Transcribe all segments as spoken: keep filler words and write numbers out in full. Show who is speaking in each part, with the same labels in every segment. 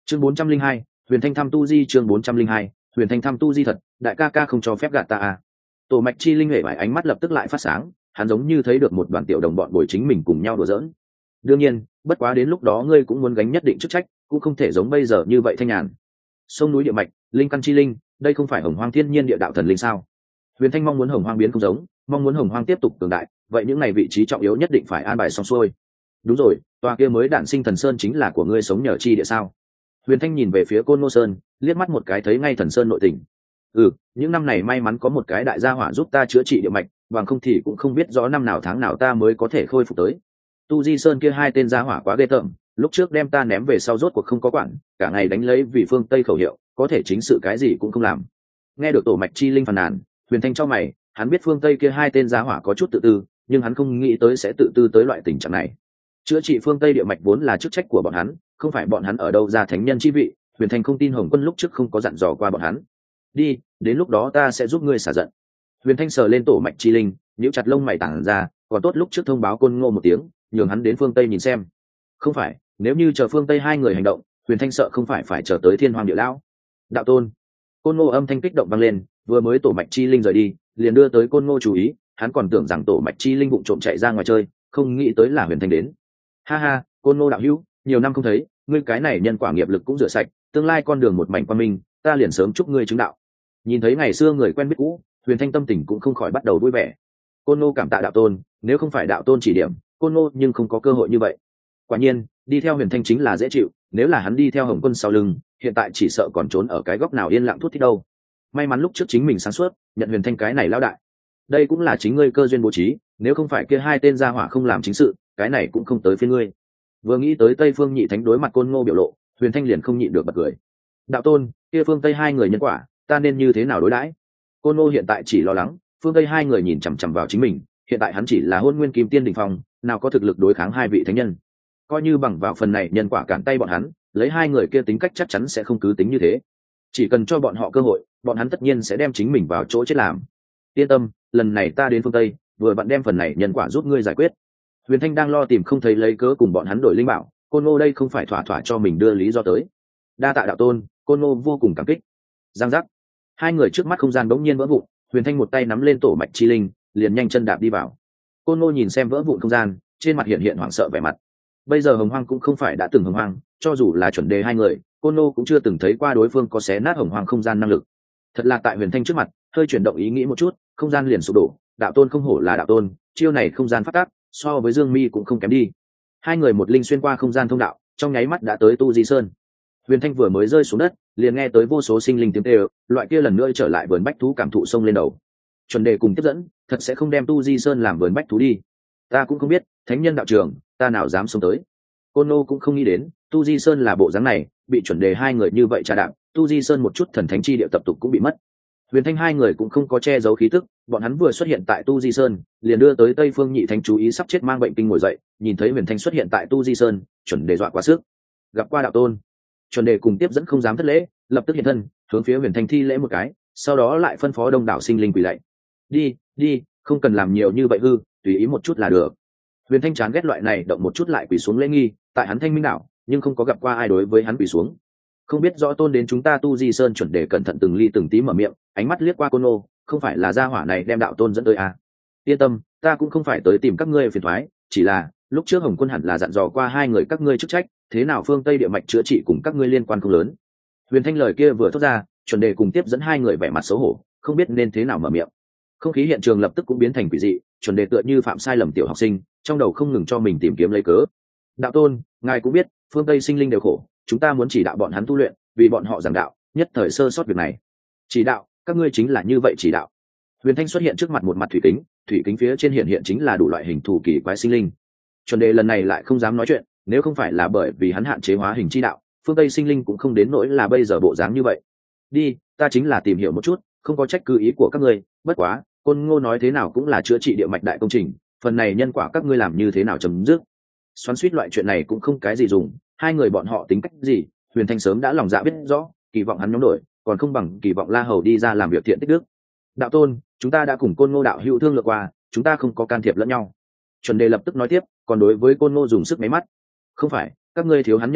Speaker 1: chương bốn trăm linh hai, huyền thanh thăm tu di. Chương bốn trăm linh hai, huyền thanh thăm tu di. Thật, đại ca ca không cho phép gạt ta à. Tổ mạch chi linh hệ vải ánh mắt lập tức lại phát sáng, hắn giống như thấy được một đoàn tiểu đồng bọn bồi chính mình cùng nhau đùa giỡn. Đương nhiên, bất quá đến lúc đó ngươi cũng muốn gánh nhất định chức trách, cũng không thể giống bây giờ như vậy thanh nhàn. Sông núi địa mạch, linh căn chi linh, đây không phải hồng hoang thiên nhiên địa đạo thần linh sao? Huyền thanh mong muốn hồng hoang biến không giống, mong muốn hồng hoang tiếp tục cường đại, vậy những ngày vị trí trọng yếu nhất định phải an bài xong xuôi. Đúng rồi, tòa kia mới đản sinh thần sơn chính là của ngươi sống nhờ chi địa sao? Huyền thanh nhìn về phía côn ngô sơn, liếc mắt một cái thấy ngay thần sơn nội tình. Ừ, những năm này may mắn có một cái đại gia hỏa giúp ta chữa trị địa mạch, bằng không thì cũng không biết rõ năm nào tháng nào ta mới có thể khôi phục tới. Tu di sơn kia hai tên gia hỏa quá ghê tởm, lúc trước đem ta ném về sau rốt cuộc không có quản, cả ngày đánh lấy vì phương tây khẩu hiệu, có thể chính sự cái gì cũng không làm. Nghe được tổ mạch chi linh phàn nàn, huyền thanh cho mày, hắn biết phương tây kia hai tên gia hỏa có chút tự tư, nhưng hắn không nghĩ tới sẽ tự tư tới loại tình trạng này. Chữa trị phương tây địa mạch vốn là chức trách của bọn hắn, không phải bọn hắn ở đâu ra thánh nhân chi vị. Huyền thanh không tin hồng quân lúc trước không có dặn dò qua bọn hắn. Đi, đến lúc đó ta sẽ giúp ngươi xả giận. Huyền thanh sờ lên tổ mạch chi linh, nhíu chặt lông mày tản ra, còn tốt lúc trước thông báo côn ngô một tiếng, nhường hắn đến phương tây nhìn xem. Không phải, nếu như chờ phương tây hai người hành động, huyền thanh sợ không phải phải chờ tới thiên hoàng địa lão. Đạo tôn. Côn ngô âm thanh kích động vang lên, vừa mới tổ mạch chi linh rời đi, liền đưa tới côn ngô chú ý, hắn còn tưởng rằng tổ mạch chi linh vụng trộm chạy ra ngoài chơi, không nghĩ tới là huyền thanh đến. Ha ha, côn ngô đạo hữu, nhiều năm không thấy, ngươi cái này nhân quả nghiệp lực cũng rửa sạch, tương lai con đường một mảnh quang minh, ta liền sớm chúc ngươi chứng đạo. Nhìn thấy ngày xưa người quen biết cũ, huyền thanh tâm tình cũng không khỏi bắt đầu vui vẻ. Côn ngô cảm tạ đạo tôn, nếu không phải đạo tôn chỉ điểm, côn ngô nhưng không có cơ hội như vậy. Quả nhiên, đi theo huyền thanh chính là dễ chịu, nếu là hắn đi theo hồng quân sau lưng, hiện tại chỉ sợ còn trốn ở cái góc nào yên lặng thút thít đâu. May mắn lúc trước chính mình sáng suốt, nhận huyền thanh cái này lão đại. Đây cũng là chính ngươi cơ duyên bố trí, nếu không phải kia hai tên gia hỏa không làm chính sự, cái này cũng không tới phiên ngươi. Vừa nghĩ tới tây phương nhị thánh đối mặt côn ngô biểu lộ, huyền thanh liền không nhịn được bật cười. Đạo tôn, kia phương tây hai người nhân quả, ta nên như thế nào đối đãi? Côn ngô hiện tại chỉ lo lắng phương tây hai người nhìn chằm chằm vào chính mình, hiện tại hắn chỉ là hôn nguyên kim tiên đỉnh phong, nào có thực lực đối kháng hai vị thánh nhân. Coi như bằng vào phần này nhân quả cản tay bọn hắn, lấy hai người kia tính cách chắc chắn sẽ không cứ tính như thế. Chỉ cần cho bọn họ cơ hội, bọn hắn tất nhiên sẽ đem chính mình vào chỗ chết làm. Yên tâm, lần này ta đến phương tây, vừa bạn đem phần này nhân quả giúp ngươi giải quyết. Huyền thanh đang lo tìm không thấy lấy cớ cùng bọn hắn đổi linh bảo, côn ngô đây không phải thỏa thỏa cho mình đưa lý do tới. Đa tạ đạo tôn, côn ngô vô cùng cảm kích. Giang giác, hai người trước mắt không gian bỗng nhiên vỡ vụn, huyền thanh một tay nắm lên tổ mạch chi linh, liền nhanh chân đạp đi vào. Côn ngô nhìn xem vỡ vụn không gian, trên mặt hiện hiện hoảng sợ vẻ mặt. Bây giờ hồng hoang cũng không phải đã từng hồng hoang, cho dù là chuẩn đề hai người, côn ngô cũng chưa từng thấy qua đối phương có xé nát hồng hoang không gian năng lực. Thật là tại huyền thanh trước mặt, hơi chuyển động ý nghĩ một chút, không gian liền sụp đổ. Đạo tôn không hổ là đạo tôn, chiêu này không gian phát tác, so với dương mi cũng không kém đi. Hai người một linh xuyên qua không gian thông đạo, trong nháy mắt đã tới tu di sơn. Huyền thanh vừa mới rơi xuống đất, liền nghe tới vô số sinh linh tiếng kêu, loại kia lần nữa trở lại vườn bách thú cảm thụ sông lên đầu. Chuẩn đề cùng tiếp dẫn, thật sẽ không đem tu di sơn làm vườn bách thú đi. Ta cũng không biết, thánh nhân đạo trường, ta nào dám xông tới. Côn Ngô cũng không nghĩ đến, tu di sơn là bộ dáng này, bị chuẩn đề hai người như vậy trà đạp, tu di sơn một chút thần thánh chi địa tập tục cũng bị mất. Huyền thanh hai người cũng không có che giấu khí tức, bọn hắn vừa xuất hiện tại tu di sơn, liền đưa tới tây phương nhị thánh chú ý sắp chết mang bệnh kinh ngồi dậy, nhìn thấy huyền thanh xuất hiện tại tu di sơn, chuẩn đề dọa quá sức. Gặp qua đạo tôn, chuẩn đề cùng tiếp dẫn không dám thất lễ, lập tức hiện thân, hướng phía huyền thanh thi lễ một cái, sau đó lại phân phó đông đảo sinh linh quỳ lạy. Đi đi, không cần làm nhiều như vậy hư, tùy ý một chút là được. Huyền thanh chán ghét loại này động một chút lại quỳ xuống lễ nghi, tại hắn thanh minh đảo, nhưng không có gặp qua ai đối với hắn quỳ xuống. Không biết rõ tôn đến chúng ta tu di sơn, chuẩn đề cẩn thận từng ly từng tí mở miệng, ánh mắt liếc qua Côn Ngô, không phải là gia hỏa này đem đạo tôn dẫn tới à? Yên tâm, ta cũng không phải tới tìm các ngươi phiền toái, chỉ là lúc trước Hồng Quân hẳn là dặn dò qua hai người các ngươi chức trách, thế nào phương Tây địa mạch chữa trị cùng các ngươi liên quan không lớn. Huyền thanh lời kia vừa thốt ra, chuẩn đề cùng tiếp dẫn hai người vẻ mặt xấu hổ, không biết nên thế nào mở miệng. Không khí hiện trường lập tức cũng biến thành quỷ dị, chuẩn đề tựa như phạm sai lầm tiểu học sinh, trong đầu không ngừng cho mình tìm kiếm lấy cớ. Đạo tôn, ngài cũng biết, phương Tây sinh linh đều khổ, chúng ta muốn chỉ đạo bọn hắn tu luyện, vì bọn họ giảng đạo, nhất thời sơ sót việc này. Chỉ đạo, các ngươi chính là như vậy chỉ đạo. Huyền thanh xuất hiện trước mặt một mặt thủy kính, thủy kính phía trên hiện hiện chính là đủ loại hình thù kỳ quái sinh linh. Chuẩn đề lần này lại không dám nói chuyện, nếu không phải là bởi vì hắn hạn chế hóa hình chi đạo, phương Tây sinh linh cũng không đến nỗi là bây giờ bộ dáng như vậy. Đi, ta chính là tìm hiểu một chút, không có trách cứ ý của các ngươi, bất quá, Côn Ngô nói thế nào cũng là chữa trị địa mạch đại công trình, phần này nhân quả các ngươi làm như thế nào chấm dứt. Xoắn xuýt loại chuyện này cũng không cái gì dùng, hai người bọn họ tính cách gì, Huyền thanh sớm đã lòng dạ biết rõ, kỳ vọng hắn nhóm đổi, còn không bằng kỳ vọng La Hầu đi ra làm việc thiện tích đức. Đạo tôn, chúng ta đã cùng Côn Ngô đạo hữu thương lượng qua, chúng ta không có can thiệp lẫn nhau. Chuẩn đề lập tức nói tiếp, còn đối với Côn Ngô dùng sức máy mắt. Không phải, các ngươi thiếu hắn nhân quả,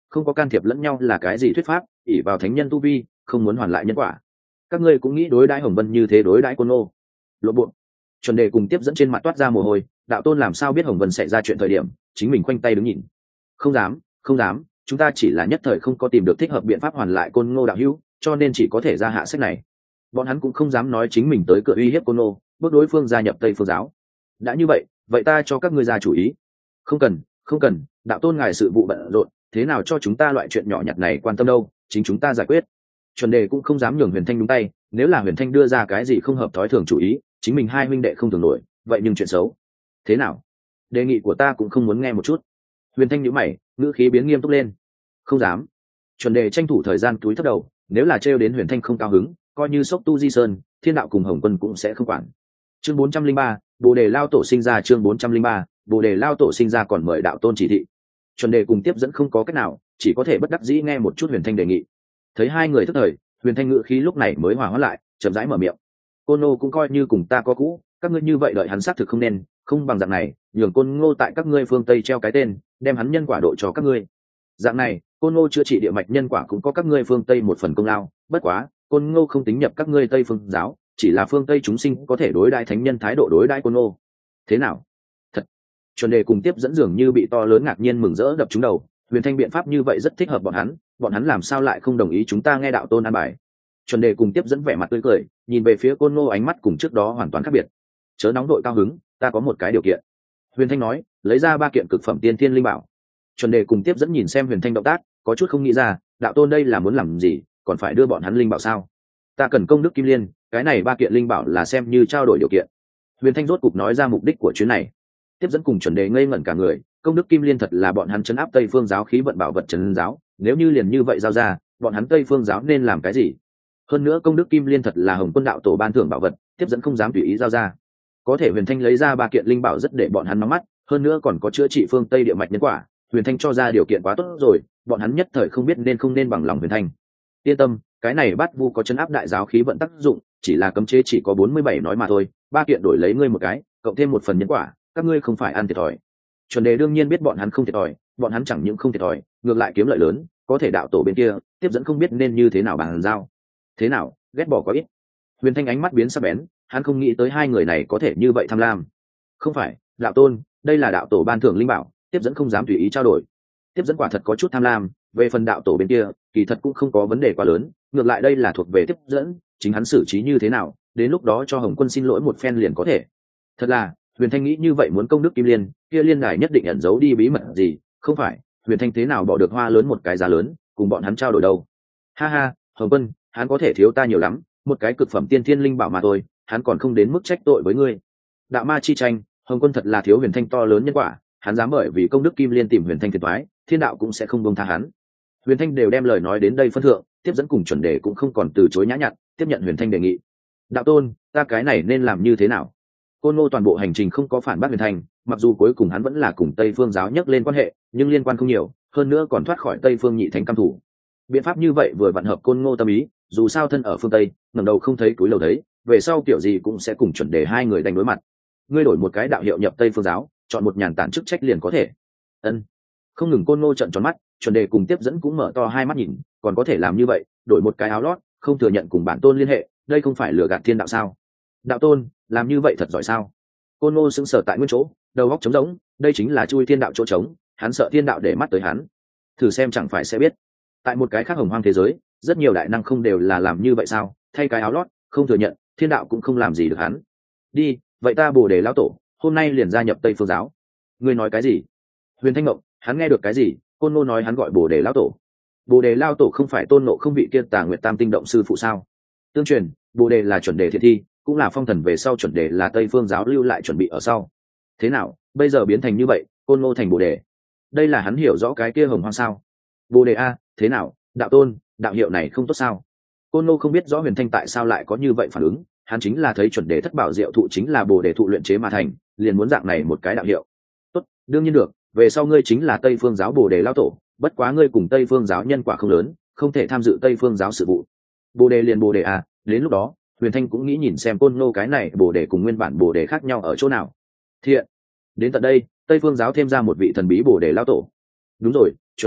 Speaker 1: không có can thiệp lẫn nhau là cái gì thuyết pháp, ỷ vào thánh nhân tu vi không muốn hoàn lại nhân quả. Các ngươi cũng nghĩ đối đãi Hồng Vân như thế đối đãi Côn Ngô? Lộ bộ. Chuẩn đề cùng tiếp dẫn trên mặt toát ra mồ hôi, đạo tôn làm sao biết Hồng Vân sẽ ra chuyện thời điểm chính mình khoanh tay đứng nhìn. Không dám, không dám, chúng ta chỉ là nhất thời không có tìm được thích hợp biện pháp hoàn lại Côn Ngô đạo hữu, cho nên chỉ có thể ra hạ sách này. Bọn hắn cũng không dám nói chính mình tới cửa uy hiếp Côn Ngô, bước đối phương gia nhập Tây Phương giáo. Đã như vậy, vậy ta cho các ngươi ra chủ ý. Không cần, không cần, đạo tôn ngài sự vụ bận rộn, thế nào cho chúng ta loại chuyện nhỏ nhặt này quan tâm đâu, chính chúng ta giải quyết. Chuẩn đề cũng không dám nhường Huyền Thanh đúng tay, nếu là Huyền Thanh đưa ra cái gì không hợp thói thường chủ ý, chính mình hai huynh đệ không thường nổi, vậy nhưng chuyện xấu. Thế nào? Đề nghị của ta cũng không muốn nghe một chút. Huyền Thanh nhíu mày, ngữ khí biến nghiêm túc lên. Không dám. Chuẩn đề tranh thủ thời gian túi thấp đầu, nếu là trêu đến Huyền Thanh không cao hứng, coi như sốc tu di sơn, thiên đạo cùng Hồng Quân cũng sẽ không quản. Chương bốn trăm linh ba, Bồ Đề Lao Tổ sinh ra. Chương bốn trăm linh ba, Bồ Đề Lao Tổ sinh ra còn mời đạo tôn chỉ thị. Chuẩn đề cùng tiếp dẫn không có cách nào, chỉ có thể bất đắc dĩ nghe một chút Huyền Thanh đề nghị. Thấy hai người thức thời, Huyền Thanh ngữ khí lúc này mới hòa hóa lại, chậm rãi mở miệng. Côn Ngô cũng coi như cùng ta có cũ, các ngươi như vậy đợi hắn xác thực không nên, không bằng dạng này, nhường Côn Ngô tại các ngươi phương Tây treo cái tên, đem hắn nhân quả độ cho các ngươi. Dạng này, Côn Ngô chữa trị địa mạch nhân quả cũng có các ngươi phương Tây một phần công lao, bất quá, Côn Ngô không tính nhập các ngươi Tây phương giáo, chỉ là phương Tây chúng sinh có thể đối đãi thánh nhân thái độ đối đãi Côn Ngô. Thế nào? Thật. Chuẩn đề cùng tiếp dẫn dường như bị to lớn ngạc nhiên mừng rỡ đập trúng đầu, Huyền Thanh biện pháp như vậy rất thích hợp bọn hắn, bọn hắn làm sao lại không đồng ý chúng ta nghe đạo tôn an bài. Chuẩn đề cùng tiếp dẫn vẻ mặt tươi cười, nhìn về phía Côn Ngô ánh mắt cùng trước đó hoàn toàn khác biệt. Chớ nóng đội cao hứng, ta có một cái điều kiện. Huyền Thanh nói, lấy ra ba kiện cực phẩm tiên thiên linh bảo. Chuẩn đề cùng tiếp dẫn nhìn xem Huyền Thanh động tác, có chút không nghĩ ra, đạo tôn đây là muốn làm gì, còn phải đưa bọn hắn linh bảo sao? Ta cần công đức kim liên, cái này ba kiện linh bảo là xem như trao đổi điều kiện. Huyền Thanh rốt cục nói ra mục đích của chuyến này. Tiếp dẫn cùng chuẩn đề ngây ngẩn cả người, công đức kim liên thật là bọn hắn chấn áp Tây Phương giáo khí vận bảo vật trấn giáo, nếu như liền như vậy giao ra, bọn hắn Tây Phương giáo nên làm cái gì? Hơn nữa công đức kim liên thật là Hồng Quân đạo tổ ban thưởng bảo vật, tiếp dẫn không dám tùy ý giao ra. Có thể Huyền Thanh lấy ra ba kiện linh bảo rất để bọn hắn nóng mắt, hơn nữa còn có chữa trị phương Tây địa mạch nhân quả, Huyền Thanh cho ra điều kiện quá tốt rồi, bọn hắn nhất thời không biết nên không nên bằng lòng Huyền Thanh. Yên tâm, cái này Bát Vu có chấn áp đại giáo khí vận tác dụng, chỉ là cấm chế chỉ có bốn mươi bảy nói mà thôi, ba kiện đổi lấy ngươi một cái, cộng thêm một phần nhân quả, các ngươi không phải ăn thiệt thòi. Chuẩn đề đương nhiên biết bọn hắn không thiệt thòi, bọn hắn chẳng những không thiệt thòi, ngược lại kiếm lợi lớn, có thể đạo tổ bên kia, tiếp dẫn không biết nên như thế nào bàn giao. Thế nào, ghét bỏ có ít. Huyền Thanh ánh mắt biến sắc bén, hắn không nghĩ tới hai người này có thể như vậy tham lam. Không phải, đạo tôn, đây là đạo tổ ban thưởng linh bảo, tiếp dẫn không dám tùy ý trao đổi. Tiếp dẫn quả thật có chút tham lam, về phần đạo tổ bên kia, kỳ thật cũng không có vấn đề quá lớn, ngược lại đây là thuộc về tiếp dẫn, chính hắn xử trí như thế nào, đến lúc đó cho Hồng Quân xin lỗi một phen liền có thể. Thật là, Huyền Thanh nghĩ như vậy muốn công đức kim liên, kia liên đài nhất định ẩn giấu đi bí mật gì, không phải, Huyền Thanh thế nào bỏ được hoa lớn một cái giá lớn, cùng bọn hắn trao đổi đâu. Ha ha, Hồng Quân, hắn có thể thiếu ta nhiều lắm, một cái cực phẩm tiên thiên linh bảo mà thôi, hắn còn không đến mức trách tội với ngươi. Đạo ma chi tranh, Hồng Quân thật là thiếu Huyền Thanh to lớn nhân quả, hắn dám bởi vì công đức kim liên tìm Huyền Thanh phiền toái, thiên đạo cũng sẽ không buông tha hắn. Huyền Thanh đều đem lời nói đến đây phân thượng, tiếp dẫn cùng chuẩn đề cũng không còn từ chối nhã nhặn, tiếp nhận Huyền Thanh đề nghị. Đạo tôn, ta cái này nên làm như thế nào? Côn Ngô toàn bộ hành trình không có phản bác Huyền Thanh, mặc dù cuối cùng hắn vẫn là cùng Tây Phương giáo nhắc lên quan hệ, nhưng liên quan không nhiều, hơn nữa còn thoát khỏi Tây Phương nhị thánh căm thủ. Biện pháp như vậy vừa vặn hợp Côn Ngô tâm ý, dù sao thân ở phương Tây, ngẩng đầu không thấy cúi đầu thấy, về sau kiểu gì cũng sẽ cùng chuẩn đề hai người đánh đối mặt. Ngươi đổi một cái đạo hiệu nhập Tây Phương giáo, chọn một nhàn tản chức trách liền có thể. Ân. Không ngừng Côn Ngô trợn tròn mắt, chuẩn đề cùng tiếp dẫn cũng mở to hai mắt nhìn, còn có thể làm như vậy, đổi một cái áo lót, không thừa nhận cùng bản tôn liên hệ, đây không phải lừa gạt thiên đạo sao? Đạo tôn, làm như vậy thật giỏi sao? Côn Ngô sững sờ tại nguyên chỗ, đầu óc trống rỗng, đây chính là chui thiên đạo chỗ trống, hắn sợ thiên đạo để mắt tới hắn. Thử xem chẳng phải sẽ biết. Tại một cái khác hồng hoang thế giới, rất nhiều đại năng không đều là làm như vậy sao? Thay cái áo lót, không thừa nhận, thiên đạo cũng không làm gì được hắn. Đi, vậy ta Bồ Đề lão tổ, hôm nay liền gia nhập Tây Phương giáo. Ngươi nói cái gì? Huyền Thanh Ngộng, hắn nghe được cái gì? Côn Ngô nói hắn gọi Bồ Đề lão tổ. Bồ Đề lão tổ không phải Tôn Ngộ không vị kia Tà Nguyệt Tam tinh động sư phụ sao? Tương truyền, Bồ Đề là chuẩn đề thiện thi, cũng là phong thần về sau chuẩn đề là Tây Phương giáo lưu lại chuẩn bị ở sau. Thế nào, bây giờ biến thành như vậy, Côn Ngô thành Bồ Đề. Đây là hắn hiểu rõ cái kia hồng hoang sao? Bồ Đề a, thế nào, đạo tôn, đạo hiệu này không tốt sao? Côn Ngô không biết rõ Huyền Thanh tại sao lại có như vậy phản ứng, hắn chính là thấy chuẩn đề thất bảo diệu thụ chính là Bồ Đề thụ luyện chế mà thành, liền muốn dạng này một cái đạo hiệu. Tốt, đương nhiên được, về sau ngươi chính là Tây Phương giáo Bồ Đề lão tổ, bất quá ngươi cùng Tây Phương giáo nhân quả không lớn, không thể tham dự Tây Phương giáo sự vụ. Bồ Đề liền Bồ Đề à, đến lúc đó, Huyền Thanh cũng nghĩ nhìn xem Côn Ngô cái này Bồ Đề cùng nguyên bản Bồ Đề khác nhau ở chỗ nào. Thiện. Đến tận đây, Tây Phương giáo thêm ra một vị thần bí Bồ Đề lão tổ. Đúng rồi, chuẩn đề,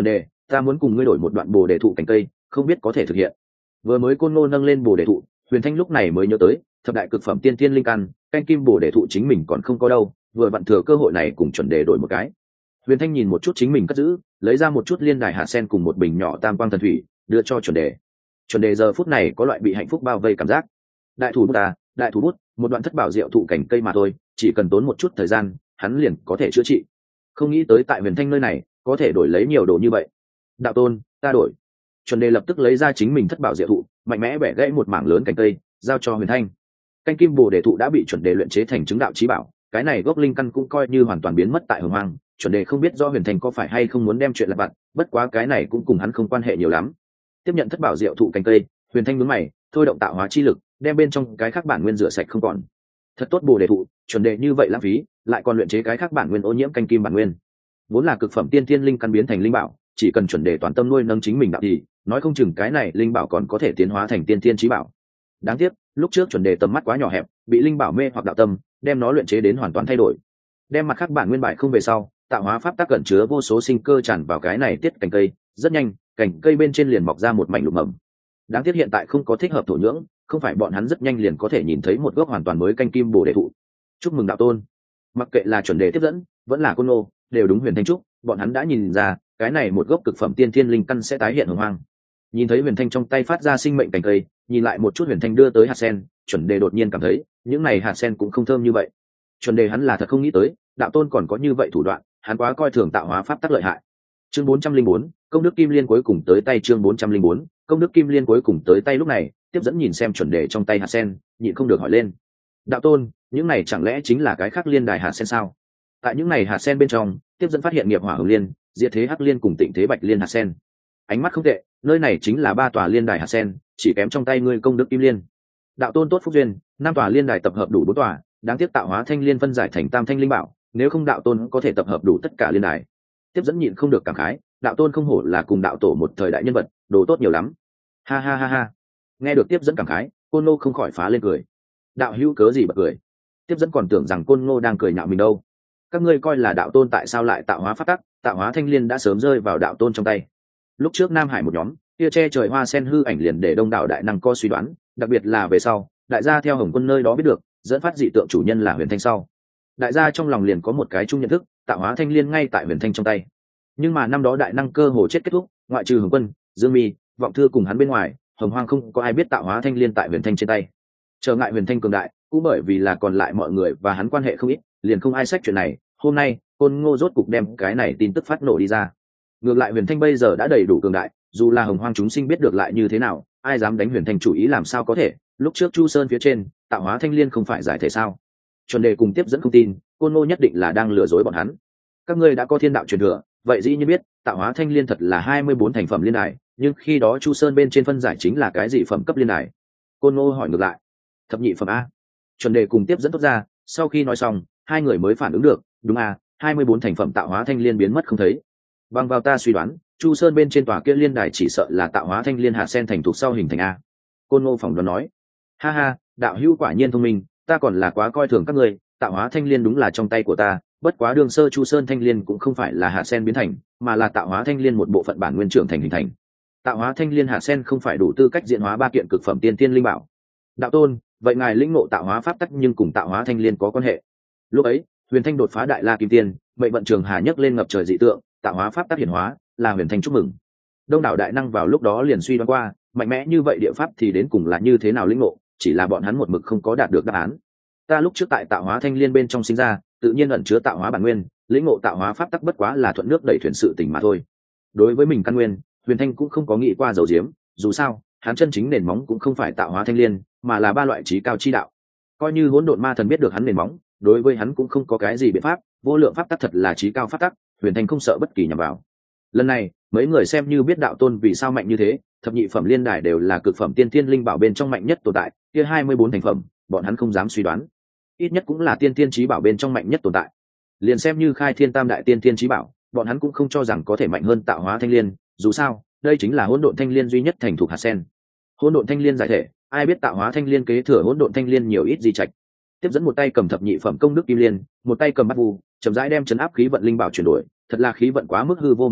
Speaker 1: ta muốn cùng ngươi đổi một đoạn bồ đề thụ cành cây, không biết có thể thực hiện. Vừa mới Côn Ngô nâng lên bồ đề thụ, Huyền Thanh lúc này mới nhớ tới thập đại cực phẩm tiên tiên linh căn, canh kim bồ đề thụ chính mình còn không có đâu, vừa vặn thừa cơ hội này cùng chuẩn đề đổi một cái. Huyền Thanh nhìn một chút chính mình cất giữ, lấy ra một chút liên đài hạt sen cùng một bình nhỏ tam quang thần thủy, đưa cho chuẩn đề. Chuẩn đề giờ phút này có loại bị hạnh phúc bao vây cảm giác. Đại thủ bút à, đại thủ bút, một đoạn thất bảo diệu thụ cảnh cây mà thôi, chỉ cần tốn một chút thời gian, hắn liền có thể chữa trị. Không nghĩ tới tại Huyền Thanh nơi này có thể đổi lấy nhiều đồ như vậy. Đạo tôn, ta đổi. Chuẩn đề lập tức lấy ra chính mình thất bảo diệu thụ, mạnh mẽ bẻ gãy một mảng lớn cành cây, giao cho Huyền Thanh. Canh kim bồ đề thụ đã bị chuẩn đề luyện chế thành chứng đạo chí bảo, cái này gốc linh căn cũng coi như hoàn toàn biến mất tại hồng hoang. Chuẩn đề không biết do Huyền Thanh có phải hay không muốn đem chuyện lặt vặt, bất quá cái này cũng cùng hắn không quan hệ nhiều lắm. Tiếp nhận thất bảo diệu thụ cành cây, Huyền Thanh nhướng mày, thôi động tạo hóa chi lực, đem bên trong cái khác bản nguyên rửa sạch không còn. Thật tốt bồ đề thụ, chuẩn đề như vậy lãng phí, lại còn luyện chế cái khác bản nguyên ô nhiễm canh kim bản nguyên. Vốn là cực phẩm tiên tiên linh căn biến thành linh bảo, chỉ cần chuẩn đề toàn tâm nuôi nâng chính mình đạo thì, nói không chừng cái này linh bảo còn có thể tiến hóa thành tiên tiên chí bảo. Đáng tiếc, lúc trước chuẩn đề tầm mắt quá nhỏ hẹp, bị linh bảo mê hoặc đạo tâm, đem nó luyện chế đến hoàn toàn thay đổi. Đem mặt khác bản nguyên bại không về sau, tạo hóa pháp tác cẩn chứa vô số sinh cơ tràn vào cái này tiết cành cây, rất nhanh, cành cây bên trên liền mọc ra một mảnh lục mầm. Đáng tiếc hiện tại không có thích hợp thổ nhưỡng, không phải bọn hắn rất nhanh liền có thể nhìn thấy một gốc hoàn toàn mới canh kim bồ đề thụ. Chúc mừng đạo tôn. Mặc kệ là chuẩn đề tiếp dẫn, vẫn là Côn Ngô, đều đúng Huyền Thanh chúc, bọn hắn đã nhìn ra, cái này một gốc cực phẩm tiên thiên linh căn sẽ tái hiện hồng hoang. Nhìn thấy Huyền Thanh trong tay phát ra sinh mệnh cành cây, nhìn lại một chút Huyền Thanh đưa tới hạt sen, chuẩn đề đột nhiên cảm thấy, những này hạt sen cũng không thơm như vậy. Chuẩn đề hắn là thật không nghĩ tới, đạo tôn còn có như vậy thủ đoạn, hắn quá coi thường tạo hóa pháp tắc lợi hại. Chương bốn trăm linh bốn, công đức kim liên cuối cùng tới tay. Chương bốn trăm linh bốn, công đức kim liên cuối cùng tới tay. Lúc này, tiếp dẫn nhìn xem chuẩn đề trong tay hạt sen, nhịn không được hỏi lên: đạo tôn, những này chẳng lẽ chính là cái khác liên đài hạt sen sao? Tại những này hạt sen bên trong, tiếp dẫn phát hiện nghiệp hỏa hồng liên, diệt thế hắc liên cùng tịnh thế bạch liên hạt sen. Ánh mắt không tệ, nơi này chính là ba tòa liên đài hạt sen, chỉ kém trong tay ngươi công đức kim liên. Đạo tôn tốt phúc duyên, năm tòa liên đài tập hợp đủ bốn tòa, đáng tiếc tạo hóa thanh liên phân giải thành tam thanh linh bảo, nếu không đạo tôn có thể tập hợp đủ tất cả liên đài. Tiếp dẫn nhịn không được cảm khái, đạo tôn không hổ là cùng đạo tổ một thời đại nhân vật, đồ tốt nhiều lắm. Ha ha ha ha. Nghe được tiếp dẫn cảm khái, Côn Ngô không khỏi phá lên cười. Đạo hữu cớ gì bật cười? Tiếp dẫn còn tưởng rằng Côn Ngô đang cười nhạo mình đâu. Các ngươi coi là đạo tôn tại sao lại tạo hóa pháp tắc, tạo hóa thanh liên đã sớm rơi vào đạo tôn trong tay. Lúc trước Nam Hải một nhóm kia che trời hoa sen hư ảnh liền để đông đảo đại năng co suy đoán, đặc biệt là về sau đại gia theo Hồng Quân nơi đó biết được dẫn phát dị tượng chủ nhân là Huyền Thanh sau, đại gia trong lòng liền có một cái chung nhận thức, tạo hóa thanh liên ngay tại Huyền Thanh trong tay. Nhưng mà năm đó đại năng cơ hồ chết kết thúc, ngoại trừ Hồng Quân, Dương Mi, Vọng Thư cùng hắn bên ngoài, Hồng Hoang không có ai biết tạo hóa thanh liên tại Huyền Thanh trên tay. Trở ngại Huyền Thanh cường đại, cũng bởi vì là còn lại mọi người và hắn quan hệ không ít, liền không ai sách chuyện này. Hôm nay Côn Ngô rốt cục đem cái này tin tức phát nổ đi ra. Ngược lại Huyền Thanh bây giờ đã đầy đủ cường đại, dù là Hồng Hoang chúng sinh biết được lại như thế nào, ai dám đánh Huyền Thanh chủ ý làm sao có thể? Lúc trước Chu Sơn phía trên, tạo hóa thanh liên không phải giải thể sao? Chuẩn đề cùng tiếp dẫn không tin, Côn Ngô nhất định là đang lừa dối bọn hắn. Các ngươi đã có thiên đạo truyền thừa, vậy dĩ nhiên biết, tạo hóa thanh liên thật là hai mươi bốn thành phẩm liên đài, nhưng khi đó Chu Sơn bên trên phân giải chính là cái gì phẩm cấp liên đài? Côn Ngô hỏi ngược lại. Thập nhị phẩm a. Chuẩn đề cùng tiếp dẫn tốt ra, sau khi nói xong, hai người mới phản ứng được, đúng a, hai mươi bốn thành phẩm tạo hóa thanh liên biến mất không thấy. Bằng vào ta suy đoán, Chu Sơn bên trên tòa kia liên đài chỉ sợ là tạo hóa thanh liên hạt sen thành thuộc sau hình thành a. Côn Ngô phỏng đoán nói. Ha ha, đạo hữu quả nhiên thông minh, ta còn là quá coi thường các ngươi, tạo hóa thanh liên đúng là trong tay của ta, bất quá đường sơ Chu Sơn thanh liên cũng không phải là hạt sen biến thành, mà là tạo hóa thanh liên một bộ phận bản nguyên trưởng thành hình thành. Tạo hóa thanh liên hạt sen không phải đủ tư cách diễn hóa ba kiện cực phẩm tiên tiên linh bảo. Đạo tôn, vậy ngài lĩnh ngộ tạo hóa pháp tắc nhưng cùng tạo hóa thanh liên có quan hệ. Lúc ấy, Huyền Thanh đột phá đại la kim tiên, mệnh vận trường hà nhấc lên ngập trời dị tượng, tạo hóa pháp tắc hiển hóa, là Huyền Thanh chúc mừng. Đông đảo đại năng vào lúc đó liền suy đoán qua, mạnh mẽ như vậy địa pháp thì đến cùng là như thế nào lĩnh ngộ, chỉ là bọn hắn một mực không có đạt được đáp án. Ta lúc trước tại tạo hóa thanh liên bên trong sinh ra, tự nhiên ẩn chứa tạo hóa bản nguyên, lĩnh ngộ tạo hóa pháp tắc bất quá là thuận nước đẩy thuyền sự tình mà thôi. Đối với mình căn nguyên, Huyền Thanh cũng không có nghĩ qua dầu diếm, dù sao, hắn chân chính nền móng cũng không phải tạo hóa thanh liên, mà là ba loại trí cao chi đạo. Coi như hỗn độn ma thần biết được hắn nền móng, đối với hắn cũng không có cái gì biện pháp, vô lượng pháp tắc thật là trí cao pháp tắc, Huyền Thanh không sợ bất kỳ nhằm vào. Lần này, mấy người xem như biết đạo tôn vì sao mạnh như thế, thập nhị phẩm liên đài đều là cực phẩm tiên thiên linh bảo bên trong mạnh nhất tồn tại, kia hai mươi bốn thành phẩm, bọn hắn không dám suy đoán. Ít nhất cũng là tiên thiên chí bảo bên trong mạnh nhất tồn tại. Liền xem như khai thiên tam đại tiên thiên chí bảo, bọn hắn cũng không cho rằng có thể mạnh hơn tạo hóa thanh liên, dù sao, đây chính là hỗn độn thanh liên duy nhất thành thuộc hạt sen. Hỗn độn thanh liên giải thể, ai biết tạo hóa thanh liên kế thừa hỗn độn thanh liên nhiều ít gì trạch. Tiếp dẫn một tay cầm thập nhị phẩm công đức kim liên, một tay cầm bát vu, chậm rãi đem chấn áp khí vận linh bảo chuyển đổi, thật là khí vận quá mức hư vô mờ mịt,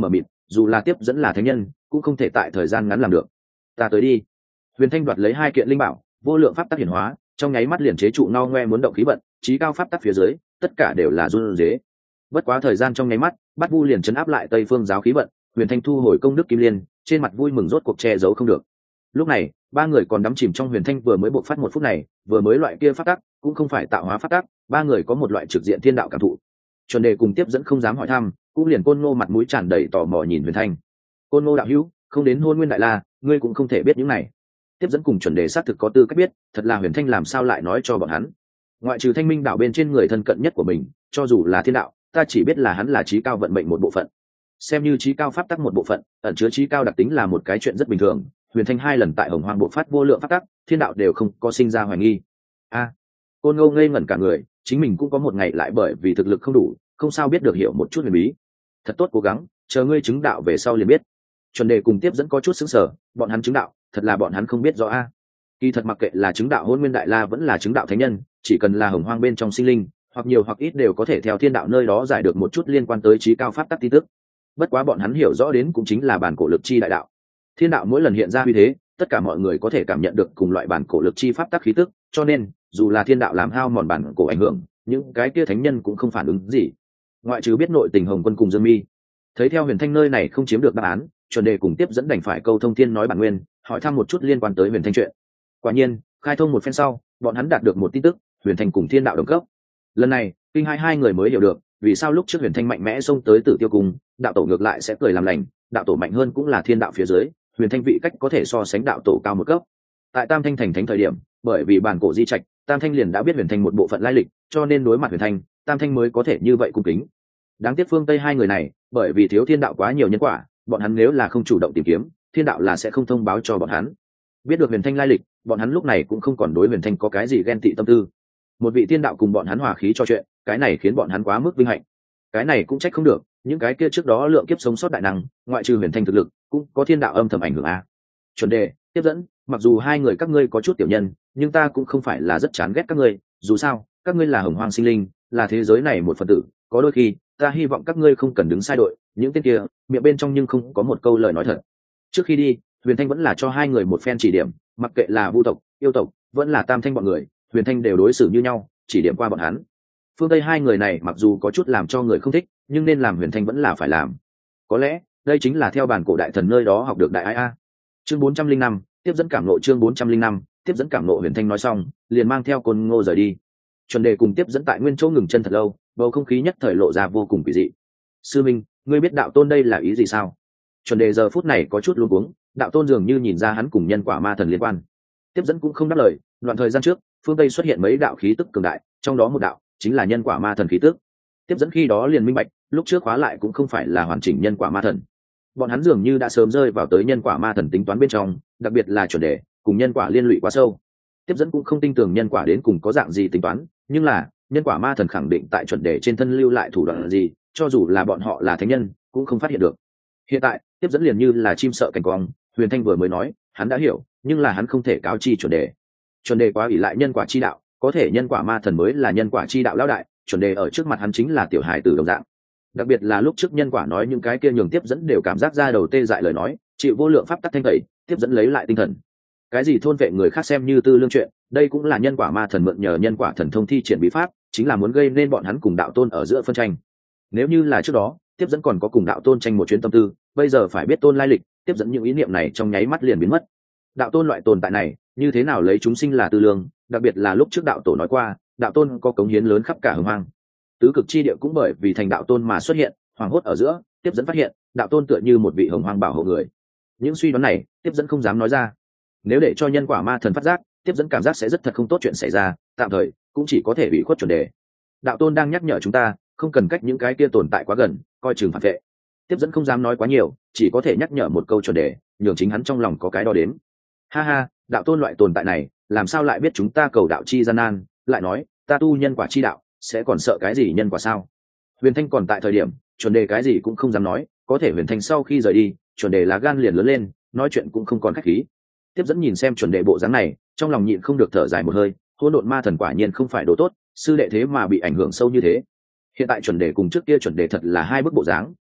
Speaker 1: dù là tiếp dẫn là thánh nhân cũng không thể tại thời gian ngắn làm được. Ta tới đi. Huyền Thanh đoạt lấy hai kiện linh bảo, vô lượng pháp tắc hiển hóa, trong nháy mắt liền chế trụ ngao ngoe muốn động khí vận, trí cao pháp tắc phía dưới tất cả đều là run rế. Bất quá thời gian trong nháy mắt, Bát Vu liền chấn áp lại Tây Phương giáo khí vận, Huyền Thanh thu hồi công đức kim liên, trên mặt vui mừng rốt cuộc che giấu không được. Lúc này ba người còn đắm chìm trong Huyền Thanh vừa mới bộc phát một phút này, vừa mới loại kia pháp tắc cũng không phải tạo hóa pháp tắc, ba người có một loại trực diện thiên đạo cảm thụ. Chuẩn Đề cùng tiếp dẫn không dám hỏi thăm, cũng liền Côn Ngô mặt mũi tràn đầy tò mò nhìn Huyền Thanh. Côn Ngô đạo hữu, không đến Hôn Nguyên Đại La, ngươi cũng không thể biết những này. Tiếp dẫn cùng Chuẩn Đề xác thực có tư cách biết, thật là Huyền Thanh làm sao lại nói cho bọn hắn. Ngoại trừ Thanh Minh đạo bên trên người thân cận nhất của mình, cho dù là thiên đạo, ta chỉ biết là hắn là trí cao vận mệnh một bộ phận. Xem như trí cao pháp tắc một bộ phận, ẩn chứa trí cao đặc tính là một cái chuyện rất bình thường. Huyền Thanh hai lần tại Hồng Hoang bộ phát vô lượng pháp tắc, thiên đạo đều không có sinh ra hoài nghi. A, à, Côn Ngô ngây ngẩn cả người, chính mình cũng có một ngày lại bởi vì thực lực không đủ, không sao biết được hiểu một chút huyền bí. Thật tốt cố gắng, chờ ngươi chứng đạo về sau liền biết. Chuẩn Đề cùng tiếp dẫn có chút sững sờ, bọn hắn chứng đạo, thật là bọn hắn không biết rõ a. Kỳ thật mặc kệ là chứng đạo Hôn Nguyên Đại La vẫn là chứng đạo thánh nhân, chỉ cần là Hồng Hoang bên trong sinh linh, hoặc nhiều hoặc ít đều có thể theo thiên đạo nơi đó giải được một chút liên quan tới trí cao pháp tắc tin tức. Bất quá bọn hắn hiểu rõ đến cũng chính là bản cổ lực chi đại đạo. Thiên đạo mỗi lần hiện ra uy thế, tất cả mọi người có thể cảm nhận được cùng loại bản cổ lực chi pháp tắc khí tức, cho nên dù là thiên đạo làm hao mòn bản cổ ảnh hưởng, những cái kia thánh nhân cũng không phản ứng gì. Ngoại trừ biết nội tình Hồng Quân cùng Dương Mi, thấy theo Huyền Thanh nơi này không chiếm được đáp án, Chuẩn Đề cùng tiếp dẫn đành phải câu thông thiên nói bản nguyên, hỏi thăm một chút liên quan tới Huyền Thanh chuyện. Quả nhiên, khai thông một phen sau, bọn hắn đạt được một tin tức, Huyền Thanh cùng thiên đạo đồng cấp. Lần này, kinh hai hai người mới hiểu được, vì sao lúc trước Huyền Thanh mạnh mẽ xông tới Tử Tiêu Cung, đạo tổ ngược lại sẽ cười làm lành, đạo tổ mạnh hơn cũng là thiên đạo phía dưới, Huyền Thanh vị cách có thể so sánh đạo tổ cao một cấp. Tại Tam Thanh thành thánh thời điểm, bởi vì bản cổ di trạch, Tam Thanh liền đã biết Huyền Thanh một bộ phận lai lịch, cho nên đối mặt Huyền Thanh, Tam Thanh mới có thể như vậy cung kính. Đáng tiếc phương Tây hai người này, bởi vì thiếu thiên đạo quá nhiều nhân quả, bọn hắn nếu là không chủ động tìm kiếm, thiên đạo là sẽ không thông báo cho bọn hắn. Biết được Huyền Thanh lai lịch, bọn hắn lúc này cũng không còn đối Huyền Thanh có cái gì ghen tị tâm tư. Một vị thiên đạo cùng bọn hắn hòa khí cho chuyện, cái này khiến bọn hắn quá mức vinh hạnh. Cái này cũng trách không được, những cái kia trước đó lượng kiếp sống sót đại năng, ngoại trừ Huyền Thanh thực lực, cũng có thiên đạo âm thầm ảnh hưởng a. Chuẩn Đề, tiếp dẫn, mặc dù hai người các ngươi có chút tiểu nhân, nhưng ta cũng không phải là rất chán ghét các ngươi, dù sao, các ngươi là Hồng Hoang sinh linh, là thế giới này một phần tử, có đôi khi, ta hy vọng các ngươi không cần đứng sai đội, những tên kia, miệng bên trong nhưng không có một câu lời nói thật. Trước khi đi, Huyền Thanh vẫn là cho hai người một phen chỉ điểm, mặc kệ là Vu tộc, yêu tộc, vẫn là Tam Thanh bọn người, Huyền Thanh đều đối xử như nhau, chỉ điểm qua bọn hắn. Phương Tây hai người này mặc dù có chút làm cho người không thích, nhưng nên làm Huyền Thanh vẫn là phải làm. Có lẽ, đây chính là theo bản cổ đại thần nơi đó học được đại ai a. Chương bốn trăm linh năm, tiếp dẫn cảm ngộ chương bốn trăm linh năm, tiếp dẫn cảm ngộ. Huyền Thanh nói xong, liền mang theo Côn Ngô rời đi. Chuẩn Đề cùng tiếp dẫn tại nguyên chỗ ngừng chân thật lâu, bầu không khí nhất thời lộ ra vô cùng kỳ dị. Sư Minh, ngươi biết đạo tôn đây là ý gì sao? Chuẩn Đề giờ phút này có chút luống cuống, đạo tôn dường như nhìn ra hắn cùng nhân quả ma thần liên quan. Tiếp dẫn cũng không đáp lời. Đoạn thời gian trước, phương Tây xuất hiện mấy đạo khí tức cường đại, trong đó một đạo chính là nhân quả ma thần khí tức. Tiếp dẫn khi đó liền minh bạch, lúc trước khóa lại cũng không phải là hoàn chỉnh nhân quả ma thần. Bọn hắn dường như đã sớm rơi vào tới nhân quả ma thần tính toán bên trong, đặc biệt là Chuẩn Đề cùng nhân quả liên lụy quá sâu. Tiếp dẫn cũng không tin tưởng nhân quả đến cùng có dạng gì tính toán, nhưng là nhân quả ma thần khẳng định tại Chuẩn Đề trên thân lưu lại thủ đoạn gì, cho dù là bọn họ là thánh nhân cũng không phát hiện được. Hiện tại tiếp dẫn liền như là chim sợ cành cong. Huyền Thanh vừa mới nói hắn đã hiểu, nhưng là hắn không thể cáo chi Chuẩn Đề. Chuẩn Đề quá ỷ lại nhân quả chi đạo, có thể nhân quả ma thần mới là nhân quả chi đạo lão đại, Chuẩn Đề ở trước mặt hắn chính là tiểu hài tử đồng dạng. Đặc biệt là lúc trước nhân quả nói những cái kia nhường tiếp dẫn đều cảm giác ra đầu tê dại lời nói, chịu vô lượng pháp tắc thanh tẩy, tiếp dẫn lấy lại tinh thần. Cái gì thôn vệ người khác xem như tư lương chuyện, đây cũng là nhân quả ma thần mượn nhờ nhân quả thần thông thi triển bí pháp, chính là muốn gây nên bọn hắn cùng đạo tôn ở giữa phân tranh. Nếu như là trước đó, tiếp dẫn còn có cùng đạo tôn tranh một chuyến tâm tư, bây giờ phải biết tôn lai lịch, tiếp dẫn những ý niệm này trong nháy mắt liền biến mất. Đạo tôn loại tồn tại này, như thế nào lấy chúng sinh là tư lương, đặc biệt là lúc trước đạo tổ nói qua, đạo tôn có cống hiến lớn khắp cả hồng hoang. Tứ cực chi địa cũng bởi vì thành đạo tôn mà xuất hiện, hoàng hốt ở giữa, tiếp dẫn phát hiện, đạo tôn tựa như một vị hồng hoang bảo hộ người. Những suy đoán này, tiếp dẫn không dám nói ra. Nếu để cho nhân quả ma thần phát giác, tiếp dẫn cảm giác sẽ rất thật không tốt chuyện xảy ra, tạm thời cũng chỉ có thể bị khuất Chuẩn Đề. Đạo tôn đang nhắc nhở chúng ta, không cần cách những cái kia tồn tại quá gần, coi chừng phản vệ. Tiếp dẫn không dám nói quá nhiều, chỉ có thể nhắc nhở một câu Chuẩn Đề, nhường chính hắn trong lòng có cái đo đếm. Ha ha, đạo tôn loại tồn tại này, làm sao lại biết chúng ta cầu đạo chi gian nan, lại nói, ta tu nhân quả chi đạo, sẽ còn sợ cái gì nhân quả sao? Huyền Thanh còn tại thời điểm, Chuẩn Đề cái gì cũng không dám nói, có thể Huyền Thanh sau khi rời đi, Chuẩn Đề lá gan liền lớn lên, nói chuyện cũng không còn khách khí. Tiếp dẫn nhìn xem Chuẩn Đề bộ dáng này, trong lòng nhịn không được thở dài một hơi, hỗn độn ma thần quả nhiên không phải đồ tốt, sư đệ thế mà bị ảnh hưởng sâu như thế. Hiện tại Chuẩn Đề cùng trước kia Chuẩn Đề thật là hai bức bộ dáng,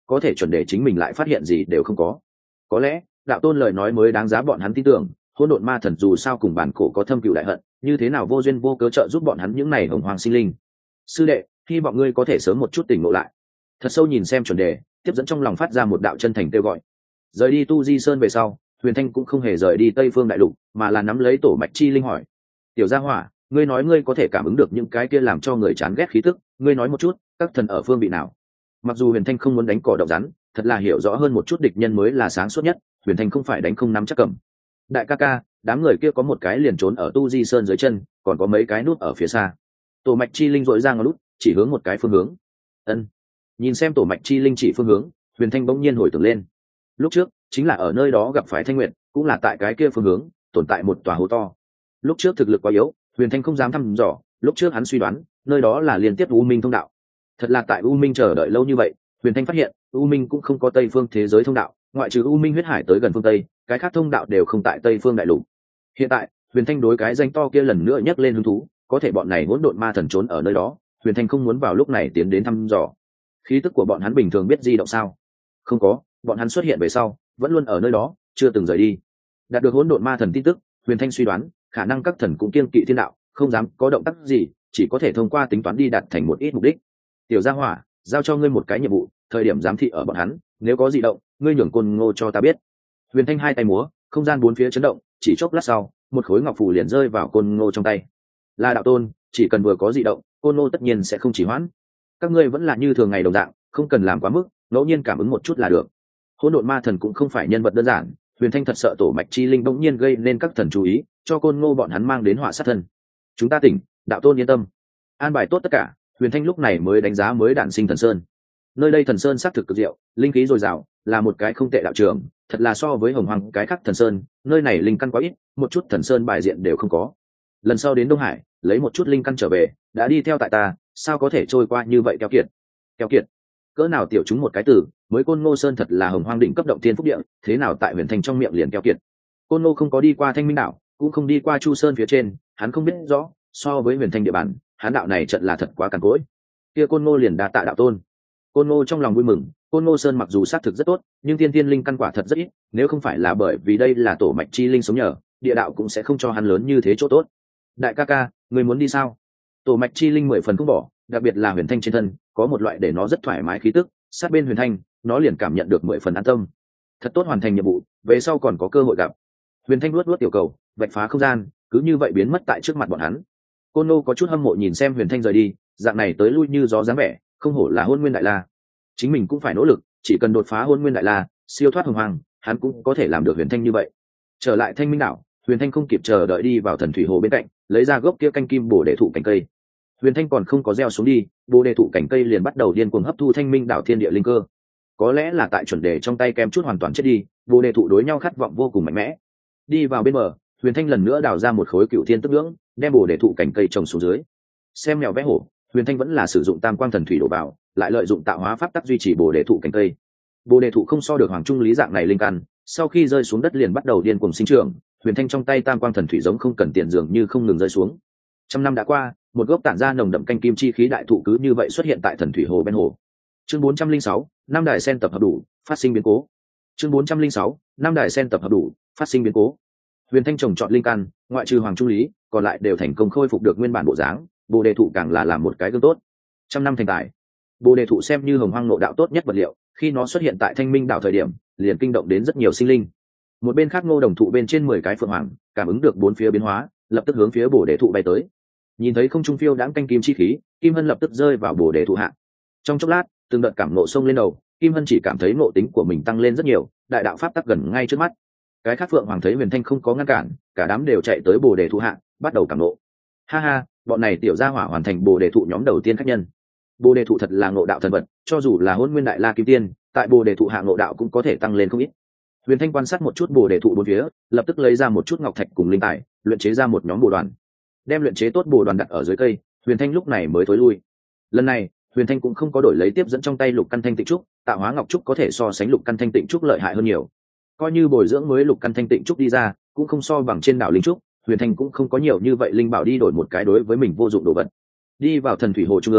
Speaker 1: có thể chuẩn đề chính mình lại phát hiện gì đều không có. Có lẽ đạo tôn lời nói mới đáng giá bọn hắn tin tưởng, hỗn độn ma thần dù sao cùng bản cổ có thâm cựu đại hận, như thế nào vô duyên vô cớ trợ giúp bọn hắn những này hồng hoàng sinh linh. Sư đệ, hy vọng ngươi có thể sớm một chút tỉnh ngộ lại. Thật sâu nhìn xem chuẩn đề, tiếp dẫn trong lòng phát ra một đạo chân thành kêu gọi. Rời đi tu di sơn về sau, huyền thanh cũng không hề rời đi tây phương đại lục, mà là nắm lấy tổ mạch chi linh hỏi: tiểu gia hỏa, ngươi nói ngươi có thể cảm ứng được những cái kia làm cho người chán ghét khí tức, ngươi nói một chút, các thần ở phương vị nào? Mặc dù huyền thanh không muốn đánh cỏ độc rắn, thật là hiểu rõ hơn một chút địch nhân mới là sáng suốt nhất, huyền thanh không phải đánh không nắm chắc cầm. Đại ca ca, đám người kia có một cái liền trốn ở tu di sơn dưới chân, còn có mấy cái nút ở phía xa. Tổ mạch chi linh dội ra ngón lút chỉ hướng một cái phương hướng. Ân. Nhìn xem tổ mạch chi linh chỉ phương hướng, huyền thanh bỗng nhiên hồi tưởng lên. Lúc trước chính là ở nơi đó gặp phải thanh nguyện, cũng là tại cái kia phương hướng tồn tại một tòa hố to. Lúc trước thực lực quá yếu, huyền thanh không dám thăm dò, lúc trước hắn suy đoán nơi đó là liên tiếp u minh thông đạo. Thật là tại u minh chờ đợi lâu như vậy, huyền thanh phát hiện u minh cũng không có tây phương thế giới thông đạo, ngoại trừ u minh huyết hải tới gần phương tây, cái khác thông đạo đều không tại tây phương đại lục. Hiện tại huyền thanh đối cái danh to kia lần nữa nhắc lên hứng thú, có thể bọn này hỗn độn ma thần trốn ở nơi đó, huyền thanh không muốn vào lúc này tiến đến thăm dò. Khí tức của bọn hắn bình thường biết di động sao? Không có, bọn hắn xuất hiện về sau vẫn luôn ở nơi đó, chưa từng rời đi. Đạt được hỗn độn ma thần tin tức, huyền thanh suy đoán khả năng các thần cũng kiêng kỵ thiên đạo, không dám có động tác gì, chỉ có thể thông qua tính toán đi đạt thành một ít mục đích. Tiểu gia hỏa, giao cho ngươi một cái nhiệm vụ, thời điểm giám thị ở bọn hắn, nếu có gì động, ngươi nhường côn ngô cho ta biết. Huyền thanh hai tay múa, không gian bốn phía chấn động, chỉ chốc lát sau, một khối ngọc phù liền rơi vào côn ngô trong tay. Là đạo tôn, chỉ cần vừa có dị động, côn ngô tất nhiên sẽ không chỉ hoãn. Các ngươi vẫn là như thường ngày đồng dạng, không cần làm quá mức, ngẫu nhiên cảm ứng một chút là được. Hỗn độn ma thần cũng không phải nhân vật đơn giản, huyền thanh thật sợ tổ mạch chi linh bỗng nhiên gây nên các thần chú ý, cho côn ngô bọn hắn mang đến họa sát thân. Chúng ta tỉnh, đạo tôn yên tâm. An bài tốt tất cả, huyền thanh lúc này mới đánh giá mới đản sinh thần sơn. Nơi đây thần sơn xác thực cực diệu, linh khí dồi dào, là một cái không tệ đạo trường, thật là so với hồng hoàng cái khác thần sơn, nơi này linh căn quá ít, một chút thần sơn bài diện đều không có. Lần sau đến Đông Hải, lấy một chút linh căn trở về, đã đi theo tại ta, sao có thể trôi qua như vậy keo kiệt. Keo kiệt, cỡ nào tiểu chúng một cái từ, mới côn ngô sơn thật là hồng hoang đỉnh cấp động thiên phúc địa, thế nào tại huyền thanh trong miệng liền keo kiệt. Côn ngô không có đi qua thanh minh đảo, cũng không đi qua chu sơn phía trên, hắn không biết rõ, so với huyền thanh địa bàn, hắn đạo này trận là thật quá cằn cỗi. Kia côn ngô liền đa tạ đạo tôn. Côn ngô trong lòng vui mừng, côn ngô sơn mặc dù xác thực rất tốt, nhưng tiên tiên linh căn quả thật rất ít, nếu không phải là bởi vì đây là tổ mạch chi linh sống nhờ, địa đạo cũng sẽ không cho hắn lớn như thế chỗ tốt. Đại ca ca, người muốn đi sao? Tổ mạch chi linh mười phần không bỏ, đặc biệt là huyền thanh trên thân có một loại để nó rất thoải mái khí tức, sát bên huyền thanh nó liền cảm nhận được mười phần an tâm. Thật tốt hoàn thành nhiệm vụ, về sau còn có cơ hội gặp. Huyền thanh luốt luốt tiểu cầu, vạch phá không gian, cứ như vậy biến mất tại trước mặt bọn hắn. Côn Ngô có chút hâm mộ nhìn xem huyền thanh rời đi, dạng này tới lui như gió dáng vẻ, không hổ là hôn nguyên đại la. Chính mình cũng phải nỗ lực, chỉ cần đột phá hôn nguyên đại la, siêu thoát hồng hoàng, hắn cũng có thể làm được huyền thanh như vậy. Trở lại thanh minh đảo, huyền thanh không kịp chờ đợi đi vào thần thủy hồ bên cạnh, lấy ra gốc kia canh kim bổ để thụ cành cây. Huyền thanh còn không có gieo xuống đi, bồ đề thụ cành cây liền bắt đầu điên cuồng hấp thu thanh minh đảo thiên địa linh cơ. Có lẽ là tại chuẩn đề trong tay kém chút hoàn toàn chết đi, bồ đề thụ đối nhau khát vọng vô cùng mạnh mẽ. Đi vào bên bờ, huyền thanh lần nữa đào ra một khối cựu thiên tức ngưỡng, đem bồ đề thụ cành cây trồng xuống dưới. Xem mèo vẽ hổ, huyền thanh vẫn là sử dụng tam quang thần thủy đổ vào, lại lợi dụng tạo hóa pháp tắc duy trì bồ đề thụ cành cây. Bồ đề thụ không so được hoàng trung lý dạng này linh căn, sau khi rơi xuống đất liền bắt đầu điên cuồng sinh trưởng. Huyền thanh trong tay tam quang thần thủy giống không cần tiền dường như không ngừng rơi xuống. Trăm năm đã qua, một gốc tản ra nồng đậm canh kim chi khí đại thụ cứ như vậy xuất hiện tại thần thủy hồ bên hồ. Chương bốn trăm linh sáu, năm đài sen tập hợp đủ, phát sinh biến cố. Chương bốn trăm linh sáu, năm đài sen tập hợp đủ, phát sinh biến cố. Huyền thanh trồng trọt linh căn, ngoại trừ hoàng trung lý, còn lại đều thành công khôi phục được nguyên bản bộ dáng, bồ đề thụ càng là làm một cái gương tốt. Trăm năm thành tài. Bồ đề thụ xem như hồng hoang nội đạo tốt nhất vật liệu, khi nó xuất hiện tại thanh minh đảo thời điểm, liền kinh động đến rất nhiều sinh linh. Một bên khác ngô đồng thụ bên trên mười cái phượng hoàng, cảm ứng được bốn phía biến hóa, lập tức hướng phía bồ đề thụ bay tới. Nhìn thấy không trung phiêu đãng canh kim chi khí, Kim Hân lập tức rơi vào bồ đề thụ hạ. Trong chốc lát, từng đợt cảm nộ sông lên đầu, Kim Hân chỉ cảm thấy ngộ tính của mình tăng lên rất nhiều, đại đạo pháp tắc gần ngay trước mắt. Cái khác phượng hoàng thấy huyền thanh không có ngăn cản, cả đám đều chạy tới bồ đề thụ hạ, bắt đầu cảm nộ. Ha ha, bọn này tiểu gia hỏa hoàn thành bồ đề thụ nhóm đầu tiên khách nhân. Bồ đề thụ thật là ngộ đạo thần vật, cho dù là hôn nguyên đại la kim tiên, tại bồ đề thụ hạ ngộ đạo cũng có thể tăng lên không ít. Huyền thanh quan sát một chút bồ đề thụ bốn phía, lập tức lấy ra một chút ngọc thạch cùng linh tài, luyện chế ra một nhóm bồ đoàn. Đem luyện chế tốt bồ đoàn đặt ở dưới cây, huyền thanh lúc này mới thối lui. Lần này huyền thanh cũng không có đổi lấy tiếp dẫn trong tay lục căn thanh tịnh trúc, tạo hóa ngọc trúc có thể so sánh lục căn thanh tịnh trúc lợi hại hơn nhiều. Coi như bồi dưỡng mới lục căn thanh tịnh trúc đi ra, cũng không so bằng trên đảo linh trúc. Huyền thanh cũng không có nhiều như vậy linh bảo đi đổi một cái đối với mình vô dụng đồ vật. Đi vào thần thủy hồ trung ương,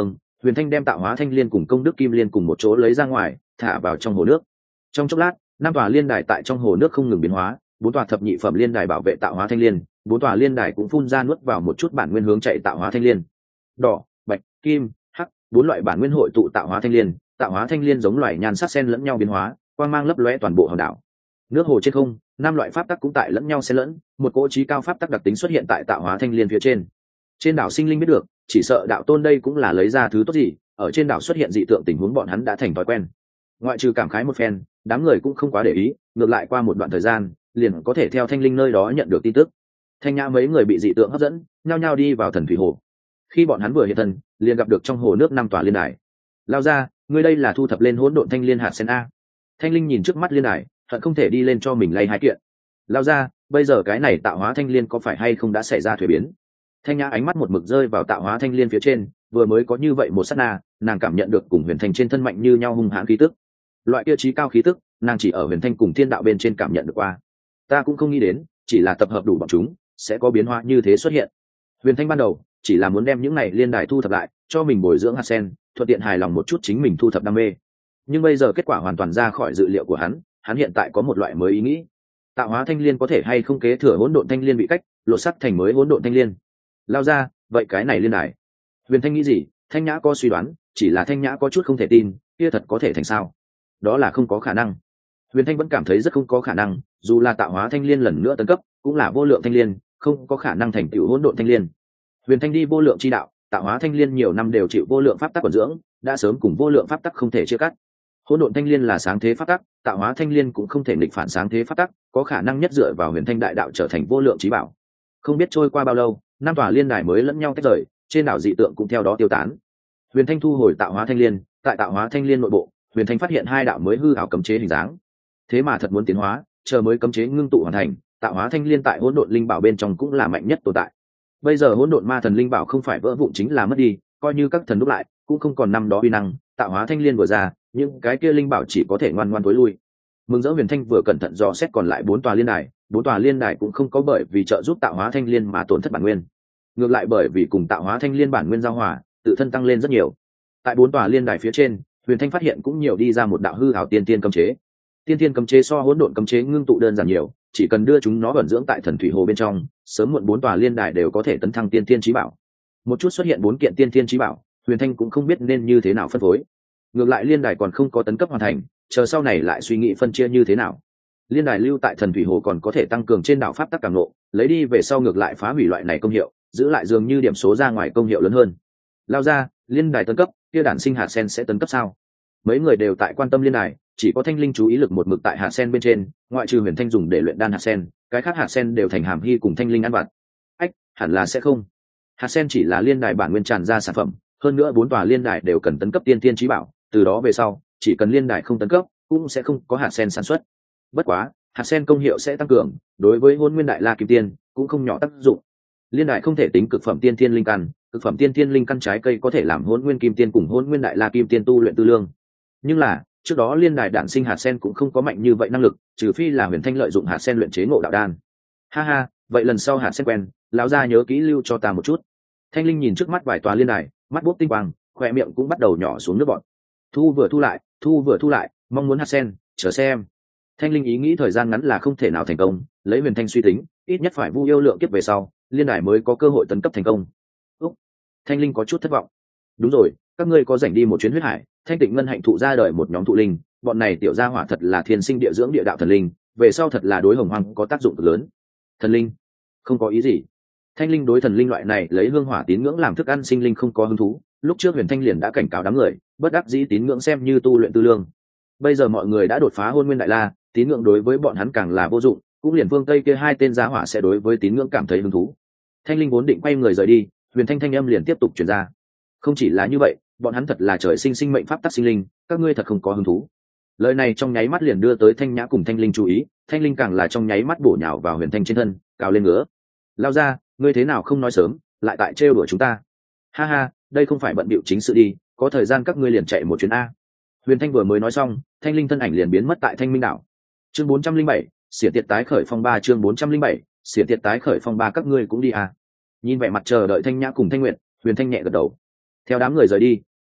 Speaker 1: Huyền Thanh đem tạo hóa thanh liên cùng công đức kim liên cùng một chỗ lấy ra ngoài, thả vào trong hồ nước. Trong chốc lát, năm tòa liên đài tại trong hồ nước không ngừng biến hóa, bốn tòa thập nhị phẩm liên đài bảo vệ tạo hóa thanh liên, bốn tòa liên đài cũng phun ra nuốt vào một chút bản nguyên hướng chạy tạo hóa thanh liên. Đỏ, bạch, kim, hắc, bốn loại bản nguyên hội tụ tạo hóa thanh liên, tạo hóa thanh liên giống loài nhan sắc xen lẫn nhau biến hóa, quang mang lấp lóe toàn bộ hòn đảo. Nước hồ trên không, năm loại pháp tắc cũng tại lẫn nhau xen lẫn, một cỗ trí cao pháp tắc đặc tính xuất hiện tại tạo hóa thanh liên phía trên. Trên đảo sinh linh biết được, chỉ sợ đạo tôn đây cũng là lấy ra thứ tốt gì, ở trên đảo xuất hiện dị tượng tình huống bọn hắn đã thành thói quen. Ngoại trừ cảm khái một phen, đám người cũng không quá để ý, ngược lại qua một đoạn thời gian, liền có thể theo thanh linh nơi đó nhận được tin tức. Thanh nhã mấy người bị dị tượng hấp dẫn, nhao nhao đi vào thần thủy hồ. Khi bọn hắn vừa hiện thân, liền gặp được trong hồ nước năm tòa liên đài. Lao ra, ngươi đây là thu thập lên hỗn độn thanh liên hạt sen a. Thanh linh nhìn trước mắt liên đài, hận không thể đi lên cho mình lay hai kiện. Lao ra, bây giờ cái này tạo hóa thanh liên có phải hay không đã xảy ra thuế biến? Thanh nhã ánh mắt một mực rơi vào tạo hóa thanh liên phía trên, vừa mới có như vậy một sát na, nàng cảm nhận được cùng huyền thanh trên thân mạnh như nhau hung hãn khí tức. Loại kia trí cao khí tức, nàng chỉ ở huyền thanh cùng thiên đạo bên trên cảm nhận được qua. Ta cũng không nghĩ đến, chỉ là tập hợp đủ bọn chúng, sẽ có biến hóa như thế xuất hiện. Huyền thanh ban đầu chỉ là muốn đem những này liên đài thu thập lại, cho mình bồi dưỡng hạt sen, thuận tiện hài lòng một chút chính mình thu thập đam mê. Nhưng bây giờ kết quả hoàn toàn ra khỏi dự liệu của hắn, hắn hiện tại có một loại mới ý nghĩ. Tạo hóa thanh liên có thể hay không kế thừa hỗn độn thanh liên bị cách, lột sắc thành mới hỗn độn thanh liên. Lao ra, vậy cái này liên đài. Huyền thanh nghĩ gì? Thanh nhã có suy đoán, chỉ là thanh nhã có chút không thể tin, kia thật có thể thành sao? Đó là không có khả năng. Huyền thanh vẫn cảm thấy rất không có khả năng, dù là tạo hóa thanh liên lần nữa tấn cấp, cũng là vô lượng thanh liên, không có khả năng thành tựu hỗn độn thanh liên. Huyền thanh đi vô lượng chi đạo, tạo hóa thanh liên nhiều năm đều chịu vô lượng pháp tắc quản dưỡng, đã sớm cùng vô lượng pháp tắc không thể chia cắt. Hỗn độn thanh liên là sáng thế pháp tắc, tạo hóa thanh liên cũng không thể nghịch phản sáng thế pháp tắc, có khả năng nhất dựa vào huyền thanh đại đạo trở thành vô lượng chí bảo. Không biết trôi qua bao lâu, năm tòa liên đài mới lẫn nhau tách rời, trên đảo dị tượng cũng theo đó tiêu tán. Huyền thanh thu hồi tạo hóa thanh liên, tại tạo hóa thanh liên nội bộ, huyền thanh phát hiện hai đạo mới hư ảo cấm chế hình dáng. Thế mà thật muốn tiến hóa, chờ mới cấm chế ngưng tụ hoàn thành, tạo hóa thanh liên tại hỗn độn linh bảo bên trong cũng là mạnh nhất tồn tại. Bây giờ hỗn độn ma thần linh bảo không phải vỡ vụn chính là mất đi, coi như các thần đúc lại, cũng không còn năm đó uy năng. Tạo hóa thanh liên vừa ra, những cái kia linh bảo chỉ có thể ngoan ngoan tối lui. Mừng rỡ huyền thanh vừa cẩn thận dò xét còn lại bốn tòa liên đài, bốn tòa liên đài cũng không có bởi vì trợ giúp tạo hóa thanh liên mà tổn thất bản nguyên, ngược lại bởi vì cùng tạo hóa thanh liên bản nguyên giao hòa, tự thân tăng lên rất nhiều. Tại bốn tòa liên đài phía trên, huyền thanh phát hiện cũng nhiều đi ra một đạo hư ảo tiên tiên cấm chế. Tiên tiên cấm chế so hỗn độn cấm chế ngưng tụ đơn giản nhiều, chỉ cần đưa chúng nó ẩn dưỡng tại thần thủy hồ bên trong, sớm muộn bốn tòa liên đài đều có thể tấn thăng tiên tiên chí bảo. Một chút xuất hiện bốn kiện tiên tiên chí bảo, huyền thanh cũng không biết nên như thế nào phân phối. Ngược lại liên đài còn không có tấn cấp hoàn thành, chờ sau này lại suy nghĩ phân chia như thế nào. Liên đài lưu tại thần thủy hồ còn có thể tăng cường trên đảo pháp tắc càng lộ, lấy đi về sau ngược lại phá hủy loại này công hiệu, giữ lại dường như điểm số ra ngoài công hiệu lớn hơn. Lao ra, liên đài tấn cấp, kia đản sinh hạt sen sẽ tấn cấp sao? Mấy người đều tại quan tâm liên đài, chỉ có thanh linh chú ý lực một mực tại hạt sen bên trên, ngoại trừ huyền thanh dùng để luyện đan hạt sen, cái khác hạt sen đều thành hàm hy cùng thanh linh ăn vặt. Ách, hẳn là sẽ không. Hạt sen chỉ là liên đài bản nguyên tràn ra sản phẩm, hơn nữa bốn tòa liên đài đều cần tấn cấp tiên tiên chí bảo, từ đó về sau, chỉ cần liên đài không tấn cấp, cũng sẽ không có hạt sen sản xuất. Bất quá, hạt sen công hiệu sẽ tăng cường, đối với hôn nguyên đại la kim tiên cũng không nhỏ tác dụng. Liên đài không thể tính cực phẩm tiên tiên linh căn, cực phẩm tiên tiên linh căn trái cây có thể làm hôn nguyên kim tiên cùng hôn nguyên đại la kim tiên tu luyện tư lương. Nhưng là, trước đó liên đài đản sinh hạt sen cũng không có mạnh như vậy năng lực, trừ phi là huyền thanh lợi dụng hạt sen luyện chế ngộ đạo đan. Ha ha, vậy lần sau hạt sen quen, lão gia nhớ kỹ lưu cho ta một chút. Thanh linh nhìn trước mắt vài tòa liên đài, mắt bốc tinh quang, khỏe miệng cũng bắt đầu nhỏ xuống nước bọt. Thu vừa thu lại, thu vừa thu lại, mong muốn hạt sen, chờ xem. Thanh linh ý nghĩ thời gian ngắn là không thể nào thành công, lấy huyền thanh suy tính, ít nhất phải vu yêu lượng kiếp về sau, liên đài mới có cơ hội tấn cấp thành công. Úc, thanh linh có chút thất vọng. Đúng rồi, các ngươi có rảnh đi một chuyến huyết hải, thanh tịnh ngân hạnh thụ ra đời một nhóm thụ linh, bọn này tiểu gia hỏa thật là thiên sinh địa dưỡng địa đạo thần linh, về sau thật là đối hồng hoang có tác dụng cực lớn. Thần linh? Không có ý gì. Thanh linh đối thần linh loại này lấy hương hỏa tín ngưỡng làm thức ăn sinh linh không có hứng thú, lúc trước huyền thanh liền đã cảnh cáo đám người, bất đắc dĩ tín ngưỡng xem như tu luyện tư lương. Bây giờ mọi người đã đột phá hôn nguyên đại la, tín ngưỡng đối với bọn hắn càng là vô dụng, cũng liền phương tây kia hai tên gia hỏa sẽ đối với tín ngưỡng cảm thấy hứng thú. Thanh linh vốn định quay người rời đi, huyền thanh thanh âm liền tiếp tục truyền ra. Không chỉ là như vậy, bọn hắn thật là trời sinh sinh mệnh pháp tắc sinh linh, các ngươi thật không có hứng thú. Lời này trong nháy mắt liền đưa tới thanh nhã cùng thanh linh chú ý, thanh linh càng là trong nháy mắt bổ nhào vào huyền thanh trên thân, cào lên ngứa. Lao ra, ngươi thế nào không nói sớm, lại tại trêu đùa chúng ta. Ha ha, đây không phải bận bịu chính sự đi, có thời gian các ngươi liền chạy một chuyến a. Huyền thanh vừa mới nói xong, thanh linh thân ảnh liền biến mất tại thanh minh đảo. Chương bốn trăm linh bảy, xiển tiệt tái khởi phong ba. Chương bốn trăm linh bảy, xiển tiệt tái khởi phong ba. Các ngươi cũng đi à? Nhìn vẻ mặt chờ đợi thanh nhã cùng thanh nguyện, huyền thanh nhẹ gật đầu. Theo đám người rời đi,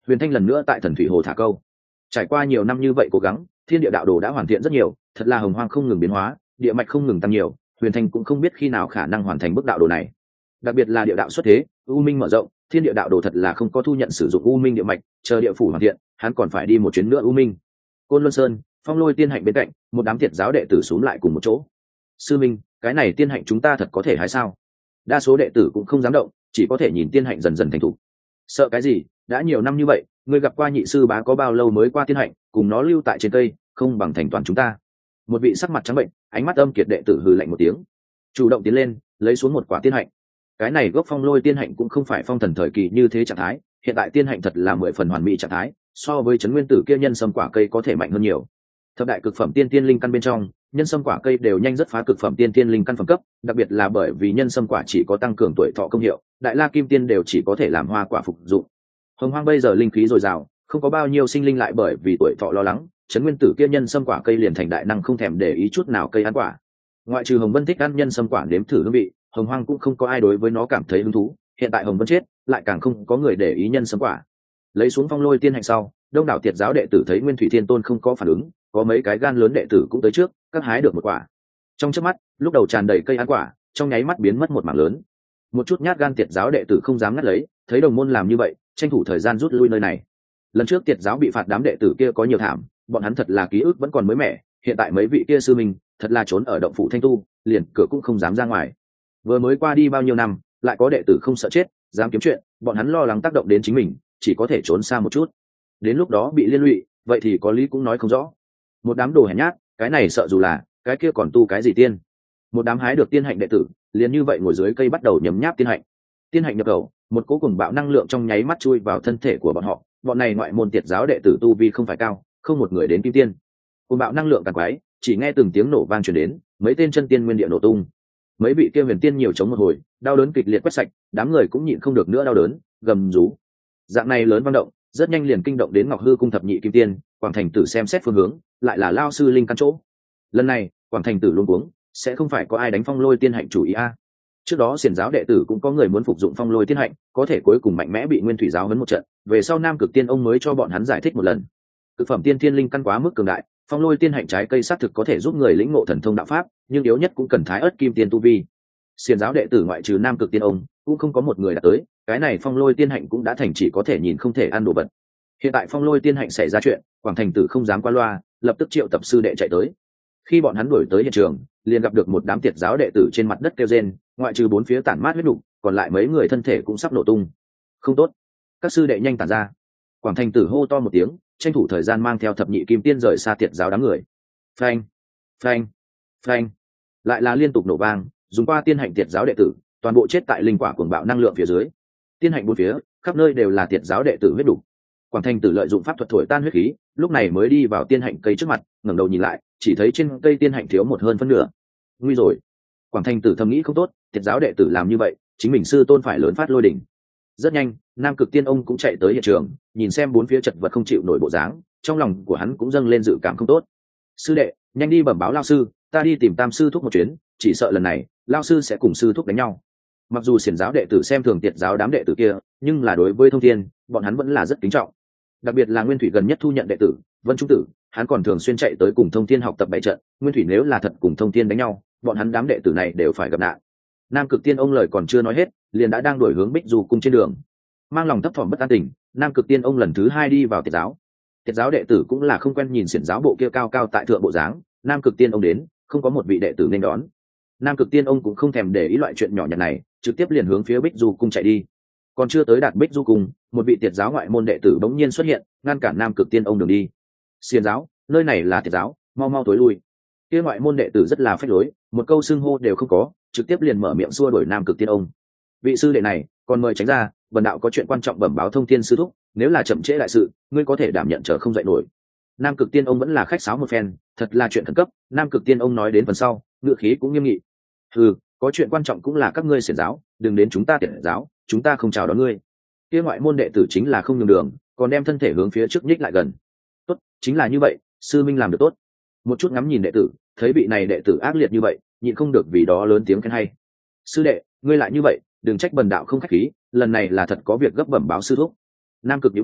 Speaker 1: Huyền Thanh lần nữa tại Thần Thủy Hồ thả câu. Trải qua nhiều năm như vậy cố gắng, Thiên Địa Đạo Đồ đã hoàn thiện rất nhiều, thật là hồng hoang không ngừng biến hóa, địa mạch không ngừng tăng nhiều, Huyền Thanh cũng không biết khi nào khả năng hoàn thành bước đạo đồ này. Đặc biệt là địa đạo xuất thế, u minh mở rộng, Thiên Địa Đạo Đồ thật là không có thu nhận sử dụng u minh địa mạch, chờ địa phủ hoàn thiện, hắn còn phải đi một chuyến nữa u minh. Côn Luân Sơn, Phong Lôi Tiên Hạnh bên cạnh, một đám thiệt giáo đệ tử xuống lại cùng một chỗ. Sư minh, cái này tiên hạnh chúng ta thật có thể hái sao? Đa số đệ tử cũng không dám động, chỉ có thể nhìn tiên hạnh dần dần thành thục. Sợ cái gì, đã nhiều năm như vậy, ngươi gặp qua nhị sư bá có bao lâu mới qua tiên hạnh, cùng nó lưu tại trên cây, không bằng thành toàn chúng ta. Một vị sắc mặt trắng bệnh, ánh mắt âm kiệt đệ tử hừ lạnh một tiếng, chủ động tiến lên, lấy xuống một quả tiên hạnh. Cái này gốc Phong Lôi Tiên Hạnh cũng không phải phong thần thời kỳ như thế trạng thái, hiện tại tiên hạnh thật là mười phần hoàn mỹ trạng thái, so với trấn nguyên tử kia nhân sâm quả cây có thể mạnh hơn nhiều. Thập đại cực phẩm tiên tiên linh căn bên trong, nhân sâm quả cây đều nhanh rất phá cực phẩm tiên tiên linh căn phẩm cấp, đặc biệt là bởi vì nhân sâm quả chỉ có tăng cường tuổi thọ công hiệu, đại la kim tiên đều chỉ có thể làm hoa quả phục dụng. Hồng hoang bây giờ linh khí dồi dào, không có bao nhiêu sinh linh lại bởi vì tuổi thọ lo lắng, trấn nguyên tử kia nhân sâm quả cây liền thành đại năng không thèm để ý chút nào cây ăn quả. Ngoại trừ Hồng Vân thích ăn nhân sâm quả nếm thử hương vị, Hồng hoang cũng không có ai đối với nó cảm thấy hứng thú, hiện tại Hồng Vân chết, lại càng không có người để ý nhân sâm quả. Lấy xuống Phong Lôi Tiên Hạnh sau, đông đảo tiệt giáo đệ tử thấy Nguyên Thủy Thiên Tôn không có phản ứng, có mấy cái gan lớn đệ tử cũng tới trước, các hái được một quả. Trong chớp mắt, lúc đầu tràn đầy cây ăn quả, trong nháy mắt biến mất một mảng lớn. Một chút nhát gan tiệt giáo đệ tử không dám ngắt lấy, thấy đồng môn làm như vậy, tranh thủ thời gian rút lui nơi này. Lần trước tiệt giáo bị phạt đám đệ tử kia có nhiều thảm, bọn hắn thật là ký ức vẫn còn mới mẻ, hiện tại mấy vị kia sư minh, thật là trốn ở động phủ Thanh Tu, liền cửa cũng không dám ra ngoài. Vừa mới qua đi bao nhiêu năm, lại có đệ tử không sợ chết, dám kiếm chuyện, bọn hắn lo lắng tác động đến chính mình, chỉ có thể trốn xa một chút. Đến lúc đó bị liên lụy, vậy thì có lý cũng nói không rõ. Một đám đồ hèn nhát, cái này sợ dù là, cái kia còn tu cái gì tiên. Một đám hái được tiên hạnh đệ tử, liền như vậy ngồi dưới cây bắt đầu nhấm nháp tiên hạnh. Tiên hạnh nhập khẩu, một cỗ cùng bạo năng lượng trong nháy mắt chui vào thân thể của bọn họ, bọn này ngoại môn tiệt giáo đệ tử tu vi không phải cao, không một người đến kim tiên. Cùng bạo năng lượng càng quái, chỉ nghe từng tiếng nổ vang truyền đến, mấy tên chân tiên nguyên địa nổ tung. Mấy vị kia huyền tiên nhiều chống một hồi, đau đớn kịch liệt quét sạch, đám người cũng nhịn không được nữa đau đớn, gầm rú. Dạng này lớn vang động, rất nhanh liền kinh động đến Ngọc Hư cung thập nhị kim tiên, Quảng Thành Tử xem xét phương hướng, lại là lao sư linh căn chỗ. Lần này, Quảng Thành Tử luống cuống, sẽ không phải có ai đánh Phong Lôi Tiên Hạnh chủ ý a. Trước đó xiển giáo đệ tử cũng có người muốn phục dụng Phong Lôi Tiên Hạnh, có thể cuối cùng mạnh mẽ bị Nguyên Thủy giáo huấn một trận, về sau Nam Cực Tiên ông mới cho bọn hắn giải thích một lần. Cực phẩm tiên thiên linh căn quá mức cường đại, Phong Lôi Tiên Hạnh trái cây xác thực có thể giúp người lĩnh ngộ thần thông đạo pháp, nhưng yếu nhất cũng cần thái ớt kim tiên tu vi. Xiển giáo đệ tử ngoại trừ Nam Cực Tiên ông, cũng không có một người đạt tới, cái này Phong Lôi Tiên Hạnh cũng đã thành chỉ có thể nhìn không thể ăn đồ vật. Hiện tại Phong Lôi Tiên Hạnh xảy ra chuyện, Quảng Thành Tử không dám qua loa, lập tức triệu tập sư đệ chạy tới. Khi bọn hắn đuổi tới hiện trường, liền gặp được một đám tiệt giáo đệ tử trên mặt đất kêu rên, ngoại trừ bốn phía tản mát huyết nục, còn lại mấy người thân thể cũng sắp nổ tung. Không tốt, các sư đệ nhanh tản ra. Quảng Thành Tử hô to một tiếng, tranh thủ thời gian mang theo thập nhị kim tiên rời xa tiệt giáo đám người. Phanh, phanh, phanh, lại là liên tục nổ vang, dùng qua tiên hạnh tiệt giáo đệ tử, toàn bộ chết tại linh quả cuồng bạo năng lượng phía dưới. Tiên hạnh bốn phía, khắp nơi đều là tiệt giáo đệ tử huyết đủ. Quảng Thành Tử lợi dụng pháp thuật thổi tan huyết khí, lúc này mới đi vào tiên hạnh cây trước mặt, ngẩng đầu nhìn lại, chỉ thấy trên cây tiên hạnh thiếu một hơn phân nửa. Nguy rồi! Quảng Thành Tử thầm nghĩ không tốt, tiệt giáo đệ tử làm như vậy, chính mình sư tôn phải lớn phát lôi đỉnh. Rất nhanh, Nam Cực Tiên ông cũng chạy tới hiện trường, nhìn xem bốn phía chật vật không chịu nổi bộ dáng, trong lòng của hắn cũng dâng lên dự cảm không tốt. Sư đệ, nhanh đi bẩm báo lao sư, ta đi tìm Tam sư thúc một chuyến, chỉ sợ lần này, lao sư sẽ cùng sư thúc đánh nhau. Mặc dù xiển giáo đệ tử xem thường tiệt giáo đám đệ tử kia, nhưng là đối với Thông Thiên, bọn hắn vẫn là rất kính trọng. Đặc biệt là Nguyên Thủy gần nhất thu nhận đệ tử, Vân Trung Tử, hắn còn thường xuyên chạy tới cùng Thông Thiên học tập bảy trận, Nguyên Thủy nếu là thật cùng Thông Thiên đánh nhau, bọn hắn đám đệ tử này đều phải gặp nạn. Nam Cực Tiên ông lời còn chưa nói hết, liền đã đang đổi hướng Bích Du cung trên đường. Mang lòng thấp thỏm bất an tình, Nam Cực Tiên ông lần thứ hai đi vào tiệt giáo. Tiệt giáo đệ tử cũng là không quen nhìn xiển giáo bộ kia cao cao tại thượng bộ dáng, Nam Cực Tiên ông đến, không có một vị đệ tử nên đón. Nam Cực Tiên ông cũng không thèm để ý loại chuyện nhỏ nhặt này, trực tiếp liền hướng phía Bích Du cung chạy đi. Còn chưa tới đạt Bích Du cung, một vị tiệt giáo ngoại môn đệ tử bỗng nhiên xuất hiện, ngăn cản Nam Cực Tiên ông đường đi. Xiển giáo, nơi này là tiệt giáo, mau mau tối lui. Kia ngoại môn đệ tử rất là phách lối, một câu xưng hô đều không có, trực tiếp liền mở miệng xua đuổi Nam Cực Tiên ông. Vị sư đệ này, còn mời tránh ra, bần đạo có chuyện quan trọng bẩm báo Thông Thiên sư thúc, nếu là chậm trễ đại sự, ngươi có thể đảm nhận trở không dậy nổi. Nam Cực Tiên ông vẫn là khách sáo một phen, thật là chuyện khẩn cấp. Nam Cực Tiên ông nói đến phần sau, ngữ khí cũng nghiêm nghị. Ừ, có chuyện quan trọng cũng là các ngươi xiển giáo, đừng đến chúng ta tiệt giáo, chúng ta không chào đón ngươi. Kia ngoại môn đệ tử chính là không nhường đường, còn đem thân thể hướng phía trước nhích lại gần. Tốt, chính là như vậy, sư minh làm được tốt. Một chút ngắm nhìn đệ tử, thấy vị này đệ tử ác liệt như vậy, nhịn không được vì đó lớn tiếng khen hay. Sư đệ, ngươi lại như vậy, đừng trách bần đạo không khách khí, lần này là thật có việc gấp bẩm báo sư thúc. Nam Cực nhíu mày,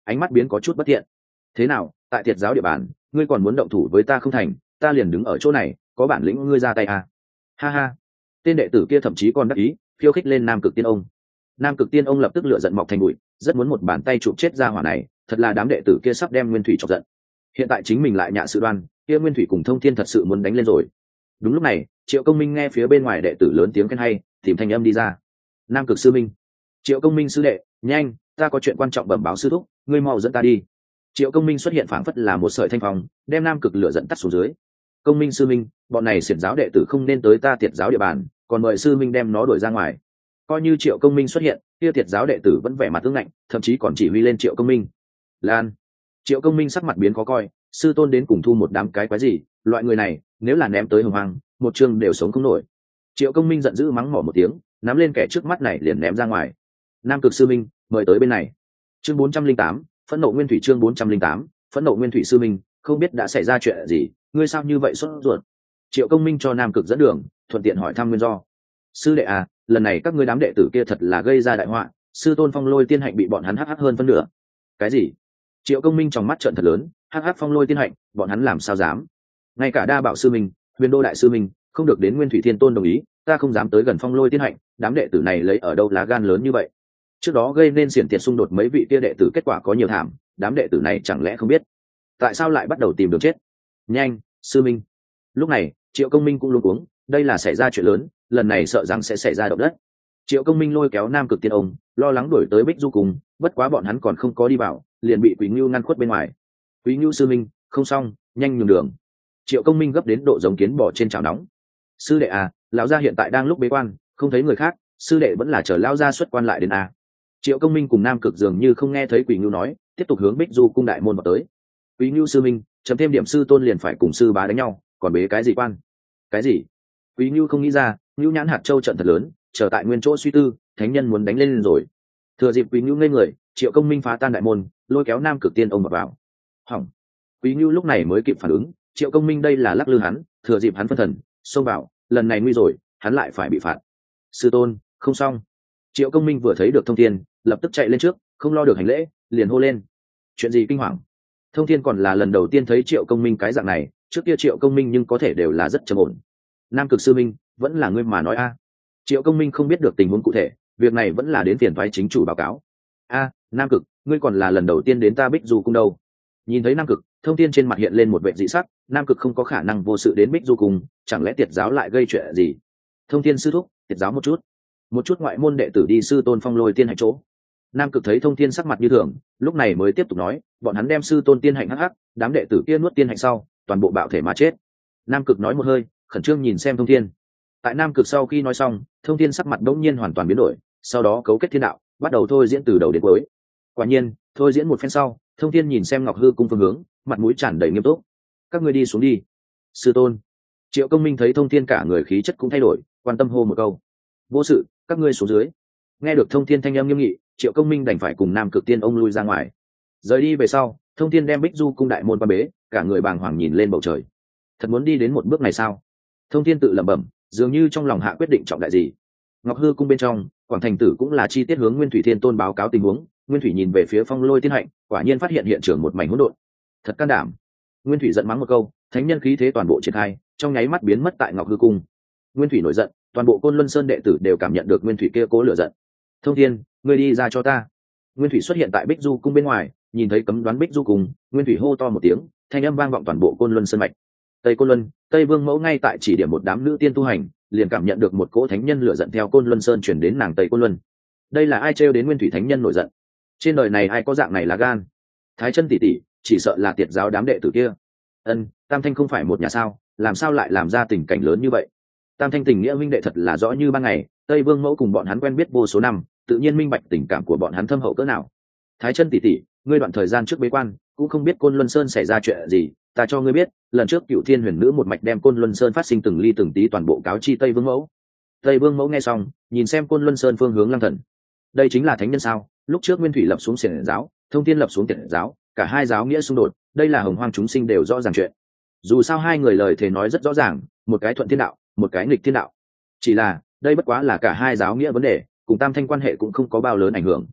Speaker 1: ánh mắt biến có chút bất thiện. Thế nào, tại Tiệt giáo địa bàn ngươi còn muốn động thủ với ta không thành? Ta liền đứng ở chỗ này, có bản lĩnh ngươi ra tay à? Ha ha. Tên đệ tử kia thậm chí còn đắc ý khiêu khích lên Nam Cực Tiên ông. Nam Cực Tiên ông lập tức lửa giận mọc thành bụi, rất muốn một bàn tay chụp chết ra hỏa này, thật là đám đệ tử kia sắp đem Nguyên Thủy chọc giận. Hiện tại chính mình lại nhạ sự đoan, kia Nguyên Thủy cùng Thông Thiên thật sự muốn đánh lên rồi. Đúng lúc này, Triệu Công Minh nghe phía bên ngoài đệ tử lớn tiếng khen hay, tìm thanh âm đi ra. Nam Cực sư minh. Triệu Công Minh sư đệ, nhanh, ta có chuyện quan trọng bẩm báo sư thúc, ngươi mau dẫn ta đi. Triệu Công Minh xuất hiện phảng phất là một sợi thanh phong, đem Nam Cực lửa dẫn tắt xuống dưới. Công Minh sư minh, bọn này xiển giáo đệ tử không nên tới ta Tiệt giáo địa bàn, còn mời sư minh đem nó đuổi ra ngoài. Coi như Triệu Công Minh xuất hiện, kia Tiệt giáo đệ tử vẫn vẻ mặt tương lạnh, thậm chí còn chỉ huy lên Triệu Công Minh. Lan. Triệu Công Minh sắc mặt biến khó coi, sư tôn đến cùng thu một đám cái quái gì, loại người này nếu là ném tới hồng hoang, một chương đều sống không nổi. Triệu Công Minh giận dữ mắng mỏ một tiếng, nắm lên kẻ trước mắt này liền ném ra ngoài. Nam Cực sư minh, mời tới bên này. Chương bốn trăm linh tám, phẫn nộ Nguyên Thủy. Chương bốn trăm linh tám, phẫn nộ Nguyên Thủy sư minh, không biết đã xảy ra chuyện gì, ngươi sao như vậy sốt ruột? Triệu Công Minh cho Nam Cực dẫn đường, thuận tiện hỏi thăm nguyên do. Sư đệ à, lần này các ngươi đám đệ tử kia thật là gây ra đại họa, sư tôn Phong Lôi Tiên Hạnh bị bọn hắn hắc hắc hơn phân nửa. Cái gì? Triệu Công Minh trong mắt trợn thật lớn, hắc hắc Phong Lôi Tiên Hạnh, bọn hắn làm sao dám? Ngay cả Đa Bảo sư minh, Huyền Đô đại sư minh, không được đến Nguyên Thủy Thiên Tôn đồng ý, ta không dám tới gần Phong Lôi Tiên Hạnh, đám đệ tử này lấy ở đâu lá gan lớn như vậy? Trước đó gây nên xiển tiệt xung đột mấy vị kia đệ tử kết quả có nhiều thảm, đám đệ tử này chẳng lẽ không biết? Tại sao lại bắt đầu tìm đường chết? Nhanh, sư minh. Lúc này, Triệu Công Minh cũng luống cuống, đây là xảy ra chuyện lớn, lần này sợ rằng sẽ xảy ra động đất. Triệu Công Minh lôi kéo Nam Cực Tiên ông, lo lắng đuổi tới Bích Du cùng, bất quá bọn hắn còn không có đi vào, liền bị Quý Ngưu ngăn khuất bên ngoài. Quý Ngưu sư minh, không xong, nhanh nhường đường. Triệu Công Minh gấp đến độ giống kiến bò trên chảo nóng. Sư đệ à, lão gia hiện tại đang lúc bế quan, không thấy người khác, sư đệ vẫn là chờ lão gia xuất quan lại đến à. Triệu Công Minh cùng Nam Cực dường như không nghe thấy Quý Ngưu nói, tiếp tục hướng Bích Du cung đại môn vào tới. Quý Ngưu sư minh, chấm thêm điểm sư tôn liền phải cùng sư bá đánh nhau, còn bế cái gì quan? Cái gì? Quý Ngưu không nghĩ ra, Ngưu nhãn hạt châu trận thật lớn, chờ tại nguyên chỗ suy tư, thánh nhân muốn đánh lên rồi. Thừa dịp Quý Ngưu ngây người, Triệu Công Minh phá tan đại môn, lôi kéo Nam Cực Tiên ông vào vào. Hỏng. Quý Ngưu lúc này mới kịp phản ứng, Triệu Công Minh đây là lắc lư hắn, thừa dịp hắn phân thần, xông vào, lần này nguy rồi, hắn lại phải bị phạt. Sư tôn, không xong. Triệu Công Minh vừa thấy được Thông Thiên, lập tức chạy lên trước, không lo được hành lễ, liền hô lên. Chuyện gì kinh hoàng? Thông Thiên còn là lần đầu tiên thấy Triệu Công Minh cái dạng này, trước kia Triệu Công Minh nhưng có thể đều là rất trầm ổn. Nam Cực sư minh, vẫn là ngươi mà nói a. Triệu Công Minh không biết được tình huống cụ thể, việc này vẫn là đến phiền toái chính chủ báo cáo. A, Nam Cực, ngươi còn là lần đầu tiên đến ta Bích Du cung đâu? Nhìn thấy Nam Cực, Thông Thiên trên mặt hiện lên một vẻ dị sắc, Nam Cực không có khả năng vô sự đến Bích Du cung, chẳng lẽ Tiệt giáo lại gây chuyện gì? Thông Thiên sư thúc, Tiệt giáo một chút, một chút ngoại môn đệ tử đi sư tôn Phong Lôi Tiên Hạnh chỗ. Nam Cực thấy Thông Thiên sắc mặt như thường, lúc này mới tiếp tục nói, bọn hắn đem sư tôn Tiên Hạnh hắc hắc, đám đệ tử kia nuốt Tiên Hạnh sau, toàn bộ bạo thể mà chết. Nam Cực nói một hơi, khẩn trương nhìn xem Thông Thiên. Tại Nam Cực sau khi nói xong, Thông Thiên sắc mặt đống nhiên hoàn toàn biến đổi, sau đó cấu kết thiên đạo, bắt đầu thôi diễn từ đầu đến cuối. Quả nhiên, thôi diễn một phen sau, Thông Thiên nhìn xem Ngọc Hư cung phương hướng, mặt mũi tràn đầy nghiêm túc. Các ngươi đi xuống đi. Sư tôn. Triệu Công Minh thấy Thông Thiên cả người khí chất cũng thay đổi, quan tâm hô một câu. Vô sự, các ngươi xuống dưới. Nghe được Thông Thiên thanh âm nghiêm nghị, Triệu Công Minh đành phải cùng Nam Cực Tiên ông lui ra ngoài. Rời đi về sau, Thông Thiên đem Bích Du cung đại môn qua bế, cả người bàng hoàng nhìn lên bầu trời. Thật muốn đi đến một bước này sao? Thông Thiên tự lẩm bẩm, dường như trong lòng hạ quyết định trọng đại gì. Ngọc Hư cung bên trong, Quảng Thành Tử cũng là chi tiết hướng Nguyên Thủy Thiên Tôn báo cáo tình huống. Nguyên Thủy nhìn về phía Phong Lôi Tiên Hạnh, quả nhiên phát hiện hiện trường một mảnh hỗn độn. Thật can đảm. Nguyên Thủy giận mắng một câu, thánh nhân khí thế toàn bộ triển khai, trong nháy mắt biến mất tại Ngọc Hư cung. Nguyên Thủy nổi giận, toàn bộ Côn Luân Sơn đệ tử đều cảm nhận được Nguyên Thủy kia cố lửa giận. Thông Thiên, ngươi đi ra cho ta. Nguyên Thủy xuất hiện tại Bích Du cung bên ngoài, nhìn thấy cấm đoán Bích Du cung, Nguyên Thủy hô to một tiếng, thanh âm vang vọng toàn bộ Côn Luân Sơn mạch. Tây Côn Luân, Tây Vương Mẫu ngay tại chỉ điểm một đám nữ tiên tu hành, liền cảm nhận được một cỗ thánh nhân lửa giận theo Côn Luân Sơn chuyển đến nàng Tây Côn Luân. Đây là ai trêu đến Nguyên Thủy thánh nhân nổi giận? Trên đời này ai có dạng này là gan? Thái Chân tỷ tỷ, chỉ sợ là Tiệt giáo đám đệ tử kia. Ân, Tam Thanh không phải một nhà sao, làm sao lại làm ra tình cảnh lớn như vậy? Tam Thanh tình nghĩa huynh đệ thật là rõ như ban ngày, Tây Vương Mẫu cùng bọn hắn quen biết vô số năm, tự nhiên minh bạch tình cảm của bọn hắn thâm hậu cỡ nào. Thái Chân tỷ tỷ, ngươi đoạn thời gian trước bế quan, cũng không biết Côn Luân Sơn xảy ra chuyện gì, ta cho ngươi biết, lần trước Cựu Thiên Huyền Nữ một mạch đem Côn Luân Sơn phát sinh từng ly từng tí toàn bộ cáo chi Tây Vương Mẫu. Tây Vương Mẫu nghe xong, nhìn xem Côn Luân Sơn phương hướng Lăng Thần. Đây chính là thánh nhân sao? Lúc trước Nguyên Thủy lập xuống Xiển giáo, Thông Thiên lập xuống Tiệt giáo, cả hai giáo nghĩa xung đột, đây là hồng hoang chúng sinh đều rõ ràng chuyện. Dù sao hai người lời thề nói rất rõ ràng, một cái thuận thiên đạo, một cái nghịch thiên đạo. Chỉ là, đây bất quá là cả hai giáo nghĩa vấn đề, cùng Tam Thanh quan hệ cũng không có bao lớn ảnh hưởng.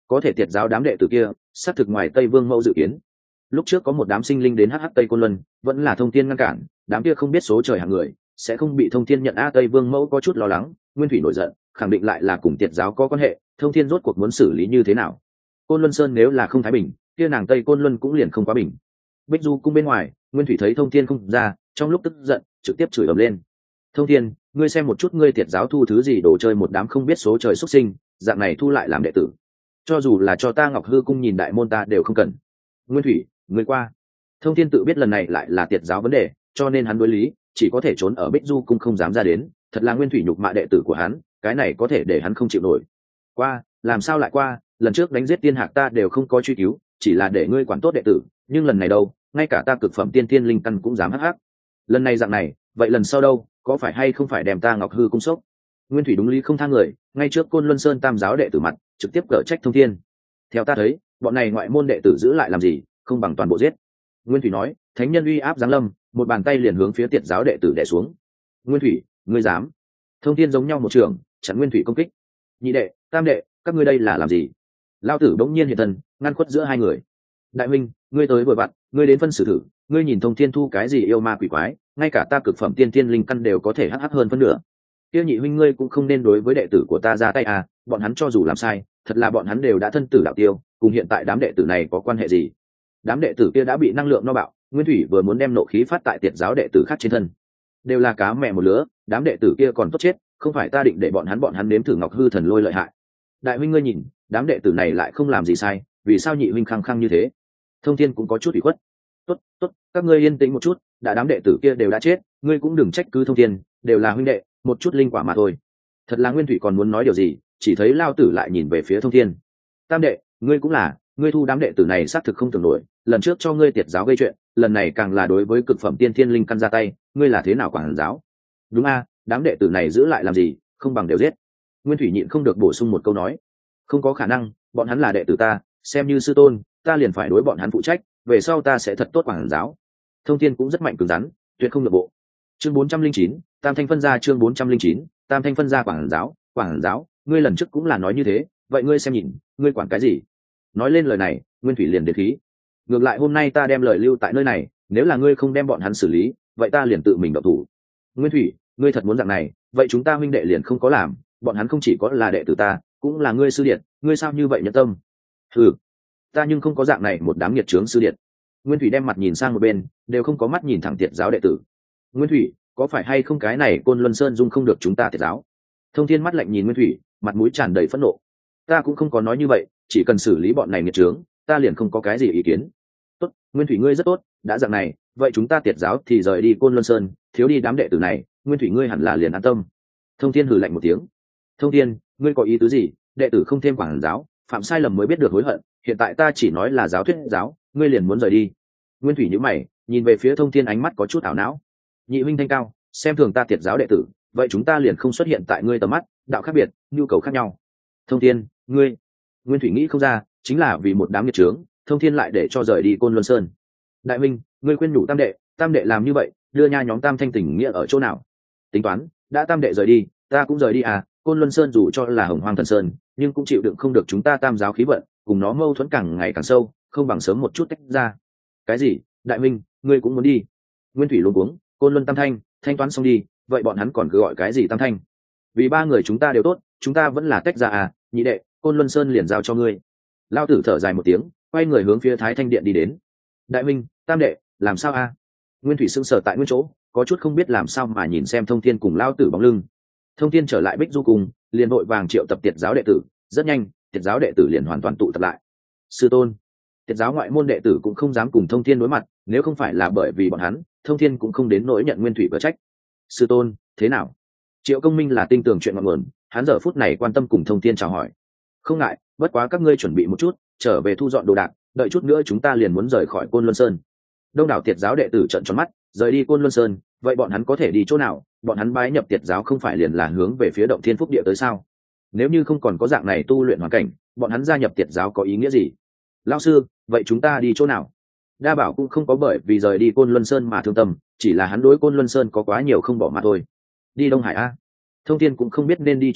Speaker 1: có thể tiệt giáo đám đệ tử kia xác thực ngoài Tây Vương Mẫu dự kiến. Lúc trước có một đám sinh linh đến hắc hắc Tây Côn Luân, vẫn là Thông Thiên ngăn cản, đám kia không biết số trời hàng người sẽ không bị Thông Thiên nhận. A Tây Vương Mẫu có chút lo lắng, Nguyên Thủy nổi giận, khẳng định lại là cùng tiệt giáo có quan hệ, Thông Thiên rốt cuộc muốn xử lý như thế nào? Côn Luân Sơn nếu là không thái bình, kia nàng Tây Côn Luân cũng liền không quá bình. Bích Du cung bên ngoài, Nguyên Thủy thấy Thông Thiên không ra, trong lúc tức giận trực tiếp chửi ầm lên. Thông Thiên, ngươi xem một chút ngươi tiệt giáo thu thứ gì đồ chơi một đám không biết số trời xuất sinh, dạng này thu lại làm đệ tử, cho dù là cho ta Ngọc Hư cung nhìn đại môn ta đều không cần. Nguyên Thủy, ngươi qua. Thông Thiên tự biết lần này lại là tiệt giáo vấn đề, cho nên hắn đối lý chỉ có thể trốn ở Bích Du cung không dám ra đến. Thật là Nguyên Thủy nhục mạ đệ tử của hắn, cái này có thể để hắn không chịu nổi. Qua, làm sao lại qua? Lần trước đánh giết tiên hạc ta đều không có truy cứu, chỉ là để ngươi quản tốt đệ tử, nhưng lần này đâu, ngay cả ta cực phẩm tiên tiên linh căn cũng dám hắc hắc. Lần này dạng này, vậy lần sau đâu, có phải hay không phải đem ta Ngọc Hư cung sốc? Nguyên Thủy đúng lý không tha người, ngay trước Côn Luân Sơn tam giáo đệ tử mặt trực tiếp cở trách Thông Thiên. Theo ta thấy, bọn này ngoại môn đệ tử giữ lại làm gì, không bằng toàn bộ giết. Nguyên Thủy nói, thánh nhân uy áp giáng lâm, một bàn tay liền hướng phía tiệt giáo đệ tử đè xuống. Nguyên Thủy, ngươi dám? Thông Thiên giống nhau một trường chặn Nguyên Thủy công kích. Nhị đệ, tam đệ, các ngươi đây là làm gì? Lao tử bỗng nhiên hiện thân, ngăn khuất giữa hai người. Đại minh, ngươi tới vội vặn, ngươi đến phân xử thử, ngươi nhìn Thông Thiên thu cái gì yêu ma quỷ quái, ngay cả ta cực phẩm tiên tiên linh căn đều có thể hắc hắc hơn phân nửa. Tiêu nhị huynh ngươi cũng không nên đối với đệ tử của ta ra tay à, bọn hắn cho dù làm sai, thật là bọn hắn đều đã thân tử đạo tiêu, cùng hiện tại đám đệ tử này có quan hệ gì? Đám đệ tử kia đã bị năng lượng no bạo, Nguyên Thủy vừa muốn đem nộ khí phát tại tiệt giáo đệ tử khác trên thân. Đều là cá mẹ một lứa, đám đệ tử kia còn tốt chết, không phải ta định để bọn hắn bọn hắn nếm thử Ngọc Hư thần lôi lợi hại. Đại huynh ngươi nhìn, đám đệ tử này lại không làm gì sai, vì sao nhị huynh khăng khăng như thế? Thông Thiên cũng có chút ủy khuất. Tốt, tốt, các ngươi yên tĩnh một chút, đã đám đệ tử kia đều đã chết, ngươi cũng đừng trách cứ Thông Thiên, đều là huynh đệ, một chút linh quả mà thôi. Thật là Nguyên Thủy còn muốn nói điều gì, chỉ thấy Lao Tử lại nhìn về phía Thông Thiên. Tam đệ, ngươi cũng là, ngươi thu đám đệ tử này xác thực không tưởng nổi, lần trước cho ngươi tiệt giáo gây chuyện, lần này càng là đối với cực phẩm tiên thiên linh căn ra tay, ngươi là thế nào quản giáo? Đúng a, đám đệ tử này giữ lại làm gì, không bằng đều giết. Nguyên Thủy nhịn không được bổ sung một câu nói, không có khả năng, bọn hắn là đệ tử ta, xem như sư tôn, ta liền phải đối bọn hắn phụ trách, về sau ta sẽ thật tốt quản giáo. Thông Thiên cũng rất mạnh cứng rắn, tuyệt không nhượng bộ. Chương bốn trăm linh chín, Tam Thanh phân ra. Chương bốn trăm linh chín, Tam Thanh phân ra. Quản giáo, quản giáo, ngươi lần trước cũng là nói như thế, vậy ngươi xem nhìn, ngươi quản cái gì? Nói lên lời này, Nguyên Thủy liền đến khí. Ngược lại hôm nay ta đem lời lưu tại nơi này, nếu là ngươi không đem bọn hắn xử lý, vậy ta liền tự mình động thủ. Nguyên Thủy, ngươi thật muốn dạng này, vậy chúng ta huynh đệ liền không có làm, bọn hắn không chỉ có là đệ tử ta, cũng là ngươi sư điện, ngươi sao như vậy nhẫn tâm? Ừ, ta nhưng không có dạng này một đám nghiệt trướng sư điện. Nguyên Thủy đem mặt nhìn sang một bên, đều không có mắt nhìn thẳng tiệt giáo đệ tử. Nguyên Thủy, có phải hay không cái này Côn Luân Sơn dung không được chúng ta tiệt giáo? Thông Thiên mắt lạnh nhìn Nguyên Thủy, mặt mũi tràn đầy phẫn nộ. Ta cũng không có nói như vậy, chỉ cần xử lý bọn này nghiệt trướng, ta liền không có cái gì ý kiến. Tốt, Nguyên Thủy ngươi rất tốt, đã dạng này, vậy chúng ta tiệt giáo thì rời đi Côn Luân Sơn, thiếu đi đám đệ tử này, Nguyên Thủy ngươi hẳn là liền an tâm. Thông Thiên hừ lạnh một tiếng. Thông Thiên, ngươi có ý tứ gì? Đệ tử không thêm quản giáo, phạm sai lầm mới biết được hối hận, hiện tại ta chỉ nói là giáo thuyết giáo, ngươi liền muốn rời đi. Nguyên Thủy nhíu mày, nhìn về phía Thông Thiên ánh mắt có chút ảo não. Nhị huynh thanh cao, xem thường ta tiệt giáo đệ tử, vậy chúng ta liền không xuất hiện tại ngươi tầm mắt, đạo khác biệt, nhu cầu khác nhau. Thông Thiên, ngươi, Nguyên Thủy nghĩ không ra, chính là vì một đám nghiệt trướng, Thông Thiên lại để cho rời đi Côn Luân Sơn. Đại huynh, ngươi khuyên nhủ tam đệ, tam đệ làm như vậy, đưa nha nhóm Tam Thanh tình nghĩa ở chỗ nào? Tính toán, đã tam đệ rời đi, ta cũng rời đi à? Côn Luân Sơn dù cho là Hồng Hoang Thần Sơn, nhưng cũng chịu đựng không được chúng ta tam giáo khí vận, cùng nó mâu thuẫn càng ngày càng sâu, không bằng sớm một chút tách ra. Cái gì? Đại huynh, ngươi cũng muốn đi? Nguyên Thủy luống cuống, Côn Luân Tam Thanh, thanh toán xong đi, vậy bọn hắn còn cứ gọi cái gì Tam Thanh? Vì ba người chúng ta đều tốt, chúng ta vẫn là tách ra à? Nhị đệ, Côn Luân Sơn liền giao cho ngươi. Lao Tử thở dài một tiếng, quay người hướng phía Thái Thanh Điện đi đến. Đại huynh, tam đệ, làm sao a? Nguyên Thủy sững sờ tại nguyên chỗ, có chút không biết làm sao mà nhìn xem Thông Thiên cùng Lao Tử bóng lưng. Thông Thiên trở lại Bích Du cùng, liền vội vàng triệu tập tiệt giáo đệ tử, rất nhanh, tiệt giáo đệ tử liền hoàn toàn tụ tập lại. Sư tôn, tiệt giáo ngoại môn đệ tử cũng không dám cùng Thông Thiên đối mặt, nếu không phải là bởi vì bọn hắn, Thông Thiên cũng không đến nỗi nhận Nguyên Thủy cở trách. Sư tôn, thế nào? Triệu Công Minh là tinh tường chuyện ngọn nguồn, hắn giờ phút này quan tâm cùng Thông Thiên chào hỏi. Không ngại, bất quá các ngươi chuẩn bị một chút, trở về thu dọn đồ đạc, đợi chút nữa chúng ta liền muốn rời khỏi Côn Luân Sơn. Đông đảo tiệt giáo đệ tử trợn tròn mắt, rời đi Côn Luân Sơn, vậy bọn hắn có thể đi chỗ nào? Bọn hắn bái nhập tiệt giáo không phải liền là hướng về phía Động Thiên Phúc Địa tới sao? Nếu như không còn có dạng này tu luyện hoàn cảnh, bọn hắn gia nhập tiệt giáo có ý nghĩa gì? Lão sư, vậy chúng ta đi chỗ nào? Đa Bảo cũng không có bởi vì rời đi Côn Luân Sơn mà thương tâm, chỉ là hắn đối Côn Luân Sơn có quá nhiều không bỏ mà thôi. Đi Đông Hải a. Thông Thiên cũng không biết nên đi chỗ nào,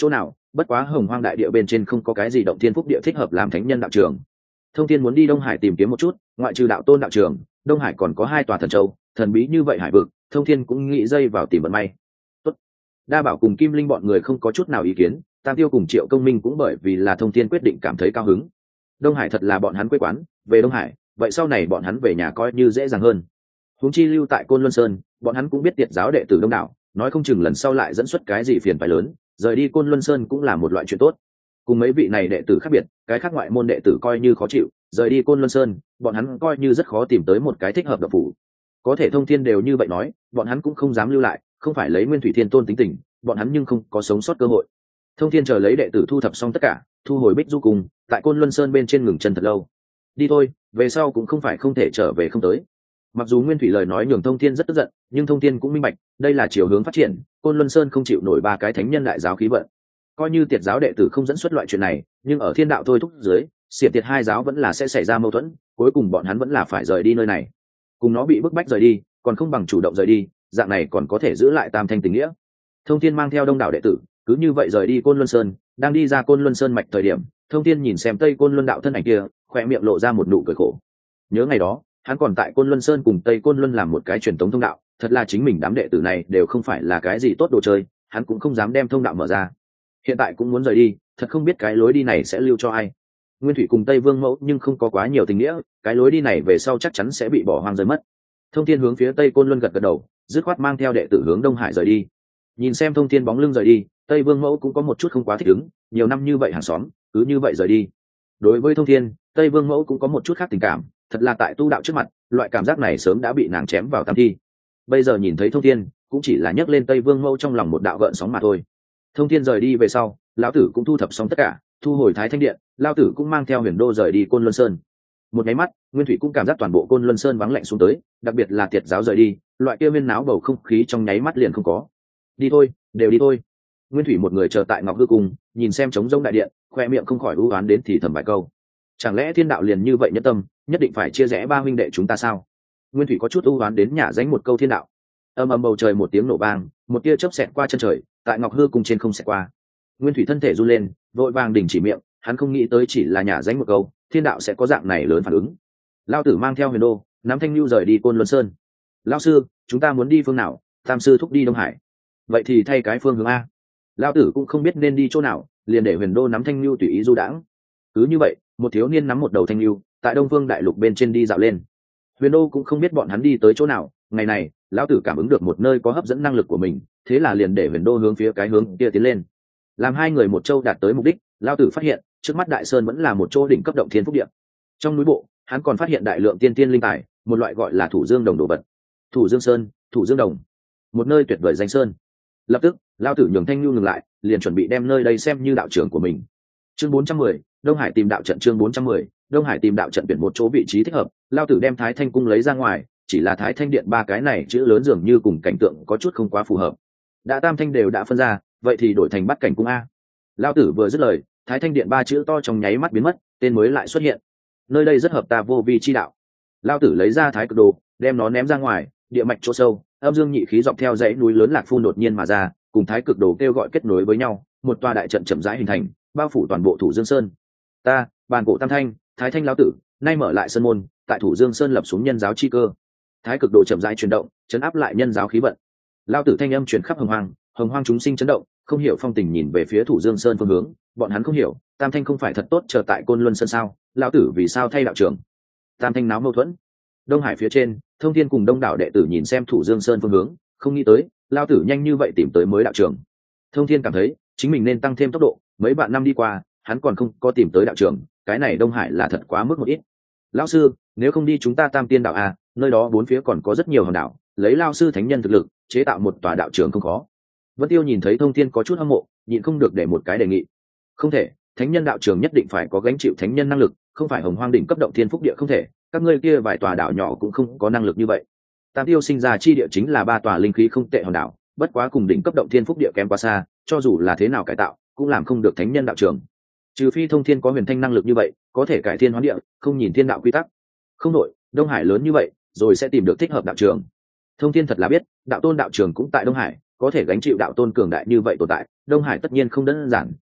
Speaker 1: bất quá hồng hoang đại địa bên trên không có cái gì động thiên phúc địa thích hợp làm thánh nhân đạo trường. Thông thiên muốn đi Đông Hải tìm kiếm một chút, ngoại trừ đạo tôn đạo trường, Đông Hải còn có hai tòa thần châu, thần bí như vậy hải vực, thông thiên cũng nghĩ dây vào tìm vận may. Tốt. Đa Bảo cùng Kim Linh bọn người không có chút nào ý kiến, Tam Tiêu cùng Triệu Công Minh cũng bởi vì là thông thiên quyết định cảm thấy cao hứng. Đông Hải thật là bọn hắn quê quán, về Đông Hải, vậy sau này bọn hắn về nhà coi như dễ dàng hơn. Huống chi lưu tại Côn Luân Sơn, bọn hắn cũng biết tiệt giáo đệ tử đông đảo, nói không chừng lần sau lại dẫn xuất cái gì phiền phải lớn, rời đi Côn Luân Sơn cũng là một loại chuyện tốt. Cùng mấy vị này đệ tử khác biệt, cái khác ngoại môn đệ tử coi như khó chịu, rời đi Côn Luân Sơn, bọn hắn coi như rất khó tìm tới một cái thích hợp đạo phủ. Có thể thông thiên đều như vậy nói, bọn hắn cũng không dám lưu lại, không phải lấy Nguyên Thủy Thiên Tôn tính tình, bọn hắn nhưng không có sống sót cơ hội. Thông thiên chờ lấy đệ tử thu thập xong tất cả, thu hồi Bích Du cùng, tại Côn Luân Sơn bên trên ngừng chân thật lâu. Đi thôi, về sau cũng không phải không thể trở về không tới. Mặc dù Nguyên Thủy lời nói nhường thông thiên rất tức giận, nhưng thông thiên cũng minh bạch, đây là chiều hướng phát triển, Côn Luân Sơn không chịu nổi ba cái thánh nhân đại giáo khí vận. Coi như tiệt giáo đệ tử không dẫn xuất loại chuyện này, nhưng ở thiên đạo thôi thúc dưới, xiển tiệt hai giáo vẫn là sẽ xảy ra mâu thuẫn, cuối cùng bọn hắn vẫn là phải rời đi nơi này. Cùng nó bị bức bách rời đi, còn không bằng chủ động rời đi, dạng này còn có thể giữ lại tam thanh tình nghĩa. Thông thiên mang theo đông đảo đệ tử, cứ như vậy rời đi Côn Luân Sơn, đang đi ra Côn Luân Sơn mạch thời điểm, thông thiên nhìn xem Tây Côn Luân đạo thân ảnh kia, khỏe miệng lộ ra một nụ cười khổ. Nhớ ngày đó, hắn còn tại Côn Luân Sơn cùng Tây Côn Luân làm một cái truyền thống thông đạo, thật là chính mình đám đệ tử này đều không phải là cái gì tốt đồ chơi, hắn cũng không dám đem thông đạo mở ra. Hiện tại cũng muốn rời đi, thật không biết cái lối đi này sẽ lưu cho ai. Nguyên Thủy cùng Tây Vương Mẫu nhưng không có quá nhiều tình nghĩa, cái lối đi này về sau chắc chắn sẽ bị bỏ hoang rơi mất. Thông thiên hướng phía Tây Côn Luân gật gật đầu, dứt khoát mang theo đệ tử hướng Đông Hải rời đi. Nhìn xem thông thiên bóng lưng rời đi, Tây Vương Mẫu cũng có một chút không quá thích ứng, nhiều năm như vậy hàng xóm, cứ như vậy rời đi. Đối với thông thiên, Tây Vương Mẫu cũng có một chút khác tình cảm, thật là tại tu đạo trước mặt, loại cảm giác này sớm đã bị nàng chém vào tam thi. Bây giờ nhìn thấy thông thiên, cũng chỉ là nhấc lên Tây Vương Mẫu trong lòng một đạo gợn sóng mà thôi. Thông thiên rời đi về sau, lão tử cũng thu thập xong tất cả, thu hồi Thái Thanh Điện, lão tử cũng mang theo Huyền Đô rời đi Côn Luân Sơn. Một cái mắt, Nguyên Thủy cũng cảm giác toàn bộ Côn Luân Sơn vắng lạnh xuống tới, đặc biệt là tiệt giáo rời đi, loại kia viên náo bầu không khí trong nháy mắt liền không có. Đi thôi, đều đi thôi. Nguyên Thủy một người chờ tại Ngọc Hư Cung, nhìn xem trống rỗng đại điện, khoe miệng không khỏi u oán đến thì thầm vài câu. Chẳng lẽ thiên đạo liền như vậy nhất tâm, nhất định phải chia rẽ ba huynh đệ chúng ta sao? Nguyên Thủy có chút u oán đến nhả dánh một câu thiên đạo. Âm ầm bầu trời một tiếng nổ vang, một tia chớp xẹt qua chân trời, tại Ngọc Hư Cung trên không xẹt qua. Nguyên Thủy thân thể run lên, vội vàng đình chỉ miệng, hắn không nghĩ tới chỉ là nhả dánh một câu, thiên đạo sẽ có dạng này lớn phản ứng. Lão tử mang theo Huyền Đô, nắm Thanh Nhu rời đi Côn Luân Sơn. Lão sư, chúng ta muốn đi phương nào? Tam sư thúc đi Đông Hải. Vậy thì thay cái phương hướng a. Lão tử cũng không biết nên đi chỗ nào, liền để Huyền Đô nắm Thanh Nhu tùy ý du đãng. Cứ như vậy, một thiếu niên nắm một đầu Thanh Nhu, tại Đông Vương đại lục bên trên đi dạo lên. Huyền Đô cũng không biết bọn hắn đi tới chỗ nào, ngày này, lão tử cảm ứng được một nơi có hấp dẫn năng lực của mình, thế là liền để Huyền Đô hướng phía cái hướng kia tiến lên. Làm hai người một châu đạt tới mục đích, lão tử phát hiện, trước mắt Đại Sơn vẫn là một chỗ đỉnh cấp động thiên phúc địa. Trong núi bộ, hắn còn phát hiện đại lượng tiên tiên linh tài, một loại gọi là Thủ Dương Đồng đồ vật. Thủ Dương Sơn, Thủ Dương Đồng, một nơi tuyệt vời danh sơn. Lập tức, lão tử nhường Thanh Nhu ngừng lại, liền chuẩn bị đem nơi đây xem như đạo trường của mình. Chương bốn trăm mười, Đông Hải tìm đạo trận. Chương bốn trăm mười, Đông Hải tìm đạo trận tuyển một chỗ vị trí thích hợp, lão tử đem Thái Thanh cung lấy ra ngoài, chỉ là Thái Thanh điện ba cái này chữ lớn dường như cùng cảnh tượng có chút không quá phù hợp. Đã tam thanh đều đã phân ra, vậy thì đổi thành Bát Cảnh cung a. Lão tử vừa dứt lời, Thái Thanh điện ba chữ to trong nháy mắt biến mất, tên mới lại xuất hiện. Nơi đây rất hợp ta vô vi chi đạo. Lão tử lấy ra Thái Cực Đồ, đem nó ném ra ngoài, địa mạch chỗ sâu, âm dương nhị khí dọc theo dãy núi lớn lạc phun đột nhiên mà ra, cùng Thái Cực Đồ kêu gọi kết nối với nhau, một tòa đại trận chậm rãi hình thành, bao phủ toàn bộ Thủ Dương Sơn. Ta, bàn cổ tam thanh, Thái Thanh lão tử, nay mở lại sơn môn, tại Thủ Dương Sơn lập xuống nhân giáo chi cơ. Thái Cực Đồ chậm rãi chuyển động, chấn áp lại nhân giáo khí vận. Lão tử thanh âm truyền khắp hồng hoang, hồng hoang chúng sinh chấn động, không hiểu phong tình nhìn về phía Thủ Dương Sơn phương hướng, bọn hắn không hiểu, tam thanh không phải thật tốt chờ tại Côn Luân Sơn sao? Lão tử vì sao thay đạo trưởng? Tam thanh náo mâu thuẫn. Đông Hải phía trên, Thông Thiên cùng đông đảo đệ tử nhìn xem Thủ Dương Sơn phương hướng, không nghĩ tới, lão tử nhanh như vậy tìm tới mới đạo trưởng. Thông Thiên cảm thấy, chính mình nên tăng thêm tốc độ, mấy bạn năm đi qua, hắn còn không có tìm tới đạo trưởng, cái này Đông Hải là thật quá mức một ít. Lão sư, nếu không đi chúng ta Tam Tiên đạo à, nơi đó bốn phía còn có rất nhiều hòn đảo, lấy lão sư thánh nhân thực lực, chế tạo một tòa đạo trường không khó. Vân Tiêu nhìn thấy Thông Thiên có chút hâm mộ, nhịn không được để một cái đề nghị. Không thể, thánh nhân đạo trường nhất định phải có gánh chịu thánh nhân năng lực, không phải hồng hoang đỉnh cấp động thiên phúc địa không thể, các ngươi kia vài tòa đảo nhỏ cũng không có năng lực như vậy. Tam Tiêu sinh ra chi địa chính là ba tòa linh khí không tệ hòn đảo, bất quá cùng đỉnh cấp động thiên phúc địa kém quá xa, cho dù là thế nào cải tạo, cũng làm không được thánh nhân đạo trường. Trừ phi Thông Thiên có huyền thanh năng lực như vậy, có thể cải thiên hóa địa, không nhìn thiên đạo quy tắc. Không nội, Đông Hải lớn như vậy, rồi sẽ tìm được thích hợp đạo trường. Thông Thiên thật là biết, đạo tôn đạo trường cũng tại Đông Hải, có thể gánh chịu đạo tôn cường đại như vậy tồn tại, Đông Hải tất nhiên không đơn giản,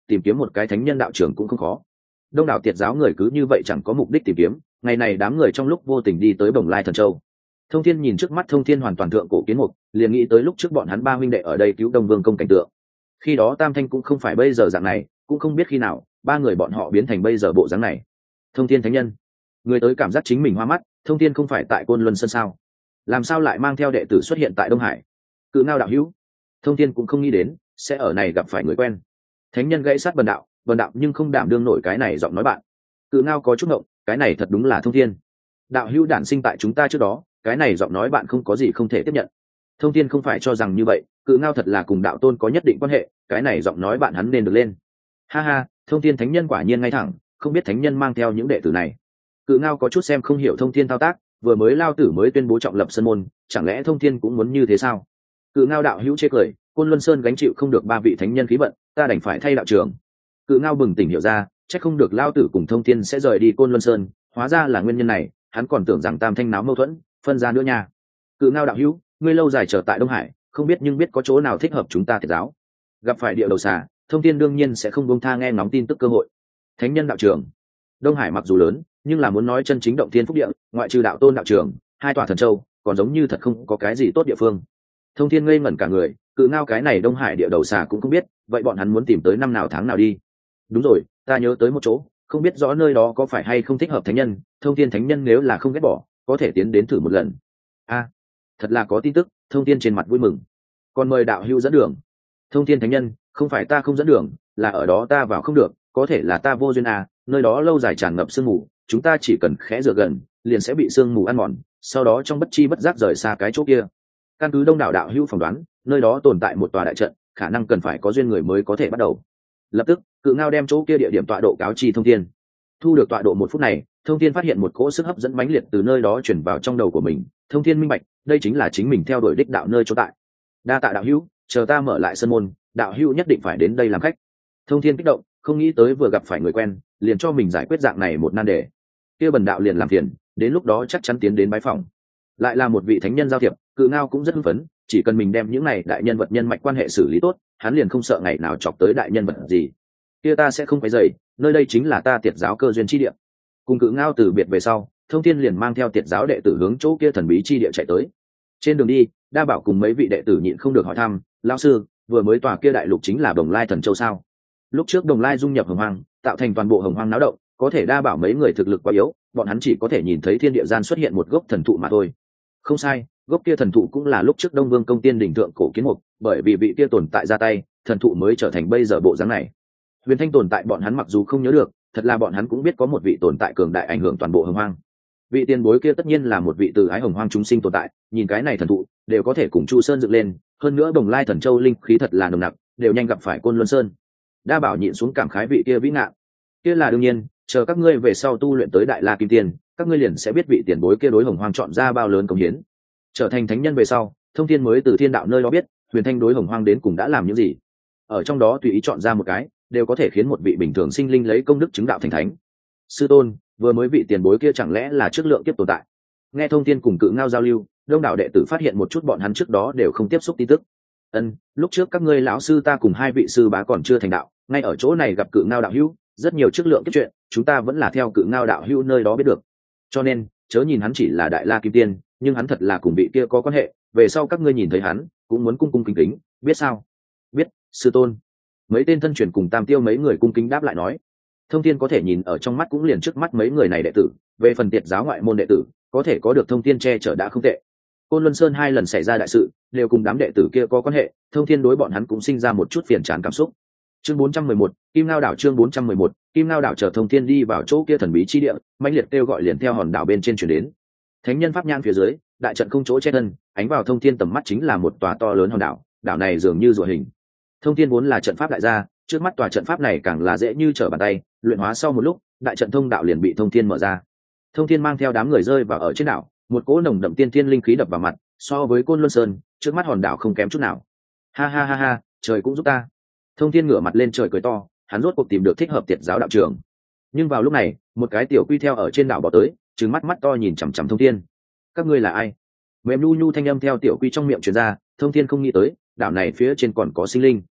Speaker 1: tìm kiếm một cái thánh nhân đạo trưởng cũng không khó. Đông đảo tiệt giáo người cứ như vậy chẳng có mục đích tìm kiếm, ngày này đám người trong lúc vô tình đi tới Bồng Lai Thần Châu. Thông Thiên nhìn trước mắt Thông Thiên hoàn toàn thượng cổ kiến mục, liền nghĩ tới lúc trước bọn hắn ba huynh đệ ở đây cứu Đông Vương công cảnh tượng. Khi đó Tam Thanh cũng không phải bây giờ dạng này, cũng không biết khi nào ba người bọn họ biến thành bây giờ bộ dáng này. Thông Thiên thánh nhân, người tới cảm giác chính mình hoa mắt. Thông Thiên không phải tại Côn Luân Sơn sao? Làm sao lại mang theo đệ tử xuất hiện tại Đông Hải? Cự Ngao đạo hữu, Thông Thiên cũng không nghĩ đến sẽ ở này gặp phải người quen. Thánh nhân gãy sát Vân đạo, Vân đạo nhưng không đảm đương nổi cái này giọng nói bạn. Cự Ngao có chút ngộng, cái này thật đúng là Thông Thiên. Đạo hữu đản sinh tại chúng ta trước đó, cái này giọng nói bạn không có gì không thể tiếp nhận. Thông Thiên không phải cho rằng như vậy, Cự Ngao thật là cùng đạo tôn có nhất định quan hệ, cái này giọng nói bạn hắn nên được lên. Ha ha, Thông Thiên thánh nhân quả nhiên ngay thẳng, không biết thánh nhân mang theo những đệ tử này. Cự Ngao có chút xem không hiểu Thông Thiên thao tác, vừa mới lao tử mới tuyên bố trọng lập sơn môn, chẳng lẽ Thông Thiên cũng muốn như thế sao? Cự Ngao đạo hữu chê cười, Côn Luân Sơn gánh chịu không được ba vị thánh nhân khí vận, ta đành phải thay đạo trưởng. Cự Ngao bừng tỉnh hiểu ra, chắc không được lao tử cùng Thông Thiên sẽ rời đi Côn Luân Sơn, hóa ra là nguyên nhân này, hắn còn tưởng rằng Tam Thanh náo mâu thuẫn, phân ra nữa nha. Cự Ngao đạo hữu, ngươi lâu dài chờ tại Đông Hải, không biết nhưng biết có chỗ nào thích hợp chúng ta thiệt giáo. Gặp phải địa đầu xà, Thông Thiên đương nhiên sẽ không buông tha nghe ngóng tin tức cơ hội. Thánh nhân đạo trưởng, Đông Hải mặc dù lớn, nhưng là muốn nói chân chính động thiên phúc địa, ngoại trừ đạo tôn đạo trưởng, hai tòa thần châu, còn giống như thật không có cái gì tốt địa phương. Thông Thiên ngây ngẩn cả người, Cự Ngao cái này Đông Hải địa đầu xà cũng không biết, vậy bọn hắn muốn tìm tới năm nào tháng nào đi? Đúng rồi, ta nhớ tới một chỗ, không biết rõ nơi đó có phải hay không thích hợp thánh nhân. Thông Thiên thánh nhân nếu là không ghét bỏ, có thể tiến đến thử một lần. A, thật là có tin tức. Thông Thiên trên mặt vui mừng, còn mời đạo hữu dẫn đường. Thông Thiên thánh nhân, không phải ta không dẫn đường, là ở đó ta vào không được, có thể là ta vô duyên à, nơi đó lâu dài tràn ngập sương mù, chúng ta chỉ cần khẽ dựa gần liền sẽ bị sương mù ăn mòn, sau đó trong bất chi bất giác rời xa cái chỗ kia. Căn cứ đông đảo đạo hữu phỏng đoán, nơi đó tồn tại một tòa đại trận, khả năng cần phải có duyên người mới có thể bắt đầu. Lập tức Cự Ngao đem chỗ kia địa điểm tọa độ cáo chi Thông Thiên. Thu được tọa độ một phút này, Thông Thiên phát hiện một cỗ sức hấp dẫn mãnh liệt từ nơi đó chuyển vào trong đầu của mình. Thông Thiên minh bạch, đây chính là chính mình theo đuổi đích đạo nơi chỗ tại. Đa tạ đạo hữu, chờ ta mở lại sân môn, đạo hữu nhất định phải đến đây làm khách. Thông Thiên kích động, không nghĩ tới vừa gặp phải người quen, liền cho mình giải quyết dạng này một nan đề. Kia Bần đạo liền làm phiền, đến lúc đó chắc chắn tiến đến bái phòng. Lại là một vị thánh nhân giao thiệp, Cự Ngao cũng rất hưng phấn, chỉ cần mình đem những này đại nhân vật nhân mạch quan hệ xử lý tốt, hắn liền không sợ ngày nào chọc tới đại nhân vật gì. Kia ta sẽ không phải dậy, nơi đây chính là ta tiệt giáo cơ duyên chi địa. Cùng Cự Ngao từ biệt về sau, Thông Thiên liền mang theo tiệt giáo đệ tử hướng chỗ kia thần bí chi địa chạy tới. Trên đường đi, Đa Bảo cùng mấy vị đệ tử nhịn không được hỏi thăm, lão sư, vừa mới tòa kia đại lục chính là Bồng Lai Thần Châu sao? Lúc trước Đồng Lai dung nhập Hồng Hoang, tạo thành toàn bộ Hồng Hoang náo động, có thể Đa Bảo mấy người thực lực quá yếu, bọn hắn chỉ có thể nhìn thấy thiên địa gian xuất hiện một gốc thần thụ mà thôi. Không sai, gốc kia thần thụ cũng là lúc trước Đông Vương công tiên đỉnh thượng cổ kiến mục, bởi vì vị kia tồn tại ra tay, thần thụ mới trở thành bây giờ bộ dáng này. Huyền Thanh tồn tại bọn hắn mặc dù không nhớ được, thật là bọn hắn cũng biết có một vị tồn tại cường đại ảnh hưởng toàn bộ Hồng Hoang. Vị tiền bối kia tất nhiên là một vị từ ái Hồng Hoang chúng sinh tồn tại, nhìn cái này thần thụ, đều có thể cùng Chu Sơn dựng lên, hơn nữa Đồng Lai Thần Châu linh khí thật là nồng nặc, đều nhanh gặp phải Côn Luân Sơn. Đa Bảo nhịn xuống cảm khái vị kia vĩ ngạn. Kia là đương nhiên, chờ các ngươi về sau tu luyện tới Đại La Kim Tiên, các ngươi liền sẽ biết vị tiền bối kia đối Hồng Hoang chọn ra bao lớn công hiến. Trở thành thánh nhân về sau, Thông Thiên mới từ thiên đạo nơi đó biết, Huyền Thanh đối Hồng Hoang đến cùng đã làm những gì. Ở trong đó tùy ý chọn ra một cái, đều có thể khiến một vị bình thường sinh linh lấy công đức chứng đạo thành thánh. Sư tôn, vừa mới vị tiền bối kia chẳng lẽ là trước lượng tiếp tồn tại? Nghe Thông Thiên cùng Cự Ngao giao lưu, đông đảo đệ tử phát hiện một chút bọn hắn trước đó đều không tiếp xúc tin tức. Ân, lúc trước các ngươi lão sư ta cùng hai vị sư bá còn chưa thành đạo, ngay ở chỗ này gặp Cự Ngao đạo hữu, rất nhiều trước lượng kiếp chuyện, chúng ta vẫn là theo Cự Ngao đạo hữu nơi đó biết được. Cho nên, chớ nhìn hắn chỉ là Đại La Kim Tiên, nhưng hắn thật là cùng vị kia có quan hệ, về sau các ngươi nhìn thấy hắn, cũng muốn cung cung kính kính, biết sao? Biết, sư tôn. Mấy tên thân truyền cùng Tam Tiêu mấy người cung kính đáp lại nói. Thông Thiên có thể nhìn ở trong mắt cũng liền trước mắt mấy người này đệ tử, về phần tiệt giáo ngoại môn đệ tử, có thể có được Thông Thiên che chở đã không tệ. Côn Luân Sơn hai lần xảy ra đại sự, đều cùng đám đệ tử kia có quan hệ, Thông Thiên đối bọn hắn cũng sinh ra một chút phiền chán cảm xúc. Chương bốn trăm mười một, Kim Ngao đảo chương bốn trăm mười một, Kim Ngao đảo chờ Thông Thiên đi vào chỗ kia thần bí chi địa, mãnh liệt kêu gọi liền theo hòn đảo bên trên truyền đến. Thánh nhân pháp nhãn phía dưới, đại trận không chỗ che thân, ánh vào Thông Thiên tầm mắt chính là một tòa to lớn hòn đảo, đảo này dường như rùa hình. Thông Thiên vốn là trận pháp đại gia, trước mắt tòa trận pháp này càng là dễ như trở bàn tay, luyện hóa sau một lúc, đại trận thông đạo liền bị Thông Thiên mở ra. Thông Thiên mang theo đám người rơi vào ở trên đảo, một cỗ nồng đậm tiên thiên linh khí đập vào mặt, so với Côn Luân Sơn, trước mắt hòn đảo không kém chút nào. Ha ha ha ha, trời cũng giúp ta. Thông Thiên ngửa mặt lên trời cười to, hắn rốt cuộc tìm được thích hợp tiệt giáo đạo trưởng. Nhưng vào lúc này, một cái tiểu quy theo ở trên đảo bỏ tới, trừng mắt mắt to nhìn chằm chằm Thông Thiên. Các ngươi là ai? Mềm nu nhu thanh âm theo tiểu quy trong miệng truyền ra, Thông Thiên không nghĩ tới, đảo này phía trên còn có sinh linh.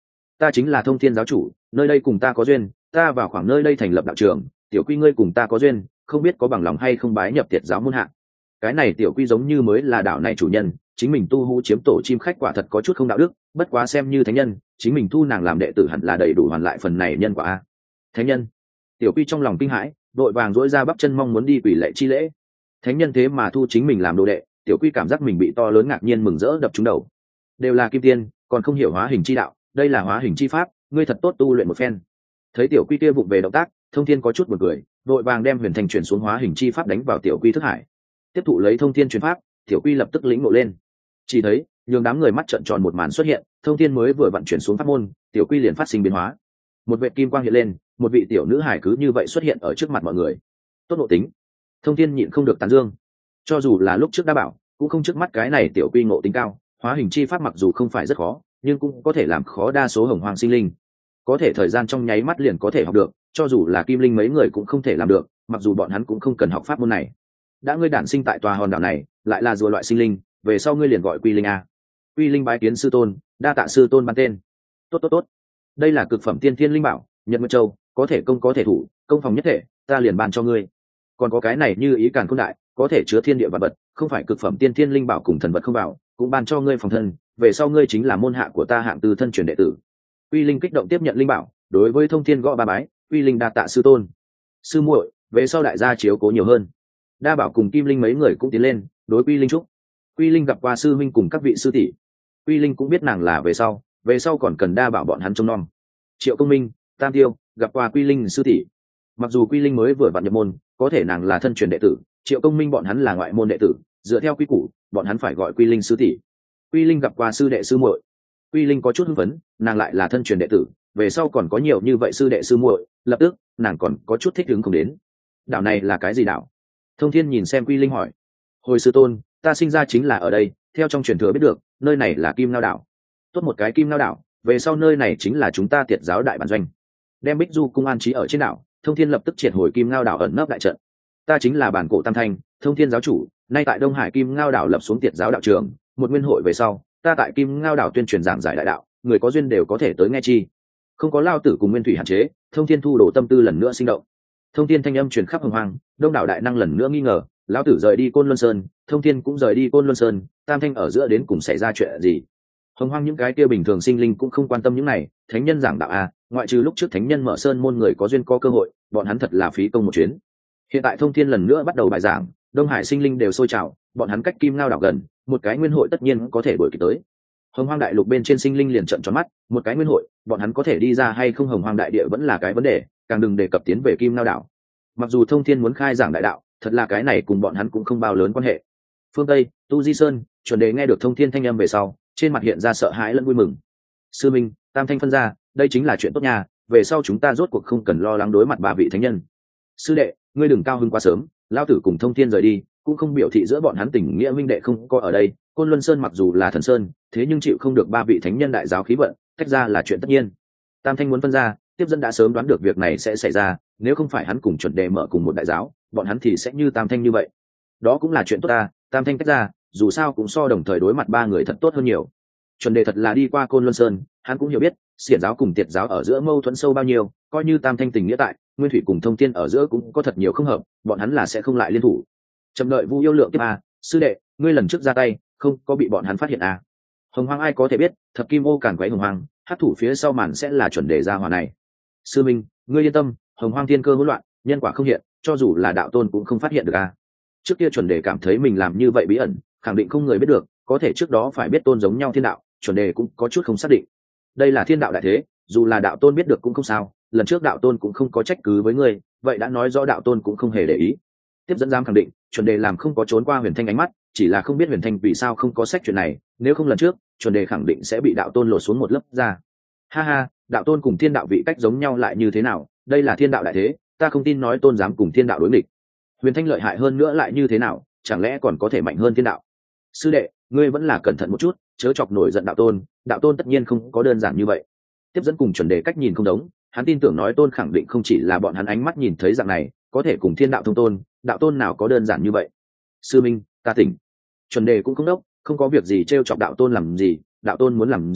Speaker 1: ta chính là Thông Thiên giáo chủ, nơi đây cùng ta có duyên, ta vào khoảng nơi đây thành lập đạo trường, tiểu quy ngươi cùng ta có duyên, không biết có bằng lòng hay không bái nhập tiệt giáo môn hạ. Cái này tiểu quy giống như mới là đạo này chủ nhân, chính mình tu hú chiếm tổ chim khách quả thật có chút không đạo đức, bất quá xem như thánh nhân, chính mình thu nàng làm đệ tử hẳn là đầy đủ hoàn lại phần này nhân quả a. Thánh nhân. Tiểu quy trong lòng kinh hãi, đội vàng dỗi ra bắp chân mong muốn đi quỷ lệ chi lễ. Thánh nhân thế mà thu chính mình làm đồ đệ, tiểu quy cảm giác mình bị to lớn ngạc nhiên mừng rỡ đập trúng đầu. Đều là kim tiên, còn không hiểu hóa hình chi đạo, đây là hóa hình chi pháp, ngươi thật tốt tu luyện một phen. Thấy tiểu quy kia vụng về động tác, Thông Thiên có chút buồn cười, đội vàng đem huyền thành chuyển xuống hóa hình chi pháp đánh vào tiểu quy thức hải. Tiếp thụ lấy Thông Thiên truyền pháp, tiểu quy lập tức lĩnh ngộ lên. Chỉ thấy nhường đám người mắt trợn tròn một màn xuất hiện, Thông Thiên mới vừa vận chuyển xuống pháp môn, tiểu quy liền phát sinh biến hóa. Một vệt kim quang hiện lên, một vị tiểu nữ hải cứ như vậy xuất hiện ở trước mặt mọi người. Tốt nội tính. Thông Thiên nhịn không được tán dương. Cho dù là lúc trước đã bảo, cũng không trước mắt cái này tiểu quy ngộ tính cao, hóa hình chi pháp mặc dù không phải rất khó, nhưng cũng có thể làm khó đa số hồng hoang sinh linh. Có thể thời gian trong nháy mắt liền có thể học được, cho dù là kim linh mấy người cũng không thể làm được, mặc dù bọn hắn cũng không cần học pháp môn này. Đã ngươi đản sinh tại tòa hòn đảo này, lại là rùa loại sinh linh, về sau ngươi liền gọi quy linh a. Quy linh bái kiến sư tôn, đa tạ sư tôn ban tên. Tốt tốt tốt. Đây là cực phẩm tiên thiên linh bảo, Nhật Nguyệt Châu, có thể công có thể thủ, công phòng nhất thể, ta liền ban cho ngươi. Còn có cái này như ý càn khôn đại, có thể chứa thiên địa vật vật, không phải cực phẩm tiên thiên linh bảo cùng thần vật không bảo, cũng ban cho ngươi phòng thân, về sau ngươi chính là môn hạ của ta hạng tư thân truyền đệ tử. Quy linh kích động tiếp nhận linh bảo, đối với Thông Thiên gõ ba bái, Quy linh đa tạ sư tôn. Sư muội, về sau đại gia chiếu cố nhiều hơn. Đa bảo cùng Kim linh mấy người cũng tiến lên, đối Quy linh chúc. Quy linh gặp qua sư minh cùng các vị sư tỷ. Quy linh cũng biết nàng là về sau, về sau còn cần Đa bảo bọn hắn trông nom. Triệu Công Minh, Tam Tiêu, gặp qua Quy linh sư tỷ. Mặc dù Quy linh mới vừa vặn nhập môn, có thể nàng là thân truyền đệ tử, Triệu Công Minh bọn hắn là ngoại môn đệ tử, dựa theo quy củ, bọn hắn phải gọi Quy linh sư tỷ. Quy linh gặp qua sư đệ sư muội. Quy linh có chút hưng phấn, nàng lại là thân truyền đệ tử, về sau còn có nhiều như vậy sư đệ sư muội, lập tức nàng còn có chút thích hứng không đến. Đảo này là cái gì đảo? Thông Thiên nhìn xem Quy linh hỏi. Hồi sư tôn, ta sinh ra chính là ở đây, theo trong truyền thừa biết được, nơi này là Kim Ngao đảo. Tốt một cái Kim Ngao đảo, về sau nơi này chính là chúng ta Tiệt giáo đại bản doanh. Đem Bích Du cung an trí ở trên đảo, Thông Thiên lập tức triệt hồi Kim Ngao đảo ẩn nấp đại trận. Ta chính là bản cổ Tam Thanh, Thông Thiên giáo chủ, nay tại Đông Hải Kim Ngao đảo lập xuống Tiệt giáo đạo trường, một nguyên hội về sau, ta tại Kim Ngao đảo tuyên truyền giảng giải đại đạo, người có duyên đều có thể tới nghe chi. Không có lao tử cùng nguyên thủy hạn chế, Thông Thiên thu đồ tâm tư lần nữa sinh động. Thông Thiên thanh âm truyền khắp hồng hoang, đông đảo đại năng lần nữa nghi ngờ, lão tử rời đi Côn Luân Sơn, Thông Thiên cũng rời đi Côn Luân Sơn, Tam Thanh ở giữa đến cùng xảy ra chuyện gì? Hồng hoang những cái kia bình thường sinh linh cũng không quan tâm những này, thánh nhân giảng đạo à, ngoại trừ lúc trước thánh nhân mở sơn môn người có duyên có cơ hội, bọn hắn thật là phí công một chuyến. Hiện tại Thông Thiên lần nữa bắt đầu bài giảng, Đông Hải sinh linh đều sôi trào, bọn hắn cách Kim Ngao đảo gần, một cái nguyên hội tất nhiên có thể đuổi kịp tới. Hồng hoang đại lục bên trên sinh linh liền trợn tròn mắt, một cái nguyên hội, bọn hắn có thể đi ra hay không Hồng hoang đại địa vẫn là cái vấn đề, càng đừng đề cập tiến về Kim Ngao đảo. Mặc dù Thông Thiên muốn khai giảng đại đạo, thật là cái này cùng bọn hắn cũng không bao lớn quan hệ. Phương Tây, Tu Di Sơn, chuẩn đề nghe được Thông Thiên thanh âm về sau, trên mặt hiện ra sợ hãi lẫn vui mừng. Sư minh, Tam Thanh phân ra, đây chính là chuyện tốt nha, về sau chúng ta rốt cuộc không cần lo lắng đối mặt ba vị thánh nhân. Sư đệ, ngươi đừng cao hứng quá sớm, lão tử cùng Thông Thiên rời đi, cũng không biểu thị giữa bọn hắn tình nghĩa huynh đệ không có ở đây. Côn Luân Sơn mặc dù là thần sơn, thế nhưng chịu không được ba vị thánh nhân đại giáo khí vận, tách ra là chuyện tất nhiên. Tam Thanh muốn phân ra, tiếp dẫn đã sớm đoán được việc này sẽ xảy ra, nếu không phải hắn cùng chuẩn đề mở cùng một đại giáo, bọn hắn thì sẽ như Tam Thanh như vậy. Đó cũng là chuyện tốt ta, Tam Thanh tách ra, dù sao cũng so đồng thời đối mặt ba người thật tốt hơn nhiều. Chuẩn đề thật là đi qua Côn Luân Sơn, hắn cũng hiểu biết, xiển giáo cùng tiệt giáo ở giữa mâu thuẫn sâu bao nhiêu, coi như Tam Thanh tình nghĩa tại, Nguyên Thủy cùng Thông Thiên ở giữa cũng có thật nhiều không hợp, bọn hắn là sẽ không lại liên thủ. Chậm đợi Vu Yêu Lượng tiếp a, sư đệ, ngươi lần trước ra tay, không có bị bọn hắn phát hiện a. Hồng hoang ai có thể biết, thập kim ô càn quấy hồng hoang, hắc thủ phía sau màn sẽ là chuẩn đề ra hỏa này. Sư minh, ngươi yên tâm, hồng hoang thiên cơ hỗn loạn, nhân quả không hiện, cho dù là đạo tôn cũng không phát hiện được a. Trước kia chuẩn đề cảm thấy mình làm như vậy bí ẩn, khẳng định không người biết được, có thể trước đó phải biết tôn giống nhau thiên đạo, chuẩn đề cũng có chút không xác định. Đây là thiên đạo đại thế, dù là đạo tôn biết được cũng không sao, lần trước đạo tôn cũng không có trách cứ với ngươi, vậy đã nói rõ đạo tôn cũng không hề để ý. Tiếp dẫn giám khẳng định, chuẩn đề làm không có trốn qua huyền thanh ánh mắt, chỉ là không biết huyền thanh vì sao không có sách chuyện này, nếu không lần trước chuẩn đề khẳng định sẽ bị đạo tôn lột xuống một lớp ra. Ha ha, đạo tôn cùng thiên đạo vị cách giống nhau lại như thế nào, đây là thiên đạo đại thế, ta không tin nói tôn dám cùng thiên đạo đối nghịch. Huyền thanh lợi hại hơn nữa lại như thế nào, chẳng lẽ còn có thể mạnh hơn thiên đạo? Sư đệ, ngươi vẫn là cẩn thận một chút, chớ chọc nổi giận đạo tôn, đạo tôn tất nhiên không có đơn giản như vậy. Tiếp dẫn cùng chuẩn đề cách nhìn không giống, hắn tin tưởng nói tôn khẳng định không chỉ là bọn hắn ánh mắt nhìn thấy dạng này, có thể cùng thiên đạo thông tôn, đạo tôn nào có đơn giản như vậy. Sư minh, ta tỉnh. Chuẩn đề cũng không đốc, không có việc gì trêu chọc đạo tôn làm gì, đạo tôn muốn làm gì,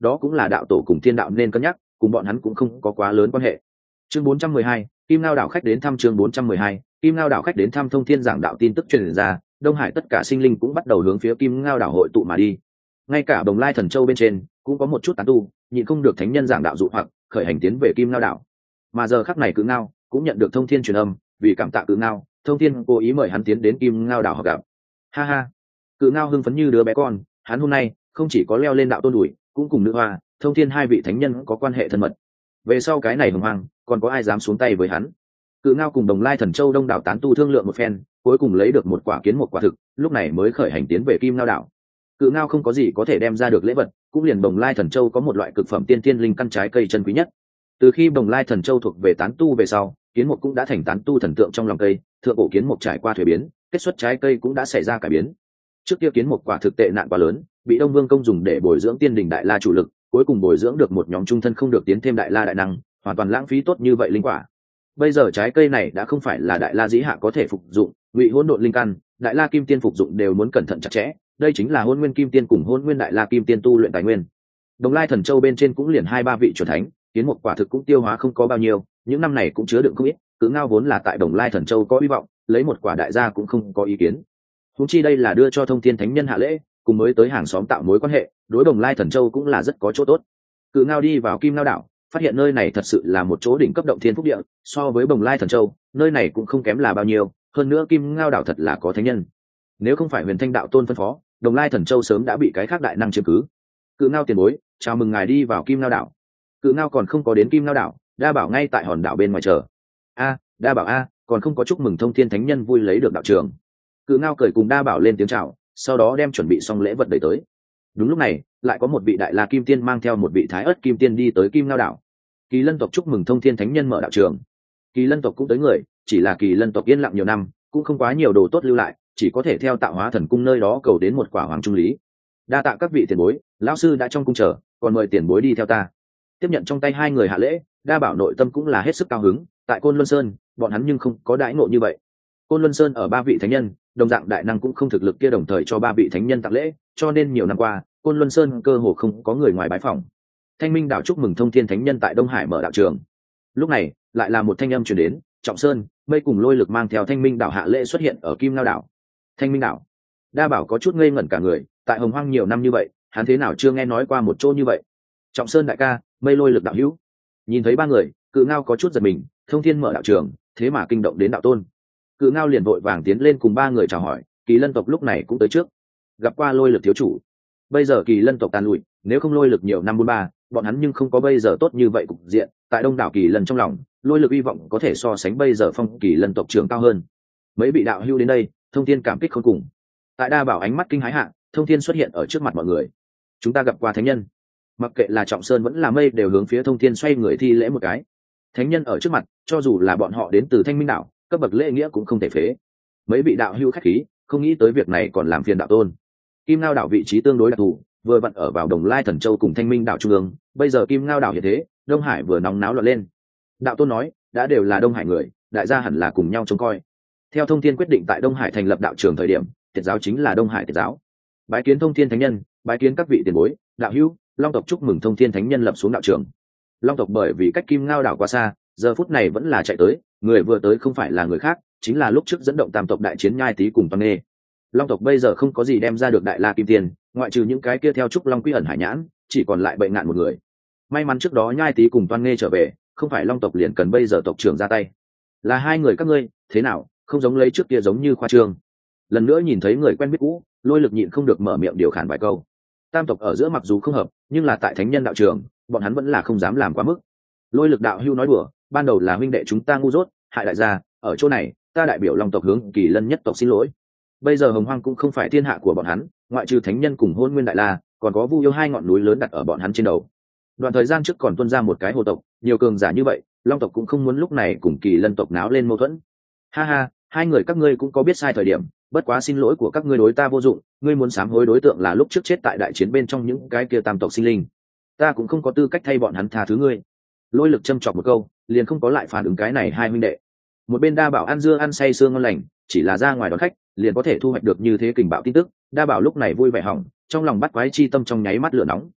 Speaker 1: đó cũng là đạo tổ cùng thiên đạo nên cân nhắc, cùng bọn hắn cũng không có quá lớn quan hệ. Chương bốn trăm mười hai, Kim Ngao đảo khách đến thăm. Chương bốn trăm mười hai, Kim Ngao đảo khách đến thăm. Thông thiên giảng đạo tin tức truyền ra, Đông Hải tất cả sinh linh cũng bắt đầu hướng phía Kim Ngao đảo hội tụ mà đi. Ngay cả Bồng Lai Thần Châu bên trên cũng có một chút tán tu, nhịn không được thánh nhân giảng đạo dụ hoặc, khởi hành tiến về Kim Ngao đảo. Mà giờ khắc này Cự Ngao cũng nhận được thông thiên truyền âm, vì cảm tạ Cự Ngao, thông thiên cố ý mời hắn tiến đến Kim Ngao đảo hợp gặp. Ha ha. Cự Ngao hưng phấn như đứa bé con, hắn hôm nay không chỉ có leo lên đạo tôn đùi, cũng cùng nữ hoa, thông thiên hai vị thánh nhân có quan hệ thân mật. Về sau cái này hùng hoang, còn có ai dám xuống tay với hắn? Cự Ngao cùng Đồng Lai Thần Châu đông đảo tán tu thương lượng một phen, cuối cùng lấy được một quả kiến một quả thực, lúc này mới khởi hành tiến về Kim Ngao đảo. Cự Ngao không có gì có thể đem ra được lễ vật, cũng liền Đồng Lai Thần Châu có một loại cực phẩm tiên tiên linh căn trái cây chân quý nhất. Từ khi Đồng Lai Thần Châu thuộc về tán tu về sau, kiến mục cũng đã thành tán tu thần tượng trong lòng cây, thượng cổ kiến mục trải qua thuế biến, kết xuất trái cây cũng đã xảy ra cải biến. Trước kia kiến mục quả thực tệ nạn quá lớn, bị Đông Vương công dùng để bồi dưỡng tiên đình đại la chủ lực, cuối cùng bồi dưỡng được một nhóm trung thân không được tiến thêm đại la đại năng, hoàn toàn lãng phí tốt như vậy linh quả. Bây giờ trái cây này đã không phải là đại la dĩ hạ có thể phục dụng, ngụy hỗn độn linh căn, đại la kim tiên phục dụng đều muốn cẩn thận chặt chẽ, đây chính là hôn nguyên kim tiên cùng hôn nguyên đại la kim tiên tu luyện tài nguyên. Đồng Lai Thần Châu bên trên cũng liền hai ba vị chuẩn thánh, kiến mục quả thực cũng tiêu hóa không có bao nhiêu, những năm này cũng chứa đựng không ít. Cự Ngao vốn là tại Đồng Lai Thần Châu có hy vọng, lấy một quả đại gia cũng không có ý kiến. Huống chi đây là đưa cho thông thiên thánh nhân hạ lễ, cùng mới tới hàng xóm tạo mối quan hệ, đối Đồng Lai Thần Châu cũng là rất có chỗ tốt. Cự Ngao đi vào Kim Ngao đảo, phát hiện nơi này thật sự là một chỗ đỉnh cấp động thiên phúc địa, so với Đồng Lai Thần Châu, nơi này cũng không kém là bao nhiêu, hơn nữa Kim Ngao đảo thật là có thánh nhân. Nếu không phải Huyền Thanh đạo tôn phân phó, Đồng Lai Thần Châu sớm đã bị cái khác đại năng chiếm cứ. Cự Ngao tiền bối, chào mừng ngài đi vào Kim Ngao đảo. Cự Ngao còn không có đến Kim Ngao đảo, Đa Bảo ngay tại hòn đảo bên ngoài chờ. A, Đa Bảo a, còn không có chúc mừng thông thiên thánh nhân vui lấy được đạo trường. Cự Ngao cười cùng Đa Bảo lên tiếng chào, sau đó đem chuẩn bị xong lễ vật đẩy tới. Đúng lúc này, lại có một vị đại la kim tiên mang theo một vị thái ớt kim tiên đi tới Kim Ngao đảo. Kỳ Lân tộc chúc mừng thông thiên thánh nhân mở đạo trường. Kỳ Lân tộc cũng tới người, chỉ là Kỳ Lân tộc yên lặng nhiều năm, cũng không quá nhiều đồ tốt lưu lại, chỉ có thể theo Tạo Hóa Thần Cung nơi đó cầu đến một quả hoàng trung lý. Đa tạ các vị tiền bối, lão sư đã trong cung chờ, còn mời tiền bối đi theo ta. Tiếp nhận trong tay hai người hạ lễ, Đa Bảo nội tâm cũng là hết sức cao hứng, tại Côn Luân Sơn, bọn hắn nhưng không có đãi ngộ như vậy. Côn Luân Sơn ở ba vị thánh nhân, đồng dạng đại năng cũng không thực lực kia đồng thời cho ba vị thánh nhân tặng lễ, cho nên nhiều năm qua, Côn Luân Sơn cơ hồ không có người ngoài bái phỏng. Thanh Minh đảo chúc mừng thông thiên thánh nhân tại Đông Hải mở đạo trường. Lúc này, lại là một thanh âm truyền đến, Trọng Sơn, Mây cùng Lôi Lực mang theo Thanh Minh đảo hạ lễ xuất hiện ở Kim Ngao đảo. Thanh Minh đảo. Đa Bảo có chút ngây ngẩn cả người, tại Hồng Hoang nhiều năm như vậy, hắn thế nào chưa nghe nói qua một chỗ như vậy. Trọng Sơn đại ca, Mây Lôi Lực đạo hữu. Nhìn thấy ba người, Cự Ngao có chút giật mình, thông thiên mở đạo trường, thế mà kinh động đến đạo tôn. Cự Ngao liền vội vàng tiến lên cùng ba người chào hỏi, Kỳ Lân tộc lúc này cũng tới trước. Gặp qua Lôi Lực thiếu chủ. Bây giờ Kỳ Lân tộc tàn lụi, nếu không Lôi Lực nhiều năm buôn ba, bọn hắn nhưng không có bây giờ tốt như vậy cục diện, tại Đông đảo Kỳ Lân trong lòng, Lôi Lực hy vọng có thể so sánh bây giờ phong Kỳ Lân tộc trưởng cao hơn. Mấy vị đạo hữu đến đây, thông thiên cảm kích khôn cùng. Tại Đa Bảo ánh mắt kinh hãi hạ, thông thiên xuất hiện ở trước mặt mọi người. Chúng ta gặp qua thánh nhân. Mặc kệ là Trọng Sơn vẫn là Mây đều hướng phía thông thiên xoay người thi lễ một cái. Thánh nhân ở trước mặt, cho dù là bọn họ đến từ Thanh Minh đảo, cấp bậc lễ nghĩa cũng không thể phế. Mấy vị đạo hữu khách khí, không nghĩ tới việc này còn làm phiền đạo tôn. Kim Ngao đảo vị trí tương đối đặc thù, vừa vặn ở vào Đồng Lai Thần Châu cùng Thanh Minh đảo trung ương, bây giờ Kim Ngao đảo hiện thế, Đông Hải vừa nóng náo loạn lên. Đạo tôn nói, đã đều là Đông Hải người, đại gia hẳn là cùng nhau trông coi. Theo thông thiên quyết định tại Đông Hải thành lập đạo trường thời điểm, Tiệt giáo chính là Đông Hải Tiệt giáo. Bái kiến thông thiên thánh nhân, bái kiến các vị tiền bối, đạo hữu, Long tộc chúc mừng thông thiên thánh nhân lập xuống đạo trường. Long tộc bởi vì cách Kim Ngao đảo quá xa, giờ phút này vẫn là chạy tới, người vừa tới không phải là người khác, chính là lúc trước dẫn động tam tộc đại chiến Nhai Tý cùng Toàn Nghê. Long tộc bây giờ không có gì đem ra được đại la kim tiền, ngoại trừ những cái kia theo trúc long quy ẩn hải nhãn, chỉ còn lại bệnh ngạn một người. May mắn trước đó Nhai Tý cùng Toàn Nghê trở về, không phải Long tộc liền cần bây giờ tộc trưởng ra tay. Là hai người các ngươi, thế nào, không giống lấy trước kia giống như khoa trương. Lần nữa nhìn thấy người quen biết cũ, Lôi Lực nhịn không được mở miệng điều khản vài câu. Tam tộc ở giữa mặc dù không hợp, nhưng là tại thánh nhân đạo trường, bọn hắn vẫn là không dám làm quá mức. Lôi Lực đạo hưu nói đùa, ban đầu là huynh đệ chúng ta ngu dốt, hại đại gia, ở chỗ này, ta đại biểu Long tộc hướng Kỳ Lân nhất tộc xin lỗi. Bây giờ Hồng Hoang cũng không phải thiên hạ của bọn hắn, ngoại trừ thánh nhân cùng Hôn Nguyên đại la, còn có Vu Yêu hai ngọn núi lớn đặt ở bọn hắn trên đầu. Đoạn thời gian trước còn tuôn ra một cái hồ tộc, nhiều cường giả như vậy, Long tộc cũng không muốn lúc này cùng Kỳ Lân tộc náo lên mâu thuẫn. Ha ha, hai người các ngươi cũng có biết sai thời điểm, bất quá xin lỗi của các ngươi đối ta vô dụng, ngươi muốn sám hối đối tượng là lúc trước chết tại đại chiến bên trong những cái kia tam tộc sinh linh, ta cũng không có tư cách thay bọn hắn tha thứ ngươi. Lôi Lực châm chọc một câu, liền không có lại phản ứng cái này hai huynh đệ. Một bên Đa Bảo ăn dưa ăn say sương ngon lành, chỉ là ra ngoài đón khách, liền có thể thu hoạch được như thế kình bạo tin tức. Đa Bảo lúc này vui vẻ hỏng, trong lòng bắt quái chi tâm trong nháy mắt lửa nóng.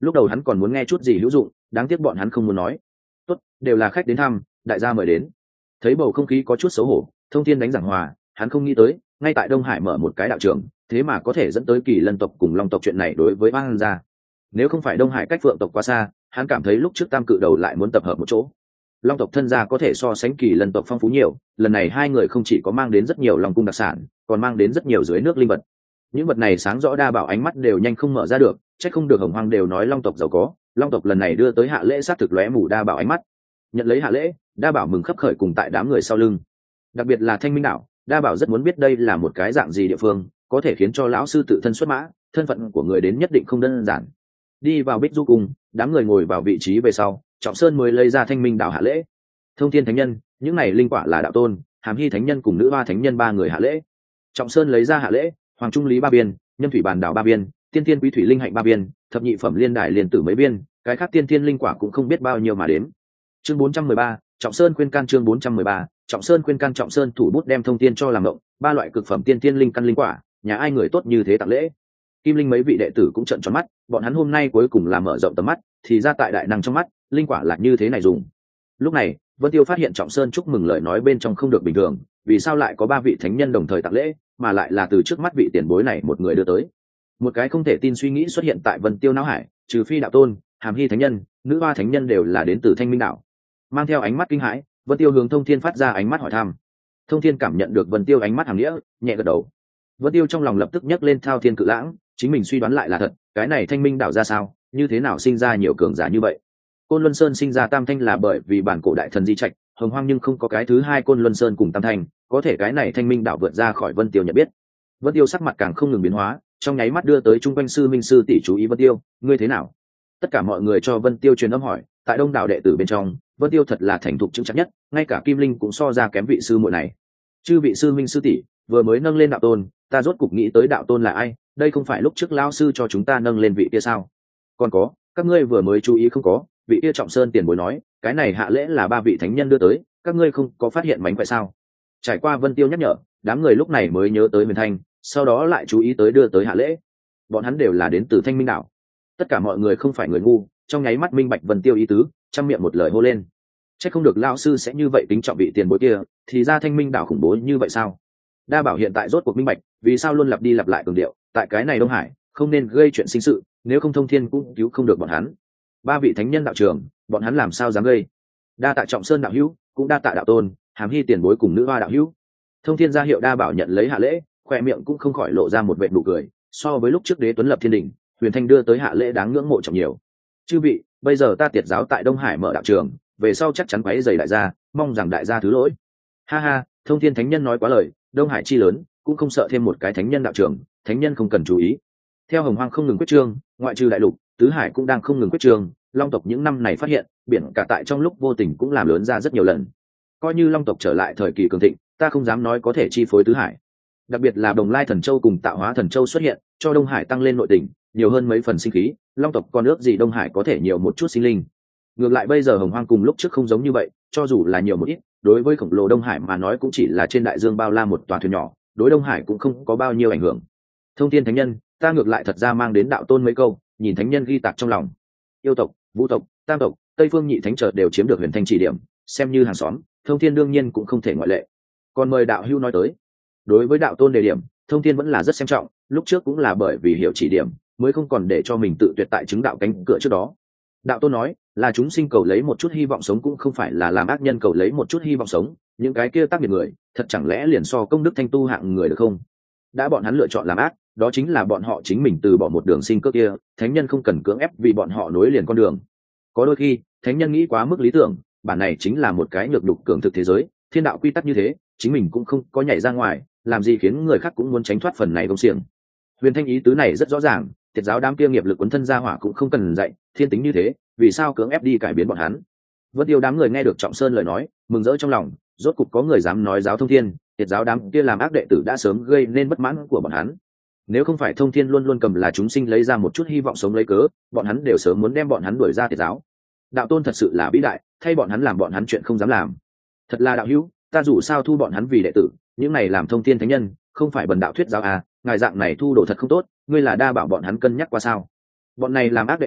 Speaker 1: lúc đầu hắn còn muốn nghe chút gì hữu dụng, đáng tiếc bọn hắn không muốn nói. Tốt, đều là khách đến thăm, đại gia mời đến. Thấy bầu không khí có chút xấu hổ, Thông Thiên đánh giảng hòa, hắn không nghĩ tới ngay tại Đông Hải mở một cái đạo trường, thế mà có thể dẫn tới Kỳ Lân tộc cùng Long tộc chuyện này đối với Bang gia. Nếu không phải Đông Hải cách Phượng tộc quá xa, hắn cảm thấy lúc trước tam cự đầu lại muốn tập hợp một chỗ. Long tộc thân gia có thể so sánh Kỳ Lân tộc phong phú nhiều, lần này hai người không chỉ có mang đến rất nhiều Long cung đặc sản, còn mang đến rất nhiều dưới nước linh vật. Những vật này sáng rõ đa bảo ánh mắt đều nhanh không mở ra được, chắc không được Hồng Hoang đều nói Long tộc giàu có, Long tộc lần này đưa tới hạ lễ sát thực lóe mù đa bảo ánh mắt. Nhận lấy hạ lễ, đa bảo mừng khấp khởi cùng tại đám người sau lưng. Đặc biệt là Thanh Minh đảo, đa bảo rất muốn biết đây là một cái dạng gì địa phương, có thể khiến cho lão sư tự thân xuất mã, thân phận của người đến nhất định không đơn giản. Đi vào Bích Du cung, đám người ngồi vào vị trí về sau, Trọng Sơn mới lấy ra Thanh Minh đảo hạ lễ. Thông Thiên thánh nhân, những này linh quả là đạo tôn, Hàm Hy thánh nhân cùng nữ hoa thánh nhân ba người hạ lễ. Trọng Sơn lấy ra hạ lễ, Hoàng Trung Lý ba biên, Nhân Thủy Bàn đảo ba biên, Tiên Tiên Quý Thủy Linh hạnh ba biên, thập nhị phẩm liên đài liên tử mấy biên, cái khác tiên tiên linh quả cũng không biết bao nhiêu mà đếm. Chương bốn trăm mười ba, Trọng Sơn khuyên can chương bốn trăm mười ba, Trọng Sơn khuyên can Trọng Sơn thủ bút đem thông tiên cho làm động, ba loại cực phẩm tiên tiên linh căn linh quả, nhà ai người tốt như thế tặng lễ. Kim Linh mấy vị đệ tử cũng trợn tròn mắt, bọn hắn hôm nay cuối cùng là mở rộng tầm mắt, thì ra tại đại năng trong mắt, linh quả là như thế này dùng. Lúc này, Vân Tiêu phát hiện Trọng Sơn chúc mừng lời nói bên trong không được bình thường, vì sao lại có ba vị thánh nhân đồng thời tặng lễ, mà lại là từ trước mắt vị tiền bối này một người đưa tới. Một cái không thể tin suy nghĩ xuất hiện tại Vân Tiêu não hải, trừ phi đạo tôn, Hàm Hy thánh nhân, nữ hoa thánh nhân đều là đến từ Thanh Minh đảo. Mang theo ánh mắt kinh hãi, Vân Tiêu hướng Thông Thiên phát ra ánh mắt hỏi thăm. Thông Thiên cảm nhận được Vân Tiêu ánh mắt hàm nghĩa, nhẹ gật đầu. Vân Tiêu trong lòng lập tức nhấc lên thao thiên cự lãng, chính mình suy đoán lại là thật, cái này Thanh Minh đảo ra sao, như thế nào sinh ra nhiều cường giả như vậy. Côn Luân Sơn sinh ra Tam Thanh là bởi vì bản cổ đại thần di trạch, Hồng Hoang nhưng không có cái thứ hai Côn Luân Sơn cùng Tam Thanh, có thể cái này Thanh Minh đảo vượt ra khỏi Vân Tiêu nhận biết. Vân Tiêu sắc mặt càng không ngừng biến hóa, trong nháy mắt đưa tới trung quanh sư minh sư tỷ chú ý Vân Tiêu, ngươi thế nào? Tất cả mọi người cho Vân Tiêu truyền âm hỏi, tại đông đảo đệ tử bên trong, Vân Tiêu thật là thành thục chứng chắc nhất, ngay cả Kim Linh cũng so ra kém vị sư muội này. Chư vị sư minh sư tỷ vừa mới nâng lên đạo tôn, ta rốt cục nghĩ tới đạo tôn là ai, đây không phải lúc trước lão sư cho chúng ta nâng lên vị kia sao? Còn có, các ngươi vừa mới chú ý không có, vị kia Trọng Sơn tiền bối nói, cái này hạ lễ là ba vị thánh nhân đưa tới, các ngươi không có phát hiện mánh khỏe sao? Trải qua Vân Tiêu nhắc nhở, đám người lúc này mới nhớ tới Huyền Thanh, sau đó lại chú ý tới đưa tới hạ lễ. Bọn hắn đều là đến từ Thanh Minh đảo. Tất cả mọi người không phải người ngu, trong nháy mắt minh bạch Vân Tiêu ý tứ, trăm miệng một lời hô lên. Chắc không được lão sư sẽ như vậy tính trọng vị tiền bối kia, thì ra Thanh Minh đảo khủng bố như vậy sao? Đa bảo hiện tại rốt cuộc minh bạch, vì sao luôn lặp đi lặp lại cường điệu, tại cái này Đông Hải, không nên gây chuyện sinh sự, nếu không Thông Thiên cũng cứu không được bọn hắn. Ba vị thánh nhân đạo trường, bọn hắn làm sao dám gây? Đa tạ Trọng Sơn đạo hữu, cũng đa tạ đạo tôn, Hàm Hy tiền bối cùng nữ hoa đạo hữu. Thông Thiên ra hiệu Đa bảo nhận lấy hạ lễ, khoe miệng cũng không khỏi lộ ra một vệt nụ cười, so với lúc trước Đế Tuấn lập thiên đỉnh, Huyền Thanh đưa tới hạ lễ đáng ngưỡng mộ trọng nhiều. Chư vị, bây giờ ta Tiệt giáo tại Đông Hải mở đạo trường, về sau chắc chắn quấy rầy đại gia, mong rằng đại gia thứ lỗi. Ha ha, Thông Thiên thánh nhân nói quá lời, Đông Hải chi lớn, cũng không sợ thêm một cái thánh nhân đạo trường, thánh nhân không cần chú ý. Theo Hồng Hoang không ngừng quyết trương, ngoại trừ đại lục, tứ hải cũng đang không ngừng quyết trương, Long tộc những năm này phát hiện, biển cả tại trong lúc vô tình cũng làm lớn ra rất nhiều lần. Coi như Long tộc trở lại thời kỳ cường thịnh, ta không dám nói có thể chi phối tứ hải. Đặc biệt là Đồng Lai Thần Châu cùng Tạo Hóa Thần Châu xuất hiện, cho Đông Hải tăng lên nội tình, nhiều hơn mấy phần sinh khí, Long tộc còn ước gì Đông Hải có thể nhiều một chút sinh linh. Ngược lại bây giờ Hồng Hoang cùng lúc trước không giống như vậy, cho dù là nhiều một ít, đối với khổng lồ Đông Hải mà nói cũng chỉ là trên đại dương bao la một tòa thuyền nhỏ, đối Đông Hải cũng không có bao nhiêu ảnh hưởng. Thông Thiên thánh nhân, ta ngược lại thật ra mang đến đạo tôn mấy câu, nhìn thánh nhân ghi tạc trong lòng. Yêu tộc, Vũ tộc, Tam tộc, Tây Phương Nhị Thánh chợt đều chiếm được Huyền Thanh chỉ điểm, xem như hàng xóm, Thông Thiên đương nhiên cũng không thể ngoại lệ. Còn mời đạo hữu nói tới. Đối với đạo tôn đề điểm, Thông Thiên vẫn là rất xem trọng, lúc trước cũng là bởi vì hiểu chỉ điểm, mới không còn để cho mình tự tuyệt tại chứng đạo cánh cửa trước đó. Đạo tôn nói, là chúng sinh cầu lấy một chút hy vọng sống cũng không phải là làm ác nhân cầu lấy một chút hy vọng sống, những cái kia tác nghiệp người, thật chẳng lẽ liền so công đức thanh tu hạng người được không? Đã bọn hắn lựa chọn làm ác, đó chính là bọn họ chính mình từ bỏ một đường sinh cơ kia, thánh nhân không cần cưỡng ép vì bọn họ nối liền con đường. Có đôi khi, thánh nhân nghĩ quá mức lý tưởng, bản này chính là một cái nhược đục cường thực thế giới, thiên đạo quy tắc như thế, chính mình cũng không có nhảy ra ngoài, làm gì khiến người khác cũng muốn tránh thoát phần này công xiềng. Huyền Thanh ý tứ này rất rõ ràng, Tiệt giáo đám kia nghiệp lực quấn thân gia hỏa cũng không cần dạy, thiên tính như thế, vì sao cưỡng ép đi cải biến bọn hắn? Vân Tiêu đám người nghe được Trọng Sơn lời nói, mừng rỡ trong lòng, rốt cục có người dám nói giáo Thông Thiên, Tiệt giáo đám kia làm ác đệ tử đã sớm gây nên bất mãn của bọn hắn. Nếu không phải Thông Thiên luôn luôn cầm là chúng sinh lấy ra một chút hy vọng sống lấy cớ, bọn hắn đều sớm muốn đem bọn hắn đuổi ra Tiệt giáo. Đạo tôn thật sự là vĩ đại, thay bọn hắn làm bọn hắn chuyện không dám làm. Thật là đạo hữu, ta dù sao thu bọn hắn vì đệ tử, những này làm Thông Thiên thánh nhân, không phải bần đạo thuyết giáo à, ngài dạng này thu đồ thật không tốt, ngươi là Đa bảo bọn hắn cân nhắc qua sao? Bọn này làm ác đệ tử,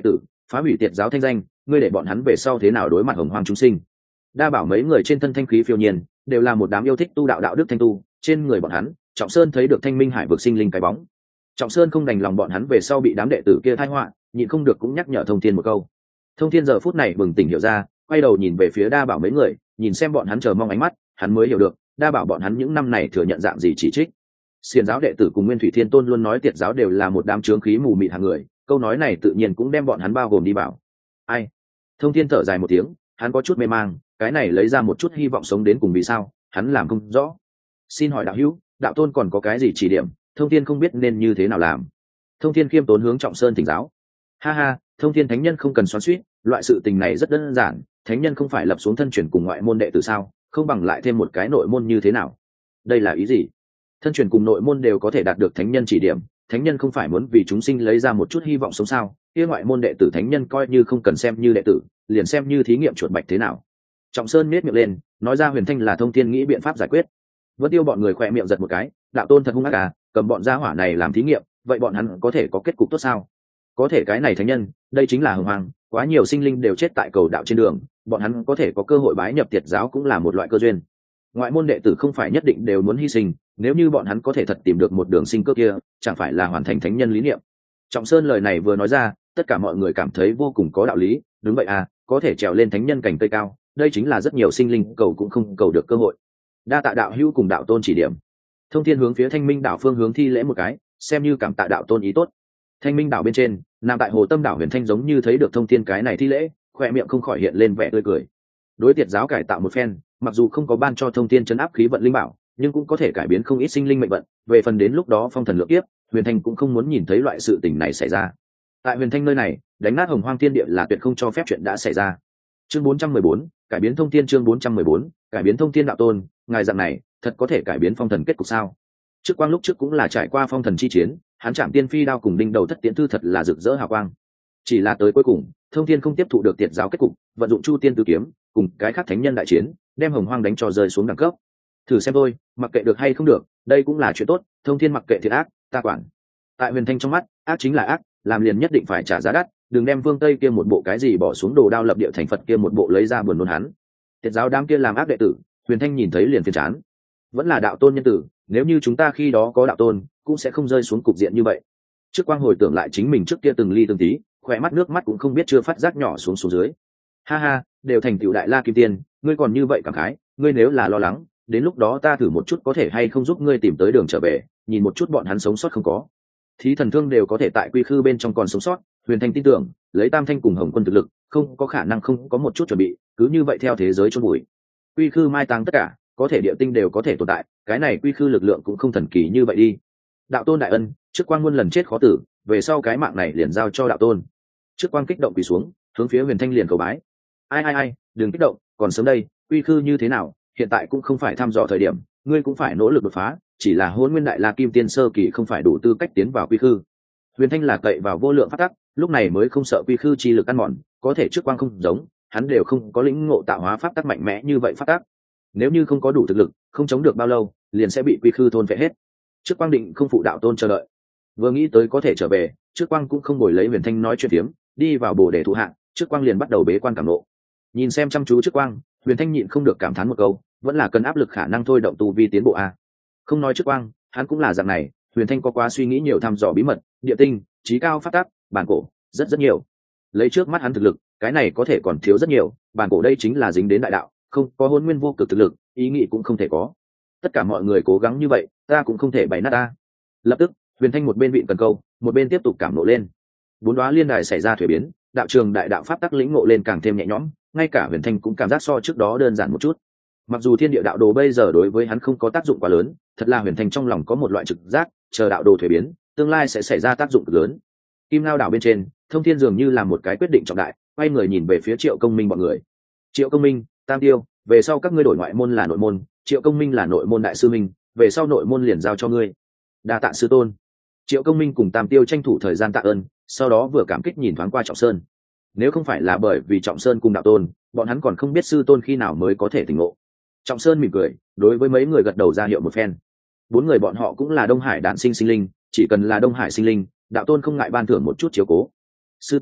Speaker 1: phá hủy tiệt giáo thanh danh, ngươi để bọn hắn về sau thế nào đối mặt hồng hoang chúng sinh. Đa bảo mấy người trên thân thanh khí phiêu nhiên, đều là một đám yêu thích tu đạo đạo đức thanh tu, trên người bọn hắn Trọng Sơn thấy được thanh minh hải vực sinh linh cái bóng. Trọng Sơn không đành lòng bọn hắn về sau bị đám đệ tử kia tai họa, nhịn không được cũng nhắc nhở Thông Thiên một câu. Thông Thiên giờ phút này bừng tỉnh hiểu ra, quay đầu nhìn về phía Đa bảo mấy người, nhìn xem bọn hắn chờ mong ánh mắt, hắn mới hiểu được Đa bảo bọn hắn những năm này thừa nhận dạng gì chỉ trích. Xiển giáo đệ tử cùng Nguyên Thủy Thiên Tôn luôn nói tiệt giáo đều là một đám chướng khí mù mịt hàng người, câu nói này tự nhiên cũng đem bọn hắn bao gồm đi vào. Ai? Thông Thiên thở dài một tiếng, hắn có chút mê mang, cái này lấy ra một chút hy vọng sống đến cùng vì sao, hắn làm không rõ. Xin hỏi đạo hữu, đạo tôn còn có cái gì chỉ điểm? Thông Thiên không biết nên như thế nào làm. Thông Thiên khiêm tốn hướng Trọng Sơn thỉnh giáo. Ha ha, Thông Thiên thánh nhân không cần xoắn xuýt, loại sự tình này rất đơn giản, thánh nhân không phải lập xuống thân truyền cùng ngoại môn đệ tử sao, không bằng lại thêm một cái nội môn như thế nào? Đây là ý gì? Thân truyền cùng nội môn đều có thể đạt được thánh nhân chỉ điểm, thánh nhân không phải muốn vì chúng sinh lấy ra một chút hy vọng sống sao? Kia ngoại môn đệ tử thánh nhân coi như không cần xem như đệ tử, liền xem như thí nghiệm chuột bạch thế nào? Trọng Sơn nhếch miệng lên, nói ra Huyền Thanh là Thông Thiên nghĩ biện pháp giải quyết. Vân Tiêu bọn người khỏe miệng giật một cái, đạo tôn thật hung ác à, cầm bọn gia hỏa này làm thí nghiệm, vậy bọn hắn có thể có kết cục tốt sao? Có thể cái này thánh nhân, đây chính là hồng hoang, quá nhiều sinh linh đều chết tại cầu đạo trên đường, bọn hắn có thể có cơ hội bái nhập tiệt giáo cũng là một loại cơ duyên. Ngoại môn đệ tử không phải nhất định đều muốn hy sinh, nếu như bọn hắn có thể thật tìm được một đường sinh cơ kia, chẳng phải là hoàn thành thánh nhân lý niệm. Trọng Sơn lời này vừa nói ra, tất cả mọi người cảm thấy vô cùng có đạo lý, đúng vậy à, có thể trèo lên thánh nhân cảnh cây cao, đây chính là rất nhiều sinh linh cầu cũng không cầu được cơ hội. Đa tạ đạo hữu cùng đạo tôn chỉ điểm. Thông Thiên hướng phía Thanh Minh đảo phương hướng thi lễ một cái, xem như cảm tạ đạo tôn ý tốt. Thanh Minh đảo bên trên, nằm tại hồ tâm đảo Huyền Thanh giống như thấy được Thông Thiên cái này thi lễ, khoe miệng không khỏi hiện lên vẻ tươi cười. Đối tiệt giáo cải tạo một phen, mặc dù không có ban cho Thông Thiên chấn áp khí vận linh bảo, nhưng cũng có thể cải biến không ít sinh linh mệnh vận. Về phần đến lúc đó phong thần lượng tiếp, Huyền Thanh cũng không muốn nhìn thấy loại sự tình này xảy ra. Tại Huyền Thanh nơi này, đánh nát hồng hoang thiên địa là tuyệt không cho phép chuyện đã xảy ra. Chương bốn trăm mười bốn, cải biến thông thiên chương bốn trăm mười bốn, cải biến thông thiên đạo tôn, ngài dạng này, thật có thể cải biến phong thần kết cục sao? Trước Quang lúc trước cũng là trải qua phong thần chi chiến, hắn chạm tiên phi đao cùng đinh đầu thất tiễn thư thật là rực rỡ hào quang. Chỉ là tới cuối cùng, Thông Thiên không tiếp thụ được tiệt giáo kết cục, vận dụng Chu Tiên Tứ kiếm, cùng cái khác thánh nhân đại chiến, đem hồng hoang đánh cho rơi xuống đẳng cấp. Thử xem thôi, mặc kệ được hay không được, đây cũng là chuyện tốt, Thông Thiên mặc kệ thiệt ác, ta quản. Tại Huyền Thanh trong mắt, ác chính là ác, làm liền nhất định phải trả giá đắt, đừng đem phương Tây kia một bộ cái gì bỏ xuống đồ đao lập địa thành Phật kia một bộ lấy ra buồn nôn hắn. Tiệt giáo đám kia làm ác đệ tử, Huyền Thanh nhìn thấy liền phiền chán. Vẫn là đạo tôn nhân tử, nếu như chúng ta khi đó có đạo tôn, cũng sẽ không rơi xuống cục diện như vậy. Trước Quang hồi tưởng lại chính mình trước kia từng ly từng tí, khỏe mắt nước mắt cũng không biết chưa phát giác nhỏ xuống xuống dưới. Ha ha, đều thành tựu đại la kim tiên, ngươi còn như vậy cảm khái, ngươi nếu là lo lắng, đến lúc đó ta thử một chút có thể hay không giúp ngươi tìm tới đường trở về, nhìn một chút bọn hắn sống sót không có. Thí thần thương đều có thể tại quy khư bên trong còn sống sót, Huyền Thanh tin tưởng, lấy Tam Thanh cùng Hồng Quân thực lực, không có khả năng không có một chút chuẩn bị, cứ như vậy theo thế giới chôn bụi. Quy khư mai táng tất cả, có thể địa tinh đều có thể tồn tại, cái này quy khư lực lượng cũng không thần kỳ như vậy đi. Đạo tôn đại ân, trước Quang muôn lần chết khó tử, về sau cái mạng này liền giao cho đạo tôn. Trước Quang kích động quỳ xuống, hướng phía Huyền Thanh liền cầu bái. Ai ai ai, đừng kích động, còn sớm đây, quy khư như thế nào, hiện tại cũng không phải thăm dò thời điểm, ngươi cũng phải nỗ lực đột phá, chỉ là Hỗn Nguyên Đại La Kim Tiên sơ kỳ không phải đủ tư cách tiến vào quy khư. Huyền Thanh là cậy vào vô lượng pháp tắc, lúc này mới không sợ quy khư chi lực ăn mòn, có thể trước Quang không giống, hắn đều không có lĩnh ngộ tạo hóa pháp tắc mạnh mẽ như vậy pháp tắc. Nếu như không có đủ thực lực, không chống được bao lâu, liền sẽ bị quy khư thôn phệ hết. Trước Quang định không phụ đạo tôn chờ đợi, vừa nghĩ tới có thể trở về, trước Quang cũng không ngồi lấy Huyền Thanh nói chuyện tiếm, đi vào Bồ Đề thụ hạ, trước Quang liền bắt đầu bế quan cảm ngộ. Nhìn xem chăm chú trước Quang, Huyền Thanh nhịn không được cảm thán một câu, vẫn là cần áp lực khả năng thôi động tu vi tiến bộ a. Không nói trước Quang, hắn cũng là dạng này, Huyền Thanh có quá suy nghĩ nhiều thăm dò bí mật, địa tinh, trí cao pháp tắc, bản cổ, rất rất nhiều. Lấy trước mắt hắn thực lực, cái này có thể còn thiếu rất nhiều, bản cổ đây chính là dính đến đại đạo, không có Hỗn Nguyên vô cực thực lực, ý nghĩ cũng không thể có. Tất cả mọi người cố gắng như vậy, ta cũng không thể bày nát ta. Lập tức, Huyền Thanh một bên vịn cần câu, một bên tiếp tục cảm nộ lên. Bốn đóa liên đài xảy ra thủy biến, đạo trường đại đạo pháp tắc lĩnh ngộ lên càng thêm nhẹ nhõm, ngay cả Huyền Thanh cũng cảm giác so trước đó đơn giản một chút. Mặc dù thiên địa đạo đồ bây giờ đối với hắn không có tác dụng quá lớn, thật là Huyền Thanh trong lòng có một loại trực giác, chờ đạo đồ thủy biến, tương lai sẽ xảy ra tác dụng cực lớn. Kim Ngao đảo bên trên, Thông Thiên dường như là một cái quyết định trọng đại, quay người nhìn về phía Triệu Công Minh bọn người. Triệu Công Minh, Tam Tiêu, về sau các ngươi đổi ngoại môn là nội môn, Triệu Công Minh là nội môn đại sư minh, về sau nội môn liền giao cho ngươi. Đa tạ sư tôn. Triệu Công Minh cùng Tam Tiêu tranh thủ thời gian tạ ơn, sau đó vừa cảm kích nhìn thoáng qua Trọng Sơn. Nếu không phải là bởi vì Trọng Sơn cùng đạo tôn, bọn hắn còn không biết sư tôn khi nào mới có thể tỉnh ngộ. Trọng Sơn mỉm cười, đối với mấy người gật đầu ra hiệu một phen. Bốn người bọn họ cũng là Đông Hải đản sinh sinh linh, chỉ cần là Đông Hải sinh linh, đạo tôn không ngại ban thưởng một chút chiếu cố. Sư tôn,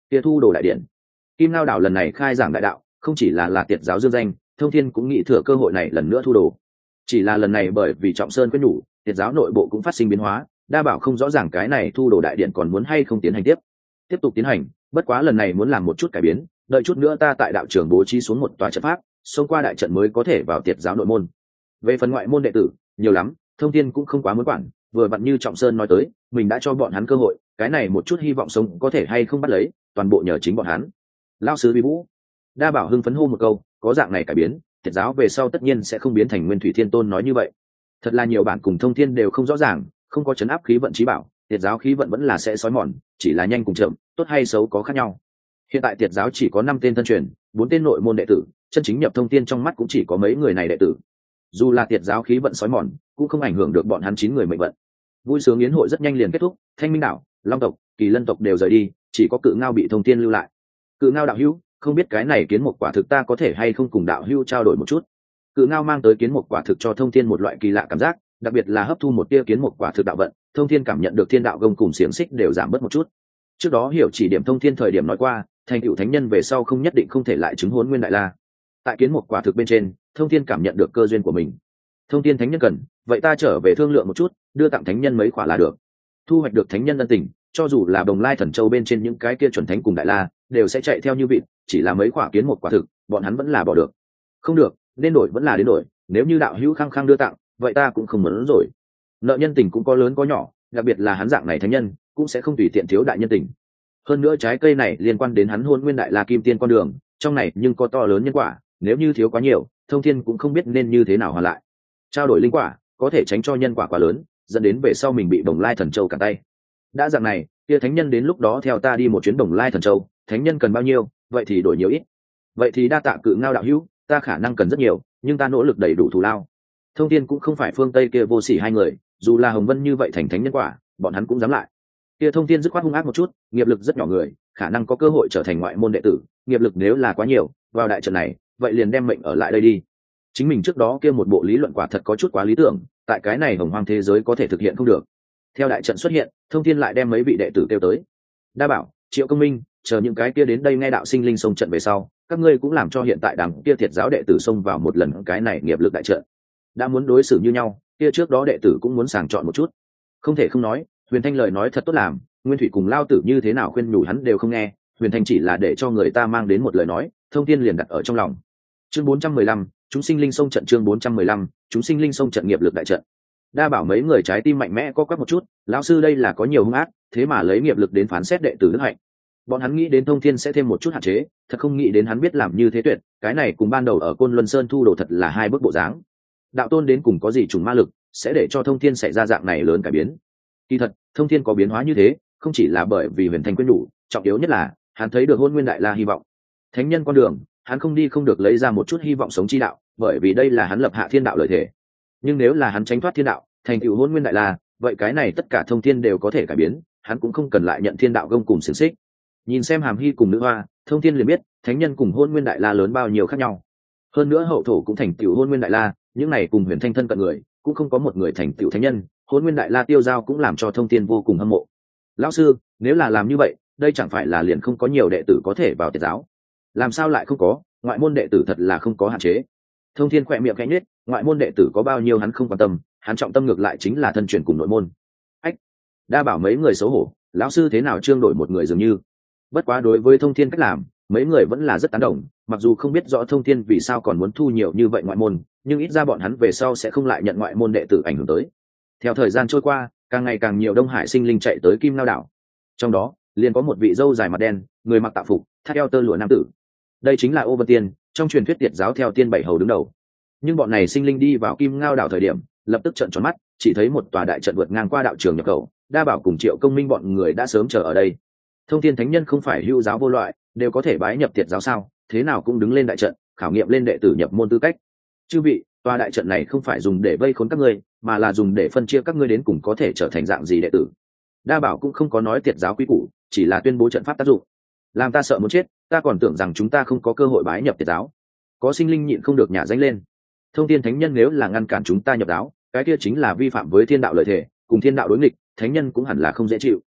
Speaker 1: kia thu đồ đại điện. Kim Ngao Đảo lần này khai giảng đại đạo, không chỉ là là tiệt giáo dương danh, Thông Thiên cũng nghĩ thừa cơ hội này lần nữa thu đồ. Chỉ là lần này bởi vì Trọng Sơn quyết nhủ, tiệt giáo nội bộ cũng phát sinh biến hóa, Đa Bảo không rõ ràng cái này thu đồ đại điện còn muốn hay không tiến hành tiếp. Tiếp tục tiến hành, bất quá lần này muốn làm một chút cải biến, đợi chút nữa ta tại đạo trường bố trí xuống một tòa trận pháp, xông qua đại trận mới có thể vào tiệt giáo nội môn. Về phần ngoại môn đệ tử, nhiều lắm, Thông Thiên cũng không quá muốn quản, vừa vặn như Trọng Sơn nói tới, mình đã cho bọn hắn cơ hội, cái này một chút hy vọng sống có thể hay không bắt lấy, toàn bộ nhờ chính bọn hắn. Lão sư Vi Vũ, Đa Bảo hưng phấn hô một câu, có dạng này cải biến, tiệt giáo về sau tất nhiên sẽ không biến thành Nguyên Thủy Thiên Tôn nói như vậy. Thật là nhiều bản cùng Thông Thiên đều không rõ ràng, không có chấn áp khí vận chí bảo, tiệt giáo khí vận vẫn là sẽ sói mòn, chỉ là nhanh cùng chậm, tốt hay xấu có khác nhau. Hiện tại tiệt giáo chỉ có năm tên thân truyền, bốn tên nội môn đệ tử, chân chính nhập thông tiên trong mắt cũng chỉ có mấy người này đệ tử. Dù là tiệt giáo khí vận sói mòn, cũng không ảnh hưởng được bọn hắn chín người mệnh vận. Vui sướng yến hội rất nhanh liền kết thúc, Thanh Minh đảo, Long tộc, Kỳ Lân tộc đều rời đi, chỉ có Cự Ngao bị Thông Tiên lưu lại. Cự Ngao đạo hữu, không biết cái này kiến một quả thực ta có thể hay không cùng đạo hữu trao đổi một chút. Cự Ngao mang tới kiến một quả thực cho Thông Thiên một loại kỳ lạ cảm giác, đặc biệt là hấp thu một tia kiến một quả thực đạo vận, Thông Thiên cảm nhận được thiên đạo gông cùng xiềng xích đều giảm bớt một chút. Trước đó hiểu chỉ điểm Thông Thiên thời điểm nói qua, thành tựu thánh nhân về sau không nhất định không thể lại chứng Hỗn Nguyên Đại La. Tại kiến một quả thực bên trên, Thông Thiên cảm nhận được cơ duyên của mình. Thông Thiên thánh nhân cần, vậy ta trở về thương lượng một chút, đưa tặng thánh nhân mấy quả là được. Thu hoạch được thánh nhân ân tình, cho dù là Đồng Lai Thần Châu bên trên những cái kia chuẩn thánh cùng Đại La, đều sẽ chạy theo như vịt, chỉ là mấy quả kiến một quả thực, bọn hắn vẫn là bỏ được. Không được, nên đổi vẫn là đến đổi, nếu như đạo hữu khăng khăng đưa tặng, vậy ta cũng không muốn rồi. Nợ nhân tình cũng có lớn có nhỏ, đặc biệt là hắn dạng này thánh nhân, cũng sẽ không tùy tiện thiếu đại nhân tình. Hơn nữa trái cây này liên quan đến hắn Hôn Nguyên Đại La Kim Tiên con đường, trong này nhưng có to lớn nhân quả, nếu như thiếu quá nhiều, Thông Thiên cũng không biết nên như thế nào hoàn lại. Trao đổi linh quả, có thể tránh cho nhân quả quá lớn, dẫn đến về sau mình bị Đồng Lai Thần Châu cản tay. Đã dạng này, kia thánh nhân đến lúc đó theo ta đi một chuyến Đồng Lai Thần Châu, thánh nhân cần bao nhiêu, vậy thì đổi nhiều ít. Vậy thì đa tạ Cự Ngao đạo hữu, ta khả năng cần rất nhiều, nhưng ta nỗ lực đầy đủ thù lao. Thông Thiên cũng không phải phương Tây kia vô sỉ hai người, dù là Hồng Vân như vậy thành thánh nhân quả, bọn hắn cũng dám lại. Kia Thông Thiên dứt khoát hung ác một chút, nghiệp lực rất nhỏ người, khả năng có cơ hội trở thành ngoại môn đệ tử, nghiệp lực nếu là quá nhiều, vào đại trận này, vậy liền đem mệnh ở lại đây đi. Chính mình trước đó kia một bộ lý luận quả thật có chút quá lý tưởng, tại cái này hồng hoang thế giới có thể thực hiện không được. Theo đại trận xuất hiện, Thông Thiên lại đem mấy vị đệ tử kêu tới. Đa Bảo, Triệu Công Minh, chờ những cái kia đến đây nghe đạo sinh linh xông trận về sau, các ngươi cũng làm cho hiện tại đằng kia thiệt giáo đệ tử xông vào một lần cái này nghiệp lực đại trận. Đã muốn đối xử như nhau, kia trước đó đệ tử cũng muốn sàng chọn một chút. Không thể không nói, Huyền Thanh lời nói thật tốt làm, Nguyên Thủy cùng Lao Tử như thế nào khuyên nhủ hắn đều không nghe, Huyền Thanh chỉ là để cho người ta mang đến một lời nói, Thông Thiên liền đặt ở trong lòng. Chương bốn trăm mười lăm, chúng sinh linh xông trận chương bốn trăm mười lăm, chúng sinh linh xông trận nghiệp lực đại trận. Đa Bảo mấy người trái tim mạnh mẽ co quắp một chút, lão sư đây là có nhiều hung ác, thế mà lấy nghiệp lực đến phán xét đệ tử đức hạnh. Bọn hắn nghĩ đến Thông Thiên sẽ thêm một chút hạn chế, thật không nghĩ đến hắn biết làm như thế tuyệt, cái này cùng ban đầu ở Côn Luân Sơn thu đồ thật là hai bước bộ dáng. Đạo tôn đến cùng có gì trùng ma lực, sẽ để cho Thông Thiên xảy ra dạng này lớn cải biến. Kỳ thật, Thông Thiên có biến hóa như thế, không chỉ là bởi vì Huyền Thanh quyết đủ, trọng yếu nhất là hắn thấy được Hôn Nguyên Đại La hy vọng. Thánh nhân con đường, hắn không đi không được lấy ra một chút hy vọng sống chi đạo, bởi vì đây là hắn lập hạ thiên đạo lợi thể. Nhưng nếu là hắn tránh thoát thiên đạo, thành tựu Hôn Nguyên Đại La, vậy cái này tất cả Thông Thiên đều có thể cải biến, hắn cũng không cần lại nhận thiên đạo gông cùng xiềng xích. Nhìn xem Hàm Hy cùng nữ hoa, Thông Thiên liền biết, thánh nhân cùng Hôn Nguyên Đại La lớn bao nhiêu khác nhau. Hơn nữa hậu thổ cũng thành tựu Hôn Nguyên Đại La, những này cùng Huyền Thanh thân cận người, cũng không có một người thành tựu thánh nhân, Hôn Nguyên Đại La tiêu giao cũng làm cho Thông Thiên vô cùng hâm mộ. Lão sư, nếu là làm như vậy, đây chẳng phải là liền không có nhiều đệ tử có thể vào tiệt giáo? Làm sao lại không có, ngoại môn đệ tử thật là không có hạn chế. Thông Thiên khỏe miệng khẽ nhếch, ngoại môn đệ tử có bao nhiêu hắn không quan tâm, hắn trọng tâm ngược lại chính là thân truyền cùng nội môn. Ách, Đa Bảo mấy người xấu hổ, lão sư thế nào trương đổi một người dường như. Bất quá đối với Thông Thiên cách làm, mấy người vẫn là rất tán đồng, mặc dù không biết rõ Thông Thiên vì sao còn muốn thu nhiều như vậy ngoại môn, nhưng ít ra bọn hắn về sau sẽ không lại nhận ngoại môn đệ tử ảnh hưởng tới. Theo thời gian trôi qua, càng ngày càng nhiều Đông Hải sinh linh chạy tới Kim Ngao đảo. Trong đó, liền có một vị râu dài mặt đen, người mặc tạo phục, thắt eo tơ lụa nam tử. Đây chính là Ô Vân Tiên, trong truyền thuyết tiệt giáo theo tiên bảy hầu đứng đầu. Nhưng bọn này sinh linh đi vào Kim Ngao đảo thời điểm, lập tức trợn tròn mắt, chỉ thấy một tòa đại trận vượt ngang qua đạo trường nhập khẩu, Đa Bảo cùng Triệu Công Minh bọn người đã sớm chờ ở đây. Thông Thiên thánh nhân không phải hữu giáo vô loại, đều có thể bái nhập tiệt giáo sao? Thế nào cũng đứng lên đại trận, khảo nghiệm lên đệ tử nhập môn tư cách. Chư vị, tòa đại trận này không phải dùng để vây khốn các ngươi, mà là dùng để phân chia các ngươi đến cùng có thể trở thành dạng gì đệ tử. Đa Bảo cũng không có nói tiệt giáo quý củ, chỉ là tuyên bố trận pháp tác dụng. Làm ta sợ muốn chết, ta còn tưởng rằng chúng ta không có cơ hội bái nhập tiệt giáo. Có sinh linh nhịn không được nhả danh lên. Thông Thiên thánh nhân nếu là ngăn cản chúng ta nhập giáo, cái kia chính là vi phạm với thiên đạo lợi thể, cùng thiên đạo đối nghịch, thánh nhân cũng hẳn là không dễ chịu.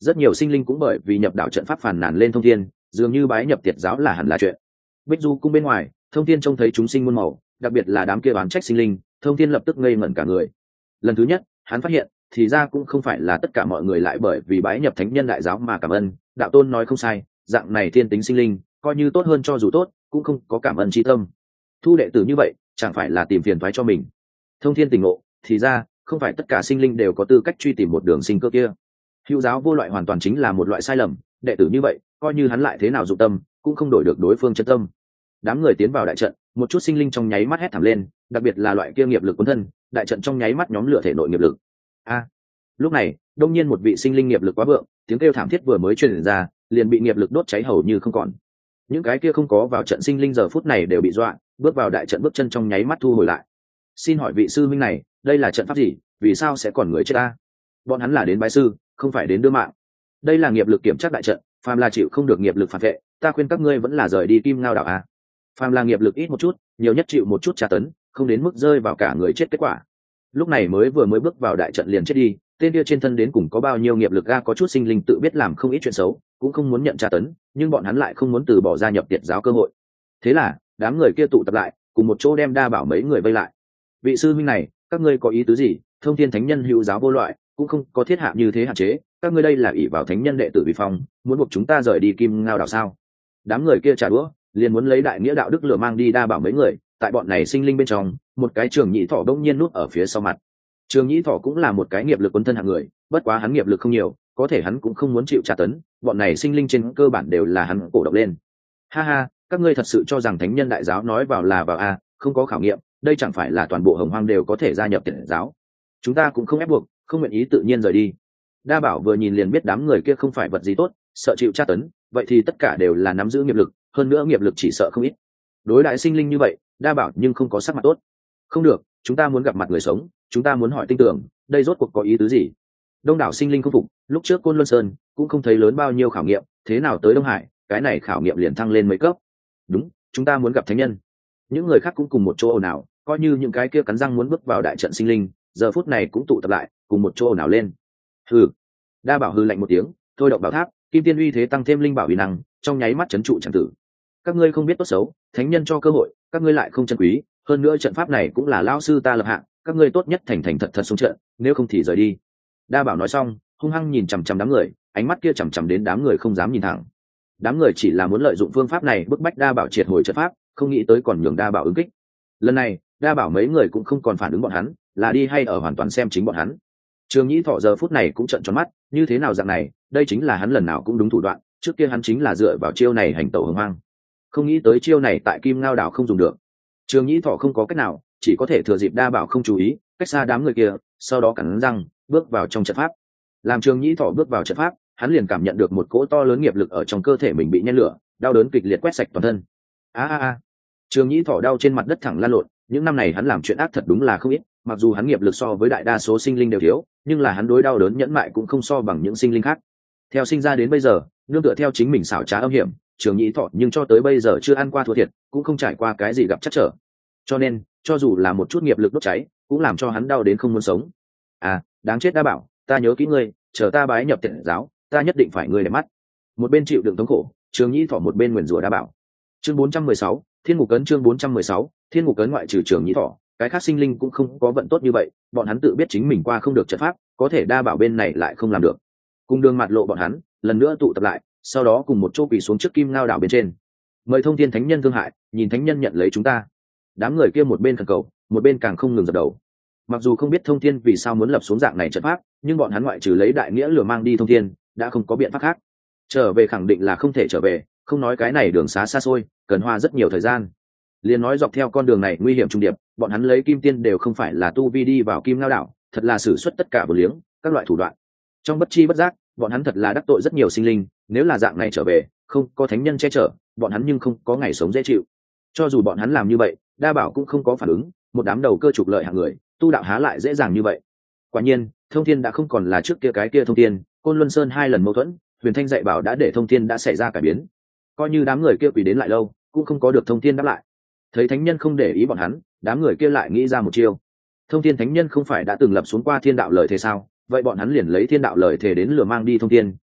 Speaker 1: rất nhiều sinh linh cũng bởi vì nhập đạo trận pháp phàn nàn lên thông thiên, dường như bái nhập tiệt giáo là hẳn là chuyện. Bích Du cung bên ngoài, thông thiên trông thấy chúng sinh muôn màu, đặc biệt là đám kia oán trách sinh linh, thông thiên lập tức ngây ngẩn cả người. Lần thứ nhất hắn phát hiện thì ra cũng không phải là tất cả mọi người lại bởi vì bái nhập thánh nhân đại giáo mà cảm ơn. Đạo tôn nói không sai, dạng này thiên tính sinh linh coi như tốt hơn cho dù tốt cũng không có cảm ơn tri tâm. Thu đệ tử như vậy chẳng phải là tìm phiền toái cho mình. Thông thiên tỉnh ngộ, thì ra không phải tất cả sinh linh đều có tư cách truy tìm một đường sinh cơ kia. Hữu giáo vô loại hoàn toàn chính là một loại sai lầm, đệ tử như vậy coi như hắn lại thế nào dụng tâm cũng không đổi được đối phương chân tâm. Đám người tiến vào đại trận, một chút sinh linh trong nháy mắt hét thảm lên, đặc biệt là loại kia nghiệp lực cuốn thân, đại trận trong nháy mắt nhóm lửa thể nội nghiệp lực. A! Lúc này, đông nhiên một vị sinh linh nghiệp lực quá vượng, tiếng kêu thảm thiết vừa mới truyền ra, liền bị nghiệp lực đốt cháy hầu như không còn. Những cái kia không có vào trận sinh linh giờ phút này đều bị dọa, bước vào đại trận bước chân trong nháy mắt thu hồi lại. Xin hỏi vị sư minh này, đây là trận pháp gì, vì sao sẽ còn người chết ta? Bọn hắn là đến bái sư, không phải đến đưa mạng. Đây là nghiệp lực kiểm tra đại trận, phàm là chịu không được nghiệp lực phản vệ, ta khuyên các ngươi vẫn là rời đi Kim Ngao đảo a. Phàm là nghiệp lực ít một chút, nhiều nhất chịu một chút tra tấn, không đến mức rơi vào cả người chết kết quả. Lúc này mới vừa mới bước vào đại trận liền chết đi, tên kia trên thân đến cùng có bao nhiêu nghiệp lực ga, có chút sinh linh tự biết làm không ít chuyện xấu, cũng không muốn nhận tra tấn, nhưng bọn hắn lại không muốn từ bỏ gia nhập tiệt giáo cơ hội. Thế là đám người kia tụ tập lại, cùng một chỗ đem Đa Bảo mấy người vây lại. Vị sư huynh này, các ngươi có ý tứ gì? Thông thiên thánh nhân hữu giáo vô loại, cũng không có thiết hạ như thế hạn chế, các ngươi đây là ỷ vào thánh nhân đệ tử vi phong, muốn buộc chúng ta rời đi Kim Ngao đảo sao? Đám người kia trả đũa, liền muốn lấy đại nghĩa đạo đức lửa mang đi Đa Bảo mấy người. Tại bọn này sinh linh bên trong, một cái Trường Nhĩ Thọ đông nhiên nút ở phía sau mặt. Trường Nhĩ Thọ cũng là một cái nghiệp lực quân thân hạng người, bất quá hắn nghiệp lực không nhiều, có thể hắn cũng không muốn chịu tra tấn, bọn này sinh linh trên cơ bản đều là hắn cổ động lên. Ha ha, các ngươi thật sự cho rằng thánh nhân đại giáo nói vào là vào a, không có khảo nghiệm, đây chẳng phải là toàn bộ Hồng Hoang đều có thể gia nhập tiệt giáo. Chúng ta cũng không ép buộc, không nguyện ý tự nhiên rời đi. Đa Bảo vừa nhìn liền biết đám người kia không phải vật gì tốt, sợ chịu tra tấn, vậy thì tất cả đều là nắm giữ nghiệp lực, hơn nữa nghiệp lực chỉ sợ không ít. Đối đại sinh linh như vậy, Đa Bảo nhưng không có sắc mặt tốt. Không được, chúng ta muốn gặp mặt người sống, chúng ta muốn hỏi tinh tưởng, đây rốt cuộc có ý tứ gì? Đông đảo sinh linh không phục, lúc trước Côn Luân Sơn cũng không thấy lớn bao nhiêu khảo nghiệm, thế nào tới Đông Hải, cái này khảo nghiệm liền thăng lên mấy cấp. Đúng, chúng ta muốn gặp thánh nhân. Những người khác cũng cùng một chỗ ồn ào, coi như những cái kia cắn răng muốn bước vào đại trận sinh linh, giờ phút này cũng tụ tập lại, cùng một chỗ ồn ào lên. Hừ. Đa Bảo hừ lạnh một tiếng, thôi động bảo tháp, kim tiên uy thế tăng thêm linh bảo uy năng, trong nháy mắt chấn trụ chẳng tử. Các ngươi không biết tốt xấu, thánh nhân cho cơ hội, các ngươi lại không trân quý, hơn nữa trận pháp này cũng là lão sư ta lập hạng, các ngươi tốt nhất thành thành thật thật xuống trận, nếu không thì rời đi. Đa Bảo nói xong, hung hăng nhìn chằm chằm đám người, ánh mắt kia chằm chằm đến đám người không dám nhìn thẳng. Đám người chỉ là muốn lợi dụng phương pháp này bức bách Đa Bảo triệt hồi trận pháp, không nghĩ tới còn nhường Đa Bảo ứng kích. Lần này, Đa Bảo mấy người cũng không còn phản ứng bọn hắn, là đi hay ở hoàn toàn xem chính bọn hắn. Trường Nhĩ Thọ giờ phút này cũng trợn tròn mắt, như thế nào dạng này, đây chính là hắn lần nào cũng đúng thủ đoạn, trước kia hắn chính là dựa vào chiêu này hành tẩu hưng hoang. Không nghĩ tới chiêu này tại Kim Ngao đảo không dùng được. Trường Nhĩ Thọ không có cách nào, chỉ có thể thừa dịp Đa Bảo không chú ý, cách xa đám người kia, sau đó cắn răng bước vào trong trận pháp. Làm Trường Nhĩ Thọ bước vào trận pháp, hắn liền cảm nhận được một cỗ to lớn nghiệp lực ở trong cơ thể mình bị nhen lửa, đau đớn kịch liệt quét sạch toàn thân. A a a. Trường Nhĩ Thọ đau trên mặt đất thẳng lăn lộn, những năm này hắn làm chuyện ác thật đúng là không ít, mặc dù hắn nghiệp lực so với đại đa số sinh linh đều thiếu, nhưng là hắn đối đau đớn nhẫn mại cũng không so bằng những sinh linh khác. Theo sinh ra đến bây giờ, nương tựa theo chính mình xảo trá âm hiểm, Trường Nhĩ Thọ nhưng cho tới bây giờ chưa ăn qua thua thiệt, cũng không trải qua cái gì gặp trắc trở. Cho nên, cho dù là một chút nghiệp lực đốt cháy, cũng làm cho hắn đau đến không muốn sống. À, đáng chết Đa Bảo, ta nhớ kỹ ngươi, chờ ta bái nhập tiệt giáo, ta nhất định phải ngươi để mắt. Một bên chịu đựng thống khổ, Trường Nhĩ Thọ một bên nguyền rủa Đa Bảo. Chương bốn trăm mười sáu, Thiên Ngục Cấn chương bốn trăm mười sáu, Thiên Ngục Cấn ngoại trừ Trường Nhĩ Thọ, cái khác sinh linh cũng không có vận tốt như vậy, bọn hắn tự biết chính mình qua không được trận pháp, có thể Đa Bảo bên này lại không làm được. Cùng đường mặt lộ bọn hắn, lần nữa tụ tập lại, sau đó cùng một chỗ quỳ xuống trước Kim Ngao đảo bên trên. Mời Thông Thiên Thánh Nhân thương hại, nhìn Thánh Nhân nhận lấy chúng ta. Đám người kia một bên khẩn cầu, một bên càng không ngừng dập đầu. Mặc dù không biết Thông Thiên vì sao muốn lập xuống dạng này trận pháp, nhưng bọn hắn ngoại trừ lấy đại nghĩa lừa mang đi Thông Thiên, đã không có biện pháp khác. Trở về khẳng định là không thể trở về, không nói cái này đường xá xa xôi, cần hoa rất nhiều thời gian. Liền nói dọc theo con đường này nguy hiểm trùng điệp, bọn hắn lấy kim tiên đều không phải là tu vi đi vào Kim Ngao đảo, thật là sử xuất tất cả bờ liếng, các loại thủ đoạn. Trong bất chi bất giác, bọn hắn thật là đắc tội rất nhiều sinh linh, nếu là dạng này trở về, không có thánh nhân che chở, bọn hắn nhưng không có ngày sống dễ chịu. Cho dù bọn hắn làm như vậy, Đa Bảo cũng không có phản ứng, một đám đầu cơ trục lợi hạng người, tu đạo há lại dễ dàng như vậy. Quả nhiên, Thông Thiên đã không còn là trước kia cái kia Thông Thiên, Côn Luân Sơn hai lần mâu thuẫn, Huyền Thanh dạy bảo đã để Thông Thiên đã xảy ra cải biến. Coi như đám người kia quỳ đến lại lâu, cũng không có được Thông Thiên đáp lại. Thấy thánh nhân không để ý bọn hắn, đám người kia lại nghĩ ra một chiêu. Thông Thiên thánh nhân không phải đã từng lập xuống qua thiên đạo lời thề sao, vậy bọn hắn liền lấy thiên đạo lời thề đến lừa mang đi Thông Thiên,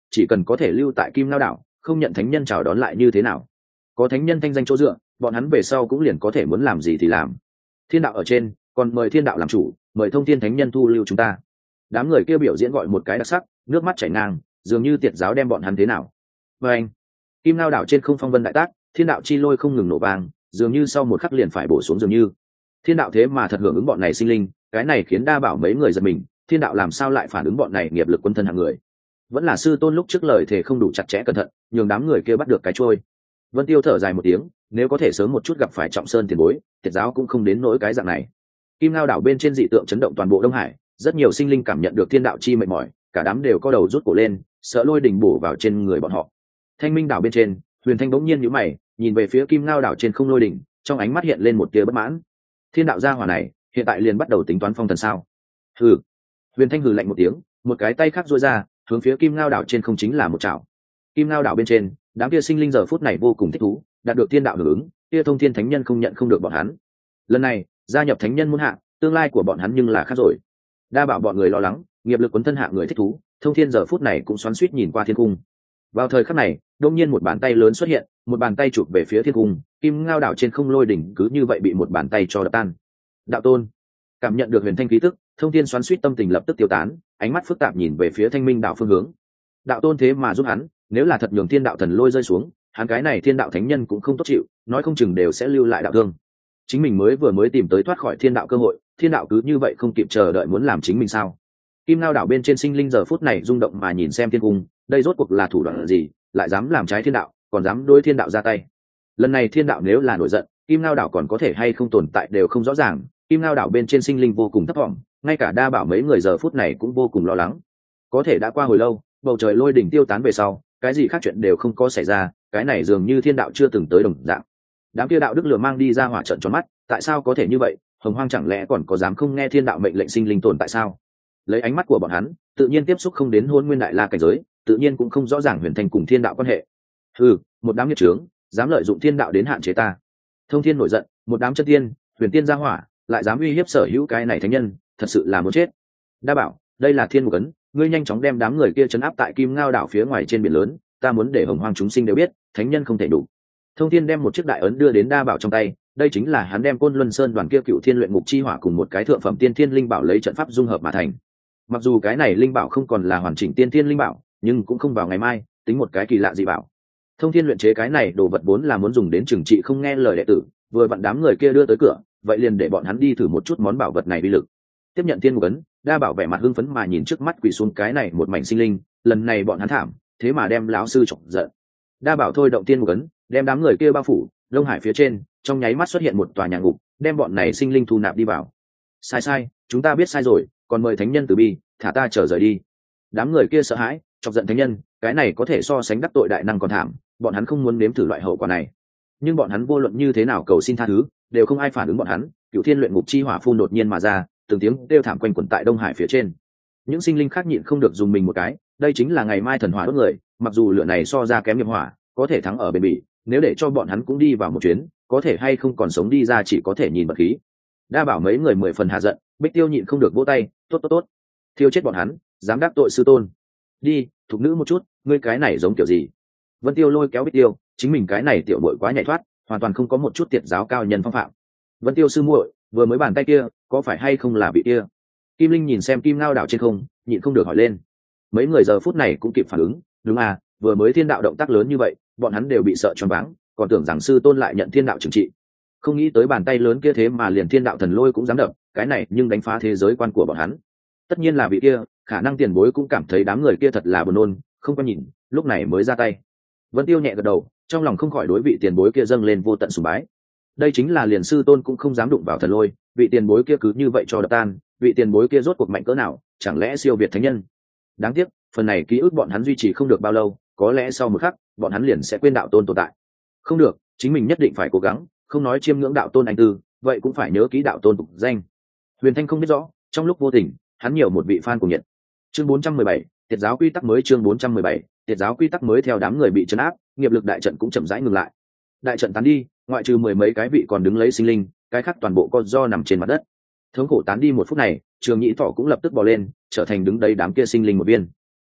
Speaker 1: chỉ cần có thể lưu tại Kim Ngao đảo, không nhận thánh nhân chào đón lại như thế nào? Có thánh nhân thanh danh chỗ dựa, bọn hắn về sau cũng liền có thể muốn làm gì thì làm. Thiên đạo ở trên, còn mời thiên đạo làm chủ, mời thông thiên thánh nhân thu lưu chúng ta. Đám người kia biểu diễn gọi một cái đặc sắc, nước mắt chảy ngang, dường như tiệt giáo đem bọn hắn thế nào. Và anh, Kim Ngao đảo trên không phong vân đại tác, thiên đạo chi lôi không ngừng nổ vang, dường như sau một khắc liền phải bổ xuống dường như. Thiên đạo thế mà thật hưởng ứng bọn này sinh linh, cái này khiến đa bảo mấy người giật mình, thiên đạo làm sao lại phản ứng bọn này nghiệp lực quân thân hạng người? Vẫn là sư tôn lúc trước lời thể không đủ chặt chẽ cẩn thận, nhường đám người kia bắt được cái trôi. Vân Tiêu thở dài một tiếng, nếu có thể sớm một chút gặp phải Trọng Sơn tiền bối, tiệt giáo cũng không đến nỗi cái dạng này. Kim Ngao đảo bên trên dị tượng chấn động toàn bộ Đông Hải, rất nhiều sinh linh cảm nhận được thiên đạo chi mệt mỏi, cả đám đều co đầu rút cổ lên, sợ lôi đỉnh bổ vào trên người bọn họ. Thanh Minh đảo bên trên, Huyền Thanh bỗng nhiên nhíu mày, nhìn về phía Kim Ngao đảo trên không lôi đỉnh, trong ánh mắt hiện lên một tia bất mãn. Thiên đạo gia hỏa này, hiện tại liền bắt đầu tính toán phong thần sao? Hừ. Huyền Thanh hừ lạnh một tiếng, một cái tay khác duỗi ra, hướng phía Kim Ngao đảo trên không chính là một chảo. Kim Ngao đảo bên trên, đám kia sinh linh giờ phút này vô cùng thích thú, đạt được thiên đạo hưởng ứng, kia thông thiên thánh nhân không nhận không được bọn hắn. Lần này, gia nhập thánh nhân muốn hạ, tương lai của bọn hắn nhưng là khác rồi. Đa bảo bọn người lo lắng, nghiệp lực quấn thân hạ người thích thú, thông thiên giờ phút này cũng xoắn xuýt nhìn qua thiên cung. Vào thời khắc này, đột nhiên một bàn tay lớn xuất hiện, một bàn tay chụp về phía thiên cung, Kim Ngao đảo trên không lôi đỉnh cứ như vậy bị một bàn tay cho đập tan. Đạo tôn, cảm nhận được huyền thanh khí tức, thông thiên xoắn xuýt tâm tình lập tức tiêu tán, ánh mắt phức tạp nhìn về phía thanh minh đảo phương hướng. Đạo tôn thế mà giúp hắn, nếu là thật nhường thiên đạo thần lôi rơi xuống, hắn cái này thiên đạo thánh nhân cũng không tốt chịu, nói không chừng đều sẽ lưu lại đạo thương. Chính mình mới vừa mới tìm tới thoát khỏi thiên đạo cơ hội, thiên đạo cứ như vậy không kịp chờ đợi muốn làm chính mình sao? Kim Ngao đảo bên trên sinh linh giờ phút này rung động mà nhìn xem thiên cung, đây rốt cuộc là thủ đoạn gì, lại dám làm trái thiên đạo, còn dám đối thiên đạo ra tay. Lần này thiên đạo nếu là nổi giận, Kim Ngao đảo còn có thể hay không tồn tại đều không rõ ràng. Kim Ngao đảo bên trên sinh linh vô cùng thấp vọng, ngay cả đa bảo mấy người giờ phút này cũng vô cùng lo lắng. Có thể đã qua hồi lâu, bầu trời lôi đỉnh tiêu tán về sau, cái gì khác chuyện đều không có xảy ra, cái này dường như thiên đạo chưa từng tới đồng dạng. Đám kia đạo đức lừa mang đi ra hỏa trận tròn mắt, tại sao có thể như vậy? Hồng Hoang chẳng lẽ còn có dám không nghe thiên đạo mệnh lệnh sinh linh tồn tại sao? Lấy ánh mắt của bọn hắn, tự nhiên tiếp xúc không đến Hôn Nguyên Đại La cảnh giới, tự nhiên cũng không rõ ràng huyền thanh cùng thiên đạo quan hệ. Ừ, một đám nghiệt trướng, dám lợi dụng thiên đạo đến hạn chế ta. Thông Thiên nổi giận, một đám chân tiên, huyền tiên ra hỏa, lại dám uy hiếp sở hữu cái này thánh nhân, thật sự là muốn chết. Đa bảo, đây là thiên mục ấn, ngươi nhanh chóng đem đám người kia trấn áp tại Kim Ngao đảo phía ngoài trên biển lớn, ta muốn để Hồng Hoang chúng sinh đều biết, thánh nhân không thể đủ. Thông Thiên đem một chiếc đại ấn đưa đến đa bảo trong tay, đây chính là hắn đem Côn Luân Sơn đoàn kia cựu thiên luyện ngục chi hỏa cùng một cái thượng phẩm tiên thiên linh bảo lấy trận pháp dung hợp mà thành. Mặc dù cái này linh bảo không còn là hoàn chỉnh tiên thiên linh bảo, nhưng cũng không vào ngày mai, tính một cái kỳ lạ dị bảo. Thông Thiên luyện chế cái này đồ vật vốn là muốn dùng đến trừng trị không nghe lời đệ tử, vừa vặn đám người kia đưa tới cửa, vậy liền để bọn hắn đi thử một chút món bảo vật này uy lực. Tiếp nhận thiên mục ấn, đa bảo vẻ mặt hưng phấn mà nhìn trước mắt quỳ xuống cái này một mảnh sinh linh, lần này bọn hắn thảm, thế mà đem lão sư chọc giận. Đa bảo thôi động thiên mục ấn, đem đám người kia bao phủ, Đông Hải phía trên, trong nháy mắt xuất hiện một tòa nhà ngục, đem bọn này sinh linh thu nạp đi vào. Sai sai, chúng ta biết sai rồi, còn mời thánh nhân từ bi, thả ta trở rời đi. Đám người kia sợ hãi, chọc giận thánh nhân, cái này có thể so sánh đắc tội đại năng còn thảm, bọn hắn không muốn nếm thử loại hậu quả này. Nhưng bọn hắn vô luận như thế nào cầu xin tha thứ, đều không ai phản ứng bọn hắn. Cựu thiên luyện ngục chi hỏa phun đột nhiên mà ra, từng tiếng kêu thảm quanh quẩn tại Đông Hải phía trên. Những sinh linh khác nhịn không được dùng mình một cái, đây chính là ngày mai thần hỏa đốt người, mặc dù lửa này so ra kém nghiệp hỏa, có thể thắng ở bền bỉ, nếu để cho bọn hắn cũng đi vào một chuyến, có thể hay không còn sống đi ra chỉ có thể nhìn vật khí. Đa bảo mấy người mười phần hạ giận, Bích Tiêu nhịn không được vỗ tay, tốt tốt tốt, thiêu chết bọn hắn, dám đắc tội sư tôn. Đi, thục nữ một chút, ngươi cái này giống kiểu gì? Vân Tiêu lôi kéo Bích Tiêu, chính mình cái này tiểu muội quá nhảy thoát, hoàn toàn không có một chút tiệt giáo cao nhân phong phạm. Vân Tiêu sư muội, vừa mới bàn tay kia, có phải hay không là bị kia? Kim Linh nhìn xem Kim Ngao đảo trên không, nhịn không được hỏi lên. Mấy người giờ phút này cũng kịp phản ứng, đúng à, vừa mới thiên đạo động tác lớn như vậy, bọn hắn đều bị sợ choáng váng, còn tưởng rằng sư tôn lại nhận thiên đạo trừng trị. Không nghĩ tới bàn tay lớn kia thế mà liền thiên đạo thần lôi cũng dám đập, cái này nhưng đánh phá thế giới quan của bọn hắn. Tất nhiên là vị kia, khả năng tiền bối cũng cảm thấy đám người kia thật là buồn nôn, không có nhìn, lúc này mới ra tay. Vân Tiêu nhẹ gật đầu, trong lòng không khỏi đối vị tiền bối kia dâng lên vô tận sùng bái. Đây chính là liền sư tôn cũng không dám đụng vào thần lôi, vị tiền bối kia cứ như vậy cho đập tan, vị tiền bối kia rốt cuộc mạnh cỡ nào, chẳng lẽ siêu việt thánh nhân? Đáng tiếc, phần này ký ức bọn hắn duy trì không được bao lâu, có lẽ sau một khắc, bọn hắn liền sẽ quên đạo tôn tồn tại. Không được, chính mình nhất định phải cố gắng, không nói chiêm ngưỡng đạo tôn anh tư, vậy cũng phải nhớ ký đạo tôn tục danh. Huyền Thanh không biết rõ, trong lúc vô tình, hắn nhiều một vị fan của Nhật. Chương bốn trăm mười bảy, tiệt giáo quy tắc mới chương bốn trăm mười bảy, tiệt giáo quy tắc mới theo đám người bị trấn áp, nghiệp lực đại trận cũng chậm rãi ngừng lại. Đại trận tán đi, ngoại trừ mười mấy cái vị còn đứng lấy sinh linh, cái khác toàn bộ con do nằm trên mặt đất. Thống khổ tán đi một phút này, Trường Nhĩ Thọ cũng lập tức bò lên, trở thành đứng đây đám kia sinh linh một viên.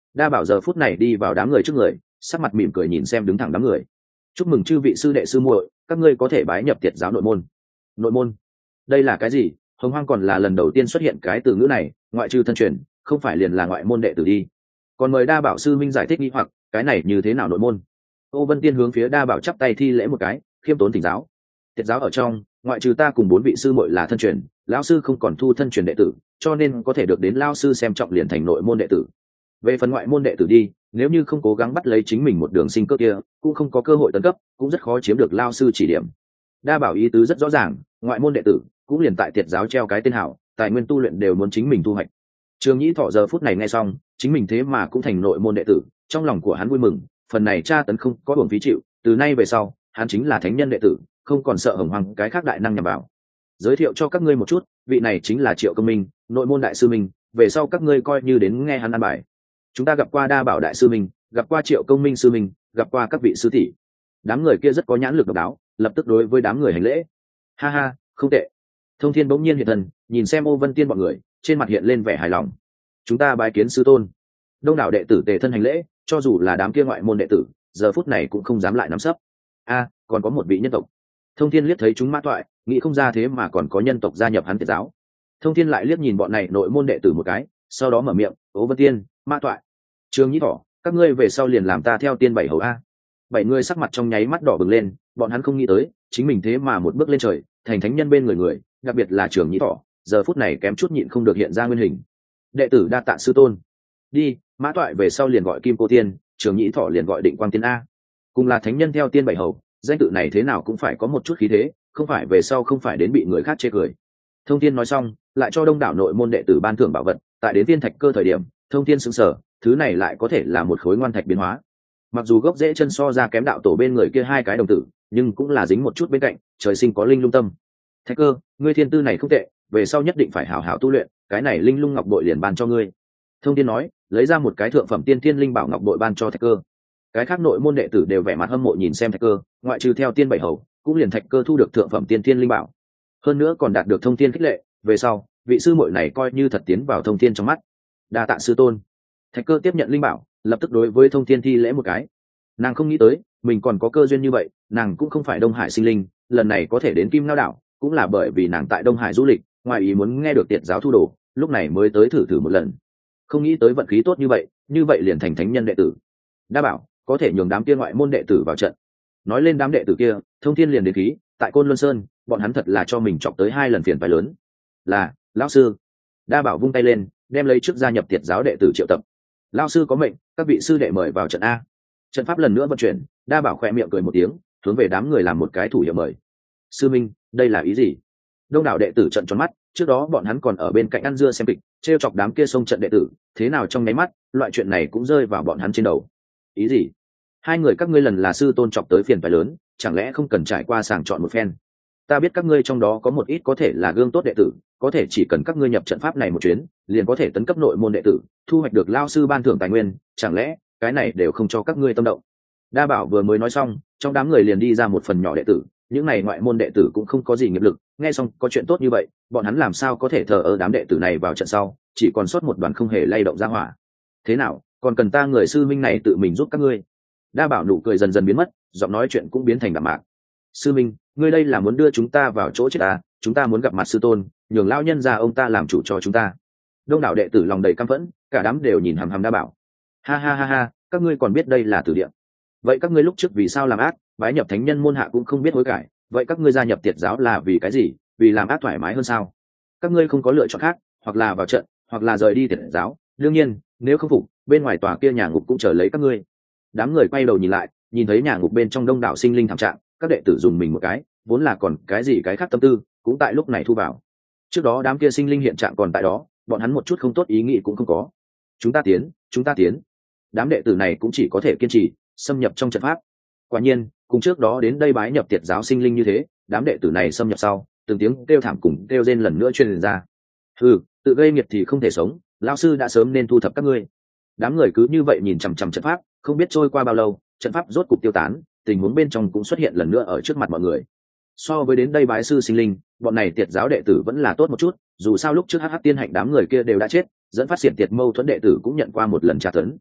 Speaker 1: Đa bảo giờ phút này đi vào đám người trước người, sắc mặt mỉm cười nhìn xem đứng thẳng đám người. Chúc mừng chư vị sư đệ sư muội, các ngươi có thể bái nhập tiệt giáo nội môn. Nội môn? Đây là cái gì? Hồng Hoang còn là lần đầu tiên xuất hiện cái từ ngữ này, ngoại trừ thân truyền, không phải liền là ngoại môn đệ tử đi. Còn mời Đa bảo sư minh giải thích nghi hoặc, cái này như thế nào nội môn? Ô Vân Tiên hướng phía Đa bảo chắp tay thi lễ một cái, khiêm tốn thỉnh giáo. Tiệt giáo ở trong, ngoại trừ ta cùng bốn vị sư muội là thân truyền, lão sư không còn thu thân truyền đệ tử, cho nên có thể được đến lão sư xem trọng liền thành nội môn đệ tử. Về phần ngoại môn đệ tử đi, nếu như không cố gắng bắt lấy chính mình một đường sinh cơ kia, cũng không có cơ hội tấn cấp, cũng rất khó chiếm được lão sư chỉ điểm. Đa bảo ý tứ rất rõ ràng, ngoại môn đệ tử cũng liền tại tiệt giáo treo cái tên hảo, tài nguyên tu luyện đều muốn chính mình thu hoạch. Trường Nhĩ Thọ giờ phút này nghe xong, chính mình thế mà cũng thành nội môn đệ tử, trong lòng của hắn vui mừng, phần này tra tấn không có uổng phí chịu, từ nay về sau, hắn chính là thánh nhân đệ tử, không còn sợ Hồng Hoang cái khác đại năng nhằm vào. Giới thiệu cho các ngươi một chút, vị này chính là Triệu Công Minh, nội môn đại sư minh, về sau các ngươi coi như đến nghe hắn ăn bài. Chúng ta gặp qua Đa bảo đại sư minh, gặp qua Triệu Công Minh sư minh, gặp qua các vị sư tỷ. Đám người kia rất có nhãn lực độc đáo, lập tức đối với đám người hành lễ. Ha ha, không tệ. Thông Thiên bỗng nhiên hiện thân, nhìn xem Ô Vân Tiên bọn người, trên mặt hiện lên vẻ hài lòng. Chúng ta bái kiến sư tôn. Đông đảo đệ tử tề thân hành lễ, cho dù là đám kia ngoại môn đệ tử, giờ phút này cũng không dám lại nắm sấp. A, còn có một vị nhân tộc. Thông Thiên liếc thấy chúng mã toại, nghĩ không ra thế mà còn có nhân tộc gia nhập hắn tiệt giáo. Thông Thiên lại liếc nhìn bọn này nội môn đệ tử một cái, sau đó mở miệng, Ô Vân Tiên, mã toại, Trường Nhĩ Thọ, các ngươi về sau liền làm ta theo tiên bảy hầu a. Bảy người sắc mặt trong nháy mắt đỏ bừng lên, bọn hắn không nghĩ tới, chính mình thế mà một bước lên trời, thành thánh nhân bên người người, đặc biệt là Trường Nhĩ Thọ, giờ phút này kém chút nhịn không được hiện ra nguyên hình. Đệ tử đa tạ sư tôn. Đi, mã toại về sau liền gọi Kim Cô Tiên, Trường Nhĩ Thọ liền gọi Định Quang Tiên a. Cùng là thánh nhân theo tiên bảy hầu, danh tự này thế nào cũng phải có một chút khí thế, không phải về sau không phải đến bị người khác chê cười. Thông Thiên nói xong, lại cho đông đảo nội môn đệ tử ban thưởng bảo vật, tại đến tiên thạch cơ thời điểm, Thông Thiên sững sờ, thứ này lại có thể là một khối ngoan thạch biến hóa. Mặc dù gốc rễ chân so ra kém đạo tổ bên người kia hai cái đồng tử, nhưng cũng là dính một chút bên cạnh, trời sinh có linh lung tâm. Thạch cơ, ngươi thiên tư này không tệ, về sau nhất định phải hảo hảo tu luyện, cái này linh lung ngọc bội liền ban cho ngươi. Thông Thiên nói, lấy ra một cái thượng phẩm tiên thiên linh bảo ngọc bội ban cho Thạch cơ. Cái khác nội môn đệ tử đều vẻ mặt hâm mộ nhìn xem Thạch cơ, ngoại trừ theo tiên bảy hầu, cũng liền Thạch cơ thu được thượng phẩm tiên thiên linh bảo, hơn nữa còn đạt được Thông Thiên khích lệ, về sau vị sư muội này coi như thật tiến vào Thông Thiên trong mắt. Đa tạ sư tôn. Thạch cơ tiếp nhận linh bảo, lập tức đối với Thông Thiên thi lễ một cái. Nàng không nghĩ tới mình còn có cơ duyên như vậy, nàng cũng không phải Đông Hải sinh linh, lần này có thể đến Kim Ngao đảo cũng là bởi vì nàng tại Đông Hải du lịch, ngoài ý muốn nghe được tiệt giáo thu đồ, lúc này mới tới thử thử một lần. Không nghĩ tới vận khí tốt như vậy, như vậy liền thành thánh nhân đệ tử. Đa bảo có thể nhường đám kia ngoại môn đệ tử vào trận. Nói lên đám đệ tử kia, Thông Thiên liền đến khí, tại Côn Luân Sơn, bọn hắn thật là cho mình chọc tới hai lần phiền phải lớn. Là, lão sư. Đa bảo vung tay lên, đem lấy trước gia nhập tiệt giáo đệ tử triệu tập. Lão sư có mệnh, các vị sư đệ mời vào trận a. Trận pháp lần nữa vận chuyển, Đa bảo khẽ miệng cười một tiếng, hướng về đám người làm một cái thủ hiệu mời. Sư minh, đây là ý gì? Đông đảo đệ tử trận tròn mắt, trước đó bọn hắn còn ở bên cạnh ăn dưa xem kịch, trêu chọc đám kia xông trận đệ tử, thế nào trong nháy mắt, loại chuyện này cũng rơi vào bọn hắn trên đầu. Ý gì? Hai người các ngươi lần là sư tôn chọc tới phiền phải lớn, chẳng lẽ không cần trải qua sàng chọn một phen? Ta biết các ngươi trong đó có một ít có thể là gương tốt đệ tử, có thể chỉ cần các ngươi nhập trận pháp này một chuyến, liền có thể tấn cấp nội môn đệ tử, thu hoạch được lao sư ban thưởng tài nguyên, chẳng lẽ cái này đều không cho các ngươi tâm động? Đa bảo vừa mới nói xong, trong đám người liền đi ra một phần nhỏ đệ tử, những này ngoại môn đệ tử cũng không có gì nghiệp lực, nghe xong có chuyện tốt như vậy, bọn hắn làm sao có thể thờ ơ đám đệ tử này vào trận sau, chỉ còn sót một đoàn không hề lay động ra hỏa. Thế nào, còn cần ta người sư minh này tự mình giúp các ngươi? Đa bảo nụ cười dần dần biến mất, giọng nói chuyện cũng biến thành đạm mạc. Sư minh, ngươi đây là muốn đưa chúng ta vào chỗ chết à? Chúng ta muốn gặp mặt sư tôn, nhường lão nhân gia ông ta làm chủ cho chúng ta. Đông đảo đệ tử lòng đầy căm phẫn, cả đám đều nhìn hằm hằm Đa bảo. Ha ha ha ha, các ngươi còn biết đây là tử địa? Vậy các ngươi lúc trước vì sao làm ác, bái nhập thánh nhân môn hạ cũng không biết hối cải, vậy các ngươi gia nhập tiệt giáo là vì cái gì? Vì làm ác thoải mái hơn sao? Các ngươi không có lựa chọn khác, hoặc là vào trận, hoặc là rời đi tiệt giáo. Đương nhiên, nếu không phục, bên ngoài tòa kia nhà ngục cũng chờ lấy các ngươi. Đám người quay đầu nhìn lại, nhìn thấy nhà ngục bên trong đông đảo sinh linh thảm trạng, các đệ tử dùng mình một cái, vốn là còn cái gì cái khác tâm tư, cũng tại lúc này thu vào. Trước đó đám kia sinh linh hiện trạng còn tại đó, bọn hắn một chút không tốt ý nghĩ cũng không có. Chúng ta tiến, chúng ta tiến. Đám đệ tử này cũng chỉ có thể kiên trì, xâm nhập trong trận pháp. Quả nhiên, cùng trước đó đến đây bái nhập tiệt giáo sinh linh như thế, đám đệ tử này xâm nhập sau, từng tiếng kêu thảm cùng kêu rên lần nữa truyền ra. Ừ, tự gây nghiệt thì không thể sống, lão sư đã sớm nên thu thập các ngươi. Đám người cứ như vậy nhìn chằm chằm trận pháp, không biết trôi qua bao lâu, trận pháp rốt cục tiêu tán, tình huống bên trong cũng xuất hiện lần nữa ở trước mặt mọi người. So với đến đây bái sư sinh linh, bọn này tiệt giáo đệ tử vẫn là tốt một chút, dù sao lúc trước hắc hắc tiên hạnh đám người kia đều đã chết, dẫn phát xiển tiệt mâu thuẫn đệ tử cũng nhận qua một lần tra tấn.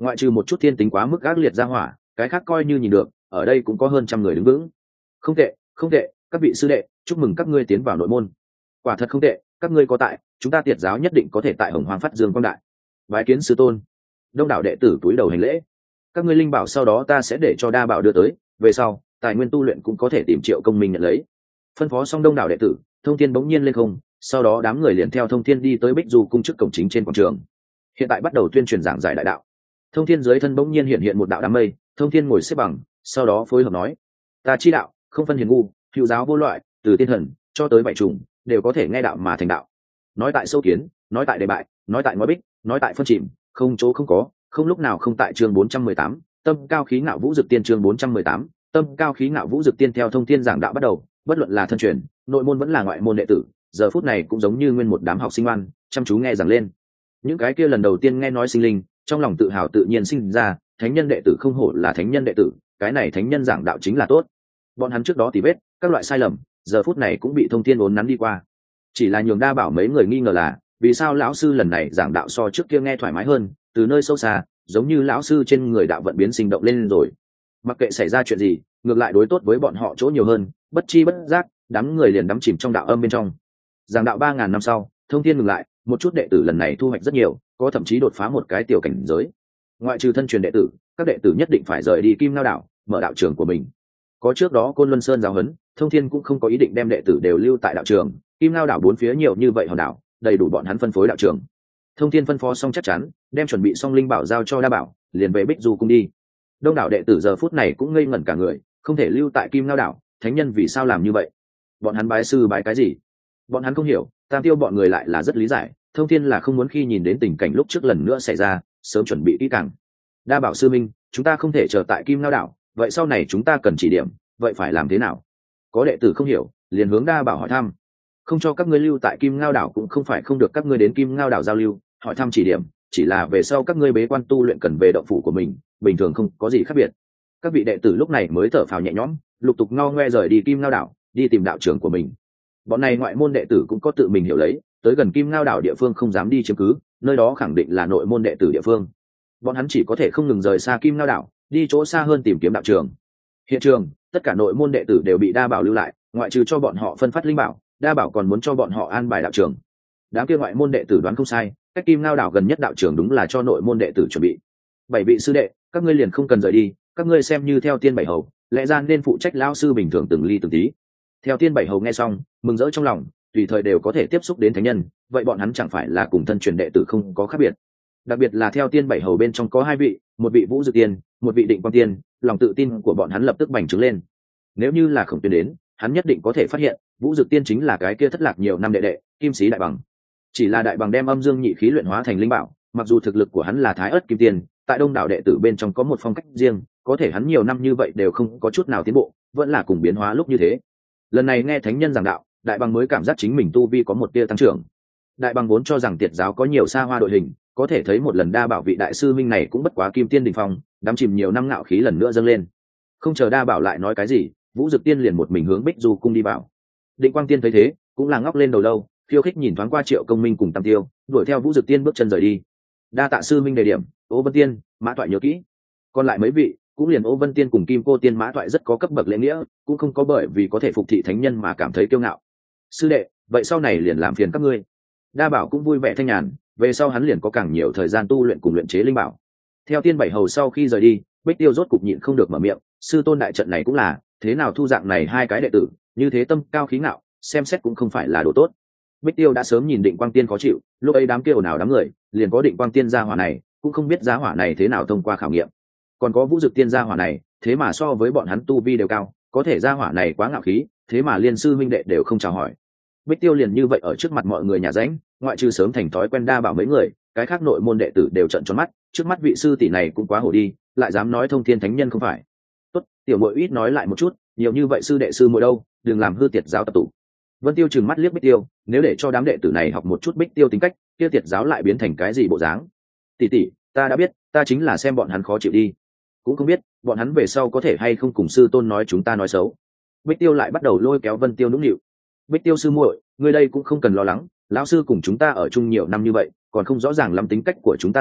Speaker 1: ngoại trừ một chút thiên tính quá mức ác liệt ra hỏa, cái khác coi như nhìn được, ở đây cũng có hơn trăm người đứng vững. Không tệ, không tệ, các vị sư đệ, chúc mừng các ngươi tiến vào nội môn. Quả thật không tệ, các ngươi có tại, chúng ta Tiệt giáo nhất định có thể tại Hồng Hoang phát dương quang đại. Bái kiến sư tôn. Đông đảo đệ tử túi đầu hành lễ. Các ngươi linh bảo sau đó ta sẽ để cho đa bảo đưa tới, về sau tài nguyên tu luyện cũng có thể tìm Triệu Công Minh nhận lấy. Phân phó xong đông đảo đệ tử, Thông Thiên bỗng nhiên lên không, sau đó đám người liền theo Thông Thiên đi tới Bích Du cung trước cổng chính trên quảng trường. Hiện tại bắt đầu tuyên truyền giảng giải đại đạo. Thông Thiên dưới thân bỗng nhiên hiện hiện một đạo đám mây, Thông Thiên ngồi xếp bằng, sau đó phối hợp nói: ta chi đạo không phân hiền ngu, hữu giáo vô loại, từ tiên thần cho tới bảy trùng đều có thể nghe đạo mà thành đạo. Nói tại sâu kiến, nói tại đề bại, nói tại ngói bích, nói tại phân chìm, không chỗ không có, không lúc nào không tại. Chương bốn trăm mười tám, tâm cao khí ngạo vũ dực tiên. Chương bốn trăm mười tám, tâm cao khí ngạo vũ dực tiên. Theo Thông Thiên giảng đạo bắt đầu, bất luận là thân truyền, nội môn vẫn là ngoại môn đệ tử, giờ phút này cũng giống như nguyên một đám học sinh ngoan, chăm chú nghe giảng lên. Những cái kia lần đầu tiên nghe nói sinh linh, trong lòng tự hào tự nhiên sinh ra, thánh nhân đệ tử không hổ là thánh nhân đệ tử, cái này thánh nhân giảng đạo chính là tốt. Bọn hắn trước đó tỉ vết, các loại sai lầm, giờ phút này cũng bị Thông Thiên uốn nắn đi qua. Chỉ là nhường đa bảo mấy người nghi ngờ là, vì sao lão sư lần này giảng đạo so trước kia nghe thoải mái hơn, từ nơi sâu xa, giống như lão sư trên người đạo vận biến sinh động lên rồi. Mặc kệ xảy ra chuyện gì, ngược lại đối tốt với bọn họ chỗ nhiều hơn, bất chi bất giác, đám người liền đắm chìm trong đạo âm bên trong. Giảng đạo ba ngàn năm sau, Thông Thiên ngừng lại, một chút đệ tử lần này thu hoạch rất nhiều, có thậm chí đột phá một cái tiểu cảnh giới. Ngoại trừ thân truyền đệ tử, các đệ tử nhất định phải rời đi Kim Ngao đảo, mở đạo trường của mình. Có trước đó Côn Luân Sơn giáo huấn, Thông Thiên cũng không có ý định đem đệ tử đều lưu tại đạo trường. Kim Ngao đảo bốn phía nhiều như vậy hòn đảo, đầy đủ bọn hắn phân phối đạo trường. Thông Thiên phân phó xong chắc chắn, đem chuẩn bị xong linh bảo giao cho đa bảo, liền về Bích Du cung đi. Đông đảo đệ tử giờ phút này cũng ngây ngẩn cả người, không thể lưu tại Kim Ngao đảo, thánh nhân vì sao làm như vậy? Bọn hắn bái sư bái cái gì? Bọn hắn không hiểu, Tam Tiêu bọn người lại là rất lý giải, Thông Thiên là không muốn khi nhìn đến tình cảnh lúc trước lần nữa xảy ra, sớm chuẩn bị kỹ càng. Đa bảo sư minh, chúng ta không thể chờ tại Kim Ngao đảo, vậy sau này chúng ta cần chỉ điểm, vậy phải làm thế nào? Có đệ tử không hiểu, liền hướng đa bảo hỏi thăm. Không cho các ngươi lưu tại Kim Ngao đảo cũng không phải không được, các ngươi đến Kim Ngao đảo giao lưu, hỏi thăm chỉ điểm, chỉ là về sau các ngươi bế quan tu luyện cần về động phủ của mình, bình thường không có gì khác biệt. Các vị đệ tử lúc này mới thở phào nhẹ nhõm, lục tục ngao ngoe rời đi Kim Ngao đảo, đi tìm đạo trưởng của mình. Bọn này ngoại môn đệ tử cũng có tự mình hiểu lấy, tới gần Kim Ngao đảo địa phương không dám đi chiếm cứ, nơi đó khẳng định là nội môn đệ tử địa phương. Bọn hắn chỉ có thể không ngừng rời xa Kim Ngao đảo, đi chỗ xa hơn tìm kiếm đạo trường. Hiện trường, tất cả nội môn đệ tử đều bị đa bảo lưu lại, ngoại trừ cho bọn họ phân phát linh bảo, đa bảo còn muốn cho bọn họ an bài đạo trường. Đám kia ngoại môn đệ tử đoán không sai, cách Kim Ngao đảo gần nhất đạo trường đúng là cho nội môn đệ tử chuẩn bị. Bảy vị sư đệ, các ngươi liền không cần rời đi, các ngươi xem như theo tiên bảy hầu, lẽ ra nên phụ trách lão sư bình thường từng ly từng tí. Theo tiên bảy hầu nghe xong, mừng rỡ trong lòng, tùy thời đều có thể tiếp xúc đến thánh nhân, vậy bọn hắn chẳng phải là cùng thân truyền đệ tử không có khác biệt. Đặc biệt là theo tiên bảy hầu bên trong có hai vị, một vị Vũ Dực Tiên, một vị Định Quang Tiên, lòng tự tin của bọn hắn lập tức bành trướng lên. Nếu như là Khổng Tuyên đến, hắn nhất định có thể phát hiện, Vũ Dực Tiên chính là cái kia thất lạc nhiều năm đệ đệ, Kim Sĩ Đại Bằng. Chỉ là Đại Bằng đem âm dương nhị khí luyện hóa thành linh bảo, mặc dù thực lực của hắn là Thái Ức Kim Tiên, tại đông đảo đệ tử bên trong có một phong cách riêng, có thể hắn nhiều năm như vậy đều không có chút nào tiến bộ, vẫn là cùng biến hóa lúc như thế. Lần này nghe thánh nhân giảng đạo, Đại Bằng mới cảm giác chính mình tu vi có một tia tăng trưởng. Đại Bằng vốn cho rằng Tiệt giáo có nhiều xa hoa đội hình, có thể thấy một lần đa bảo vị đại sư minh này cũng bất quá kim tiên đỉnh phong, đắm chìm nhiều năm ngạo khí lần nữa dâng lên. Không chờ đa bảo lại nói cái gì, Vũ Dực Tiên liền một mình hướng Bích Du cung đi vào. Định Quang Tiên thấy thế, cũng là ngóc lên đầu lâu, khiêu khích nhìn thoáng qua Triệu Công Minh cùng Tam Tiêu, đuổi theo Vũ Dực Tiên bước chân rời đi. Đa tạ sư minh đề điểm, Ô Vân Tiên, Mã Toại nhớ kỹ. Còn lại mấy vị, cũng liền Ô Vân Tiên cùng Kim Cô Tiên Mã Toại rất có cấp bậc lễ nghĩa, cũng không có bởi vì có thể phục thị thánh nhân mà cảm thấy kiêu ngạo. Sư đệ, vậy sau này liền làm phiền các ngươi. Đa bảo cũng vui vẻ thanh nhàn, về sau hắn liền có càng nhiều thời gian tu luyện cùng luyện chế linh bảo. Theo tiên bảy hầu sau khi rời đi, Bích Tiêu rốt cục nhịn không được mở miệng, sư tôn đại trận này cũng là, thế nào thu dạng này hai cái đệ tử, như thế tâm cao khí ngạo, xem xét cũng không phải là đồ tốt. Bích Tiêu đã sớm nhìn Định Quang Tiên khó chịu, lúc ấy đám kia ồn ào đám người, liền có Định Quang Tiên gia hỏa này, cũng không biết giá hỏa này thế nào thông qua khảo nghiệm. Còn có Vũ Dực Tiên gia hỏa này, thế mà so với bọn hắn tu vi đều cao, có thể gia hỏa này quá ngạo khí, thế mà liên sư minh đệ đều không chào hỏi. Bích Tiêu liền như vậy ở trước mặt mọi người nhà ránh, ngoại trừ sớm thành thói quen đa bảo mấy người, cái khác nội môn đệ tử đều trợn tròn mắt, trước mắt vị sư tỷ này cũng quá hổ đi, lại dám nói thông thiên thánh nhân không phải. Tốt, tiểu muội ít nói lại một chút, nhiều như vậy sư đệ sư muội đâu, đừng làm hư Tiệt giáo tập tụ. Vân Tiêu trừng mắt liếc Bích Tiêu, nếu để cho đám đệ tử này học một chút Bích Tiêu tính cách, kia Tiệt giáo lại biến thành cái gì bộ dáng? Tỷ tỷ, ta đã biết, ta chính là xem bọn hắn khó chịu đi, cũng không biết bọn hắn về sau có thể hay không cùng sư tôn nói chúng ta nói xấu. Bích Tiêu lại bắt đầu lôi kéo Vân Tiêu nũng nịu. Bích Tiêu sư muội, ngươi đây cũng không cần lo lắng, lão sư cùng chúng ta ở chung nhiều năm như vậy, còn không rõ ràng lắm tính cách của chúng ta sao?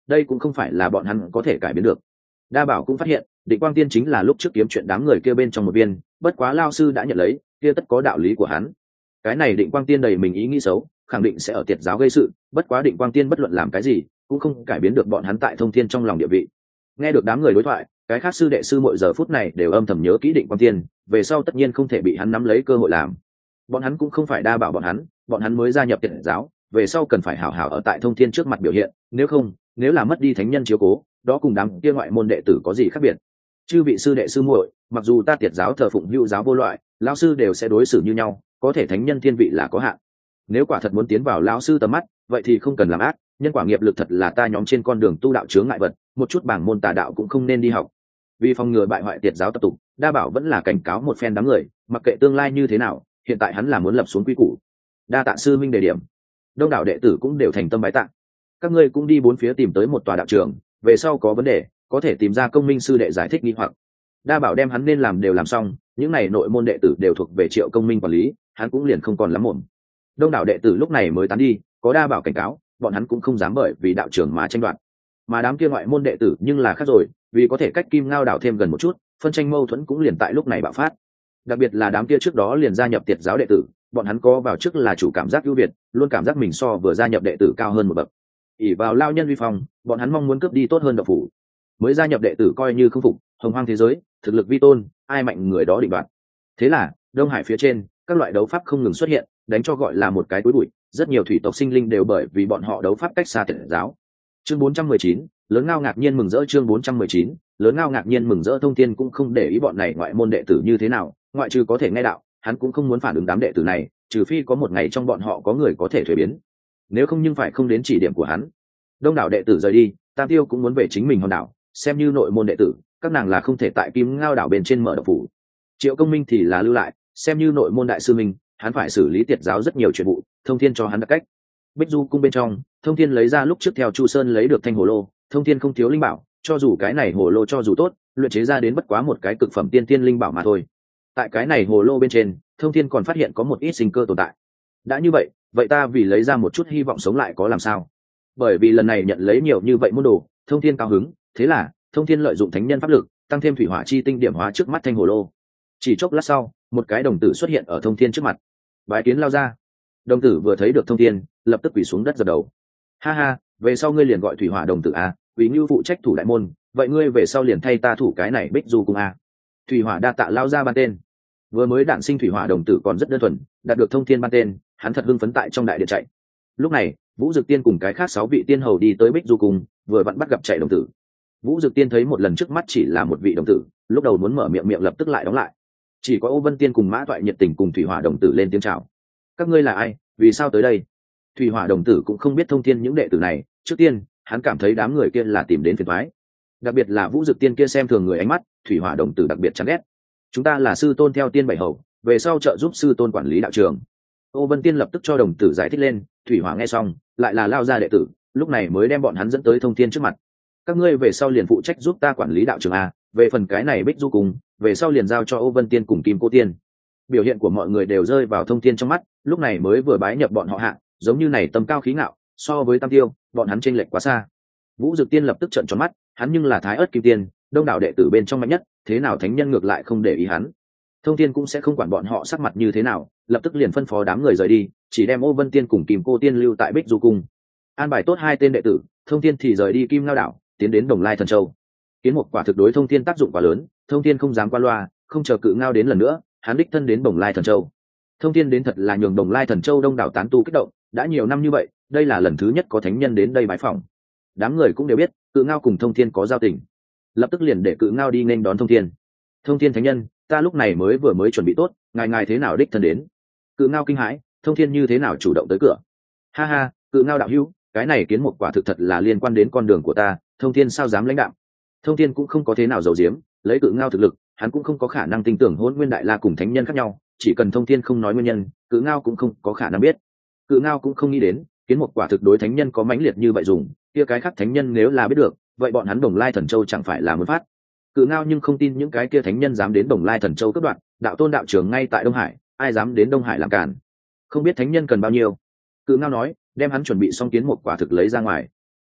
Speaker 1: đây cũng không phải là bọn hắn có thể cải biến được. Đa Bảo cũng phát hiện Định Quang Tiên chính là lúc trước kiếm chuyện đám người kia bên trong một viên, bất quá lao sư đã nhận lấy, kia tất có đạo lý của hắn. Cái này Định Quang Tiên đầy mình ý nghĩ xấu, khẳng định sẽ ở tiệt giáo gây sự, bất quá Định Quang Tiên bất luận làm cái gì cũng không cải biến được bọn hắn tại Thông Thiên trong lòng địa vị. Nghe được đám người đối thoại, cái khác sư đệ sư mỗi giờ phút này đều âm thầm nhớ kỹ Định Quang Tiên, về sau tất nhiên không thể bị hắn nắm lấy cơ hội làm. Bọn hắn cũng không phải Đa Bảo bọn hắn, bọn hắn mới gia nhập tiệt giáo, về sau cần phải hảo hảo ở tại Thông Thiên trước mặt biểu hiện, nếu không, nếu là mất đi thánh nhân chiếu cố, đó cùng đám kia ngoại môn đệ tử có gì khác biệt. Chư vị sư đệ sư muội, mặc dù ta tiệt giáo thờ phụng hữu giáo vô loại, lão sư đều sẽ đối xử như nhau, có thể thánh nhân thiên vị là có hạn. Nếu quả thật muốn tiến vào lão sư tầm mắt, vậy thì không cần làm ác, nhân quả nghiệp lực thật là ta nhóm trên con đường tu đạo chướng ngại vật, một chút bảng môn tà đạo cũng không nên đi học. Vì phòng ngừa bại hoại tiệt giáo tập tục, Đa Bảo vẫn là cảnh cáo một phen đám người, mặc kệ tương lai như thế nào, hiện tại hắn là muốn lập xuống quy củ. Đa tạ sư minh đề điểm. Đông đảo đệ tử cũng đều thành tâm bái tạ. Các ngươi cũng đi bốn phía tìm tới một tòa đạo trường, về sau có vấn đề có thể tìm ra công minh sư đệ giải thích nghi hoặc. Đa Bảo đem hắn nên làm đều làm xong, những này nội môn đệ tử đều thuộc về Triệu Công Minh quản lý, hắn cũng liền không còn lắm mồm. Đông đảo đệ tử lúc này mới tán đi, có Đa Bảo cảnh cáo, bọn hắn cũng không dám bởi vì đạo trường mà tranh đoạt. Mà đám kia ngoại môn đệ tử nhưng là khác rồi, vì có thể cách Kim Ngao đảo thêm gần một chút, phân tranh mâu thuẫn cũng liền tại lúc này bạo phát. Đặc biệt là đám kia trước đó liền gia nhập tiệt giáo đệ tử, bọn hắn có vào trước là chủ cảm giác ưu việt, luôn cảm giác mình so vừa gia nhập đệ tử cao hơn một bậc. ỷ vào lao nhân uy phong, bọn hắn mong muốn cướp đi tốt hơn đạo phủ. Mới gia nhập đệ tử coi như không phục, hồng hoang thế giới, thực lực vi tôn, ai mạnh người đó định đoạt. Thế là Đông Hải phía trên, các loại đấu pháp không ngừng xuất hiện, đánh cho gọi là một cái túi bụi, rất nhiều thủy tộc sinh linh đều bởi vì bọn họ đấu pháp cách xa tiệt giáo. Chương bốn trăm mười chín, lớn ngao ngạc nhiên mừng rỡ. Chương bốn trăm mười chín, lớn ngao ngạc nhiên mừng rỡ. Thông Thiên cũng không để ý bọn này ngoại môn đệ tử như thế nào, ngoại trừ có thể nghe đạo, hắn cũng không muốn phản ứng đám đệ tử này, trừ phi có một ngày trong bọn họ có người có thể thuế biến, nếu không nhưng phải không đến chỉ điểm của hắn. Đông đảo đệ tử rời đi, Tam Tiêu cũng muốn về chính mình hòn đảo, xem như nội môn đệ tử, các nàng là không thể tại Kim Ngao đảo bên trên mở đạo phủ. Triệu Công Minh thì là lưu lại, xem như nội môn đại sư minh, hắn phải xử lý tiệt giáo rất nhiều chuyện vụ, Thông Thiên cho hắn đặc cách. Bích Du cung bên trong, Thông Thiên lấy ra lúc trước theo Chu Sơn lấy được thanh hồ lô, Thông Thiên không thiếu linh bảo, cho dù cái này hồ lô cho dù tốt, luyện chế ra đến bất quá một cái cực phẩm tiên tiên linh bảo mà thôi. Tại cái này hồ lô bên trên, Thông Thiên còn phát hiện có một ít sinh cơ tồn tại. Đã như vậy, vậy ta vì lấy ra một chút hy vọng sống lại có làm sao? Bởi vì lần này nhận lấy nhiều như vậy môn đồ, Thông Thiên cao hứng, thế là Thông Thiên lợi dụng thánh nhân pháp lực, tăng thêm thủy hỏa chi tinh điểm hóa trước mắt thanh hồ lô. Chỉ chốc lát sau, một cái đồng tử xuất hiện ở Thông Thiên trước mặt. Bái kiến lao ra. Đồng tử vừa thấy được Thông Thiên, lập tức quỳ xuống đất dập đầu. Ha ha, về sau ngươi liền gọi thủy hỏa đồng tử a, vì như phụ trách thủ đại môn, vậy ngươi về sau liền thay ta thủ cái này Bích Du cung a. Thủy hỏa đa tạ lao ra ban tên. Vừa mới đản sinh thủy hỏa đồng tử còn rất đơn thuần, đạt được Thông Thiên ban tên, hắn thật hưng phấn tại trong đại điện chạy. Lúc này, Vũ Dực Tiên cùng cái khác sáu vị tiên hầu đi tới Bích Du cung, vừa vặn bắt gặp chạy đồng tử. Vũ Dực Tiên thấy một lần trước mắt chỉ là một vị đồng tử, lúc đầu muốn mở miệng miệng lập tức lại đóng lại. Chỉ có Ô Vân Tiên cùng Mã Toại nhiệt tình cùng thủy hỏa đồng tử lên tiếng chào. Các ngươi là ai, vì sao tới đây? Thủy hỏa đồng tử cũng không biết Thông Thiên những đệ tử này, trước tiên, hắn cảm thấy đám người kia là tìm đến phiền toái. Đặc biệt là Vũ Dực Tiên kia xem thường người ánh mắt, thủy hỏa đồng tử đặc biệt chán ghét. Chúng ta là sư tôn theo tiên bảy hầu, về sau trợ giúp sư tôn quản lý đạo trường. Ô Vân Tiên lập tức cho đồng tử giải thích lên, thủy hỏa nghe xong, lại là lao ra đệ tử, lúc này mới đem bọn hắn dẫn tới Thông Thiên trước mặt. Các ngươi về sau liền phụ trách giúp ta quản lý đạo trường a, về phần cái này Bích Du cung, về sau liền giao cho Ô Vân Tiên cùng Kim Cô Tiên. Biểu hiện của mọi người đều rơi vào Thông Thiên trong mắt, lúc này mới vừa bái nhập bọn họ hạ, giống như này tầm cao khí ngạo, so với Tam Tiêu, bọn hắn chênh lệch quá xa. Vũ Dực Tiên lập tức trợn tròn mắt, hắn nhưng là Thái Ức Kim Tiên, đông đảo đệ tử bên trong mạnh nhất, thế nào thánh nhân ngược lại không để ý hắn. Thông Thiên cũng sẽ không quản bọn họ sắc mặt như thế nào, lập tức liền phân phó đám người rời đi, chỉ đem Ô Vân Tiên cùng Kim Cô Tiên lưu tại Bích Du cung. An bài tốt hai tên đệ tử, Thông Thiên thì rời đi Kim Ngao đảo, tiến đến Đồng Lai Thần Châu. Kiến một quả thực đối Thông Thiên tác dụng quá lớn, Thông Thiên không dám qua loa, không chờ Cự Ngao đến lần nữa, hắn đích thân đến Đồng Lai Thần Châu. Thông Thiên đến thật là nhường Đồng Lai Thần Châu đông đảo tán tu kích động, đã nhiều năm như vậy, đây là lần thứ nhất có thánh nhân đến đây bái phỏng. Đám người cũng đều biết, Cự Ngao cùng Thông Thiên có giao tình, lập tức liền để Cự Ngao đi nên đón Thông Thiên. Thông Thiên thánh nhân, ta lúc này mới vừa mới chuẩn bị tốt, ngài ngài thế nào đích thân đến? Cự Ngao kinh hãi, Thông Thiên như thế nào chủ động tới cửa? Ha ha, Cự Ngao đạo hữu, cái này kiến một quả thực thật là liên quan đến con đường của ta, Thông Thiên sao dám lãnh đạo? Thông Thiên cũng không có thế nào giấu giếm, lấy Cự Ngao thực lực, hắn cũng không có khả năng tin tưởng Hỗn Nguyên Đại La cùng thánh nhân khác nhau, chỉ cần Thông Thiên không nói nguyên nhân, Cự Ngao cũng không có khả năng biết. Cự Ngao cũng không nghĩ đến, kiến một quả thực đối thánh nhân có mãnh liệt như vậy dùng, kia cái khác thánh nhân nếu là biết được, vậy bọn hắn Đồng Lai Thần Châu chẳng phải là muốn phát. Cự Ngao nhưng không tin những cái kia thánh nhân dám đến Đồng Lai Thần Châu cướp đoạt, đạo tôn đạo trường ngay tại Đông Hải, ai dám đến Đông Hải làm cản? Không biết thánh nhân cần bao nhiêu. Cự Ngao nói, đem hắn chuẩn bị xong kiến một quả thực lấy ra ngoài.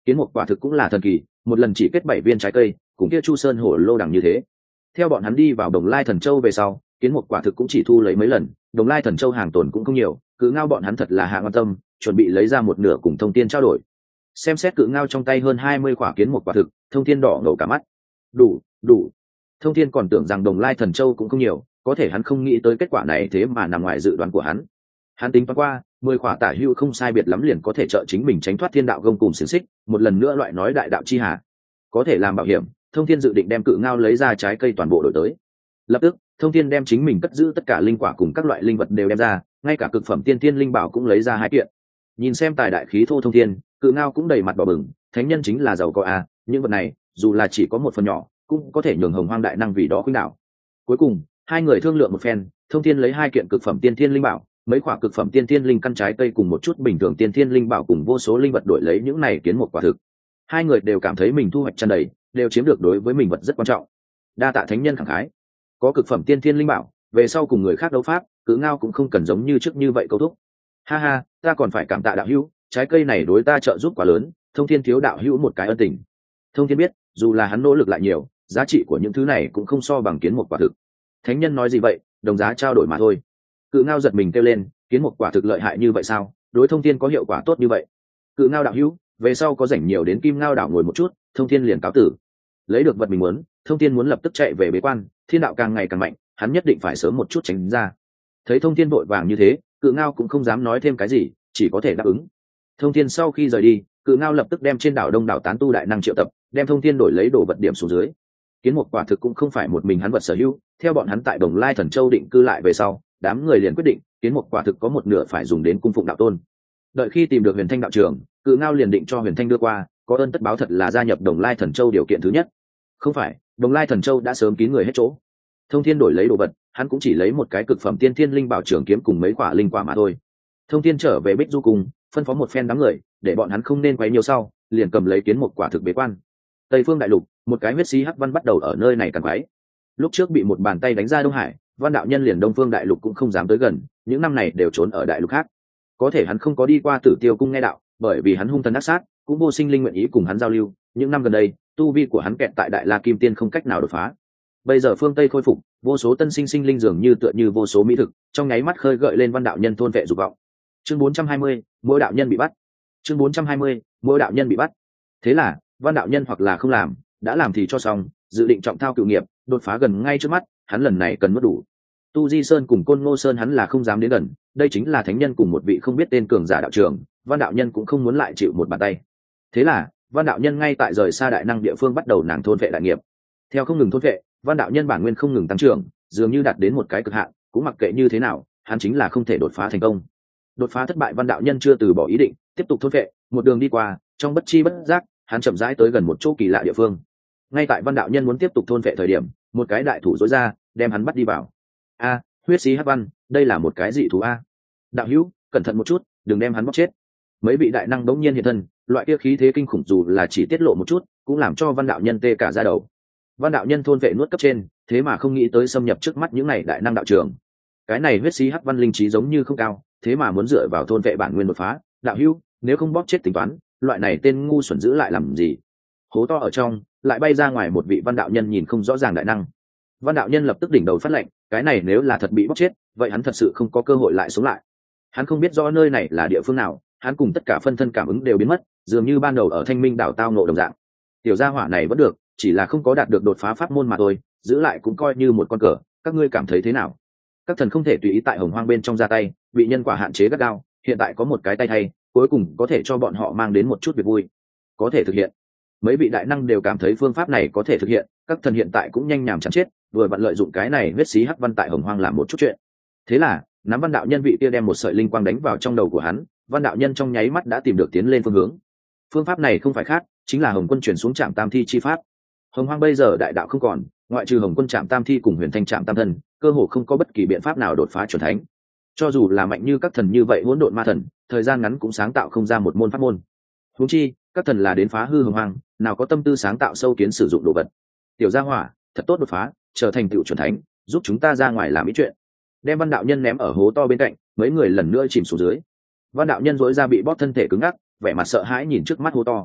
Speaker 1: kiến mục quả thực cũng là thần kỳ, một lần chỉ kết bảy viên trái cây, cùng kia chu sơn hổ lô đằng như thế. Theo bọn hắn đi vào Đồng Lai Thần Châu về sau, kiến mục quả thực cũng chỉ thu lấy mấy lần, Đồng Lai Thần Châu hàng tồn cũng không nhiều, cự ngao bọn hắn thật là hạ quan tâm, chuẩn bị lấy ra một nửa cùng thông tiên trao đổi. Xem xét cự ngao trong tay hơn hai mươi quả kiến mục quả thực, thông tiên đỏ ngầu cả mắt. Đủ, đủ. Thông tiên còn tưởng rằng Đồng Lai Thần Châu cũng không nhiều, có thể hắn không nghĩ tới kết quả này thế mà nằm ngoài dự đoán của hắn. Hắn tính toán qua, mười quả tả hữu không sai biệt lắm liền có thể trợ chính mình tránh thoát thiên đạo gông cùng xiềng xích, một lần nữa loại nói đại đạo chi hà. Có thể làm bảo hiểm, Thông Thiên dự định đem cự ngao lấy ra trái cây toàn bộ đổi tới. Lập tức, Thông Thiên đem chính mình cất giữ tất cả linh quả cùng các loại linh vật đều đem ra, ngay cả cực phẩm tiên tiên linh bảo cũng lấy ra hai kiện. Nhìn xem tài đại khí thô Thông Thiên, cự ngao cũng đầy mặt đỏ bừng, thánh nhân chính là giàu có a, những vật này, dù là chỉ có một phần nhỏ, cũng có thể nhường Hồng Hoang đại năng vì đó khuynh đảo. Cuối cùng, hai người thương lượng một phen, Thông Thiên lấy hai kiện cực phẩm tiên tiên linh bảo, mấy quả cực phẩm tiên tiên linh căn trái cây cùng một chút bình thường tiên tiên linh bảo cùng vô số linh vật đổi lấy những này kiến một quả thực. Hai người đều cảm thấy mình thu hoạch tràn đầy, đều chiếm được đối với mình vật rất quan trọng. Đa tạ thánh nhân khẳng khái. Có cực phẩm tiên tiên linh bảo, về sau cùng người khác đấu pháp, cự ngao cũng không cần giống như trước như vậy câu thúc. Ha ha, ta còn phải cảm tạ đạo hữu, trái cây này đối ta trợ giúp quá lớn, Thông Thiên thiếu đạo hữu một cái ân tình. Thông Thiên biết, dù là hắn nỗ lực lại nhiều, giá trị của những thứ này cũng không so bằng kiến một quả thực. Thánh nhân nói gì vậy, đồng giá trao đổi mà thôi. Cự ngao giật mình kêu lên, kiến một quả thực lợi hại như vậy sao, đối Thông Thiên có hiệu quả tốt như vậy? Cự ngao đạo hữu, về sau có rảnh nhiều đến Kim Ngao đảo ngồi một chút. Thông Thiên liền cáo tử. Lấy được vật mình muốn, Thông Thiên muốn lập tức chạy về bế quan, thiên đạo càng ngày càng mạnh, hắn nhất định phải sớm một chút tránh ra. Thấy Thông Thiên vội vàng như thế, cự ngao cũng không dám nói thêm cái gì, chỉ có thể đáp ứng. Thông Thiên sau khi rời đi, cự ngao lập tức đem trên đảo đông đảo tán tu đại năng triệu tập, đem Thông Thiên đổi lấy đồ vật điểm xuống dưới. Kiến một quả thực cũng không phải một mình hắn vật sở hữu, theo bọn hắn tại Đồng Lai Thần Châu định cư lại về sau, đám người liền quyết định, kiến một quả thực có một nửa phải dùng đến cung phụng đạo tôn. Đợi khi tìm được Huyền Thanh đạo trưởng, cự ngao liền định cho Huyền Thanh đưa qua, có ơn tất báo thật là gia nhập Đồng Lai Thần Châu điều kiện thứ nhất. Không phải, Đồng Lai Thần Châu đã sớm kín người hết chỗ. Thông Thiên đổi lấy đồ vật, hắn cũng chỉ lấy một cái cực phẩm tiên thiên linh bảo trường kiếm cùng mấy quả linh quả mà thôi. Thông Thiên trở về Bích Du cùng, phân phó một phen đám người, để bọn hắn không nên quấy nhiều sau, liền cầm lấy kiến một quả thực bế quan. Tây Phương Đại Lục, một cái huyết xí hắc văn bắt đầu ở nơi này càng quái. Lúc trước bị một bàn tay đánh ra Đông Hải, Văn đạo nhân liền Đông Phương Đại Lục cũng không dám tới gần, những năm này đều trốn ở đại lục khác. Có thể hắn không có đi qua Tử Tiêu cung nghe đạo, bởi vì hắn hung thần ác sát, cũng vô sinh linh nguyện ý cùng hắn giao lưu. Những năm gần đây, tu vi của hắn kẹt tại Đại La Kim Tiên không cách nào đột phá. Bây giờ phương Tây khôi phục, vô số tân sinh sinh linh dường như tựa như vô số mỹ thực, trong nháy mắt khơi gợi lên Văn đạo nhân thôn vệ dục vọng. Chương bốn trăm hai mươi, mỗi đạo nhân bị bắt. Chương bốn trăm hai mươi, mỗi đạo nhân bị bắt. Thế là, Văn đạo nhân hoặc là không làm, đã làm thì cho xong, dự định trọng thao cựu nghiệp, đột phá gần ngay trước mắt, hắn lần này cần mất đủ. Tu Di Sơn cùng Côn Ngô Sơn hắn là không dám đến gần, đây chính là thánh nhân cùng một vị không biết tên cường giả đạo trưởng, Văn đạo nhân cũng không muốn lại chịu một bàn tay. Thế là, Văn đạo nhân ngay tại rời xa đại năng địa phương bắt đầu nàng thôn vệ đại nghiệp. Theo không ngừng thôn vệ, Văn đạo nhân bản nguyên không ngừng tăng trưởng, dường như đạt đến một cái cực hạn, cũng mặc kệ như thế nào, hắn chính là không thể đột phá thành công. Đột phá thất bại, Văn đạo nhân chưa từ bỏ ý định, tiếp tục thôn vệ, một đường đi qua, trong bất chi bất giác, hắn chậm rãi tới gần một chỗ kỳ lạ địa phương. Ngay tại Văn đạo nhân muốn tiếp tục thôn vệ thời điểm, một cái đại thủ rối ra, đem hắn bắt đi vào. A, huyết xí hắc văn, đây là một cái dị thú a. Đạo hữu, cẩn thận một chút, đừng đem hắn bóc chết. Mấy vị đại năng đống nhiên hiện thân, loại kia khí thế kinh khủng dù là chỉ tiết lộ một chút, cũng làm cho Văn đạo nhân tê cả da đầu. Văn đạo nhân thôn vệ nuốt cấp trên, thế mà không nghĩ tới xâm nhập trước mắt những này đại năng đạo trưởng. Cái này huyết xí hắc văn linh trí giống như không cao, thế mà muốn dựa vào thôn vệ bản nguyên đột phá. Đạo hữu, nếu không bóp chết tính toán, loại này tên ngu xuẩn giữ lại làm gì? Hố to ở trong, lại bay ra ngoài một vị Văn đạo nhân nhìn không rõ ràng đại năng. Văn đạo nhân lập tức đỉnh đầu phát lệnh, cái này nếu là thật bị bóc chết, vậy hắn thật sự không có cơ hội lại sống lại. Hắn không biết rõ nơi này là địa phương nào, hắn cùng tất cả phân thân cảm ứng đều biến mất, dường như ban đầu ở Thanh Minh đảo tao ngộ đồng dạng. Tiểu gia hỏa này vẫn được, chỉ là không có đạt được đột phá pháp môn mà thôi, giữ lại cũng coi như một con cờ, các ngươi cảm thấy thế nào? Các thần không thể tùy ý tại Hồng Hoang bên trong ra tay, bị nhân quả hạn chế gắt gao, hiện tại có một cái tay thay, cuối cùng có thể cho bọn họ mang đến một chút việc vui. Có thể thực hiện. Mấy vị đại năng đều cảm thấy phương pháp này có thể thực hiện, các thần hiện tại cũng nhanh nhảm chán chết, vừa vặn lợi dụng cái này huyết xí hắc văn tại Hồng Hoang làm một chút chuyện. Thế là, nắm Văn đạo nhân vị kia đem một sợi linh quang đánh vào trong đầu của hắn, Văn đạo nhân trong nháy mắt đã tìm được tiến lên phương hướng. Phương pháp này không phải khác, chính là Hồng Quân chuyển xuống Trảm Tam Thi chi pháp. Hồng Hoang bây giờ đại đạo không còn, ngoại trừ Hồng Quân Trảm Tam Thi cùng Huyền Thanh Trảm Tam Thân, cơ hồ không có bất kỳ biện pháp nào đột phá chuẩn thánh. Cho dù là mạnh như các thần như vậy hỗn độn ma thần, thời gian ngắn cũng sáng tạo không ra một môn pháp môn. Huống chi, các thần là đến phá hư Hồng Hoang, nào có tâm tư sáng tạo sâu kiến sử dụng đồ vật. Tiểu gia hỏa, thật tốt đột phá, trở thành tiểu chuẩn thánh, giúp chúng ta ra ngoài làm ý chuyện. Đem Văn đạo nhân ném ở hố to bên cạnh, mấy người lần nữa chìm xuống dưới. Văn đạo nhân rối ra bị bóp thân thể cứng ngắc, vẻ mặt sợ hãi nhìn trước mắt hố to.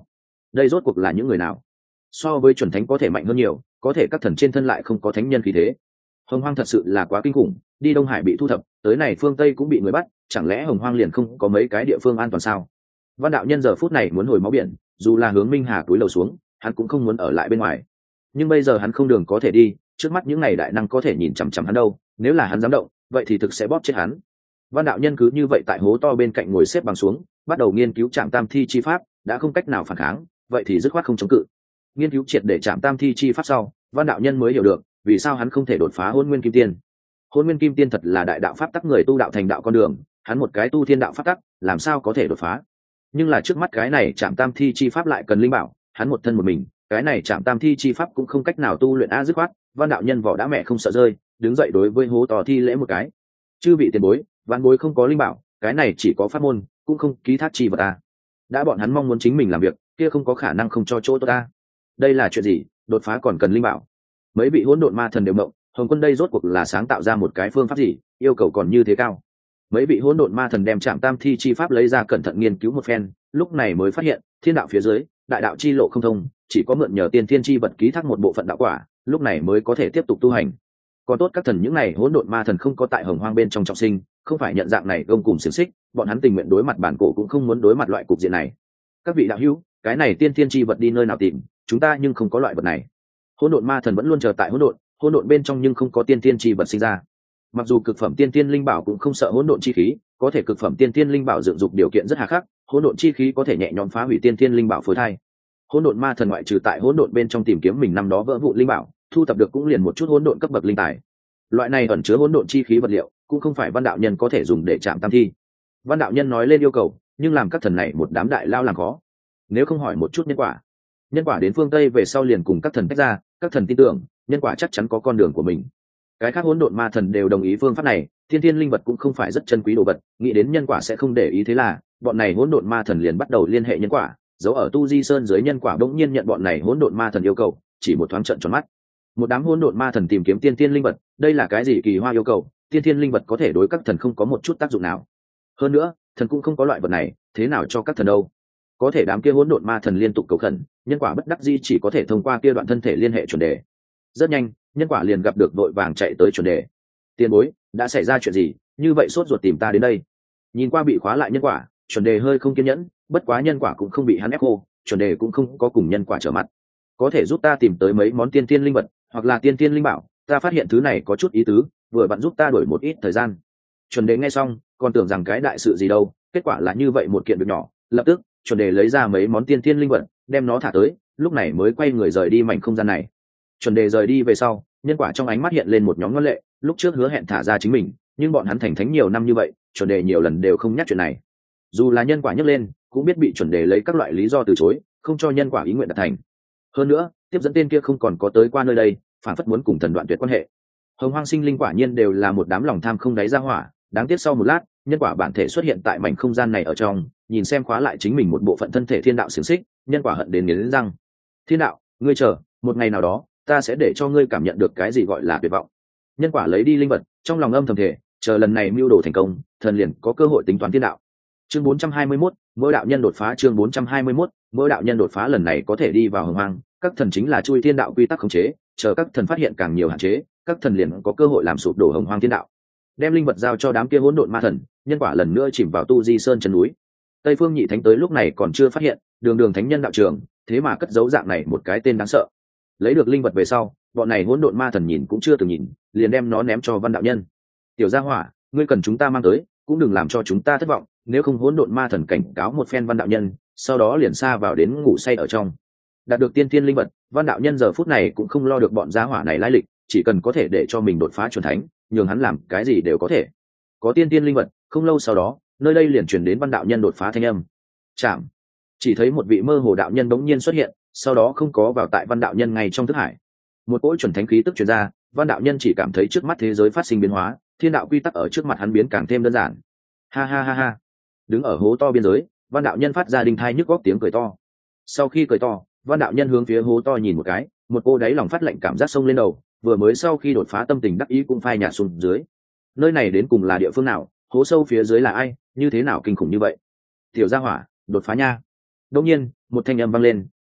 Speaker 1: đây rốt cuộc là những người nào? So với chuẩn thánh có thể mạnh hơn nhiều, có thể các thần trên thân lại không có thánh nhân khí thế. Hồng Hoang thật sự là quá kinh khủng, đi Đông Hải bị thu thập, tới này phương Tây cũng bị người bắt, chẳng lẽ Hồng Hoang liền không có mấy cái địa phương an toàn sao? Văn đạo nhân giờ phút này muốn hồi máu biển, dù là hướng Minh Hà túi lầu xuống, hắn cũng không muốn ở lại bên ngoài. Nhưng bây giờ hắn không đường có thể đi, trước mắt những này đại năng có thể nhìn chằm chằm hắn đâu, nếu là hắn dám động, vậy thì thực sẽ bóp chết hắn. Văn đạo nhân cứ như vậy tại hố to bên cạnh ngồi xếp bằng xuống, bắt đầu nghiên cứu Trảm Tam Thi chi pháp, đã không cách nào phản kháng, vậy thì dứt khoát không chống cự. Nghiên cứu triệt để Trảm Tam Thi chi pháp sau, Văn đạo nhân mới hiểu được vì sao hắn không thể đột phá Hôn Nguyên Kim Tiên. Hôn Nguyên Kim Tiên thật là đại đạo pháp tắc người tu đạo thành đạo con đường, hắn một cái tu thiên đạo pháp tắc, làm sao có thể đột phá? Nhưng là trước mắt cái này Trảm Tam Thi chi pháp lại cần linh bảo, hắn một thân một mình, cái này Trảm Tam Thi chi pháp cũng không cách nào tu luyện a dứt khoát. Văn đạo nhân vỏ đã mẹ không sợ rơi, đứng dậy đối với hố to thi lễ một cái. Chư vị tiền bối, văn bối không có linh bảo, cái này chỉ có pháp môn, cũng không ký thác chi vật a. Đã bọn hắn mong muốn chính mình làm việc, kia không có khả năng không cho chỗ tốt ta. Đây là chuyện gì, đột phá còn cần linh bảo? Mấy vị hỗn độn ma thần đều động, Hồng Quân đây rốt cuộc là sáng tạo ra một cái phương pháp gì, yêu cầu còn như thế cao? Mấy vị hỗn độn ma thần đem Trảm Tam Thi chi pháp lấy ra cẩn thận nghiên cứu một phen, lúc này mới phát hiện, thiên đạo phía dưới, đại đạo chi lộ không thông, chỉ có mượn nhờ tiên thiên chi vật ký thác một bộ phận đạo quả, lúc này mới có thể tiếp tục tu hành. Còn tốt các thần những này hỗn độn ma thần không có tại Hồng Hoang bên trong trọng sinh, không phải nhận dạng này gông cùng xiềng xích, bọn hắn tình nguyện đối mặt bản cổ cũng không muốn đối mặt loại cục diện này. Các vị đạo hữu, cái này tiên thiên chi vật đi nơi nào tìm, chúng ta nhưng không có loại vật này. Hỗn độn ma thần vẫn luôn chờ tại hỗn độn, hỗn độn bên trong nhưng không có tiên thiên chi vật sinh ra. Mặc dù cực phẩm tiên thiên linh bảo cũng không sợ hỗn độn chi khí, có thể cực phẩm tiên thiên linh bảo dựng dục điều kiện rất hà khắc, hỗn độn chi khí có thể nhẹ nhõm phá hủy tiên thiên linh bảo phối thai. Hỗn độn ma thần ngoại trừ tại hỗn độn bên trong tìm kiếm mình năm đó vỡ vụn linh bảo, thu thập được cũng liền một chút hỗn độn cấp bậc linh tài. Loại này ẩn chứa hỗn độn chi khí vật liệu, cũng không phải Văn đạo nhân có thể dùng để chạm tam thi. Văn đạo nhân nói lên yêu cầu, nhưng làm các thần này một đám đại lao làm khó. Nếu không hỏi một chút nhân quả, nhân quả đến phương Tây về sau liền cùng các thần tách ra, các thần tin tưởng nhân quả chắc chắn có con đường của mình. Cái khác hỗn độn ma thần đều đồng ý phương pháp này, thiên thiên linh vật cũng không phải rất chân quý đồ vật, nghĩ đến nhân quả sẽ không để ý, thế là bọn này hỗn độn ma thần liền bắt đầu liên hệ nhân quả, giấu ở Tu Di Sơn dưới nhân quả đống nhiên nhận bọn này hỗn độn ma thần yêu cầu, chỉ một thoáng trợn tròn mắt. Một đám hỗn độn ma thần tìm kiếm tiên thiên linh vật, đây là cái gì kỳ hoa yêu cầu, tiên thiên linh vật có thể đối các thần không có một chút tác dụng nào. Hơn nữa, thần cũng không có loại vật này, thế nào cho các thần đâu? Có thể đám kia hỗn độn ma thần liên tục cầu khẩn, nhân quả bất đắc dĩ chỉ có thể thông qua kia đoạn thân thể liên hệ chuẩn đề. Rất nhanh, nhân quả liền gặp được vội vàng chạy tới chuẩn đề. Tiền bối, đã xảy ra chuyện gì, như vậy sốt ruột tìm ta đến đây? Nhìn qua bị khóa lại nhân quả, chuẩn đề hơi không kiên nhẫn, bất quá nhân quả cũng không bị hắn ép khô, chuẩn đề cũng không có cùng nhân quả trở mặt. Có thể giúp ta tìm tới mấy món tiên thiên linh vật, hoặc là tiên thiên linh bảo, ta phát hiện thứ này có chút ý tứ, vừa vặn giúp ta đổi một ít thời gian. Chuẩn đề nghe xong, còn tưởng rằng cái đại sự gì đâu, kết quả là như vậy một kiện việc nhỏ. Lập tức, chuẩn đề lấy ra mấy món tiên thiên linh vật, đem nó thả tới, lúc này mới quay người rời đi mảnh không gian này. Chuẩn đề rời đi về sau, nhân quả trong ánh mắt hiện lên một nhóm ngân lệ, lúc trước hứa hẹn thả ra chính mình, nhưng bọn hắn thành thánh nhiều năm như vậy, chuẩn đề nhiều lần đều không nhắc chuyện này. Dù là nhân quả nhắc lên, cũng biết bị chuẩn đề lấy các loại lý do từ chối, không cho nhân quả ý nguyện đạt thành. Hơn nữa, tiếp dẫn tên kia không còn có tới qua nơi đây, phản phất muốn cùng thần đoạn tuyệt quan hệ. Hồng Hoang sinh linh quả nhiên đều là một đám lòng tham không đáy ra hỏa, đáng tiếc sau một lát, nhân quả bản thể xuất hiện tại mảnh không gian này ở trong, nhìn xem khóa lại chính mình một bộ phận thân thể thiên đạo xiềng xích, nhân quả hận đến nghiến răng. Thiên đạo, ngươi chờ, một ngày nào đó, ta sẽ để cho ngươi cảm nhận được cái gì gọi là tuyệt vọng. Nhân quả lấy đi linh vật, trong lòng âm thầm thể, chờ lần này mưu đồ thành công, thần liền có cơ hội tính toán thiên đạo. Chương bốn trăm hai mươi mốt, mỗi đạo nhân đột phá. Chương bốn trăm hai mươi mốt, mỗi đạo nhân đột phá lần này có thể đi vào Hồng Hoang, các thần chính là chui thiên đạo quy tắc khống chế, chờ các thần phát hiện càng nhiều hạn chế, các thần liền có cơ hội làm sụp đổ Hồng Hoang thiên đạo. Đem linh vật giao cho đám kia hỗn độn ma thần, nhân quả lần nữa chìm vào Tu Di Sơn chân núi. Tây Phương Nhị Thánh tới lúc này còn chưa phát hiện, đường đường thánh nhân đạo trường, thế mà cất giấu dạng này một cái tên đáng sợ. Lấy được linh vật về sau, bọn này hỗn độn ma thần nhìn cũng chưa từng nhìn, liền đem nó ném cho Văn đạo nhân. Tiểu gia hỏa, ngươi cần chúng ta mang tới, cũng đừng làm cho chúng ta thất vọng, nếu không hỗn độn ma thần cảnh cáo một phen Văn đạo nhân, sau đó liền xa vào đến ngủ say ở trong. Đạt được tiên thiên linh vật, Văn đạo nhân giờ phút này cũng không lo được bọn gia hỏa này lai lịch, chỉ cần có thể để cho mình đột phá chuẩn thánh, nhường hắn làm cái gì đều có thể. Có tiên thiên linh vật, không lâu sau đó, nơi đây liền truyền đến Văn đạo nhân đột phá thanh âm. Chạm. Chỉ thấy một vị mơ hồ đạo nhân bỗng nhiên xuất hiện, sau đó không có vào tại Văn đạo nhân ngay trong thức hải. Một cỗ chuẩn thánh khí tức truyền ra, Văn đạo nhân chỉ cảm thấy trước mắt thế giới phát sinh biến hóa, thiên đạo quy tắc ở trước mặt hắn biến càng thêm đơn giản. Ha ha ha ha. Đứng ở hố to biên giới, Văn đạo nhân phát ra đinh thai nhức góc tiếng cười to. Sau khi cười to, Văn đạo nhân hướng phía hố to nhìn một cái, một cô đáy lòng phát lạnh cảm giác sông lên đầu, vừa mới sau khi đột phá tâm tình đắc ý cũng phai nhạt xuống dưới. Nơi này đến cùng là địa phương nào, hố sâu phía dưới là ai, như thế nào kinh khủng như vậy? Tiểu gia hỏa, đột phá nha. Đột nhiên, một thanh âm vang lên,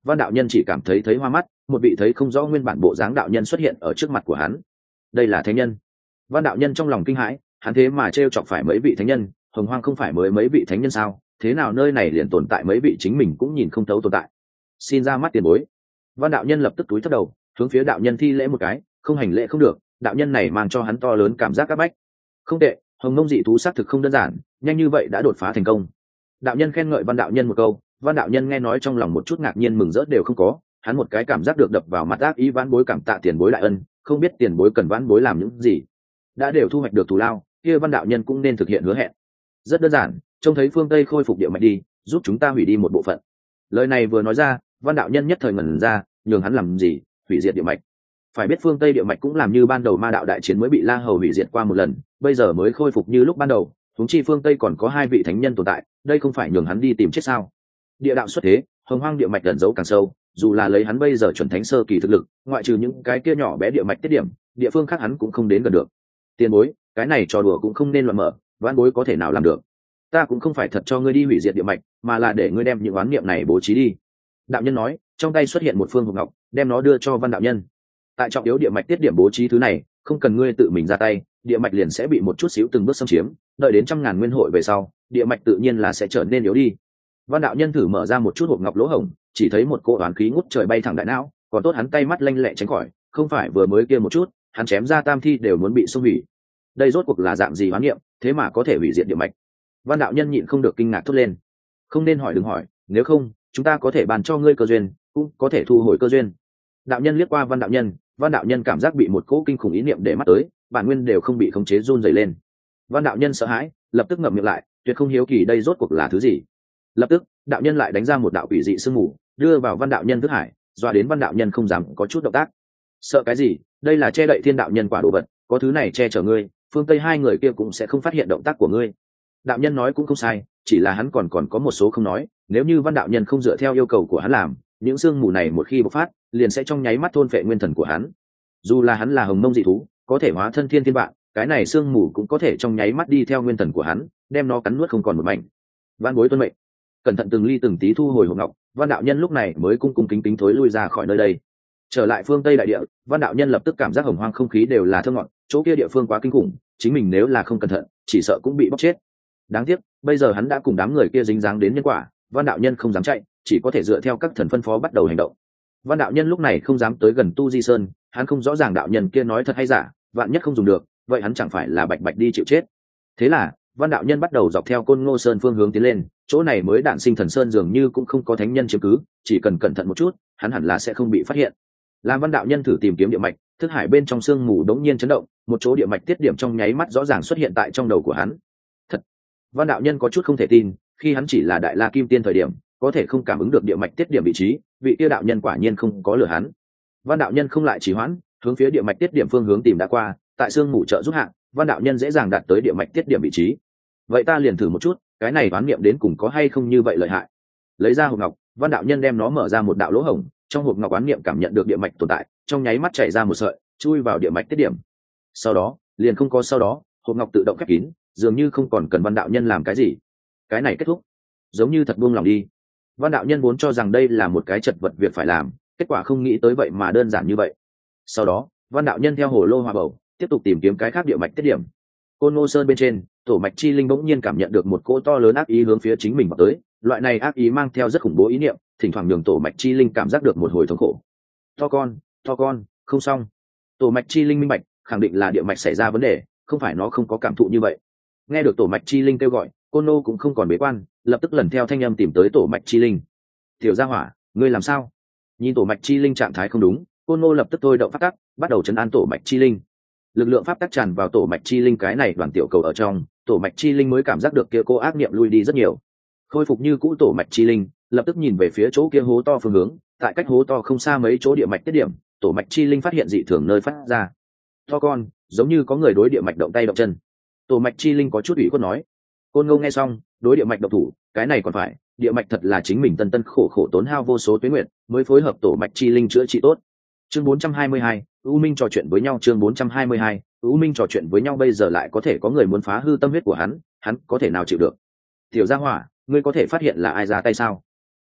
Speaker 1: Văn đạo nhân chỉ cảm thấy thấy hoa mắt, một vị thấy không rõ nguyên bản bộ dáng đạo nhân xuất hiện ở trước mặt của hắn. Đây là thánh nhân. Văn đạo nhân trong lòng kinh hãi, hắn thế mà trêu chọc phải mấy vị thánh nhân, hồng hoang không phải mới mấy vị thánh nhân sao, thế nào nơi này liền tồn tại mấy vị chính mình cũng nhìn không thấu tồn tại. Xin ra mắt tiền bối. Văn đạo nhân lập tức túi thấp đầu, hướng phía đạo nhân thi lễ một cái, không hành lễ không được, đạo nhân này mang cho hắn to lớn cảm giác áp bách. Không tệ, hồng mông dị thú xác thực không đơn giản, nhanh như vậy đã đột phá thành công. Đạo nhân khen ngợi văn đạo nhân một câu, văn đạo nhân nghe nói trong lòng một chút ngạc nhiên mừng rỡ đều không có, hắn một cái cảm giác được đập vào mặt ác ý vãn bối cảm tạ tiền bối đại ân, không biết tiền bối cần vãn bối làm những gì. Đã đều thu hoạch được thù lao, kia văn đạo nhân cũng nên thực hiện hứa hẹn. Rất đơn giản, trông thấy phương tây khôi phục địa mạch đi, giúp chúng ta hủy đi một bộ phận. Lời này vừa nói ra, văn đạo nhân nhất thời ngẩn ra, nhường hắn làm gì? Hủy diệt địa mạch. Phải biết phương tây địa mạch cũng làm như ban đầu ma đạo đại chiến mới bị la hầu hủy diệt qua một lần, bây giờ mới khôi phục như lúc ban đầu, huống chi phương tây còn có hai vị thánh nhân tồn tại, đây không phải nhường hắn đi tìm chết sao? Địa đạo xuất thế, hồng hoang địa mạch ẩn giấu càng sâu, dù là lấy hắn bây giờ chuẩn thánh sơ kỳ thực lực, ngoại trừ những cái kia nhỏ bé địa mạch tiết điểm, địa phương khác hắn cũng không đến gần được. Tiền bối, cái này trò đùa cũng không nên loạn mở, vãn bối có thể nào làm được? Ta cũng không phải thật cho ngươi đi hủy diệt địa mạch, mà là để ngươi đem những oán niệm này bố trí đi. Đạo nhân nói, trong tay xuất hiện một phương hộp ngọc, đem nó đưa cho văn đạo nhân. Tại trọng yếu địa mạch tiết điểm bố trí thứ này, không cần ngươi tự mình ra tay, địa mạch liền sẽ bị một chút xíu từng bước xâm chiếm, đợi đến trăm ngàn nguyên hội về sau, địa mạch tự nhiên là sẽ trở nên yếu đi. Văn đạo nhân thử mở ra một chút hộp ngọc lỗ hổng, chỉ thấy một cỗ oán khí ngút trời bay thẳng đại não, còn tốt hắn tay mắt lanh lẹ tránh khỏi, không phải vừa mới kia một chút, hắn chém ra tam thi đều muốn bị xung hủy. Đây rốt cuộc là dạng gì oán niệm, thế mà có thể hủy diệt địa mạch? Văn đạo nhân nhịn không được kinh ngạc thốt lên. Không nên hỏi đừng hỏi, nếu không, chúng ta có thể bàn cho ngươi cơ duyên, cũng có thể thu hồi cơ duyên. Đạo nhân liếc qua văn đạo nhân, văn đạo nhân cảm giác bị một cỗ kinh khủng ý niệm để mắt tới, bản nguyên đều không bị khống chế run rẩy lên. Văn đạo nhân sợ hãi, lập tức ngậm miệng lại, tuyệt không hiếu kỳ đây rốt cuộc là thứ gì. Lập tức, đạo nhân lại đánh ra một đạo quỷ dị sương mù, đưa vào văn đạo nhân thức hải, doa đến văn đạo nhân không dám có chút động tác. Sợ cái gì? Đây là che đậy thiên đạo nhân quả đồ vật, có thứ này che chở ngươi, phương tây hai người kia cũng sẽ không phát hiện động tác của ngươi. Đạo nhân nói cũng không sai, chỉ là hắn còn còn có một số không nói, nếu như văn đạo nhân không dựa theo yêu cầu của hắn làm, những sương mù này một khi bộc phát, liền sẽ trong nháy mắt thôn phệ nguyên thần của hắn. Dù là hắn là hồng mông dị thú, có thể hóa thân thiên thiên vạn, cái này sương mù cũng có thể trong nháy mắt đi theo nguyên thần của hắn, đem nó cắn nuốt không còn một mảnh. Văn bối tuân mệnh. Cẩn thận từng ly từng tí thu hồi hộp ngọc, văn đạo nhân lúc này mới cung cung kính kính thối lui ra khỏi nơi đây. Trở lại phương tây đại địa, văn đạo nhân lập tức cảm giác hồng hoang không khí đều là thơ ngọt, chỗ kia địa phương quá kinh khủng, chính mình nếu là không cẩn thận, chỉ sợ cũng bị bóc chết. Đáng tiếc, bây giờ hắn đã cùng đám người kia dính dáng đến nhân quả, văn đạo nhân không dám chạy, chỉ có thể dựa theo các thần phân phó bắt đầu hành động. Văn đạo nhân lúc này không dám tới gần Tu Di Sơn, hắn không rõ ràng đạo nhân kia nói thật hay giả, vạn nhất không dùng được, vậy hắn chẳng phải là bạch bạch đi chịu chết. Thế là, văn đạo nhân bắt đầu dọc theo Côn Ngô Sơn phương hướng tiến lên, chỗ này mới đản sinh thần sơn dường như cũng không có thánh nhân chiếm cứ, chỉ cần cẩn thận một chút, hắn hẳn là sẽ không bị phát hiện. Làm văn đạo nhân thử tìm kiếm địa mạch, thức hải bên trong sương mù đống nhiên chấn động, một chỗ địa mạch tiết điểm trong nháy mắt rõ ràng xuất hiện tại trong đầu của hắn. Thật, văn đạo nhân có chút không thể tin, khi hắn chỉ là đại la kim tiên thời điểm, có thể không cảm ứng được địa mạch tiết điểm vị trí, vị tiêu đạo nhân quả nhiên không có lừa hắn. Văn đạo nhân không lại trì hoãn, hướng phía địa mạch tiết điểm phương hướng tìm đã qua, tại sương mù trợ giúp hạng, văn đạo nhân dễ dàng đạt tới địa mạch tiết điểm vị trí. Vậy ta liền thử một chút, cái này đoán niệm đến cùng có hay không như vậy lợi hại. Lấy ra hộp ngọc, văn đạo nhân đem nó mở ra một đạo lỗ hổng, trong hộp ngọc đoán niệm cảm nhận được địa mạch tồn tại, trong nháy mắt chảy ra một sợi, chui vào địa mạch tiết điểm. Sau đó, liền không có sau đó, hộp ngọc tự động khép kín, dường như không còn cần văn đạo nhân làm cái gì. Cái này kết thúc, giống như thật buông lòng đi. Văn đạo nhân vốn cho rằng đây là một cái chật vật việc phải làm, kết quả không nghĩ tới vậy mà đơn giản như vậy. Sau đó, văn đạo nhân theo hồ lô hòa bầu, tiếp tục tìm kiếm cái khác địa mạch tiết điểm. Côn Ngô Sơn bên trên, tổ mạch chi linh bỗng nhiên cảm nhận được một cỗ to lớn ác ý hướng phía chính mình vào tới, loại này ác ý mang theo rất khủng bố ý niệm, thỉnh thoảng nhường tổ mạch chi linh cảm giác được một hồi thống khổ. To con, to con, không xong. Tổ mạch chi linh minh bạch, khẳng định là địa mạch xảy ra vấn đề, không phải nó không có cảm thụ như vậy. Nghe được tổ mạch chi linh kêu gọi, Côn Nô cũng không còn bế quan, lập tức lần theo thanh âm tìm tới tổ mạch chi linh. Tiểu gia hỏa, ngươi làm sao? Nhìn tổ mạch chi linh trạng thái không đúng, Côn Nô lập tức thôi động pháp tắc, bắt đầu trấn an tổ mạch chi linh. Lực lượng pháp tắc tràn vào tổ mạch chi linh cái này đoàn tiểu cầu ở trong, tổ mạch chi linh mới cảm giác được kia cô ác niệm lui đi rất nhiều. Khôi phục như cũ tổ mạch chi linh, lập tức nhìn về phía chỗ kia hố to phương hướng, tại cách hố to không xa mấy chỗ địa mạch tiết điểm, tổ mạch chi linh phát hiện dị thường nơi phát ra. To con, giống như có người đối địa mạch động tay động chân. Tổ mạch chi linh có chút ủy khuất nói. Côn Ngô nghe xong, đối địa mạch động thủ, cái này còn phải, địa mạch thật là chính mình tân tân khổ khổ tốn hao vô số tuế nguyện, mới phối hợp tổ mạch chi linh chữa trị tốt. Chương bốn trăm hai mươi hai, U Minh trò chuyện với nhau. Chương bốn trăm hai mươi hai, U Minh trò chuyện với nhau. Bây giờ lại có thể có người muốn phá hư tâm huyết của hắn, hắn có thể nào chịu được? Tiểu gia hỏa, ngươi có thể phát hiện là ai ra tay sao?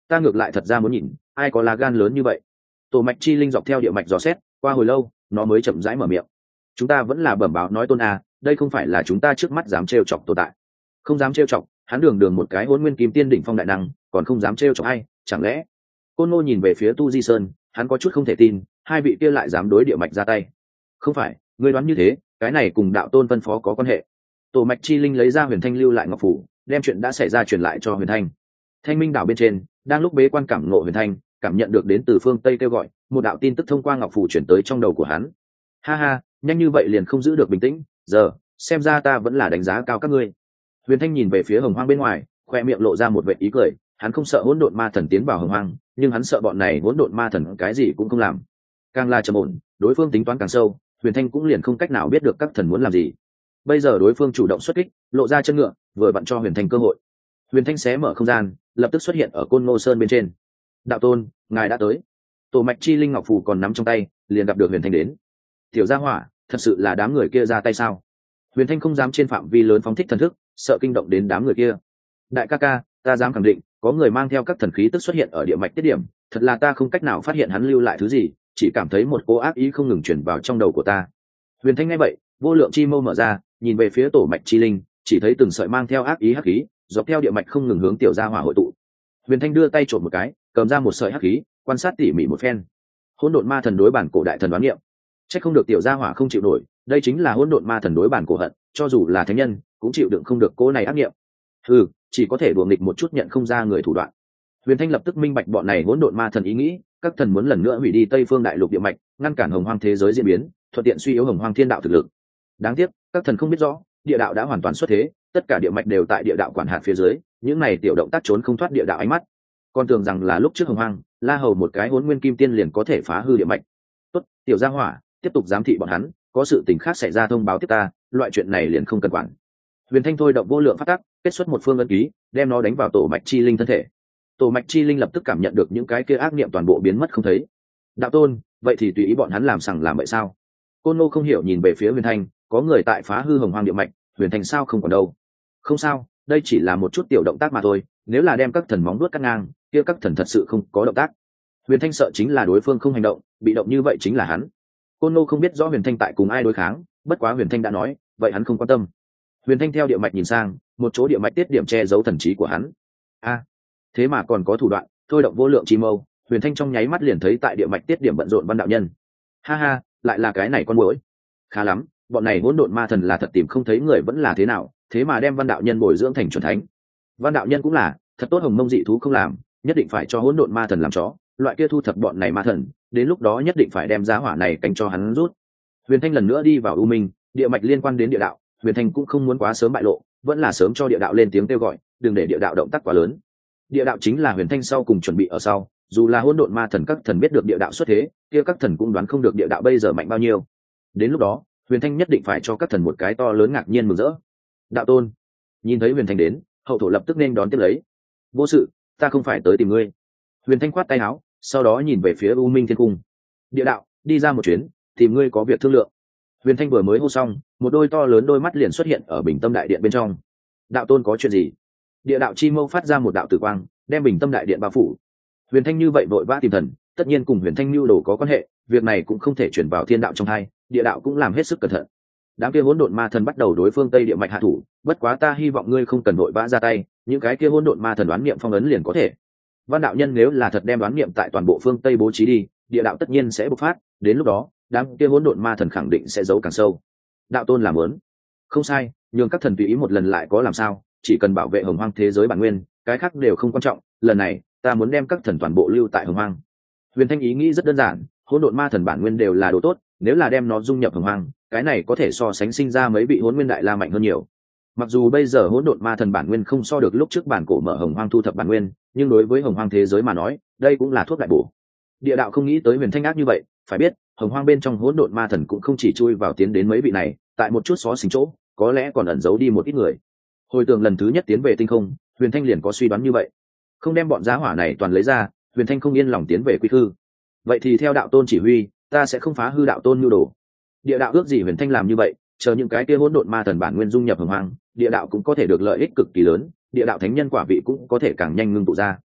Speaker 1: ta ngược lại thật ra muốn nhìn ai có lá gan lớn như vậy. Tổ mạch chi linh dọc theo địa mạch dò xét qua hồi lâu nó mới chậm rãi mở miệng. Chúng ta vẫn là bẩm báo nói tôn a, đây không phải là chúng ta trước mắt dám trêu chọc tồn tại. Không dám trêu chọc, hắn đường đường một cái hôn nguyên kim tiên đỉnh phong đại năng còn không dám trêu chọc ai, chẳng lẽ? Côn Ngô nhìn về phía Tu Di Sơn, hắn có chút không thể tin hai vị kia lại dám đối địa mạch ra tay. Không phải, ngươi đoán như thế, cái này cùng đạo tôn phân phó có quan hệ. Tổ mạch chi linh lấy ra huyền thanh lưu lại ngọc phủ, đem chuyện đã xảy ra truyền lại cho huyền thanh. Thanh minh đảo bên trên đang lúc bế quan cảm ngộ huyền thanh cảm nhận được đến từ phương tây kêu gọi, một đạo tin tức thông qua ngọc phủ chuyển tới trong đầu của hắn. Ha ha, nhanh như vậy liền không giữ được bình tĩnh, giờ xem ra ta vẫn là đánh giá cao các ngươi. Huyền thanh nhìn về phía hồng hoang bên ngoài, khoe miệng lộ ra một vệt ý cười. Hắn không sợ hỗn độn ma thần tiến vào hồng hoang, nhưng hắn sợ bọn này hỗn độn ma thần cái gì cũng không làm. Càng là trầm ổn, đối phương tính toán càng sâu, huyền thanh cũng liền không cách nào biết được các thần muốn làm gì. Bây giờ đối phương chủ động xuất kích, lộ ra chân ngựa, vừa vặn cho huyền thanh cơ hội. Huyền thanh xé mở không gian, lập tức xuất hiện ở Côn Ngô Sơn bên trên. Đạo tôn, ngài đã tới. Tổ mạch chi linh ngọc phù còn nắm trong tay, liền gặp được huyền thanh đến. Tiểu gia hỏa, thật sự là đám người kia ra tay sao? Huyền thanh không dám trên phạm vi lớn phóng thích thần thức, sợ kinh động đến đám người kia. Đại ca ca, ta dám khẳng định, có người mang theo các thần khí tức xuất hiện ở địa mạch tiết điểm, thật là ta không cách nào phát hiện hắn lưu lại thứ gì, chỉ cảm thấy một cô ác ý không ngừng chuyển vào trong đầu của ta. Huyền thanh nghe vậy, vô lượng chi mâu mở ra, nhìn về phía tổ mạch chi linh, chỉ thấy từng sợi mang theo ác ý hắc khí dọc theo địa mạch không ngừng hướng tiểu gia hỏa hội tụ. Huyền thanh đưa tay trộm một cái, cầm ra một sợi hắc khí, quan sát tỉ mỉ một phen. Hỗn độn ma thần đối bản cổ đại thần đoán niệm, chắc không được tiểu gia hỏa không chịu nổi, đây chính là hỗn độn ma thần đối bản cổ hận, cho dù là thánh nhân cũng chịu đựng không được cố này ác niệm. Ừ, chỉ có thể đùa nghịch một chút nhận không ra người thủ đoạn. Huyền thanh lập tức minh bạch bọn này hỗn độn ma thần ý nghĩ, các thần muốn lần nữa hủy đi Tây Phương đại lục địa mạch, ngăn cản hồng hoang thế giới diễn biến, thuận tiện suy yếu hồng hoang thiên đạo thực lực. Đáng tiếc, các thần không biết rõ, địa đạo đã hoàn toàn xuất thế, tất cả địa mạch đều tại địa đạo quản hạt phía dưới, những này tiểu động tác trốn không thoát địa đạo ánh mắt. Con tưởng rằng là lúc trước hồng hoang, La Hầu một cái hỗn nguyên kim tiên liền có thể phá hư địa mạch. Tốt, tiểu gia hỏa, tiếp tục giám thị bọn hắn, có sự tình khác xảy ra thông báo tiếp ta, loại chuyện này liền không cần quản. Huyền thanh thôi động vô lượng phát tắc, kết xuất một phương ấn ký, đem nó đánh vào tổ mạch chi linh thân thể. Tổ mạch chi linh lập tức cảm nhận được những cái kia ác niệm toàn bộ biến mất không thấy. Đạo tôn, vậy thì tùy ý bọn hắn làm sằng làm bậy sao? Côn Ngô không hiểu nhìn về phía huyền thanh, có người tại phá hư hồng hoang địa mạch, huyền thanh sao không còn đâu? Không sao, đây chỉ là một chút tiểu động tác mà thôi, nếu là đem các thần móng vuốt cắt ngang, kia các thần thật sự không có động tác. Huyền thanh sợ chính là đối phương không hành động, bị động như vậy chính là hắn. Côn Ngô không biết rõ huyền thanh tại cùng ai đối kháng, bất quá huyền thanh đã nói, vậy hắn không quan tâm. Huyền thanh theo địa mạch nhìn sang, một chỗ địa mạch tiết điểm che giấu thần trí của hắn. A, thế mà còn có thủ đoạn, thôi động vô lượng chi mâu, huyền thanh trong nháy mắt liền thấy tại địa mạch tiết điểm bận rộn văn đạo nhân. Ha ha, lại là cái này con muỗi. Khá lắm, bọn này hỗn độn ma thần là thật tìm không thấy người vẫn là thế nào, thế mà đem văn đạo nhân bồi dưỡng thành chuẩn thánh. Văn đạo nhân cũng là, thật tốt hồng mông dị thú không làm, nhất định phải cho hỗn độn ma thần làm chó, loại kia thu thập bọn này ma thần, đến lúc đó nhất định phải đem giá hỏa này cánh cho hắn rút. Huyền thanh lần nữa đi vào u minh, địa mạch liên quan đến địa đạo, huyền thanh cũng không muốn quá sớm bại lộ, vẫn là sớm cho địa đạo lên tiếng kêu gọi, đừng để địa đạo động tác quá lớn. Địa đạo chính là huyền thanh sau cùng chuẩn bị ở sau, dù là hỗn độn ma thần các thần biết được địa đạo xuất thế, kia các thần cũng đoán không được địa đạo bây giờ mạnh bao nhiêu. Đến lúc đó, huyền thanh nhất định phải cho các thần một cái to lớn ngạc nhiên mừng rỡ. Đạo tôn, nhìn thấy huyền thanh đến, hậu thổ lập tức nên đón tiếp lấy. Vô sự, ta không phải tới tìm ngươi. Huyền thanh khoát tay áo, sau đó nhìn về phía u minh thiên cung. Địa đạo, đi ra một chuyến, tìm ngươi có việc thương lượng. Huyền thanh vừa mới hô xong, một đôi to lớn đôi mắt liền xuất hiện ở bình tâm đại điện bên trong. Đạo tôn có chuyện gì? Địa đạo chi mâu phát ra một đạo tử quang, đem bình tâm đại điện bao phủ. Huyền thanh như vậy vội vã tìm thần, tất nhiên cùng huyền thanh mưu đồ có quan hệ, việc này cũng không thể chuyển vào thiên đạo trong hai, địa đạo cũng làm hết sức cẩn thận. Đám kia hỗn độn ma thần bắt đầu đối phương tây địa mạch hạ thủ, bất quá ta hy vọng ngươi không cần vội vã ra tay, những cái kia hỗn độn ma thần đoán niệm phong ấn liền có thể. Văn đạo nhân nếu là thật đem đoán niệm tại toàn bộ phương tây bố trí đi, địa đạo tất nhiên sẽ bộc phát, đến lúc đó, đám kia hỗn độn ma thần khẳng định sẽ giấu càng sâu. Đạo tôn làm muốn, không sai, nhưng các thần tùy ý một lần lại có làm sao, chỉ cần bảo vệ hồng hoang thế giới bản nguyên, cái khác đều không quan trọng, lần này ta muốn đem các thần toàn bộ lưu tại hồng hoang. Huyền thanh ý nghĩ rất đơn giản, hỗn độn ma thần bản nguyên đều là đồ tốt, nếu là đem nó dung nhập hồng hoang, cái này có thể so sánh sinh ra mấy vị hỗn nguyên đại la mạnh hơn nhiều. Mặc dù bây giờ hỗn độn ma thần bản nguyên không so được lúc trước bản cổ mở hồng hoang thu thập bản nguyên, nhưng đối với hồng hoang thế giới mà nói, đây cũng là thuốc đại bổ. Địa đạo không nghĩ tới huyền thanh ác như vậy, phải biết hồng hoang bên trong hỗn độn ma thần cũng không chỉ chui vào tiến đến mấy vị này, tại một chút xó xỉnh chỗ, có lẽ còn ẩn giấu đi một ít người. Hồi tưởng lần thứ nhất tiến về tinh không, huyền thanh liền có suy đoán như vậy. Không đem bọn giá hỏa này toàn lấy ra, huyền thanh không yên lòng tiến về quy khư. Vậy thì theo đạo tôn chỉ huy, ta sẽ không phá hư đạo tôn nhu đồ. Địa đạo ước gì huyền thanh làm như vậy, chờ những cái kia hỗn độn ma thần bản nguyên dung nhập hồng hoang, địa đạo cũng có thể được lợi ích cực kỳ lớn, địa đạo thánh nhân quả vị cũng có thể càng nhanh ngưng tụ ra.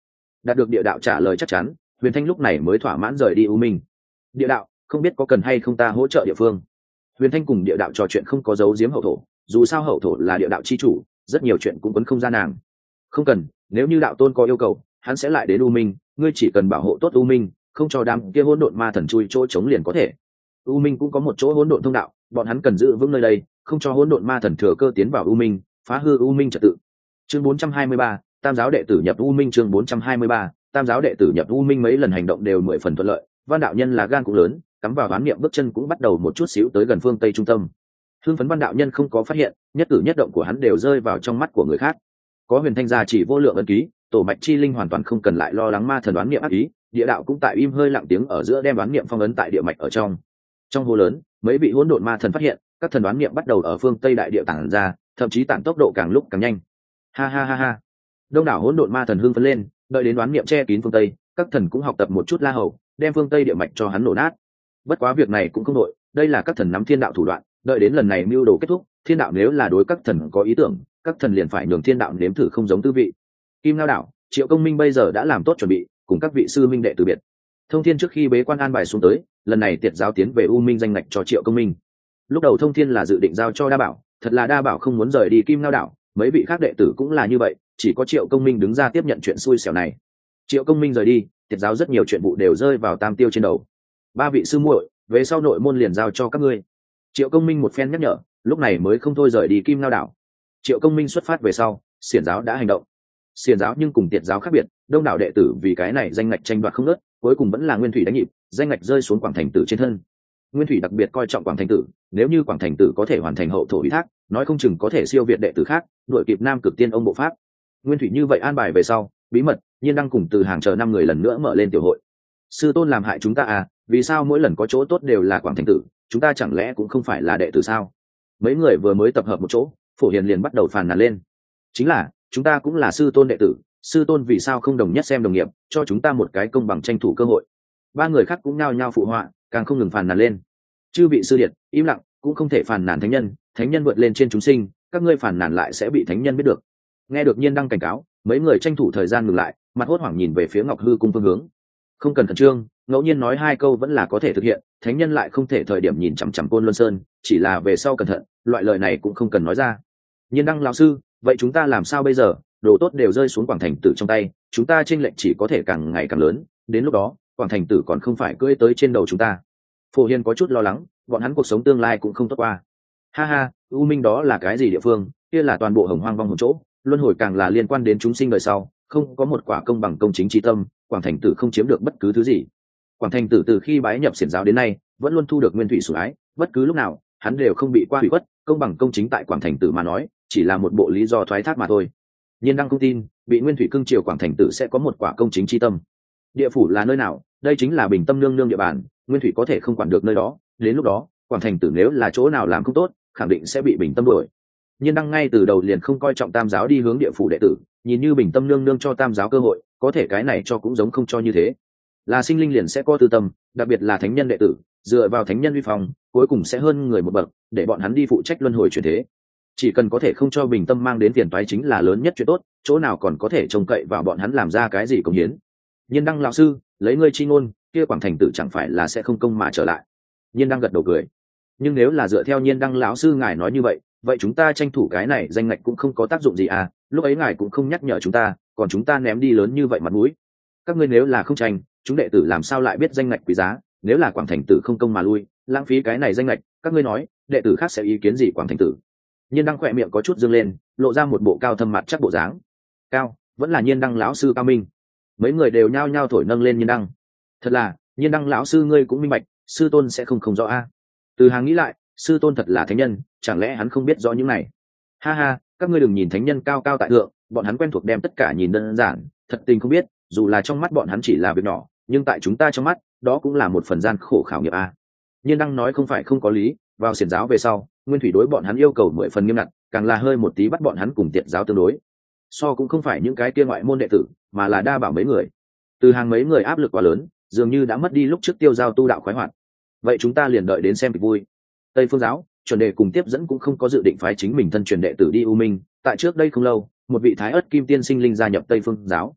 Speaker 1: Đạt được địa đạo trả lời chắc chắn, Huyền Thanh lúc này mới thỏa mãn rời đi U Minh. Địa đạo, không biết có cần hay không ta hỗ trợ địa phương. Huyền Thanh cùng địa đạo trò chuyện không có giấu giếm hậu thổ, dù sao hậu thổ là địa đạo chi chủ, rất nhiều chuyện cũng quấn không ra nàng. Không cần, nếu như đạo tôn có yêu cầu, hắn sẽ lại đến U Minh, ngươi chỉ cần bảo hộ tốt U Minh, không cho đám kia hỗn độn ma thần chui chỗ chống liền có thể. U Minh cũng có một chỗ hỗn độn thông đạo, bọn hắn cần giữ vững nơi đây, không cho hỗn độn ma thần thừa cơ tiến vào U Minh, phá hư U Minh trật tự. Chương bốn trăm hai mươi ba, Tam giáo đệ tử nhập U Minh. Chương bốn trăm hai mươi ba, Tam giáo đệ tử nhập U Minh. Mấy lần hành động đều mười phần thuận lợi, Văn đạo nhân là gan cũng lớn, cắm vào đoán niệm bước chân cũng bắt đầu một chút xíu tới gần phương tây trung tâm. Hưng phấn Văn đạo nhân không có phát hiện, nhất cử nhất động của hắn đều rơi vào trong mắt của người khác. Có Huyền Thanh gia chỉ vô lượng ấn ký, tổ mạch chi linh hoàn toàn không cần lại lo lắng ma thần đoán niệm ác ý, địa đạo cũng tại im hơi lặng tiếng ở giữa đem đoán niệm phong ấn tại địa mạch ở trong. Trong hố lớn, mấy vị hỗn độn ma thần phát hiện, các thần đoán niệm bắt đầu ở phương tây đại địa tản ra, thậm chí tản tốc độ càng lúc càng nhanh. Ha ha ha ha. Đông đảo hỗn độn ma thần hưng phấn lên, đợi đến đoán niệm che kín phương tây, các thần cũng học tập một chút La Hầu, đem phương tây địa mạch cho hắn nổ nát. Bất quá việc này cũng không đội, đây là các thần nắm thiên đạo thủ đoạn, đợi đến lần này mưu đồ kết thúc, thiên đạo nếu là đối các thần có ý tưởng, các thần liền phải nhường thiên đạo nếm thử không giống tư vị. Kim Ngao đảo, Triệu Công Minh bây giờ đã làm tốt chuẩn bị, cùng các vị sư minh đệ từ biệt. Thông Thiên trước khi bế quan an bài xuống tới, lần này tiệt giáo tiến về U Minh danh ngạch cho Triệu Công Minh. Lúc đầu Thông Thiên là dự định giao cho Đa Bảo, thật là Đa Bảo không muốn rời đi Kim Ngao đảo, mấy vị khác đệ tử cũng là như vậy, chỉ có Triệu Công Minh đứng ra tiếp nhận chuyện xui xẻo này. Triệu Công Minh rời đi, tiệt giáo rất nhiều chuyện vụ đều rơi vào Tam Tiêu trên đầu. Ba vị sư muội, về sau nội môn liền giao cho các ngươi. Triệu Công Minh một phen nhắc nhở, lúc này mới không thôi rời đi Kim Ngao đảo. Triệu Công Minh xuất phát về sau, xiển giáo đã hành động. Xiển giáo nhưng cùng tiệt giáo khác biệt, đông đảo đệ tử vì cái này danh ngạch tranh đoạt không ngớt, cuối cùng vẫn là Nguyên Thủy đánh nhịp, danh ngạch rơi xuống Quảng Thành Tử trên thân. Nguyên Thủy đặc biệt coi trọng Quảng Thành Tử, nếu như Quảng Thành Tử có thể hoàn thành hậu thổ ủy thác, nói không chừng có thể siêu việt đệ tử khác, đuổi kịp Nam Cực Tiên ông bộ pháp. Nguyên Thủy như vậy an bài về sau, bí mật, Nhiên đang cùng Từ Hàng chờ năm người lần nữa mở lên tiểu hội. Sư tôn làm hại chúng ta à, vì sao mỗi lần có chỗ tốt đều là Quảng Thành Tử, chúng ta chẳng lẽ cũng không phải là đệ tử sao? Mấy người vừa mới tập hợp một chỗ, Phổ Hiền liền bắt đầu phàn nàn lên. Chính là, chúng ta cũng là sư tôn đệ tử, sư tôn vì sao không đồng nhất xem đồng nghiệp, cho chúng ta một cái công bằng tranh thủ cơ hội. Ba người khác cũng nhao nhao phụ họa, càng không ngừng phàn nàn lên. Chư vị sư điệt, im lặng, cũng không thể phàn nàn thánh nhân, thánh nhân vượt lên trên chúng sinh, các ngươi phàn nàn lại sẽ bị thánh nhân biết được. Nghe được Nhiên đăng cảnh cáo, mấy người tranh thủ thời gian ngừng lại, mặt hốt hoảng nhìn về phía Ngọc Hư cung phương hướng. Không cần khẩn trương, ngẫu nhiên nói hai câu vẫn là có thể thực hiện, thánh nhân lại không thể thời điểm nhìn chằm chằm Côn Luân Sơn, chỉ là về sau cẩn thận, loại lời này cũng không cần nói ra. Nhiên đăng lão sư, vậy chúng ta làm sao bây giờ? Đồ tốt đều rơi xuống Quảng Thành Tử trong tay, chúng ta chênh lệch chỉ có thể càng ngày càng lớn, đến lúc đó, Quảng Thành Tử còn không phải cưỡi tới trên đầu chúng ta. Phổ Hiền có chút lo lắng, bọn hắn cuộc sống tương lai cũng không tốt qua. Ha ha, U Minh đó là cái gì địa phương? Kia là toàn bộ hồng hoang vong hồn chỗ, luân hồi càng là liên quan đến chúng sinh đời sau, không có một quả công bằng công chính trí tâm, Quảng Thành Tử không chiếm được bất cứ thứ gì. Quảng Thành Tử từ khi bái nhập xiển giáo đến nay, vẫn luôn thu được Nguyên Thủy sủng ái, bất cứ lúc nào, hắn đều không bị qua hủy khuất, công bằng công chính tại Quảng Thành Tử mà nói, chỉ là một bộ lý do thoái thác mà thôi. Nhiên đăng không tin, bị Nguyên Thủy cưng chiều Quảng Thành Tử sẽ có một quả công chính chi tâm. Địa phủ là nơi nào? Đây chính là Bình Tâm nương nương địa bàn, Nguyên Thủy có thể không quản được nơi đó, đến lúc đó, Quảng Thành Tử nếu là chỗ nào làm không tốt, khẳng định sẽ bị Bình Tâm đuổi. Nhiên đăng ngay từ đầu liền không coi trọng Tam giáo đi hướng địa phủ đệ tử, nhìn như Bình Tâm nương nương cho Tam giáo cơ hội, có thể cái này cho cũng giống không cho như thế. Là sinh linh liền sẽ có tư tâm, đặc biệt là thánh nhân đệ tử, dựa vào thánh nhân uy phong, cuối cùng sẽ hơn người một bậc, để bọn hắn đi phụ trách luân hồi chuyển thế. Chỉ cần có thể không cho Bình Tâm mang đến tiền toái chính là lớn nhất chuyện tốt, chỗ nào còn có thể trông cậy vào bọn hắn làm ra cái gì công hiến. Nhiên đăng lão sư, lấy ngươi chi ngôn, kia Quảng Thành Tử chẳng phải là sẽ không công mà trở lại. Nhiên đăng gật đầu cười. Nhưng nếu là dựa theo Nhiên đăng lão sư ngài nói như vậy, vậy chúng ta tranh thủ cái này danh ngạch cũng không có tác dụng gì à, lúc ấy ngài cũng không nhắc nhở chúng ta, còn chúng ta ném đi lớn như vậy mặt mũi. Các ngươi nếu là không tranh, chúng đệ tử làm sao lại biết danh ngạch quý giá, nếu là Quảng Thành Tử không công mà lui, lãng phí cái này danh ngạch, các ngươi nói, đệ tử khác sẽ ý kiến gì Quảng Thành Tử? Nhiên đăng khỏe miệng có chút dương lên, lộ ra một bộ cao thâm mặt chắc bộ dáng. Cao, vẫn là Nhiên đăng lão sư cao minh. Mấy người đều nhao nhao thổi nâng lên Nhiên đăng. Thật là, Nhiên đăng lão sư ngươi cũng minh bạch, sư tôn sẽ không không rõ a. Từ Hàng nghĩ lại, sư tôn thật là thánh nhân, chẳng lẽ hắn không biết rõ những này? Ha ha, các ngươi đừng nhìn thánh nhân cao cao tại thượng, bọn hắn quen thuộc đem tất cả nhìn đơn giản, thật tình không biết, dù là trong mắt bọn hắn chỉ là việc nhỏ, nhưng tại chúng ta trong mắt, đó cũng là một phần gian khổ khảo nghiệm a. Nhiên đăng nói không phải không có lý, vào xiển giáo về sau, Nguyên Thủy đối bọn hắn yêu cầu mười phần nghiêm ngặt, càng là hơi một tí bắt bọn hắn cùng tiệt giáo tương đối. So cũng không phải những cái kia ngoại môn đệ tử, mà là Đa Bảo mấy người. Từ Hàng mấy người áp lực quá lớn, dường như đã mất đi lúc trước tiêu giao tu đạo khoái hoạt. Vậy chúng ta liền đợi đến xem kịch vui. Tây Phương giáo, chuẩn đề cùng tiếp dẫn cũng không có dự định phái chính mình thân truyền đệ tử đi U Minh, tại trước đây không lâu, một vị thái ớt kim tiên sinh linh gia nhập Tây Phương giáo.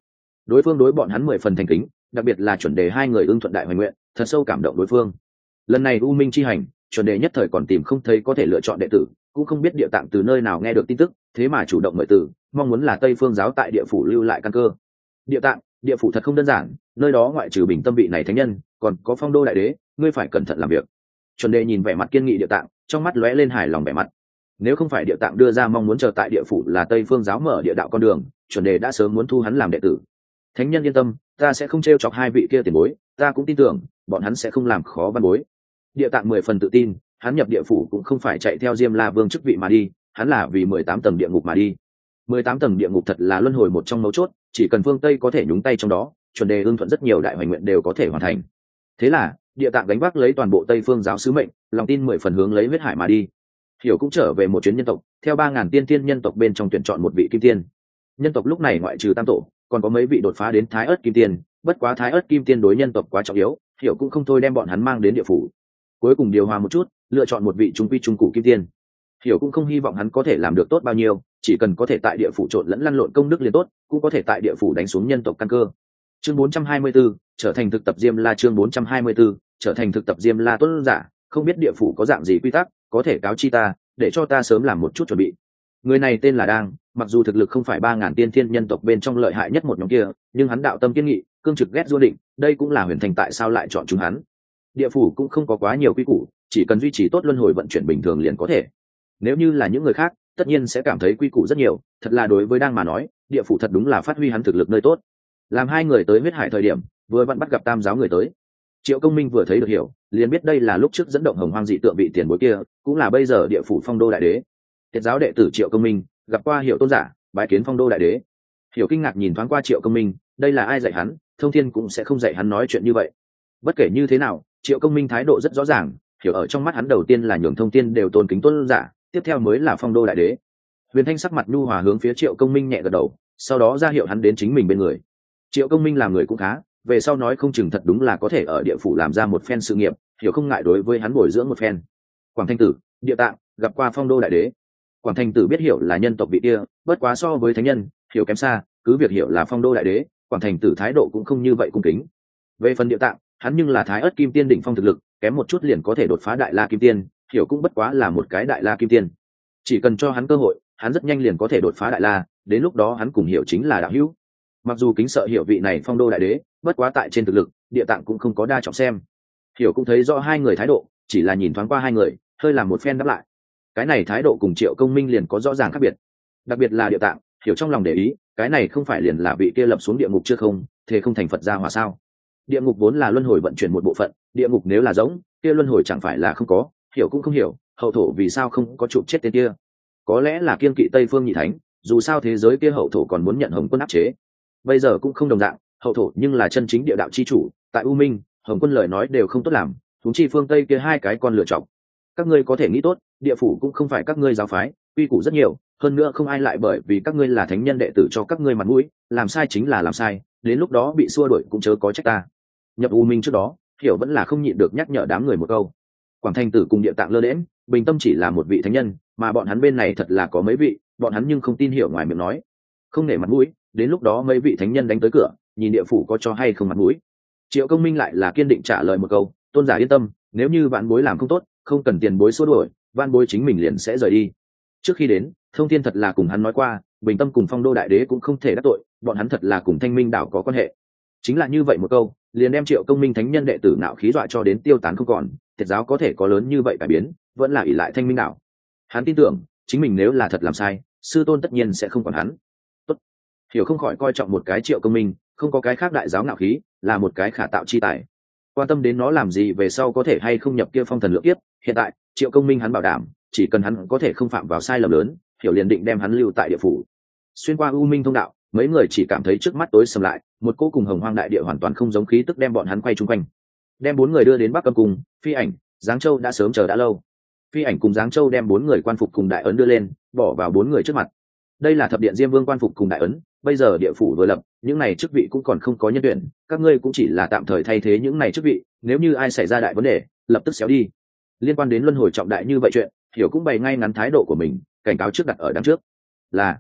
Speaker 1: đối phương đối bọn hắn mười phần thành kính, đặc biệt là chuẩn đề hai người ưng thuận đại hoành nguyện, thật sâu cảm động đối phương. Lần này u minh chi hành, chuẩn đề nhất thời còn tìm không thấy có thể lựa chọn đệ tử, cũng không biết địa tạng từ nơi nào nghe được tin tức, thế mà chủ động mời từ, mong muốn là Tây Phương giáo tại địa phủ lưu lại căn cơ. Địa tạng, địa phủ thật không đơn giản, nơi đó ngoại trừ bình tâm vị này thánh nhân, còn có phong đô đại đế, ngươi phải cẩn thận làm việc. Chuẩn đề nhìn vẻ mặt kiên nghị địa tạng, trong mắt lóe lên hài lòng vẻ mặt. Nếu không phải địa tạng đưa ra mong muốn chờ tại địa phủ là Tây Phương giáo mở địa đạo con đường, chuẩn đề đã sớm muốn thu hắn làm đệ tử. Thánh nhân yên tâm, ta sẽ không trêu chọc hai vị kia tiền bối, ta cũng tin tưởng bọn hắn sẽ không làm khó văn bối. Địa tạng mười phần tự tin, hắn nhập địa phủ cũng không phải chạy theo Diêm La Vương chức vị mà đi, hắn là vì mười tám tầng địa ngục mà đi. Mười tám tầng địa ngục thật là luân hồi một trong mấu chốt, chỉ cần phương Tây có thể nhúng tay trong đó, chuẩn đề ưng thuận rất nhiều đại hoành nguyện đều có thể hoàn thành. Thế là địa tạng gánh vác lấy toàn bộ Tây Phương giáo sứ mệnh, lòng tin mười phần hướng lấy huyết hải mà đi. Hiểu cũng trở về một chuyến nhân tộc, theo ba ngàn tiên tiên nhân tộc bên trong tuyển chọn một vị kim tiên. Nhân tộc lúc này ngoại trừ tam tổ, còn có mấy vị đột phá đến thái ớt kim tiên, bất quá thái ớt kim tiên đối nhân tộc quá trọng yếu, Hiểu cũng không thôi đem bọn hắn mang đến địa phủ. Cuối cùng điều hòa một chút, lựa chọn một vị trung quy trung cụ kim tiên. Hiểu cũng không hy vọng hắn có thể làm được tốt bao nhiêu, chỉ cần có thể tại địa phủ trộn lẫn lăn lộn công đức liền tốt, cũng có thể tại địa phủ đánh xuống nhân tộc căn cơ. Chương bốn trăm hai mươi 4, trở thành thực tập Diêm La. Chương bốn trăm hai mươi 4, trở thành thực tập Diêm La. Tuân giả, không biết địa phủ có dạng gì quy tắc, có thể cáo chi ta, để cho ta sớm làm một chút chuẩn bị. Người này tên là Đang, mặc dù thực lực không phải ba ngàn tiên thiên nhân tộc bên trong lợi hại nhất một nhóm kia, nhưng hắn đạo tâm kiên nghị, cương trực ghét du định, đây cũng là huyền thành tại sao lại chọn chúng hắn. Địa phủ cũng không có quá nhiều quy củ, chỉ cần duy trì tốt luân hồi vận chuyển bình thường liền có thể. Nếu như là những người khác, tất nhiên sẽ cảm thấy quy củ rất nhiều, thật là đối với Đang mà nói, địa phủ thật đúng là phát huy hắn thực lực nơi tốt. Làm hai người tới huyết hải thời điểm, vừa vặn bắt gặp tam giáo người tới. Triệu Công Minh vừa thấy được Hiểu, liền biết đây là lúc trước dẫn động hồng hoang dị tượng vị tiền bối kia, cũng là bây giờ địa phủ phong đô đại đế. Tiệt giáo đệ tử Triệu Công Minh gặp qua Hiểu tôn giả, bái kiến phong đô đại đế. Hiểu kinh ngạc nhìn thoáng qua Triệu Công Minh, đây là ai dạy hắn, Thông Thiên cũng sẽ không dạy hắn nói chuyện như vậy. Bất kể như thế nào, Triệu Công Minh thái độ rất rõ ràng, Hiểu ở trong mắt hắn đầu tiên là nhường Thông Thiên đều tôn kính tôn giả, tiếp theo mới là phong đô đại đế. Huyền Thanh sắc mặt nhu hòa hướng phía Triệu Công Minh nhẹ gật đầu, sau đó ra hiệu hắn đến chính mình bên người. Triệu Công Minh làm người cũng khá, về sau nói không chừng thật đúng là có thể ở địa phủ làm ra một phen sự nghiệp, Hiểu không ngại đối với hắn bồi dưỡng một phen. Quảng Thanh Tử, Địa Tạng, gặp qua phong đô đại đế. Quảng Thanh Tử biết Hiểu là nhân tộc vị kia, bất quá so với thánh nhân, Hiểu kém xa, cứ việc Hiểu là phong đô đại đế, Quảng Thanh Tử thái độ cũng không như vậy cung kính. Về phần Địa Tạng, hắn nhưng là thái ớt kim tiên đỉnh phong thực lực, kém một chút liền có thể đột phá đại la kim tiên, Hiểu cũng bất quá là một cái đại la kim tiên. Chỉ cần cho hắn cơ hội, hắn rất nhanh liền có thể đột phá đại la, đến lúc đó hắn cùng Hiểu chính là đạo hữu. Mặc dù kính sợ Hiểu vị này phong đô đại đế, bất quá tại trên thực lực, Địa Tạng cũng không có đa trọng xem. Hiểu cũng thấy rõ hai người thái độ, chỉ là nhìn thoáng qua hai người, hơi làm một phen đáp lại. Cái này thái độ cùng Triệu Công Minh liền có rõ ràng khác biệt. Đặc biệt là Địa Tạng, Hiểu trong lòng để ý, cái này không phải liền là vị kia lập xuống địa ngục chưa không, thế không thành Phật gia hòa sao? Địa ngục vốn là luân hồi vận chuyển một bộ phận, địa ngục nếu là giống, kia luân hồi chẳng phải là không có, Hiểu cũng không hiểu, hậu thổ vì sao không có chụp chết tên kia? Có lẽ là kiên kỵ Tây Phương Nhị Thánh, dù sao thế giới kia hậu thổ còn muốn nhận Hồng Quân áp chế. Bây giờ cũng không đồng dạng, hậu thổ nhưng là chân chính địa đạo chi chủ, tại U Minh, Hồng Quân lời nói đều không tốt làm, huống chi phương Tây kia hai cái con lựa chọn. Các ngươi có thể nghĩ tốt, địa phủ cũng không phải các ngươi giáo phái, quy củ rất nhiều, hơn nữa không ai lại bởi vì các ngươi là thánh nhân đệ tử cho các ngươi mặt mũi, làm sai chính là làm sai, đến lúc đó bị xua đuổi cũng chớ có trách ta. Nhập U Minh trước đó, Hiểu vẫn là không nhịn được nhắc nhở đám người một câu. Quảng Thanh Tử cùng Địa Tạng lơ đễnh, bình tâm chỉ là một vị thánh nhân, mà bọn hắn bên này thật là có mấy vị, bọn hắn nhưng không tin Hiểu ngoài miệng nói, không nể mặt mũi, đến lúc đó mấy vị thánh nhân đánh tới cửa, nhìn địa phủ có cho hay không mặt mũi. Triệu Công Minh lại là kiên định trả lời một câu, tôn giả yên tâm, nếu như vạn bối làm không tốt, không cần tiền bối xua đuổi, vạn bối chính mình liền sẽ rời đi. Trước khi đến, Thông Thiên thật là cùng hắn nói qua, bình tâm cùng phong đô đại đế cũng không thể đắc tội, bọn hắn thật là cùng Thanh Minh đảo có quan hệ. Chính là như vậy một câu, liền đem Triệu Công Minh thánh nhân đệ tử nạo khí dọa cho đến tiêu tán không còn, Tiệt giáo có thể có lớn như vậy cải biến, vẫn là ỷ lại Thanh Minh đảo. Hắn tin tưởng, chính mình nếu là thật làm sai, sư tôn tất nhiên sẽ không còn hắn. Tốt. Hiểu không khỏi coi trọng một cái Triệu Công Minh, không có cái khác đại giáo nạo khí, là một cái khả tạo chi tài. Quan tâm đến nó làm gì về sau có thể hay không nhập kia phong thần lượng tiếp, hiện tại, Triệu Công Minh hắn bảo đảm, chỉ cần hắn có thể không phạm vào sai lầm lớn, Hiểu liền định đem hắn lưu tại địa phủ. Xuyên qua U Minh thông đạo, mấy người chỉ cảm thấy trước mắt tối sầm lại, một cô cùng hồng hoang đại địa hoàn toàn không giống khí tức đem bọn hắn quay chung quanh. Đem bốn người đưa đến Bắc Âm Cung, Phi Ảnh, Giáng Châu đã sớm chờ đã lâu. Phi Ảnh cùng Giáng Châu đem bốn người quan phục cùng đại ấn đưa lên, bỏ vào bốn người trước mặt. Đây là thập điện Diêm Vương quan phục cùng đại ấn, bây giờ địa phủ vừa lập, những này chức vị cũng còn không có nhân tuyển, các ngươi cũng chỉ là tạm thời thay thế những này chức vị, nếu như ai xảy ra đại vấn đề, lập tức xéo đi. Liên quan đến luân hồi trọng đại như vậy chuyện, Hiểu cũng bày ngay ngắn thái độ của mình, cảnh cáo trước đặt ở đằng trước. Là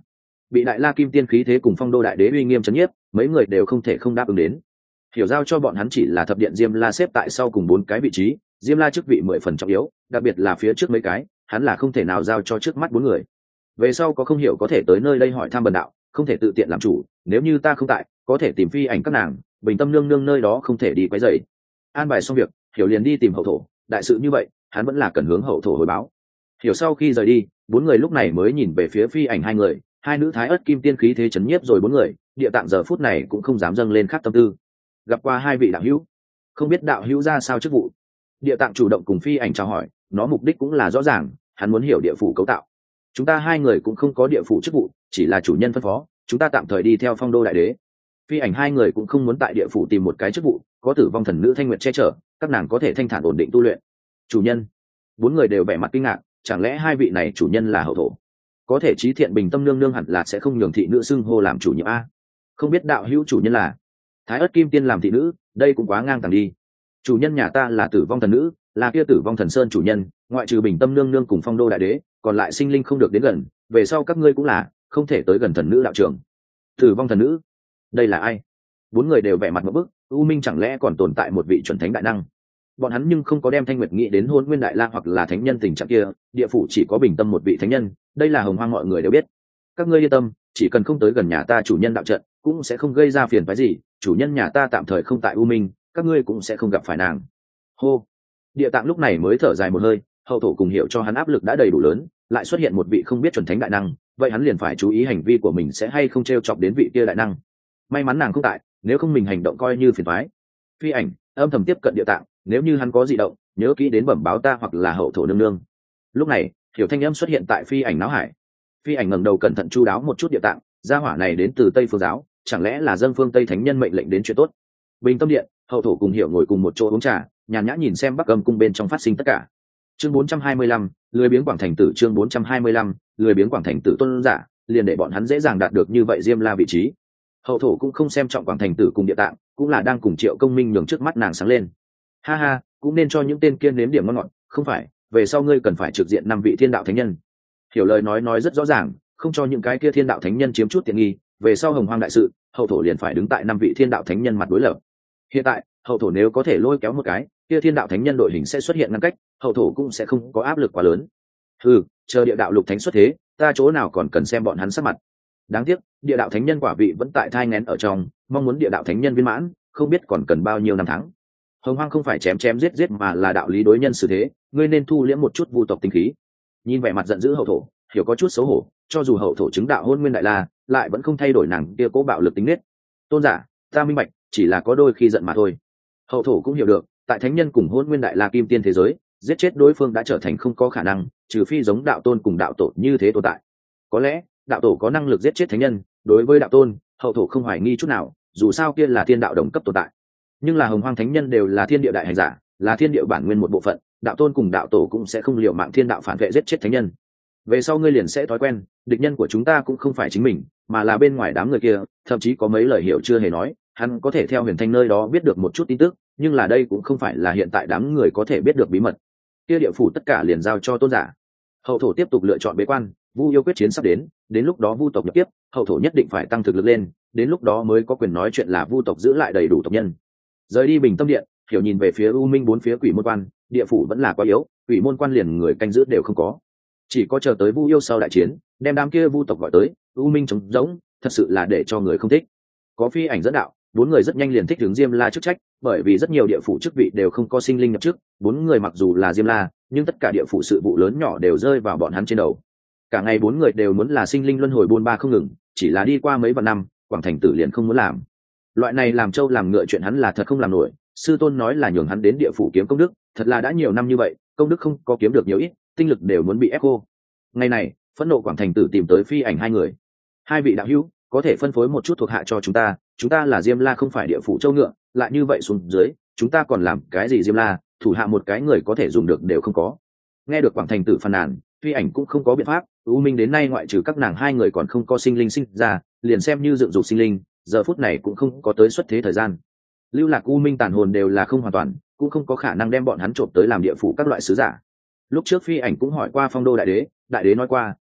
Speaker 1: bị đại la kim tiên khí thế cùng phong đô đại đế uy nghiêm chấn nhiếp, mấy người đều không thể không đáp ứng đến. Hiểu giao cho bọn hắn chỉ là thập điện diêm la xếp tại sau cùng bốn cái vị trí, diêm la chức vị mười phần trọng yếu, đặc biệt là phía trước mấy cái hắn là không thể nào giao cho trước mắt bốn người. Về sau có không hiểu có thể tới nơi đây hỏi thăm bần đạo, không thể tự tiện làm chủ, nếu như ta không tại có thể tìm phi ảnh các nàng, bình tâm nương nương nơi đó không thể đi quấy rầy. An bài xong việc, hiểu liền đi tìm hậu thổ, đại sự như vậy hắn vẫn là cần hướng hậu thổ hồi báo. Hiểu sau khi rời đi, bốn người lúc này mới nhìn về phía phi ảnh hai người, hai nữ thái ớt kim tiên khí thế chấn nhiếp rồi bốn người, địa tạng giờ phút này cũng không dám dâng lên khác tâm tư. Gặp qua hai vị đạo hữu, không biết đạo hữu ra sao chức vụ. Địa tạng chủ động cùng phi ảnh chào hỏi, nó mục đích cũng là rõ ràng, hắn muốn hiểu địa phủ cấu tạo. Chúng ta hai người cũng không có địa phủ chức vụ, chỉ là chủ nhân phân phó, chúng ta tạm thời đi theo phong đô đại đế. Phi ảnh hai người cũng không muốn tại địa phủ tìm một cái chức vụ, có tử vong thần nữ thanh nguyệt che chở, các nàng có thể thanh thản ổn định tu luyện. Chủ nhân. Bốn người đều vẻ mặt kinh ngạc, chẳng lẽ hai vị này chủ nhân là hậu thổ? Có thể trí thiện bình tâm nương nương hẳn là sẽ không nhường thị nữ xưng hô làm chủ nhiệm a. Không biết đạo hữu chủ nhân là thái ớt kim tiên làm thị nữ, đây cũng quá ngang tàng đi. Chủ nhân nhà ta là tử vong thần nữ, là kia tử vong thần sơn chủ nhân, ngoại trừ bình tâm nương nương cùng phong đô đại đế, còn lại sinh linh không được đến gần, về sau các ngươi cũng là không thể tới gần thần nữ đạo trưởng. Tử vong thần nữ, đây là ai? Bốn người đều vẻ mặt ngộp bức, u minh chẳng lẽ còn tồn tại một vị chuẩn thánh đại năng? Bọn hắn nhưng không có đem thanh nguyệt nghĩ đến hôn nguyên đại la hoặc là thánh nhân tình trạng kia, địa phủ chỉ có bình tâm một vị thánh nhân, đây là hồng hoang mọi người đều biết. Các ngươi yên tâm, chỉ cần không tới gần nhà ta chủ nhân đạo trận, cũng sẽ không gây ra phiền phái gì, chủ nhân nhà ta tạm thời không tại u minh, các ngươi cũng sẽ không gặp phải nàng. Hô. Địa tạng lúc này mới thở dài một hơi, hậu thổ cùng hiểu cho hắn áp lực đã đầy đủ lớn, lại xuất hiện một vị không biết chuẩn thánh đại năng, vậy hắn liền phải chú ý hành vi của mình sẽ hay không trêu chọc đến vị kia đại năng. May mắn nàng không tại, nếu không mình hành động coi như phiền toái. Phi ảnh âm thầm tiếp cận địa tạng, nếu như hắn có dị động, nhớ kỹ đến bẩm báo ta hoặc là hậu thổ nương nương. Lúc này, hiểu thanh âm xuất hiện tại phi ảnh não hải. Phi ảnh ngẩng đầu cẩn thận chu đáo một chút địa tạng, gia hỏa này đến từ Tây Phương giáo, chẳng lẽ là dân phương Tây thánh nhân mệnh lệnh đến chuyện tốt. Bình tâm điện, hậu thổ cùng hiểu ngồi cùng một chỗ uống trà, nhàn nhã nhìn xem Bắc Âm cung bên trong phát sinh tất cả. Chương bốn trăm hai mươi lăm, lười biếng quảng thành tử. Chương bốn trăm hai mươi lăm, lười biếng quảng thành tử tôn giả, liền để bọn hắn dễ dàng đạt được như vậy diêm la vị trí. Hậu thổ cũng không xem trọng quảng thành tử cùng địa tạng, cũng là đang cùng Triệu Công Minh nhường trước mắt nàng sáng lên. Ha ha, cũng nên cho những tên kia nếm điểm ngon ngọt, không phải, về sau ngươi cần phải trực diện năm vị thiên đạo thánh nhân. Hiểu lời nói nói rất rõ ràng, không cho những cái kia thiên đạo thánh nhân chiếm chút tiện nghi, về sau hồng hoang đại sự, hậu thổ liền phải đứng tại năm vị thiên đạo thánh nhân mặt đối lập. Hiện tại, hậu thổ nếu có thể lôi kéo một cái, kia thiên đạo thánh nhân đội hình sẽ xuất hiện ngăn cách, hậu thổ cũng sẽ không có áp lực quá lớn. Ừ, chờ địa đạo lục thánh xuất thế, ta chỗ nào còn cần xem bọn hắn sắc mặt. Đáng tiếc, địa đạo thánh nhân quả vị vẫn tại thai nghén ở trong, mong muốn địa đạo thánh nhân viên mãn, không biết còn cần bao nhiêu năm tháng. Hồng hoang không phải chém chém giết giết mà là đạo lý đối nhân xử thế, ngươi nên thu liễm một chút vu tộc tinh khí. Nhìn vẻ mặt giận dữ hậu thổ, hiểu có chút xấu hổ, cho dù hậu thổ chứng đạo hôn nguyên đại la, lại vẫn không thay đổi nàng kia cố bạo lực tính nết. Tôn giả, ta minh bạch, chỉ là có đôi khi giận mà thôi. Hậu thổ cũng hiểu được, tại thánh nhân cùng hôn nguyên đại la kim tiên thế giới, giết chết đối phương đã trở thành không có khả năng, trừ phi giống đạo tôn cùng đạo tổ như thế tồn tại. Có lẽ đạo tổ có năng lực giết chết thánh nhân, đối với đạo tôn, hậu thổ không hoài nghi chút nào, dù sao kia là thiên đạo đồng cấp tồn tại. Nhưng là hồng hoang thánh nhân đều là thiên địa đại hành giả, là thiên địa bản nguyên một bộ phận, đạo tôn cùng đạo tổ cũng sẽ không liều mạng thiên đạo phản vệ giết chết thánh nhân. Về sau ngươi liền sẽ thói quen, địch nhân của chúng ta cũng không phải chính mình, mà là bên ngoài đám người kia, thậm chí có mấy lời hiểu chưa hề nói, hắn có thể theo huyền thanh nơi đó biết được một chút tin tức, nhưng là đây cũng không phải là hiện tại đám người có thể biết được bí mật. Kia địa phủ tất cả liền giao cho tôn giả. Hậu thổ tiếp tục lựa chọn bế quan, vu yêu quyết chiến sắp đến, đến lúc đó vu tộc nhập tiếp, hậu thổ nhất định phải tăng thực lực lên, đến lúc đó mới có quyền nói chuyện là vu tộc giữ lại đầy đủ tộc nhân. Rời đi bình tâm điện, hiểu nhìn về phía u minh bốn phía quỷ môn quan, địa phủ vẫn là quá yếu, quỷ môn quan liền người canh giữ đều không có, chỉ có chờ tới vu yêu sau đại chiến, đem đám kia vu tộc gọi tới, u minh trống rỗng, thật sự là để cho người không thích. Có phi ảnh dẫn đạo, bốn người rất nhanh liền thích hướng diêm la chức trách, bởi vì rất nhiều địa phủ chức vị đều không có sinh linh nhập chức, bốn người mặc dù là diêm la, nhưng tất cả địa phủ sự vụ lớn nhỏ đều rơi vào bọn hắn trên đầu. Cả ngày bốn người đều muốn là sinh linh luân hồi buôn ba không ngừng, chỉ là đi qua mấy vạn năm, quảng thành tử liền không muốn làm. Loại này làm trâu làm ngựa chuyện hắn là thật không làm nổi, sư tôn nói là nhường hắn đến địa phủ kiếm công đức, thật là đã nhiều năm như vậy, công đức không có kiếm được nhiều ít, tinh lực đều muốn bị ép khô. Ngày này, phẫn nộ quảng thành tử tìm tới phi ảnh hai người. Hai vị đạo hữu, có thể phân phối một chút thuộc hạ cho chúng ta, chúng ta là diêm la không phải địa phủ châu ngựa, lại như vậy xuống dưới, chúng ta còn làm cái gì diêm la, thủ hạ một cái người có thể dùng được đều không có. Nghe được quảng thành tử phàn nàn, phi ảnh cũng không có biện pháp, u minh đến nay ngoại trừ các nàng hai người còn không có sinh linh sinh ra, liền xem như dựng dục sinh linh, giờ phút này cũng không có tới xuất thế thời gian. Lưu lạc u minh tàn hồn đều là không hoàn toàn, cũng không có khả năng đem bọn hắn trộm tới làm địa phủ các loại sứ giả. Lúc trước phi ảnh cũng hỏi qua phong đô đại đế, đại đế nói qua,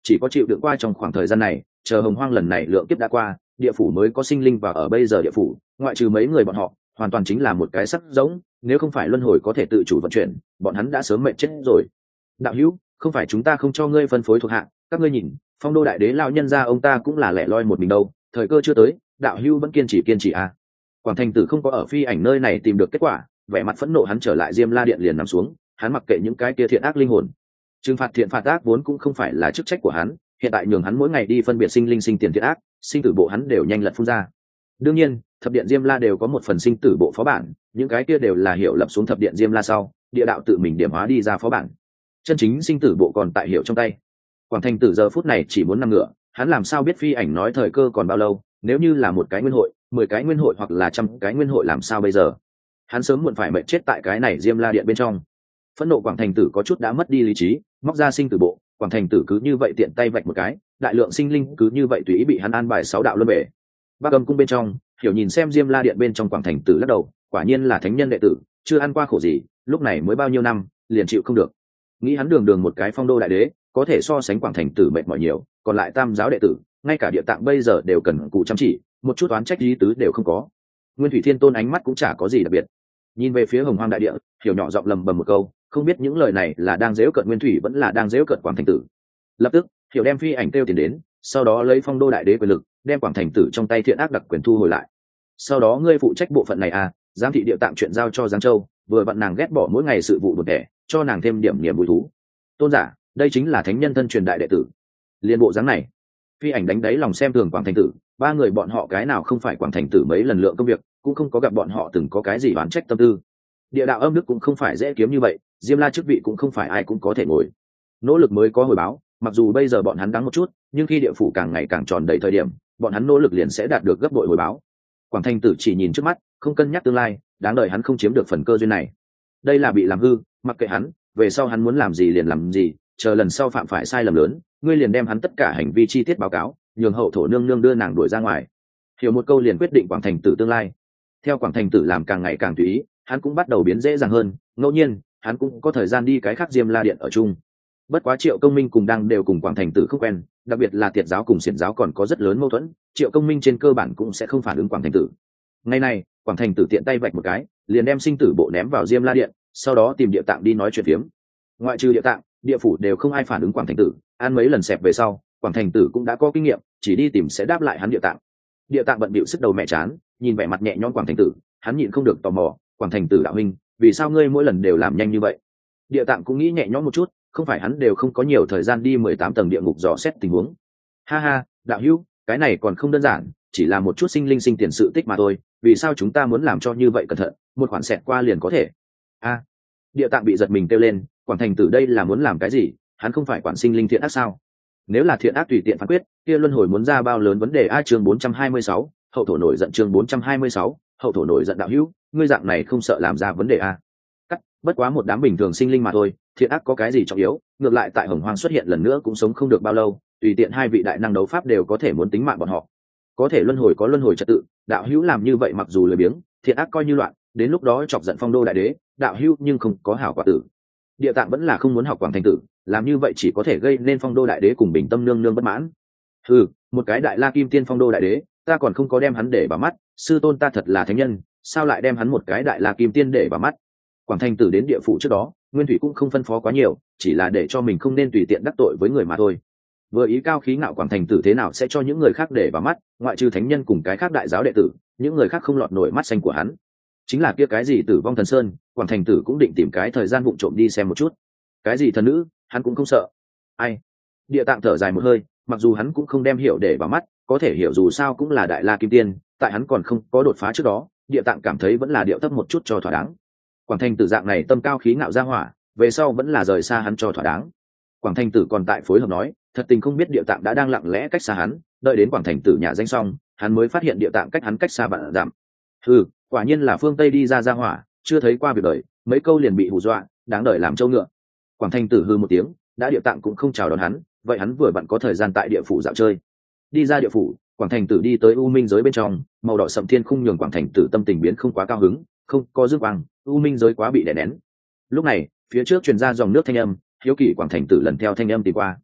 Speaker 1: chỉ có chịu đựng qua trong khoảng thời gian này, chờ hồng hoang lần này lượng kiếp đã qua, địa phủ mới có sinh linh và ở bây giờ địa phủ ngoại trừ mấy người bọn họ hoàn toàn chính là một cái sắc giống, nếu không phải luân hồi có thể tự chủ vận chuyển, bọn hắn đã sớm mệt chết rồi. Đạo hữu, không phải chúng ta không cho ngươi phân phối thuộc hạ, các ngươi nhìn, phong đô đại đế lão nhân gia ông ta cũng là lẻ loi một mình đâu, thời cơ chưa tới, đạo hữu vẫn kiên trì kiên trì à. Quảng Thành Tử không có ở phi ảnh nơi này tìm được kết quả, vẻ mặt phẫn nộ hắn trở lại Diêm La điện liền nằm xuống, hắn mặc kệ những cái kia thiện ác linh hồn. Trừng phạt thiện phạt ác vốn cũng không phải là chức trách của hắn, hiện tại nhường hắn mỗi ngày đi phân biệt sinh linh sinh tiền thiện ác, sinh tử bộ hắn đều nhanh lật phun ra. Đương nhiên, thập điện Diêm La đều có một phần sinh tử bộ phó bản, những cái kia đều là hiểu lập xuống thập điện Diêm La sau, địa đạo tự mình điểm hóa đi ra phó bản. Chân chính sinh tử bộ còn tại hiểu trong tay. Quảng Thành Tử giờ phút này chỉ muốn nằm ngửa, hắn làm sao biết phi ảnh nói thời cơ còn bao lâu, nếu như là một cái nguyên hội, mười cái nguyên hội hoặc là trăm cái nguyên hội làm sao bây giờ? Hắn sớm muộn phải mệt chết tại cái này Diêm La điện bên trong. Phẫn nộ Quảng Thành Tử có chút đã mất đi lý trí, móc ra sinh tử bộ, Quảng Thành Tử cứ như vậy tiện tay vạch một cái, đại lượng sinh linh cứ như vậy tùy ý bị hắn an bài sáu đạo luân bể. Bắc Âm cung bên trong, hiểu nhìn xem Diêm La điện bên trong Quảng Thành Tử lắc đầu, quả nhiên là thánh nhân đệ tử, chưa ăn qua khổ gì, lúc này mới bao nhiêu năm, liền chịu không được. Nghĩ hắn đường đường một cái phong đô đại đế, có thể so sánh Quảng Thành Tử mệt mỏi nhiều, còn lại tam giáo đệ tử, ngay cả địa tạng bây giờ đều cần cù chăm chỉ, một chút oán trách lý tứ đều không có. Nguyên Thủy Thiên Tôn ánh mắt cũng chả có gì đặc biệt, nhìn về phía Hồng Hoang đại địa, hiểu nhỏ giọng lầm bầm một câu, không biết những lời này là đang giễu cợt Nguyên Thủy vẫn là đang giễu cợt Quảng Thành Tử. Lập tức, hiểu đem phi ảnh kêu tiền đến, sau đó lấy phong đô đại đế quyền lực, đem Quảng Thành Tử trong tay thiện ác đặc quyền thu hồi lại. Sau đó ngươi phụ trách bộ phận này à, giám thị địa tạng chuyện giao cho Giang Châu, vừa vặn nàng ghét bỏ mỗi ngày sự vụ buồn tẻ, cho nàng thêm điểm niềm vui thú. Tôn giả, đây chính là thánh nhân thân truyền đại đệ tử. Liên bộ dáng này, phi ảnh đánh đáy lòng xem thường Quảng Thành Tử, ba người bọn họ cái nào không phải Quảng Thành Tử mấy lần lượng công việc, cũng không có gặp bọn họ từng có cái gì oán trách tâm tư. Địa đạo âm đức cũng không phải dễ kiếm như vậy, Diêm La chức vị cũng không phải ai cũng có thể ngồi. Nỗ lực mới có hồi báo, mặc dù bây giờ bọn hắn đắng một chút, nhưng khi địa phủ càng ngày càng tròn đầy thời điểm, bọn hắn nỗ lực liền sẽ đạt được gấp bội hồi báo. Quảng Thành Tử chỉ nhìn trước mắt, không cân nhắc tương lai, đáng đời hắn không chiếm được phần cơ duyên này. Đây là bị làm hư, mặc kệ hắn, về sau hắn muốn làm gì liền làm gì, chờ lần sau phạm phải sai lầm lớn, ngươi liền đem hắn tất cả hành vi chi tiết báo cáo, nhường hậu thổ nương nương đưa nàng đuổi ra ngoài. Hiểu một câu liền quyết định Quảng Thành Tử tương lai. Theo Quảng Thành Tử làm càng ngày càng tùy ý, hắn cũng bắt đầu biến dễ dàng hơn, ngẫu nhiên hắn cũng có thời gian đi cái khác Diêm La điện ở chung. Bất quá Triệu Công Minh cùng đang đều cùng Quảng Thành Tử không quen, đặc biệt là Tiệt giáo cùng Xiển giáo còn có rất lớn mâu thuẫn, Triệu Công Minh trên cơ bản cũng sẽ không phản ứng Quảng Thành Tử. Ngày này, Quảng Thành Tử tiện tay vạch một cái, liền đem sinh tử bộ ném vào Diêm La điện, sau đó tìm địa tạng đi nói chuyện phiếm. Ngoại trừ địa tạng, địa phủ đều không ai phản ứng Quảng Thành Tử, ăn mấy lần xẹp về sau, Quảng Thành Tử cũng đã có kinh nghiệm, chỉ đi tìm sẽ đáp lại hắn địa tạng. Địa tạng bận bịu sức đầu mẹ chán, nhìn vẻ mặt nhẹ nhõm Quảng Thành Tử, hắn nhịn không được tò mò, Quảng Thành Tử đạo huynh, vì sao ngươi mỗi lần đều làm nhanh như vậy? Địa tạng cũng nghĩ nhẹ nhõm một chút, không phải hắn đều không có nhiều thời gian đi mười tám tầng địa ngục dò xét tình huống. Ha ha, đạo hữu, cái này còn không đơn giản, chỉ là một chút sinh linh sinh tiền sự tích mà thôi, vì sao chúng ta muốn làm cho như vậy cẩn thận, một khoản xẹt qua liền có thể? A, địa tạng bị giật mình kêu lên, Quảng Thành Tử đây là muốn làm cái gì? Hắn không phải quản sinh linh thiện ác sao? Nếu là thiện ác tùy tiện phán quyết, kia luân hồi muốn ra bao lớn vấn đề a. Chương bốn trăm hai mươi sáu, hậu thổ nổi giận. Chương bốn trăm hai mươi sáu, hậu thổ nổi giận. Đạo hữu, ngươi dạng này không sợ làm ra vấn đề a? Cắt, bất quá một đám bình thường sinh linh mà thôi, thiện ác có cái gì trọng yếu? Ngược lại tại Hồng Hoang xuất hiện lần nữa cũng sống không được bao lâu, tùy tiện hai vị đại năng đấu pháp đều có thể muốn tính mạng bọn họ. Có thể luân hồi có luân hồi trật tự, đạo hữu làm như vậy mặc dù lười biếng, thiện ác coi như loạn, đến lúc đó chọc giận phong đô đại đế, đạo hữu nhưng không có hảo quả tử. Địa tạng vẫn là không muốn học Quảng Thành Tử, làm như vậy chỉ có thể gây nên phong đô đại đế cùng Bình Tâm nương nương bất mãn. Ừ, một cái đại la kim tiên phong đô đại đế, ta còn không có đem hắn để vào mắt, sư tôn ta thật là thánh nhân, sao lại đem hắn một cái đại la kim tiên để vào mắt? Quảng Thành Tử đến địa phủ trước đó, Nguyên Thủy cũng không phân phó quá nhiều, chỉ là để cho mình không nên tùy tiện đắc tội với người mà thôi. Vừa ý cao khí ngạo Quảng Thành Tử thế nào sẽ cho những người khác để vào mắt, ngoại trừ thánh nhân cùng cái khác đại giáo đệ tử, những người khác không lọt nổi mắt xanh của hắn. Chính là kia cái gì Tử Vong Thần Sơn, Quảng Thành Tử cũng định tìm cái thời gian vụng trộm đi xem một chút. Cái gì thần nữ, hắn cũng không sợ. Ai? Địa tạng thở dài một hơi, mặc dù hắn cũng không đem hiểu để vào mắt, có thể hiểu dù sao cũng là đại la kim tiên, tại hắn còn không có đột phá trước đó, địa tạng cảm thấy vẫn là điệu thấp một chút cho thỏa đáng. Quảng Thành Tử dạng này tâm cao khí ngạo ra hỏa, về sau vẫn là rời xa hắn cho thỏa đáng. Quảng Thành Tử còn tại phối hợp nói, thật tình không biết địa tạng đã đang lặng lẽ cách xa hắn, đợi đến Quảng Thành Tử nhà danh xong, hắn mới phát hiện địa tạng cách hắn cách xa vạn dặm. Ừ, quả nhiên là phương Tây đi ra ra hỏa, chưa thấy qua việc đời, mấy câu liền bị hù dọa, đáng đời làm trâu ngựa. Quảng Thành Tử hư một tiếng, đã địa tạng cũng không chào đón hắn, vậy hắn vừa vặn có thời gian tại địa phủ dạo chơi. Đi ra địa phủ, Quảng Thành Tử đi tới u minh giới bên trong, màu đỏ sậm thiên khung nhường Quảng Thành Tử tâm tình biến không quá cao hứng, không có dương quang, u minh giới quá bị đè nén. Lúc này, phía trước truyền ra dòng nước thanh âm, hiếu kỳ Quảng Thành Tử lần theo thanh âm tìm qua.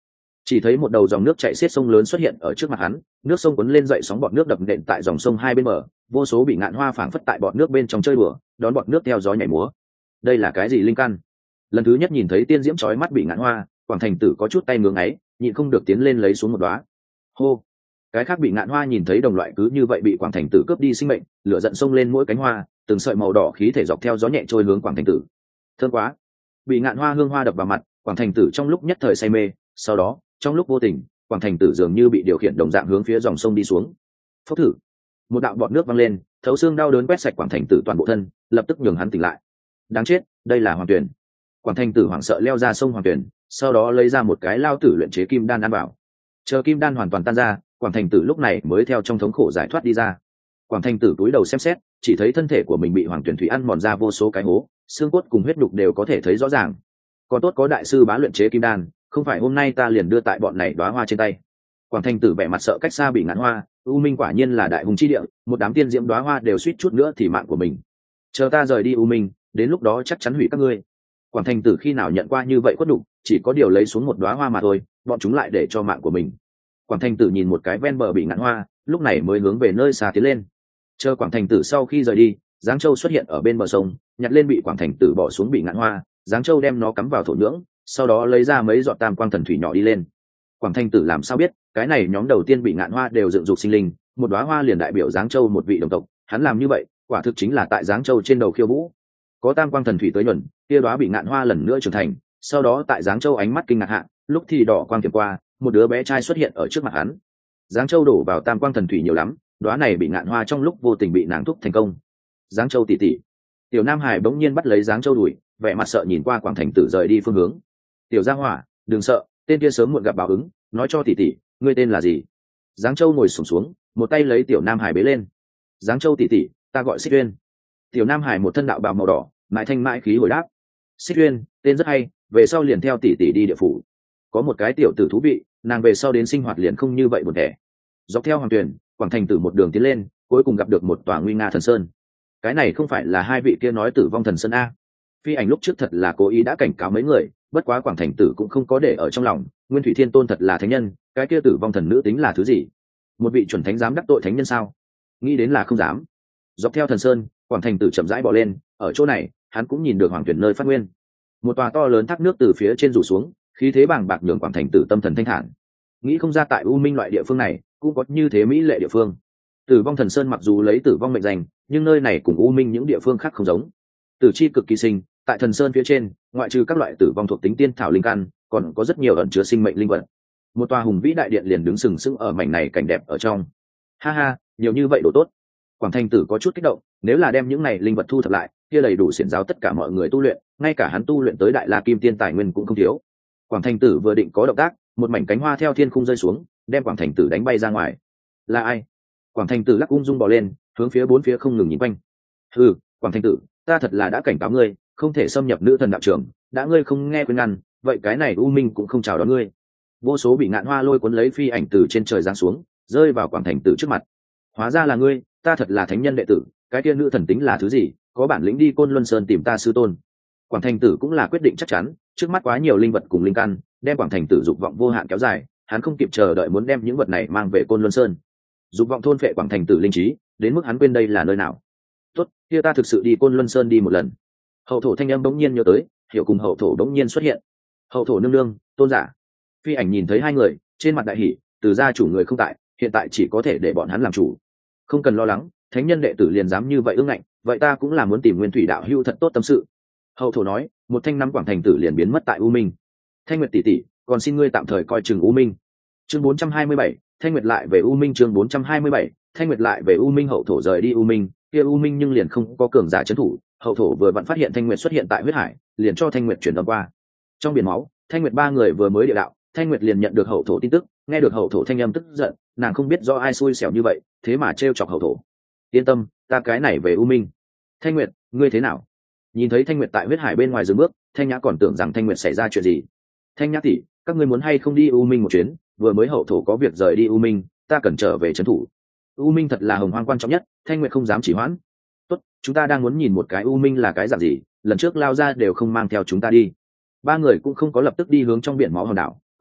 Speaker 1: Chỉ thấy một đầu dòng nước chảy xiết sông lớn xuất hiện ở trước mặt hắn, nước sông cuốn lên dậy sóng bọt nước đập nện tại dòng sông hai bên bờ, vô số bị ngạn hoa phảng phất tại bọt nước bên trong chơi đùa, đón bọt nước theo gió nhảy múa. Đây là cái gì linh căn? Lần thứ nhất nhìn thấy tiên diễm chói mắt bị ngạn hoa, Quảng Thành Tử có chút tay ngưỡng ấy, nhịn không được tiến lên lấy xuống một đóa. Hô! Cái khác bị ngạn hoa nhìn thấy đồng loại cứ như vậy bị Quảng Thành Tử cướp đi sinh mệnh, lửa giận xông lên mỗi cánh hoa, từng sợi màu đỏ khí thể dọc theo gió nhẹ trôi hướng Quảng Thành Tử. Thơm quá! Bị ngạn hoa hương hoa đập vào mặt, Quảng Thành Tử trong lúc nhất thời say mê, sau đó, trong lúc vô tình, Quảng Thành Tử dường như bị điều khiển đồng dạng hướng phía dòng sông đi xuống. Phốc thử! Một đạo bọt nước văng lên, thấu xương đau đớn quét sạch Quảng Thành Tử toàn bộ thân, lập tức nhường hắn tỉnh lại. Đáng chết, đây là Hoàng Tuyển. Quảng Thành Tử hoảng sợ leo ra sông Hoàng Tuyển, sau đó lấy ra một cái lao tử luyện chế kim đan ăn vào. Chờ kim đan hoàn toàn tan ra, Quảng Thành Tử lúc này mới theo trong thống khổ giải thoát đi ra. Quảng Thành Tử cúi đầu xem xét, chỉ thấy thân thể của mình bị Hoàng Tuyển thủy ăn mòn ra vô số cái hố, xương cốt cùng huyết đục đều có thể thấy rõ ràng. Còn tốt có đại sư bá luyện chế kim đan, không phải hôm nay ta liền đưa tại bọn này đóa hoa trên tay. Quảng Thành Tử vẻ mặt sợ cách xa bị ngạn hoa, U Minh quả nhiên là đại hùng chi địa, một đám tiên diễm đóa hoa đều suýt chút nữa thì mạng của mình. Chờ ta rời đi U Minh, đến lúc đó chắc chắn hủy các ngươi. Quảng Thành Tử khi nào nhận qua như vậy khuất đủ, chỉ có điều lấy xuống một đóa hoa mà thôi, bọn chúng lại để cho mạng của mình. Quảng Thành Tử nhìn một cái ven bờ bị ngạn hoa, lúc này mới hướng về nơi xa tiến lên. Chờ Quảng Thành Tử sau khi rời đi, Giáng Châu xuất hiện ở bên bờ sông, nhặt lên bị Quảng Thành Tử bỏ xuống bị ngạn hoa, Giáng Châu đem nó cắm vào thổ nhưỡng, sau đó lấy ra mấy giọt tam quang thần thủy nhỏ đi lên. Quảng Thành Tử làm sao biết, cái này nhóm đầu tiên bị ngạn hoa đều dựng dục sinh linh, một đóa hoa liền đại biểu Giáng Châu một vị đồng tộc, hắn làm như vậy, quả thực chính là tại Giáng Châu trên đầu khiêu vũ. Có tam quang thần thủy tới nhuần, kia đóa bị ngạn hoa lần nữa trưởng thành, sau đó tại Giáng Châu ánh mắt kinh ngạc hạ, lúc thì đỏ quang kiểm qua, một đứa bé trai xuất hiện ở trước mặt hắn. Giáng Châu đổ vào tam quang thần thủy nhiều lắm, đóa này bị ngạn hoa trong lúc vô tình bị nàng thúc thành công. Giáng Châu tỷ tỷ. Tiểu Nam Hải bỗng nhiên bắt lấy Giáng Châu đuổi, vẻ mặt sợ nhìn qua Quảng Thành Tử rời đi phương hướng. Tiểu Gia Hỏa, đừng sợ, tên kia sớm muộn gặp báo ứng, nói cho tỷ tỷ, ngươi tên là gì? Giáng Châu ngồi xổm xuống, một tay lấy Tiểu Nam Hải bế lên. Giáng Châu tỷ tỷ, ta gọi Xích Uyên. Tiểu Nam Hải một thân đạo bào màu đỏ, mãi thanh mãi khí hồi đáp. Xích Uyên, tên rất hay, về sau liền theo tỷ tỷ đi địa phủ. Có một cái tiểu tử thú vị, nàng về sau đến sinh hoạt liền không như vậy buồn tẻ. Dọc theo Hoàng Tuyền, Quảng Thành Tử một đường tiến lên, cuối cùng gặp được một tòa nguy nga thần sơn. Cái này không phải là hai vị kia nói tử vong thần sơn a? Phi Ảnh lúc trước thật là cố ý đã cảnh cáo mấy người, bất quá Quảng Thành Tử cũng không có để ở trong lòng. Nguyên Thủy Thiên Tôn thật là thánh nhân, cái kia tử vong thần nữ tính là thứ gì? Một vị chuẩn thánh dám đắc tội thánh nhân sao? Nghĩ đến là không dám. Dọc theo thần sơn, Quảng Thành Tử chậm rãi bỏ lên, ở chỗ này, hắn cũng nhìn được Hoàng Tuyền nơi phát nguyên. Một tòa to lớn thác nước từ phía trên rủ xuống, khí thế bàng bạc nhường Quảng Thành Tử tâm thần thanh thản. Nghĩ không ra tại U Minh loại địa phương này cũng có như thế mỹ lệ địa phương. Tử vong thần sơn mặc dù lấy tử vong mệnh danh, nhưng nơi này cùng U Minh những địa phương khác không giống. Tử chi cực kỳ sinh, tại thần sơn phía trên, ngoại trừ các loại tử vong thuộc tính tiên thảo linh căn, còn có rất nhiều ẩn chứa sinh mệnh linh vật. Một tòa hùng vĩ đại điện liền đứng sừng sững ở mảnh này cảnh đẹp ở trong. Ha ha, nhiều như vậy đồ tốt. Quảng Thành Tử có chút kích động, nếu là đem những này linh vật thu thập lại, kia đầy đủ xiển giáo tất cả mọi người tu luyện, ngay cả hắn tu luyện tới đại la kim tiên tài nguyên cũng không thiếu. Quảng Thành Tử vừa định có động tác, một mảnh cánh hoa theo thiên khung rơi xuống, đem Quảng Thành Tử đánh bay ra ngoài. Là ai? Quảng Thành Tử lắc ung dung bò lên, hướng phía bốn phía không ngừng nhìn quanh. Hừ, Quảng Thành Tử, ta thật là đã cảnh cáo ngươi, không thể xâm nhập nữ thần đạo trường, đã ngươi không nghe khuyên ngăn, vậy cái này U Minh cũng không chào đón ngươi. Vô số bị ngạn hoa lôi cuốn lấy Phi Ảnh từ trên trời giáng xuống, rơi vào Quảng Thành Tử trước mặt. Hóa ra là ngươi, ta thật là thánh nhân đệ tử, cái kia nữ thần tính là thứ gì, có bản lĩnh đi Côn Luân Sơn tìm ta sư tôn. Quảng Thành Tử cũng là quyết định chắc chắn, trước mắt quá nhiều linh vật cùng linh căn, đem Quảng Thành Tử dục vọng vô hạn kéo dài, hắn không kịp chờ đợi muốn đem những vật này mang về Côn Luân Sơn. Dục vọng thôn phệ Quảng Thành Tử linh trí, đến mức hắn quên đây là nơi nào. Tốt, kia ta thực sự đi Côn Luân Sơn đi một lần. Hậu thổ thanh âm bỗng nhiên nhớ tới, hiểu cùng hậu thổ bỗng nhiên xuất hiện. Hậu thổ nương nương, tôn giả. Phi Ảnh nhìn thấy hai người, trên mặt đại hỉ, từ gia chủ người không tại, hiện tại chỉ có thể để bọn hắn làm chủ. Không cần lo lắng, thánh nhân đệ tử liền dám như vậy ương ngạnh, vậy ta cũng là muốn tìm Nguyên Thủy đạo hữu thật tốt tâm sự. Hậu thổ nói, một thanh năm Quảng Thành Tử liền biến mất tại U Minh. Thanh Nguyệt tỷ tỷ, còn xin ngươi tạm thời coi chừng U Minh. Chương bốn trăm hai mươi bảy, Thanh Nguyệt lại về U Minh. Chương bốn trăm hai mươi bảy, Thanh Nguyệt lại về U Minh. Hậu thổ rời đi U Minh, kia U Minh nhưng liền không có cường giả trấn thủ. Hậu thổ vừa vặn phát hiện Thanh Nguyệt xuất hiện tại huyết hải, liền cho Thanh Nguyệt chuyển âm qua. Trong biển máu, Thanh Nguyệt ba người vừa mới địa đạo, Thanh Nguyệt liền nhận được hậu thổ tin tức, nghe được hậu thổ thanh âm tức giận, nàng không biết do ai xui xẻo như vậy, thế mà trêu chọc hậu thổ. Yên tâm, ta cái này về U Minh. Thanh Nguyệt, ngươi thế nào? Nhìn thấy Thanh Nguyệt tại huyết hải bên ngoài dừng bước, Thanh Nhã còn tưởng rằng Thanh Nguyệt xảy ra chuyện gì. Thanh Nhã tỷ, các ngươi muốn hay không đi U Minh một chuyến? Vừa mới hậu thổ có việc rời đi U Minh, ta cần trở về trấn thủ. U Minh thật là hồng hoang quan trọng nhất, Thanh Nguyệt không dám chỉ hoãn. Tốt, chúng ta đang muốn nhìn một cái U Minh là cái dạng gì, lần trước lao ra đều không mang theo chúng ta đi. Ba người cũng không có lập tức đi hướng trong biển máu hòn đảo,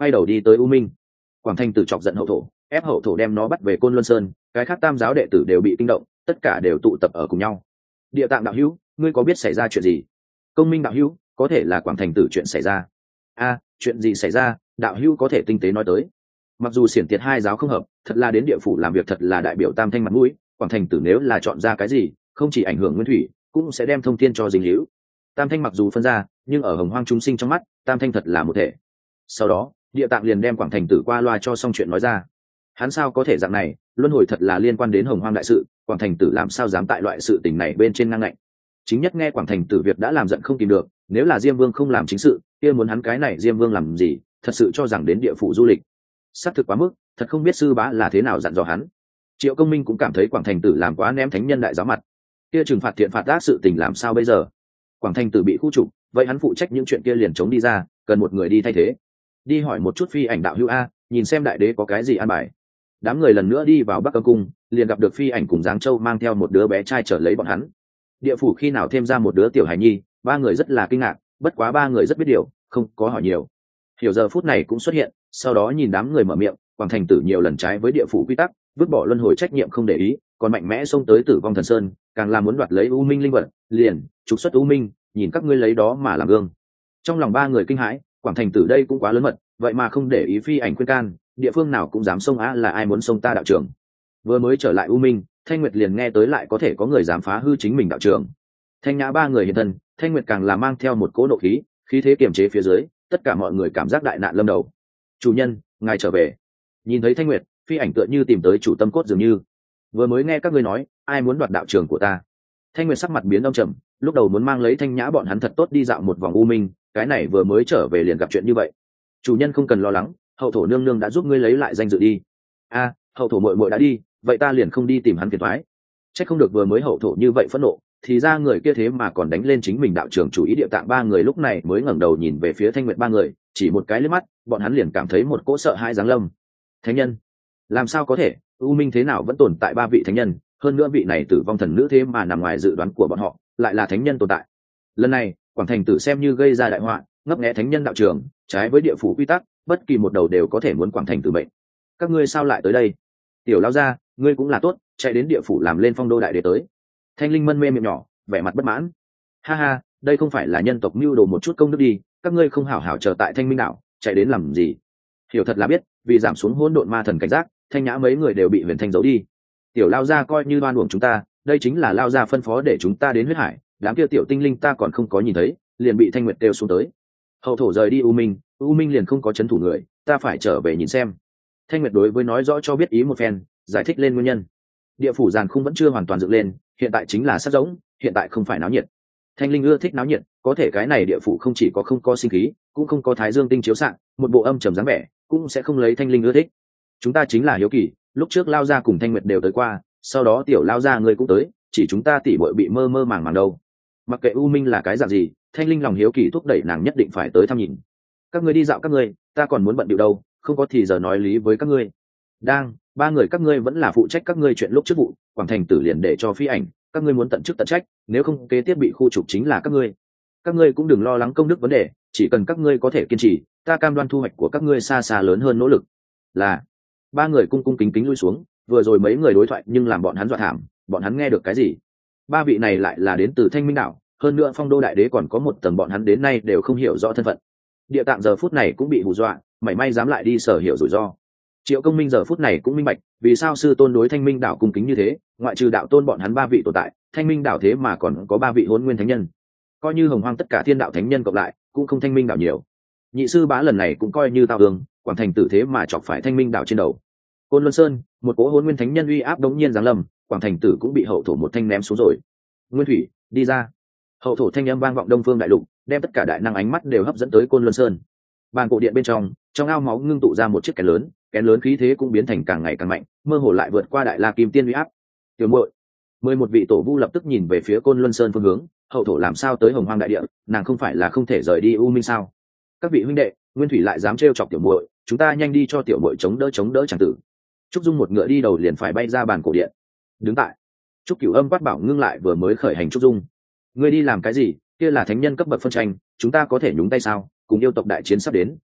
Speaker 1: quay đầu đi tới u minh. Quảng Thành Tử chọc giận hậu thổ, ép hậu thổ đem nó bắt về Côn Luân Sơn, cái khác tam giáo đệ tử đều bị kinh động, tất cả đều tụ tập ở cùng nhau. Địa Tạng đạo hữu, ngươi có biết xảy ra chuyện gì? Công Minh đạo hữu, có thể là Quảng Thành Tử chuyện xảy ra. A, chuyện gì xảy ra, đạo hữu có thể tinh tế nói tới. Mặc dù xiển tiệt hai giáo không hợp, thật là đến địa phủ làm việc thật là đại biểu tam thanh mặt mũi, Quảng Thành Tử nếu là chọn ra cái gì, không chỉ ảnh hưởng nguyên thủy, cũng sẽ đem thông thiên cho dính hữu. Tam thanh mặc dù phân ra, nhưng ở hồng hoang chúng sinh trong mắt, tam thanh thật là một thể. Sau đó, Địa Tạng liền đem Quảng Thành Tử qua loa cho xong chuyện nói ra. Hắn sao có thể dạng này, luân hồi thật là liên quan đến hồng hoang đại sự, Quảng Thành Tử làm sao dám tại loại sự tình này bên trên ngang ngạnh. Chính nhất nghe Quảng Thành Tử việc đã làm giận không kìm được, nếu là Diêm Vương không làm chính sự, kia muốn hắn cái này Diêm Vương làm gì, thật sự cho rằng đến địa phủ du lịch. Xác thực quá mức, thật không biết sư bá là thế nào dặn dò hắn. Triệu Công Minh cũng cảm thấy Quảng Thành Tử làm quá ném thánh nhân đại giáo mặt. Kia trừng phạt thiện phạt ác sự tình làm sao bây giờ? Quảng Thành Tử bị khu trục, vậy hắn phụ trách những chuyện kia liền chống đi ra, cần một người đi thay thế. Đi hỏi một chút Phi Ảnh đạo hữu a, nhìn xem đại đế có cái gì an bài. Đám người lần nữa đi vào Bắc Âm cung, liền gặp được Phi Ảnh cùng Giáng Châu mang theo một đứa bé trai trở lấy bọn hắn. Địa phủ khi nào thêm ra một đứa tiểu hài nhi, ba người rất là kinh ngạc, bất quá ba người rất biết điều, không có hỏi nhiều. Hiểu giờ phút này cũng xuất hiện, sau đó nhìn đám người mở miệng, Quảng Thành Tử nhiều lần trái với địa phủ quy tắc, vứt bỏ luân hồi trách nhiệm không để ý, còn mạnh mẽ xông tới Tử Vong Thần Sơn, càng là muốn đoạt lấy U Minh linh vật, liền trục xuất U Minh, nhìn các ngươi lấy đó mà làm gương. Trong lòng ba người kinh hãi, Quảng Thành Tử đây cũng quá lớn mật, vậy mà không để ý Phi Ảnh khuyên can, địa phương nào cũng dám xông á, là ai muốn xông ta đạo trưởng? Vừa mới trở lại U Minh, Thanh Nguyệt liền nghe tới lại có thể có người dám phá hư chính mình đạo trưởng. Thanh Nhã ba người hiện thân, Thanh Nguyệt càng là mang theo một cỗ nộ khí, khí thế kiềm chế phía dưới, tất cả mọi người cảm giác đại nạn lâm đầu. Chủ nhân, ngài trở về. Nhìn thấy Thanh Nguyệt, Phi Ảnh tựa như tìm tới chủ tâm cốt dường như. Vừa mới nghe các ngươi nói, ai muốn đoạt đạo trường của ta? Thanh Nguyệt sắc mặt biến âm trầm, lúc đầu muốn mang lấy Thanh Nhã bọn hắn thật tốt đi dạo một vòng U Minh, cái này vừa mới trở về liền gặp chuyện như vậy. Chủ nhân không cần lo lắng, hậu thổ nương nương đã giúp ngươi lấy lại danh dự đi. A, hậu thổ muội muội đã đi, vậy ta liền không đi tìm hắn phiền toái. Chắc không được vừa mới hậu thổ như vậy phẫn nộ, thì ra người kia thế mà còn đánh lên chính mình đạo trưởng chủ ý. Địa Tạng ba người lúc này mới ngẩng đầu nhìn về phía Thanh Nguyệt ba người, chỉ một cái liếc mắt, bọn hắn liền cảm thấy một cỗ sợ hãi giáng lâm. Thánh nhân? Làm sao có thể? U Minh thế nào vẫn tồn tại ba vị thánh nhân, hơn nữa vị này Tử Vong thần nữ thế mà nằm ngoài dự đoán của bọn họ, lại là thánh nhân tồn tại. Lần này, Quảng Thành Tử xem như gây ra đại họa, ngấp nghé thánh nhân đạo trường, trái với địa phủ quy tắc, bất kỳ một đầu đều có thể muốn Quảng Thành Tử mệnh. Các ngươi sao lại tới đây? Tiểu lão gia, ngươi cũng là tốt, chạy đến địa phủ làm lên phong đô đại đế tới. Thanh Linh mân mê miệng nhỏ, vẻ mặt bất mãn. Ha ha, đây không phải là nhân tộc mưu đồ một chút công đức đi, các ngươi không hảo hảo chờ tại Thanh Minh đảo, chạy đến làm gì? Hiểu thật là biết, vì giảm xuống hỗn độn ma thần cảnh giác, Thanh Nhã mấy người đều bị Huyền Thanh giấu đi. Tiểu lao gia coi như đoan uổng chúng ta, đây chính là lao gia phân phó để chúng ta đến huyết hải, đám kia tiểu tinh linh ta còn không có nhìn thấy, liền bị Thanh Nguyệt đều xuống tới. Hậu thổ rời đi U Minh, U Minh liền không có chấn thủ người, ta phải trở về nhìn xem. Thanh Nguyệt đối với nói rõ cho biết ý một phen, giải thích lên nguyên nhân. Địa phủ giàn khung vẫn chưa hoàn toàn dựng lên, hiện tại chính là sát giống, hiện tại không phải náo nhiệt. Thanh Linh ưa thích náo nhiệt, có thể cái này địa phủ không chỉ có không có sinh khí, cũng không có thái dương tinh chiếu xạ, một bộ âm trầm dáng vẻ, cũng sẽ không lấy Thanh Linh ưa thích. Chúng ta chính là hiếu kỳ, lúc trước lao gia cùng Thanh Nguyệt đều tới qua, sau đó tiểu lao gia ngươi cũng tới, chỉ chúng ta tỉ bội bị mơ mơ màng màng đâu. Mặc kệ U Minh là cái dạng gì, Thanh Linh lòng hiếu kỳ thúc đẩy nàng nhất định phải tới thăm nhìn. Các ngươi đi dạo các ngươi, ta còn muốn bận điệu đâu, không có thì giờ nói lý với các ngươi. Đang, ba người các ngươi vẫn là phụ trách các ngươi chuyện lúc trước vụ, Quảng Thành Tử liền để cho Phi Ảnh, các ngươi muốn tận chức tận trách, nếu không kế tiếp bị khu trục chính là các ngươi. Các ngươi cũng đừng lo lắng công đức vấn đề, chỉ cần các ngươi có thể kiên trì, ta cam đoan thu hoạch của các ngươi xa xa lớn hơn nỗ lực. Là, ba người cung cung kính kính lui xuống, vừa rồi mấy người đối thoại nhưng làm bọn hắn dọa thảm, bọn hắn nghe được cái gì? Ba vị này lại là đến từ Thanh Minh đảo, hơn nữa phong đô đại đế còn có một tầng bọn hắn đến nay đều không hiểu rõ thân phận. Địa Tạng giờ phút này cũng bị hù dọa, mảy may dám lại đi sở hiểu rủi ro. Triệu Công Minh giờ phút này cũng minh bạch, vì sao sư tôn đối Thanh Minh đảo cung kính như thế, ngoại trừ đạo tôn bọn hắn ba vị tồn tại, Thanh Minh đảo thế mà còn có ba vị Hỗn Nguyên thánh nhân. Coi như hồng hoang tất cả thiên đạo thánh nhân cộng lại, cũng không Thanh Minh đảo nhiều. Nhị sư bá lần này cũng coi như tao ương, Quảng Thành Tử thế mà chọc phải Thanh Minh đảo trên đầu. Côn Luân Sơn, một cỗ Hỗn Nguyên thánh nhân uy áp đống nhiên giáng lâm, Quảng Thành Tử cũng bị hậu thổ một thanh ném xuống rồi. Nguyên Thủy, đi ra. Hậu thổ thanh âm vang vọng Đông Phương đại lục, đem tất cả đại năng ánh mắt đều hấp dẫn tới Côn Luân Sơn. Bàn cổ điện bên trong, trong ao máu ngưng tụ ra một chiếc kén lớn, kén lớn khí thế cũng biến thành càng ngày càng mạnh, mơ hồ lại vượt qua đại la kim tiên uy áp. Tiểu muội, mười một vị tổ vu lập tức nhìn về phía Côn Luân Sơn phương hướng, hậu thổ làm sao tới hồng hoang đại địa, nàng không phải là không thể rời đi U Minh sao? Các vị huynh đệ, Nguyên Thủy lại dám trêu chọc tiểu muội, chúng ta nhanh đi cho tiểu muội chống đỡ chống đỡ chẳng tử. Trúc Dung một ngựa đi đầu liền phải bay ra bàn cổ điện. Đứng tại, Trúc Cửu Âm quát bảo ngưng lại vừa mới khởi hành Trúc Dung. Ngươi đi làm cái gì? Kia là thánh nhân cấp bậc phân tranh, chúng ta có thể nhúng tay sao? Cùng yêu tộc đại chiến sắp đến,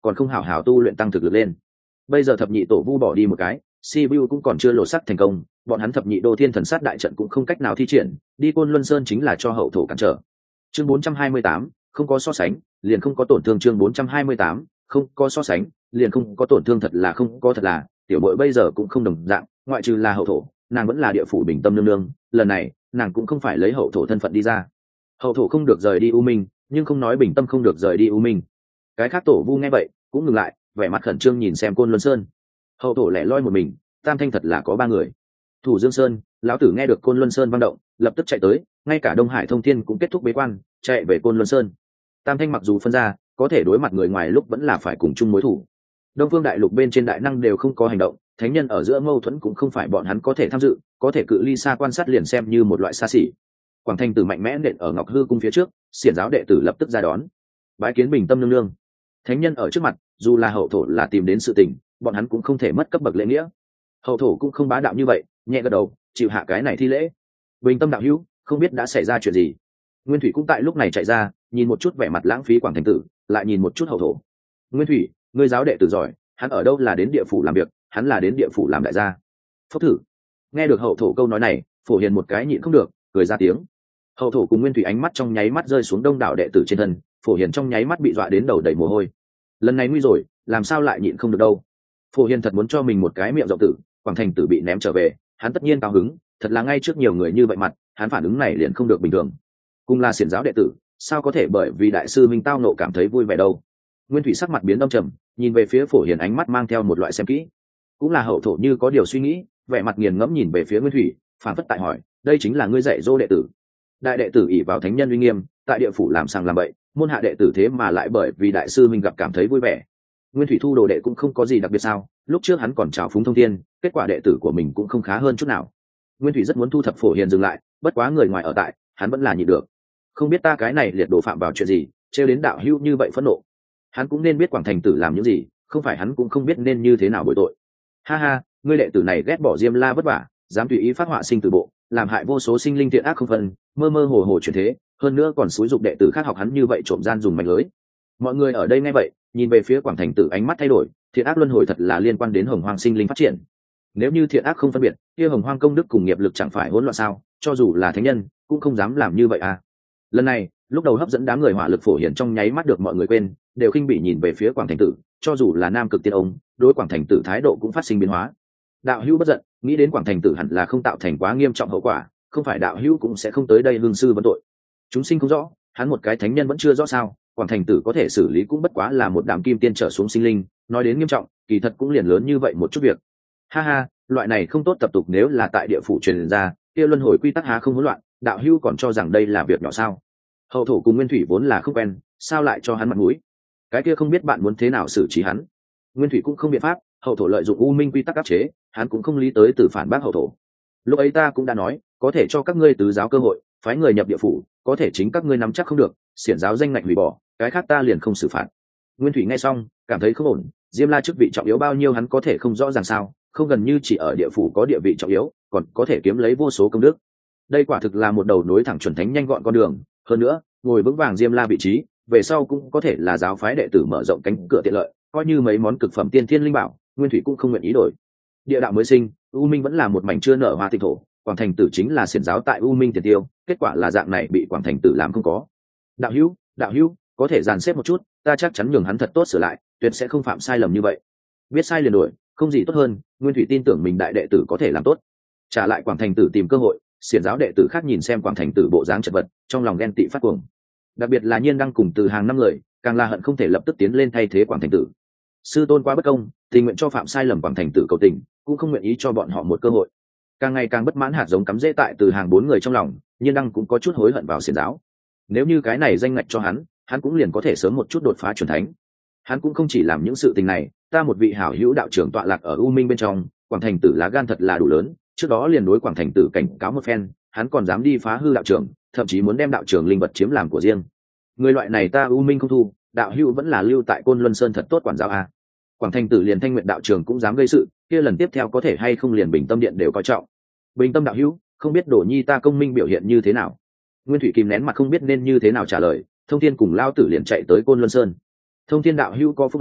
Speaker 1: còn không hảo hảo tu luyện tăng thực lực lên. Bây giờ thập nhị tổ vu bỏ đi một cái, Sibiu cũng còn chưa lột sắc thành công, bọn hắn thập nhị đô thiên thần sát đại trận cũng không cách nào thi triển, đi Côn Luân Sơn chính là cho hậu thổ cản trở. Chương bốn trăm hai mươi tám, không có so sánh, liền không có tổn thương. Chương bốn trăm hai mươi tám, không có so sánh, liền không có tổn thương. Thật là không có thật là, tiểu bội bây giờ cũng không đồng dạng, ngoại trừ là hậu thổ, nàng vẫn là địa phủ bình tâm nương nương, lần này, nàng cũng không phải lấy hậu thổ thân phận đi ra. Hậu thổ không được rời đi U Minh, nhưng không nói bình tâm không được rời đi U Minh. Cái khác tổ vu nghe vậy, cũng ngừng lại, vẻ mặt khẩn trương nhìn xem Côn Luân Sơn. Hậu thổ lẻ loi một mình, tam thanh thật là có ba người. Thủ Dương Sơn, lão tử nghe được Côn Luân Sơn vang động, lập tức chạy tới, ngay cả Đông Hải Thông Thiên cũng kết thúc bế quan, chạy về Côn Luân Sơn. Tam thanh mặc dù phân ra, có thể đối mặt người ngoài lúc vẫn là phải cùng chung mối thủ. Đông Phương Đại Lục bên trên đại năng đều không có hành động, thánh nhân ở giữa mâu thuẫn cũng không phải bọn hắn có thể tham dự, có thể cự ly xa quan sát liền xem như một loại xa xỉ. Quảng Thanh Tử mạnh mẽ nện ở Ngọc Hư cung phía trước, xiển giáo đệ tử lập tức ra đón. Bái kiến bình tâm nương nương. Thánh nhân ở trước mặt, dù là hậu thổ là tìm đến sự tình, bọn hắn cũng không thể mất cấp bậc lễ nghĩa. Hậu thổ cũng không bá đạo như vậy, nhẹ gật đầu, chịu hạ cái này thi lễ. Bình tâm đạo hữu, không biết đã xảy ra chuyện gì. Nguyên Thủy cũng tại lúc này chạy ra, nhìn một chút vẻ mặt lãng phí Quảng Thanh Tử, lại nhìn một chút hậu thổ. Nguyên Thủy, ngươi giáo đệ tử giỏi, hắn ở đâu là đến địa phủ làm việc, hắn là đến địa phủ làm đại gia. Phốc thử. Nghe được hậu thổ câu nói này, Phổ Hiền một cái nhịn không được, cười ra tiếng. Hậu thổ cùng Nguyên Thủy ánh mắt trong nháy mắt rơi xuống đông đảo đệ tử trên thân, Phổ Hiền trong nháy mắt bị dọa đến đầu đầy mồ hôi. Lần này nguy rồi, làm sao lại nhịn không được đâu. Phổ Hiền thật muốn cho mình một cái miệng rộng tử, Quảng Thành Tử bị ném trở về, hắn tất nhiên cao hứng, thật là ngay trước nhiều người như vậy mặt, hắn phản ứng này liền không được bình thường. Cùng là xiển giáo đệ tử, sao có thể bởi vì đại sư minh tao nộ cảm thấy vui vẻ đâu. Nguyên Thủy sắc mặt biến âm trầm, nhìn về phía Phổ Hiền ánh mắt mang theo một loại xem kỹ. Cũng là hậu thổ như có điều suy nghĩ, vẻ mặt nghiền ngẫm nhìn về phía Nguyên Thủy, phản phất tại hỏi, đây chính là ngươi dạy dỗ đệ tử. Đại đệ tử ỷ vào thánh nhân uy nghiêm, tại địa phủ làm sàng làm bậy, môn hạ đệ tử thế mà lại bởi vì đại sư minh gặp cảm thấy vui vẻ. Nguyên Thủy thu đồ đệ cũng không có gì đặc biệt sao, lúc trước hắn còn chào phúng thông thiên, kết quả đệ tử của mình cũng không khá hơn chút nào. Nguyên Thủy rất muốn thu thập Phổ Hiền dừng lại, bất quá người ngoài ở tại, hắn vẫn là nhịn được. Không biết ta cái này liệt đồ phạm vào chuyện gì, trêu đến đạo hữu như vậy phẫn nộ. Hắn cũng nên biết Quảng Thành Tử làm những gì, không phải hắn cũng không biết nên như thế nào bồi tội. Ha ha, ngươi đệ tử này ghét bỏ Diêm La vất vả, dám tùy ý phát họa sinh tử bộ, làm hại vô số sinh linh thiện ác không phân, mơ mơ hồ hồ chuyển thế, hơn nữa còn xúi dục đệ tử khác học hắn như vậy trộm gian dùng mánh lưới. Mọi người ở đây nghe vậy, nhìn về phía Quảng Thành Tử ánh mắt thay đổi, thiện ác luân hồi thật là liên quan đến hồng hoang sinh linh phát triển. Nếu như thiện ác không phân biệt, kia hồng hoang công đức cùng nghiệp lực chẳng phải hỗn loạn sao? Cho dù là thánh nhân, cũng không dám làm như vậy à? Lần này, lúc đầu hấp dẫn đám người hỏa lực Phổ Hiền trong nháy mắt được mọi người quên, đều khinh bỉ nhìn về phía Quảng Thành Tử, cho dù là nam cực tiên ông, đối Quảng Thành Tử thái độ cũng phát sinh biến hóa. Đạo hữu bất giận, nghĩ đến Quảng Thành Tử hẳn là không tạo thành quá nghiêm trọng hậu quả, không phải đạo hữu cũng sẽ không tới đây hương sư vấn tội. Chúng sinh không rõ, hắn một cái thánh nhân vẫn chưa rõ sao? Quảng Thành Tử có thể xử lý cũng bất quá là một đám kim tiên trở xuống sinh linh, nói đến nghiêm trọng, kỳ thật cũng liền lớn như vậy một chút việc. Ha ha, loại này không tốt tập tục nếu là tại địa phủ truyền ra, kia luân hồi quy tắc há không hỗn loạn, đạo hữu còn cho rằng đây là việc nhỏ sao? Hậu thổ cùng Nguyên Thủy vốn là không quen, sao lại cho hắn mặt mũi? Cái kia không biết bạn muốn thế nào xử trí hắn. Nguyên Thủy cũng không biện pháp, hậu thổ lợi dụng u minh quy tắc áp chế, hắn cũng không lý tới từ phản bác hậu thổ. Lúc ấy ta cũng đã nói, có thể cho các ngươi tứ giáo cơ hội, phái người nhập địa phủ, có thể chính các ngươi nắm chắc không được, xiển giáo danh ngạch hủy bỏ, cái khác ta liền không xử phạt. Nguyên Thủy nghe xong, cảm thấy không ổn, Diêm La chức vị trọng yếu bao nhiêu hắn có thể không rõ ràng sao? Không gần như chỉ ở địa phủ có địa vị trọng yếu, còn có thể kiếm lấy vô số công đức. Đây quả thực là một đầu nối thẳng chuẩn thánh nhanh gọn con đường, hơn nữa, ngồi vững vàng Diêm La vị trí, về sau cũng có thể là giáo phái đệ tử mở rộng cánh cửa tiện lợi, coi như mấy món cực phẩm tiên thiên linh bảo, Nguyên Thủy cũng không nguyện ý đổi. Địa đạo mới sinh, U Minh vẫn là một mảnh chưa nở hoa tịch thổ, Quảng Thành Tử chính là xiển giáo tại U Minh tiền tiêu, kết quả là dạng này bị Quảng Thành Tử làm không có. Đạo hữu, đạo hữu, có thể dàn xếp một chút, ta chắc chắn nhường hắn thật tốt sửa lại, tuyệt sẽ không phạm sai lầm như vậy. Biết sai liền đổi, không gì tốt hơn, Nguyên Thủy tin tưởng mình đại đệ tử có thể làm tốt. Trả lại Quảng Thành Tử tìm cơ hội, xiển giáo đệ tử khác nhìn xem Quảng Thành Tử bộ dáng chật vật, trong lòng ghen tị phát cuồng. Đặc biệt là Nhiên Đăng cùng Từ Hàng năm người, càng là hận không thể lập tức tiến lên thay thế Quảng Thành Tử. Sư tôn quá bất công, tình nguyện cho phạm sai lầm Quảng Thành Tử cầu tình, cũng không nguyện ý cho bọn họ một cơ hội. Càng ngày càng bất mãn hạt giống cắm rễ tại Từ Hàng bốn người trong lòng, Nhiên Đăng cũng có chút hối hận vào xiển giáo. Nếu như cái này danh ngạch cho hắn, hắn cũng liền có thể sớm một chút đột phá chuẩn thánh. Hắn cũng không chỉ làm những sự tình này, ta một vị hảo hữu đạo trưởng tọa lạc ở U Minh bên trong, Quảng Thành Tử lá gan thật là đủ lớn, trước đó liền đối Quảng Thành Tử cảnh cáo một phen, hắn còn dám đi phá hư đạo trưởng, thậm chí muốn đem đạo trưởng linh vật chiếm làm của riêng. Người loại này ta U Minh không thu, đạo hữu vẫn là lưu tại Côn Luân Sơn thật tốt quản giáo a. Quảng Thành Tử liền Thanh Nguyện đạo trưởng cũng dám gây sự, kia lần tiếp theo có thể hay không liền Bình Tâm điện đều coi trọng. Bình Tâm đạo hữu, không biết Đổ Nhi ta công minh biểu hiện như thế nào? Nguyên Thủy kìm nén mặt không biết nên như thế nào trả lời, Thông Thiên cùng lao tử liền chạy tới Côn Luân Sơn. Thông Thiên đạo hữu có phúc lớn,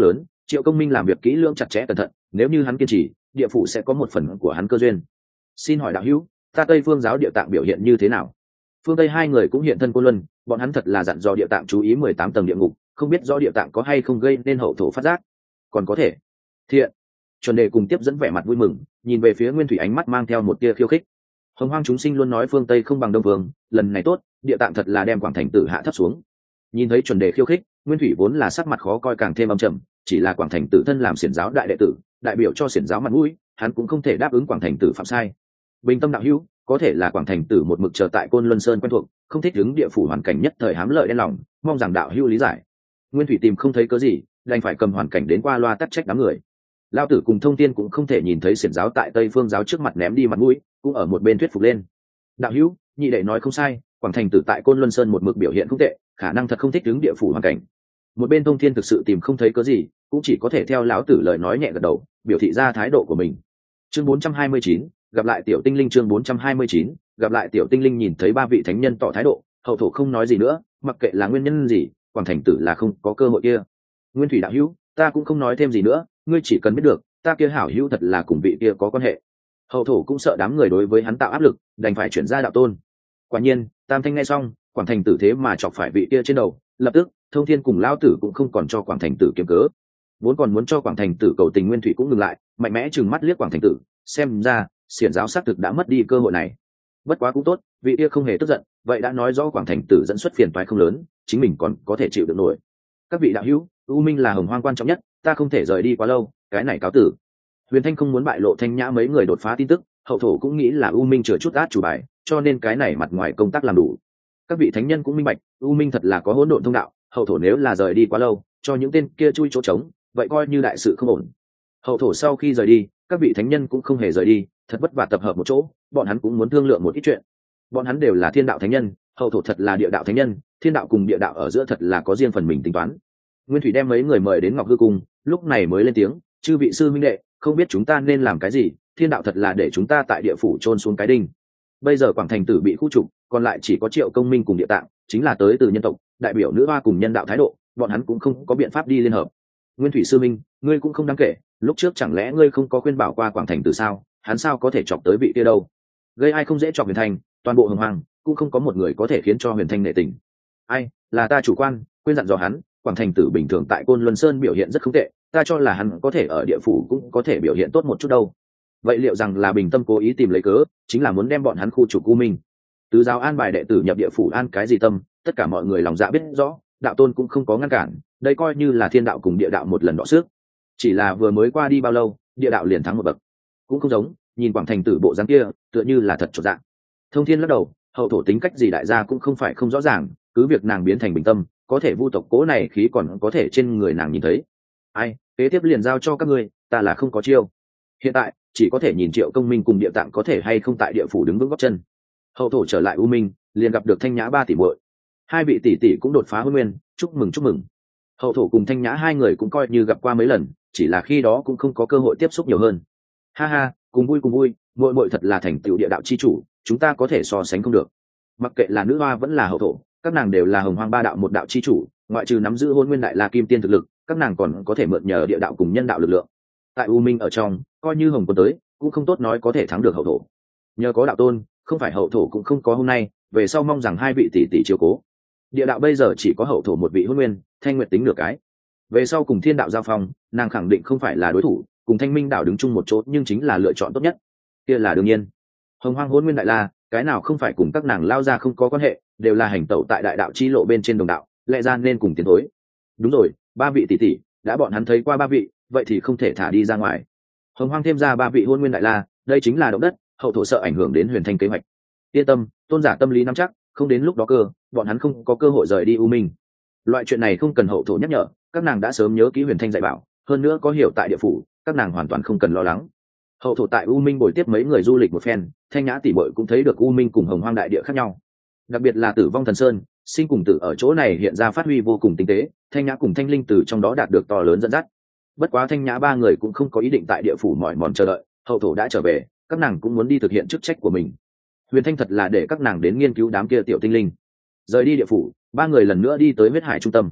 Speaker 1: Triệu Công Minh làm việc kỹ lưỡng chặt chẽ cẩn thận, nếu như hắn kiên trì, địa phủ sẽ có một phần của hắn cơ duyên. Xin hỏi đạo hữu, ta Tây Phương giáo địa tạng biểu hiện như thế nào? Phương Tây hai người cũng hiện thân Côn Luân, bọn hắn thật là dặn dò địa tạng chú ý mười tám tầng địa ngục, không biết do địa tạng có hay không gây nên hậu thổ phát giác. Còn có thể. Thiện. Chuẩn Đề cùng tiếp dẫn vẻ mặt vui mừng, nhìn về phía Nguyên Thủy ánh mắt mang theo một tia khiêu khích. Hồng Hoang chúng sinh luôn nói phương Tây không bằng Đông Phương, lần này tốt, địa tạng thật là đem Quảng Thành Tử hạ thấp xuống. Nhìn thấy Chuẩn Đề khiêu khích, Nguyên Thủy vốn là sắc mặt khó coi càng thêm âm trầm, chỉ là Quảng Thành Tử thân làm xiển giáo đại đệ tử, đại biểu cho xiển giáo mặt mũi, hắn cũng không thể đáp ứng Quảng Thành Tử phạm sai. Bình tâm đạo hữu, có thể là Quảng Thành Tử một mực chờ tại Côn Luân Sơn quen thuộc, không thích ứng địa phủ hoàn cảnh nhất thời hám lợi đen lòng, mong rằng đạo hữu lý giải. Nguyên Thủy tìm không thấy cớ gì, đành phải cầm hoàn cảnh đến qua loa tắc trách đám người. Lao Tử cùng Thông Thiên cũng không thể nhìn thấy xiển giáo tại Tây Phương giáo trước mặt ném đi mặt mũi, cũng ở một bên thuyết phục lên. Đạo hữu, nhị đệ nói không sai, Quảng Thành Tử tại Côn Luân Sơn một mực biểu hiện không tệ, khả năng thật không thích ứng địa phủ hoàn cảnh. Một bên Thông Thiên thực sự tìm không thấy cớ gì, cũng chỉ có thể theo lão tử lời nói nhẹ gật đầu, biểu thị ra thái độ của mình. Chương bốn trăm hai mươi chín, gặp lại tiểu tinh linh. Chương bốn trăm hai mươi chín, gặp lại tiểu tinh linh. Nhìn thấy ba vị thánh nhân tỏ thái độ, hậu thổ không nói gì nữa, mặc kệ là nguyên nhân gì, Quảng Thành Tử là không có cơ hội kia. Nguyên Thủy đạo hữu, ta cũng không nói thêm gì nữa, ngươi chỉ cần biết được, ta kia hảo hữu thật là cùng vị kia có quan hệ. Hậu thổ cũng sợ đám người đối với hắn tạo áp lực, đành phải chuyển ra đạo tôn. Quả nhiên, Tam Thanh nghe xong, Quảng Thành Tử thế mà chọc phải vị kia trên đầu, lập tức Thông Thiên cùng Lão Tử cũng không còn cho Quảng Thành Tử kiếm cớ, vốn còn muốn cho Quảng Thành Tử cầu tình, Nguyên Thủy cũng ngừng lại, mạnh mẽ trừng mắt liếc Quảng Thành Tử, xem ra xiển giáo xác thực đã mất đi cơ hội này. Bất quá cũng tốt, vị kia không hề tức giận, vậy đã nói rõ Quảng Thành Tử dẫn xuất phiền toái không lớn, chính mình còn có thể chịu được nổi. Các vị đạo hữu, U Minh là Hồng Hoang quan trọng nhất, ta không thể rời đi quá lâu, cái này cáo tử. Huyền Thanh không muốn bại lộ Thanh Nhã mấy người đột phá tin tức, hậu thổ cũng nghĩ là U Minh chừa chút át chủ bài, cho nên cái này mặt ngoài công tác làm đủ. Các vị thánh nhân cũng minh bạch, U Minh thật là có hỗn độn thông đạo, hậu thổ nếu là rời đi quá lâu, cho những tên kia chui chỗ trống, vậy coi như đại sự không ổn. Hậu thổ sau khi rời đi, các vị thánh nhân cũng không hề rời đi, thật vất vả tập hợp một chỗ, bọn hắn cũng muốn thương lượng một ít chuyện. Bọn hắn đều là thiên đạo thánh nhân, hậu thổ thật là địa đạo thánh nhân, thiên đạo cùng địa đạo ở giữa thật là có riêng phần mình tính toán. Nguyên Thủy đem mấy người mời đến Ngọc Hư Cung, lúc này mới lên tiếng, chư vị sư minh đệ, không biết chúng ta nên làm cái gì, thiên đạo thật là để chúng ta tại địa phủ chôn xuống cái đinh. Bây giờ Quảng Thành Tử bị khu trục, còn lại chỉ có Triệu Công Minh cùng địa tạng, chính là tới từ nhân tộc, đại biểu nữ hoa cùng nhân đạo thái độ, bọn hắn cũng không có biện pháp đi liên hợp. Nguyên Thủy sư minh, ngươi cũng không đáng kể, lúc trước chẳng lẽ ngươi không có khuyên bảo qua Quảng Thành Tử sao? Hắn sao có thể chọc tới vị kia đâu? Gây ai không dễ chọc Huyền Thanh, toàn bộ Hồng Hoang cũng không có một người có thể khiến cho Huyền Thanh nể tình. Ai, là ta chủ quan, quên dặn dò hắn, Quảng Thành Tử bình thường tại Côn Luân Sơn biểu hiện rất không tệ, ta cho là hắn có thể ở địa phủ cũng có thể biểu hiện tốt một chút đâu. Vậy liệu rằng là Bình Tâm cố ý tìm lấy cớ, chính là muốn đem bọn hắn khu trục U Minh? Tứ giáo an bài đệ tử nhập địa phủ an cái gì tâm, tất cả mọi người lòng dạ biết rõ, đạo tôn cũng không có ngăn cản, đây coi như là thiên đạo cùng địa đạo một lần đọ sức. Chỉ là vừa mới qua đi bao lâu, địa đạo liền thắng một bậc. Cũng không giống, nhìn Quảng Thành Tử bộ dáng kia, tựa như là thật chột dạ. Thông Thiên lắc đầu, hậu thổ tính cách gì đại gia cũng không phải không rõ ràng, cứ việc nàng biến thành Bình Tâm, có thể vu tộc cố này khí còn có thể trên người nàng nhìn thấy. Ai, kế tiếp liền giao cho các ngươi, ta là không có chiêu. Hiện tại chỉ có thể nhìn Triệu Công Minh cùng địa tạng có thể hay không tại địa phủ đứng vững gót chân. Hậu thổ trở lại U Minh, liền gặp được Thanh Nhã ba tỷ muội, hai vị tỷ tỷ cũng đột phá hôn nguyên, chúc mừng chúc mừng. Hậu thổ cùng Thanh Nhã hai người cũng coi như gặp qua mấy lần, chỉ là khi đó cũng không có cơ hội tiếp xúc nhiều hơn. Ha ha, cùng vui cùng vui, muội muội thật là thành tựu địa đạo chi chủ, chúng ta có thể so sánh không được. Mặc kệ là nữ hoa vẫn là hậu thổ, các nàng đều là Hồng Hoang ba đạo một đạo chi chủ, ngoại trừ nắm giữ hôn nguyên đại la kim tiên thực lực, các nàng còn có thể mượn nhờ địa đạo cùng nhân đạo lực lượng. Tại U Minh ở trong, coi như Hồng Quân tới, cũng không tốt nói có thể thắng được hậu thổ. Nhờ có đạo tôn, không phải hậu thổ cũng không có hôm nay, về sau mong rằng hai vị tỷ tỷ chiếu cố. Địa đạo bây giờ chỉ có hậu thổ một vị hôn nguyên, Thanh Nguyệt tính được cái. Về sau cùng thiên đạo giao phong, nàng khẳng định không phải là đối thủ, cùng Thanh Minh đạo đứng chung một chỗ nhưng chính là lựa chọn tốt nhất. Kia là đương nhiên. Hồng Hoang hôn nguyên đại la, cái nào không phải cùng các nàng lao ra không có quan hệ, đều là hành tẩu tại đại đạo chi lộ bên trên đồng đạo, lẽ ra nên cùng tiến thối. Đúng rồi, ba vị tỷ tỷ, đã bọn hắn thấy qua ba vị, vậy thì không thể thả đi ra ngoài. Hồng Hoang thêm ra ba vị hôn nguyên đại la, đây chính là động đất, hậu thổ sợ ảnh hưởng đến Huyền Thanh kế hoạch. Yên tâm, tôn giả tâm lý nắm chắc, không đến lúc đó cơ, bọn hắn không có cơ hội rời đi U Minh. Loại chuyện này không cần hậu thổ nhắc nhở, các nàng đã sớm nhớ kỹ Huyền Thanh dạy bảo, hơn nữa có hiểu tại địa phủ, các nàng hoàn toàn không cần lo lắng. Hậu thổ tại U Minh bồi tiếp mấy người du lịch một phen, Thanh Nhã tỷ muội cũng thấy được U Minh cùng Hồng Hoang đại địa khác nhau. Đặc biệt là Tử Vong Thần Sơn, sinh cùng tử ở chỗ này hiện ra phát huy vô cùng tinh tế, Thanh Nhã cùng Thanh Linh từ trong đó đạt được to lớn dẫn dắt. Bất quá Thanh Nhã ba người cũng không có ý định tại địa phủ mỏi mòn chờ đợi, hậu thổ đã trở về, các nàng cũng muốn đi thực hiện chức trách của mình. Huyền Thanh thật là để các nàng đến nghiên cứu đám kia tiểu tinh linh. Rời đi địa phủ, ba người lần nữa đi tới huyết hải trung tâm.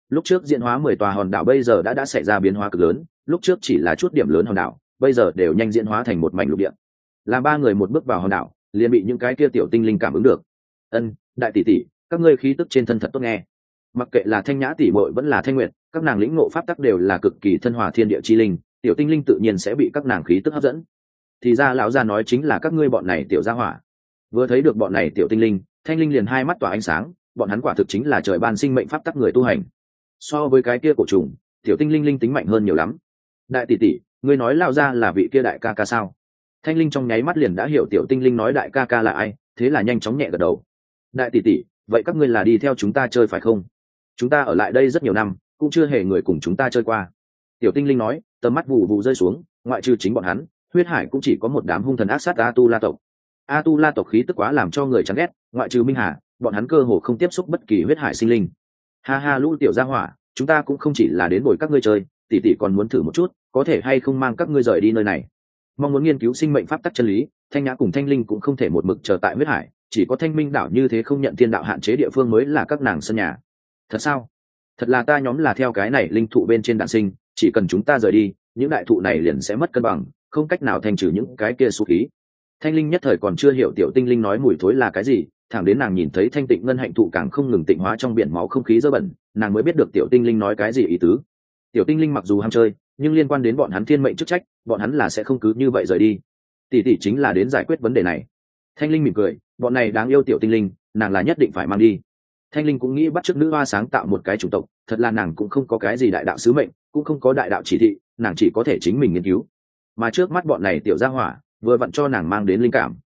Speaker 1: lúc trước diễn hóa mười tòa hòn đảo bây giờ đã đã xảy ra biến hóa cực lớn, lúc trước chỉ là chút điểm lớn hòn đảo bây giờ đều nhanh diễn hóa thành một mảnh lục địa. Làm ba người một bước vào hòn đảo liền bị những cái kia tiểu tinh linh cảm ứng được. Ân, đại tỷ tỷ, các ngươi khí tức trên thân thật tốt nghe. Mặc kệ là Thanh Nhã tỷ muội vẫn là Thanh Nguyệt, các nàng lĩnh ngộ pháp tắc đều là cực kỳ thân hòa thiên địa chi linh, tiểu tinh linh tự nhiên sẽ bị các nàng khí tức hấp dẫn. Thì ra lão gia nói chính là các ngươi bọn này tiểu gia hỏa. Vừa thấy được bọn này tiểu tinh linh, Thanh Linh liền hai mắt tỏa ánh sáng, bọn hắn quả thực chính là trời ban sinh mệnh pháp tắc người tu hành. So với cái kia cổ trùng, tiểu tinh linh linh tính mạnh hơn nhiều lắm. Đại tỷ tỷ, ngươi nói lão gia là vị kia đại ca ca sao? Thanh Linh trong nháy mắt liền đã hiểu tiểu tinh linh nói đại ca ca là ai, thế là nhanh chóng nhẹ gật đầu. Đại tỷ tỷ, vậy các ngươi là đi theo chúng ta chơi phải không? Chúng ta ở lại đây rất nhiều năm, cũng chưa hề người cùng chúng ta chơi qua. Tiểu tinh linh nói, tầm mắt vụ vụ rơi xuống, ngoại trừ chính bọn hắn, huyết hải cũng chỉ có một đám hung thần ác sát a tu la tộc. A tu la tộc khí tức quá làm cho người chán ghét, ngoại trừ Minh Hà, bọn hắn cơ hồ không tiếp xúc bất kỳ huyết hải sinh linh. Ha ha, lũ tiểu gia hỏa, chúng ta cũng không chỉ là đến bồi các ngươi chơi, tỷ tỷ còn muốn thử một chút, có thể hay không mang các ngươi rời đi nơi này. Mong muốn nghiên cứu sinh mệnh pháp tắc chân lý, Thanh Nhã cùng Thanh Linh cũng không thể một mực chờ tại huyết hải, chỉ có Thanh Minh đảo như thế không nhận thiên đạo hạn chế địa phương mới là các nàng sân nhà. Thật sao? Thật là ta nhóm là theo cái này linh thụ bên trên đạn sinh, chỉ cần chúng ta rời đi, những đại thụ này liền sẽ mất cân bằng, không cách nào thanh trừ những cái kia xú khí. Thanh Linh nhất thời còn chưa hiểu tiểu tinh linh nói mùi thối là cái gì, thẳng đến nàng nhìn thấy thanh tịnh ngân hạnh thụ càng không ngừng tịnh hóa trong biển máu không khí dơ bẩn, nàng mới biết được tiểu tinh linh nói cái gì ý tứ. Tiểu tinh linh mặc dù ham chơi, nhưng liên quan đến bọn hắn thiên mệnh chức trách, bọn hắn là sẽ không cứ như vậy rời đi. Tỷ tỷ chính là đến giải quyết vấn đề này. Thanh Linh mỉm cười, bọn này đáng yêu tiểu tinh linh, nàng là nhất định phải mang đi. Thanh Linh cũng nghĩ bắt chước nữ hoa sáng tạo một cái chủng tộc, thật là nàng cũng không có cái gì đại đạo sứ mệnh, cũng không có đại đạo chỉ thị, nàng chỉ có thể chính mình nghiên cứu. Mà trước mắt bọn này tiểu gia hỏa, vừa vặn cho nàng mang đến linh cảm,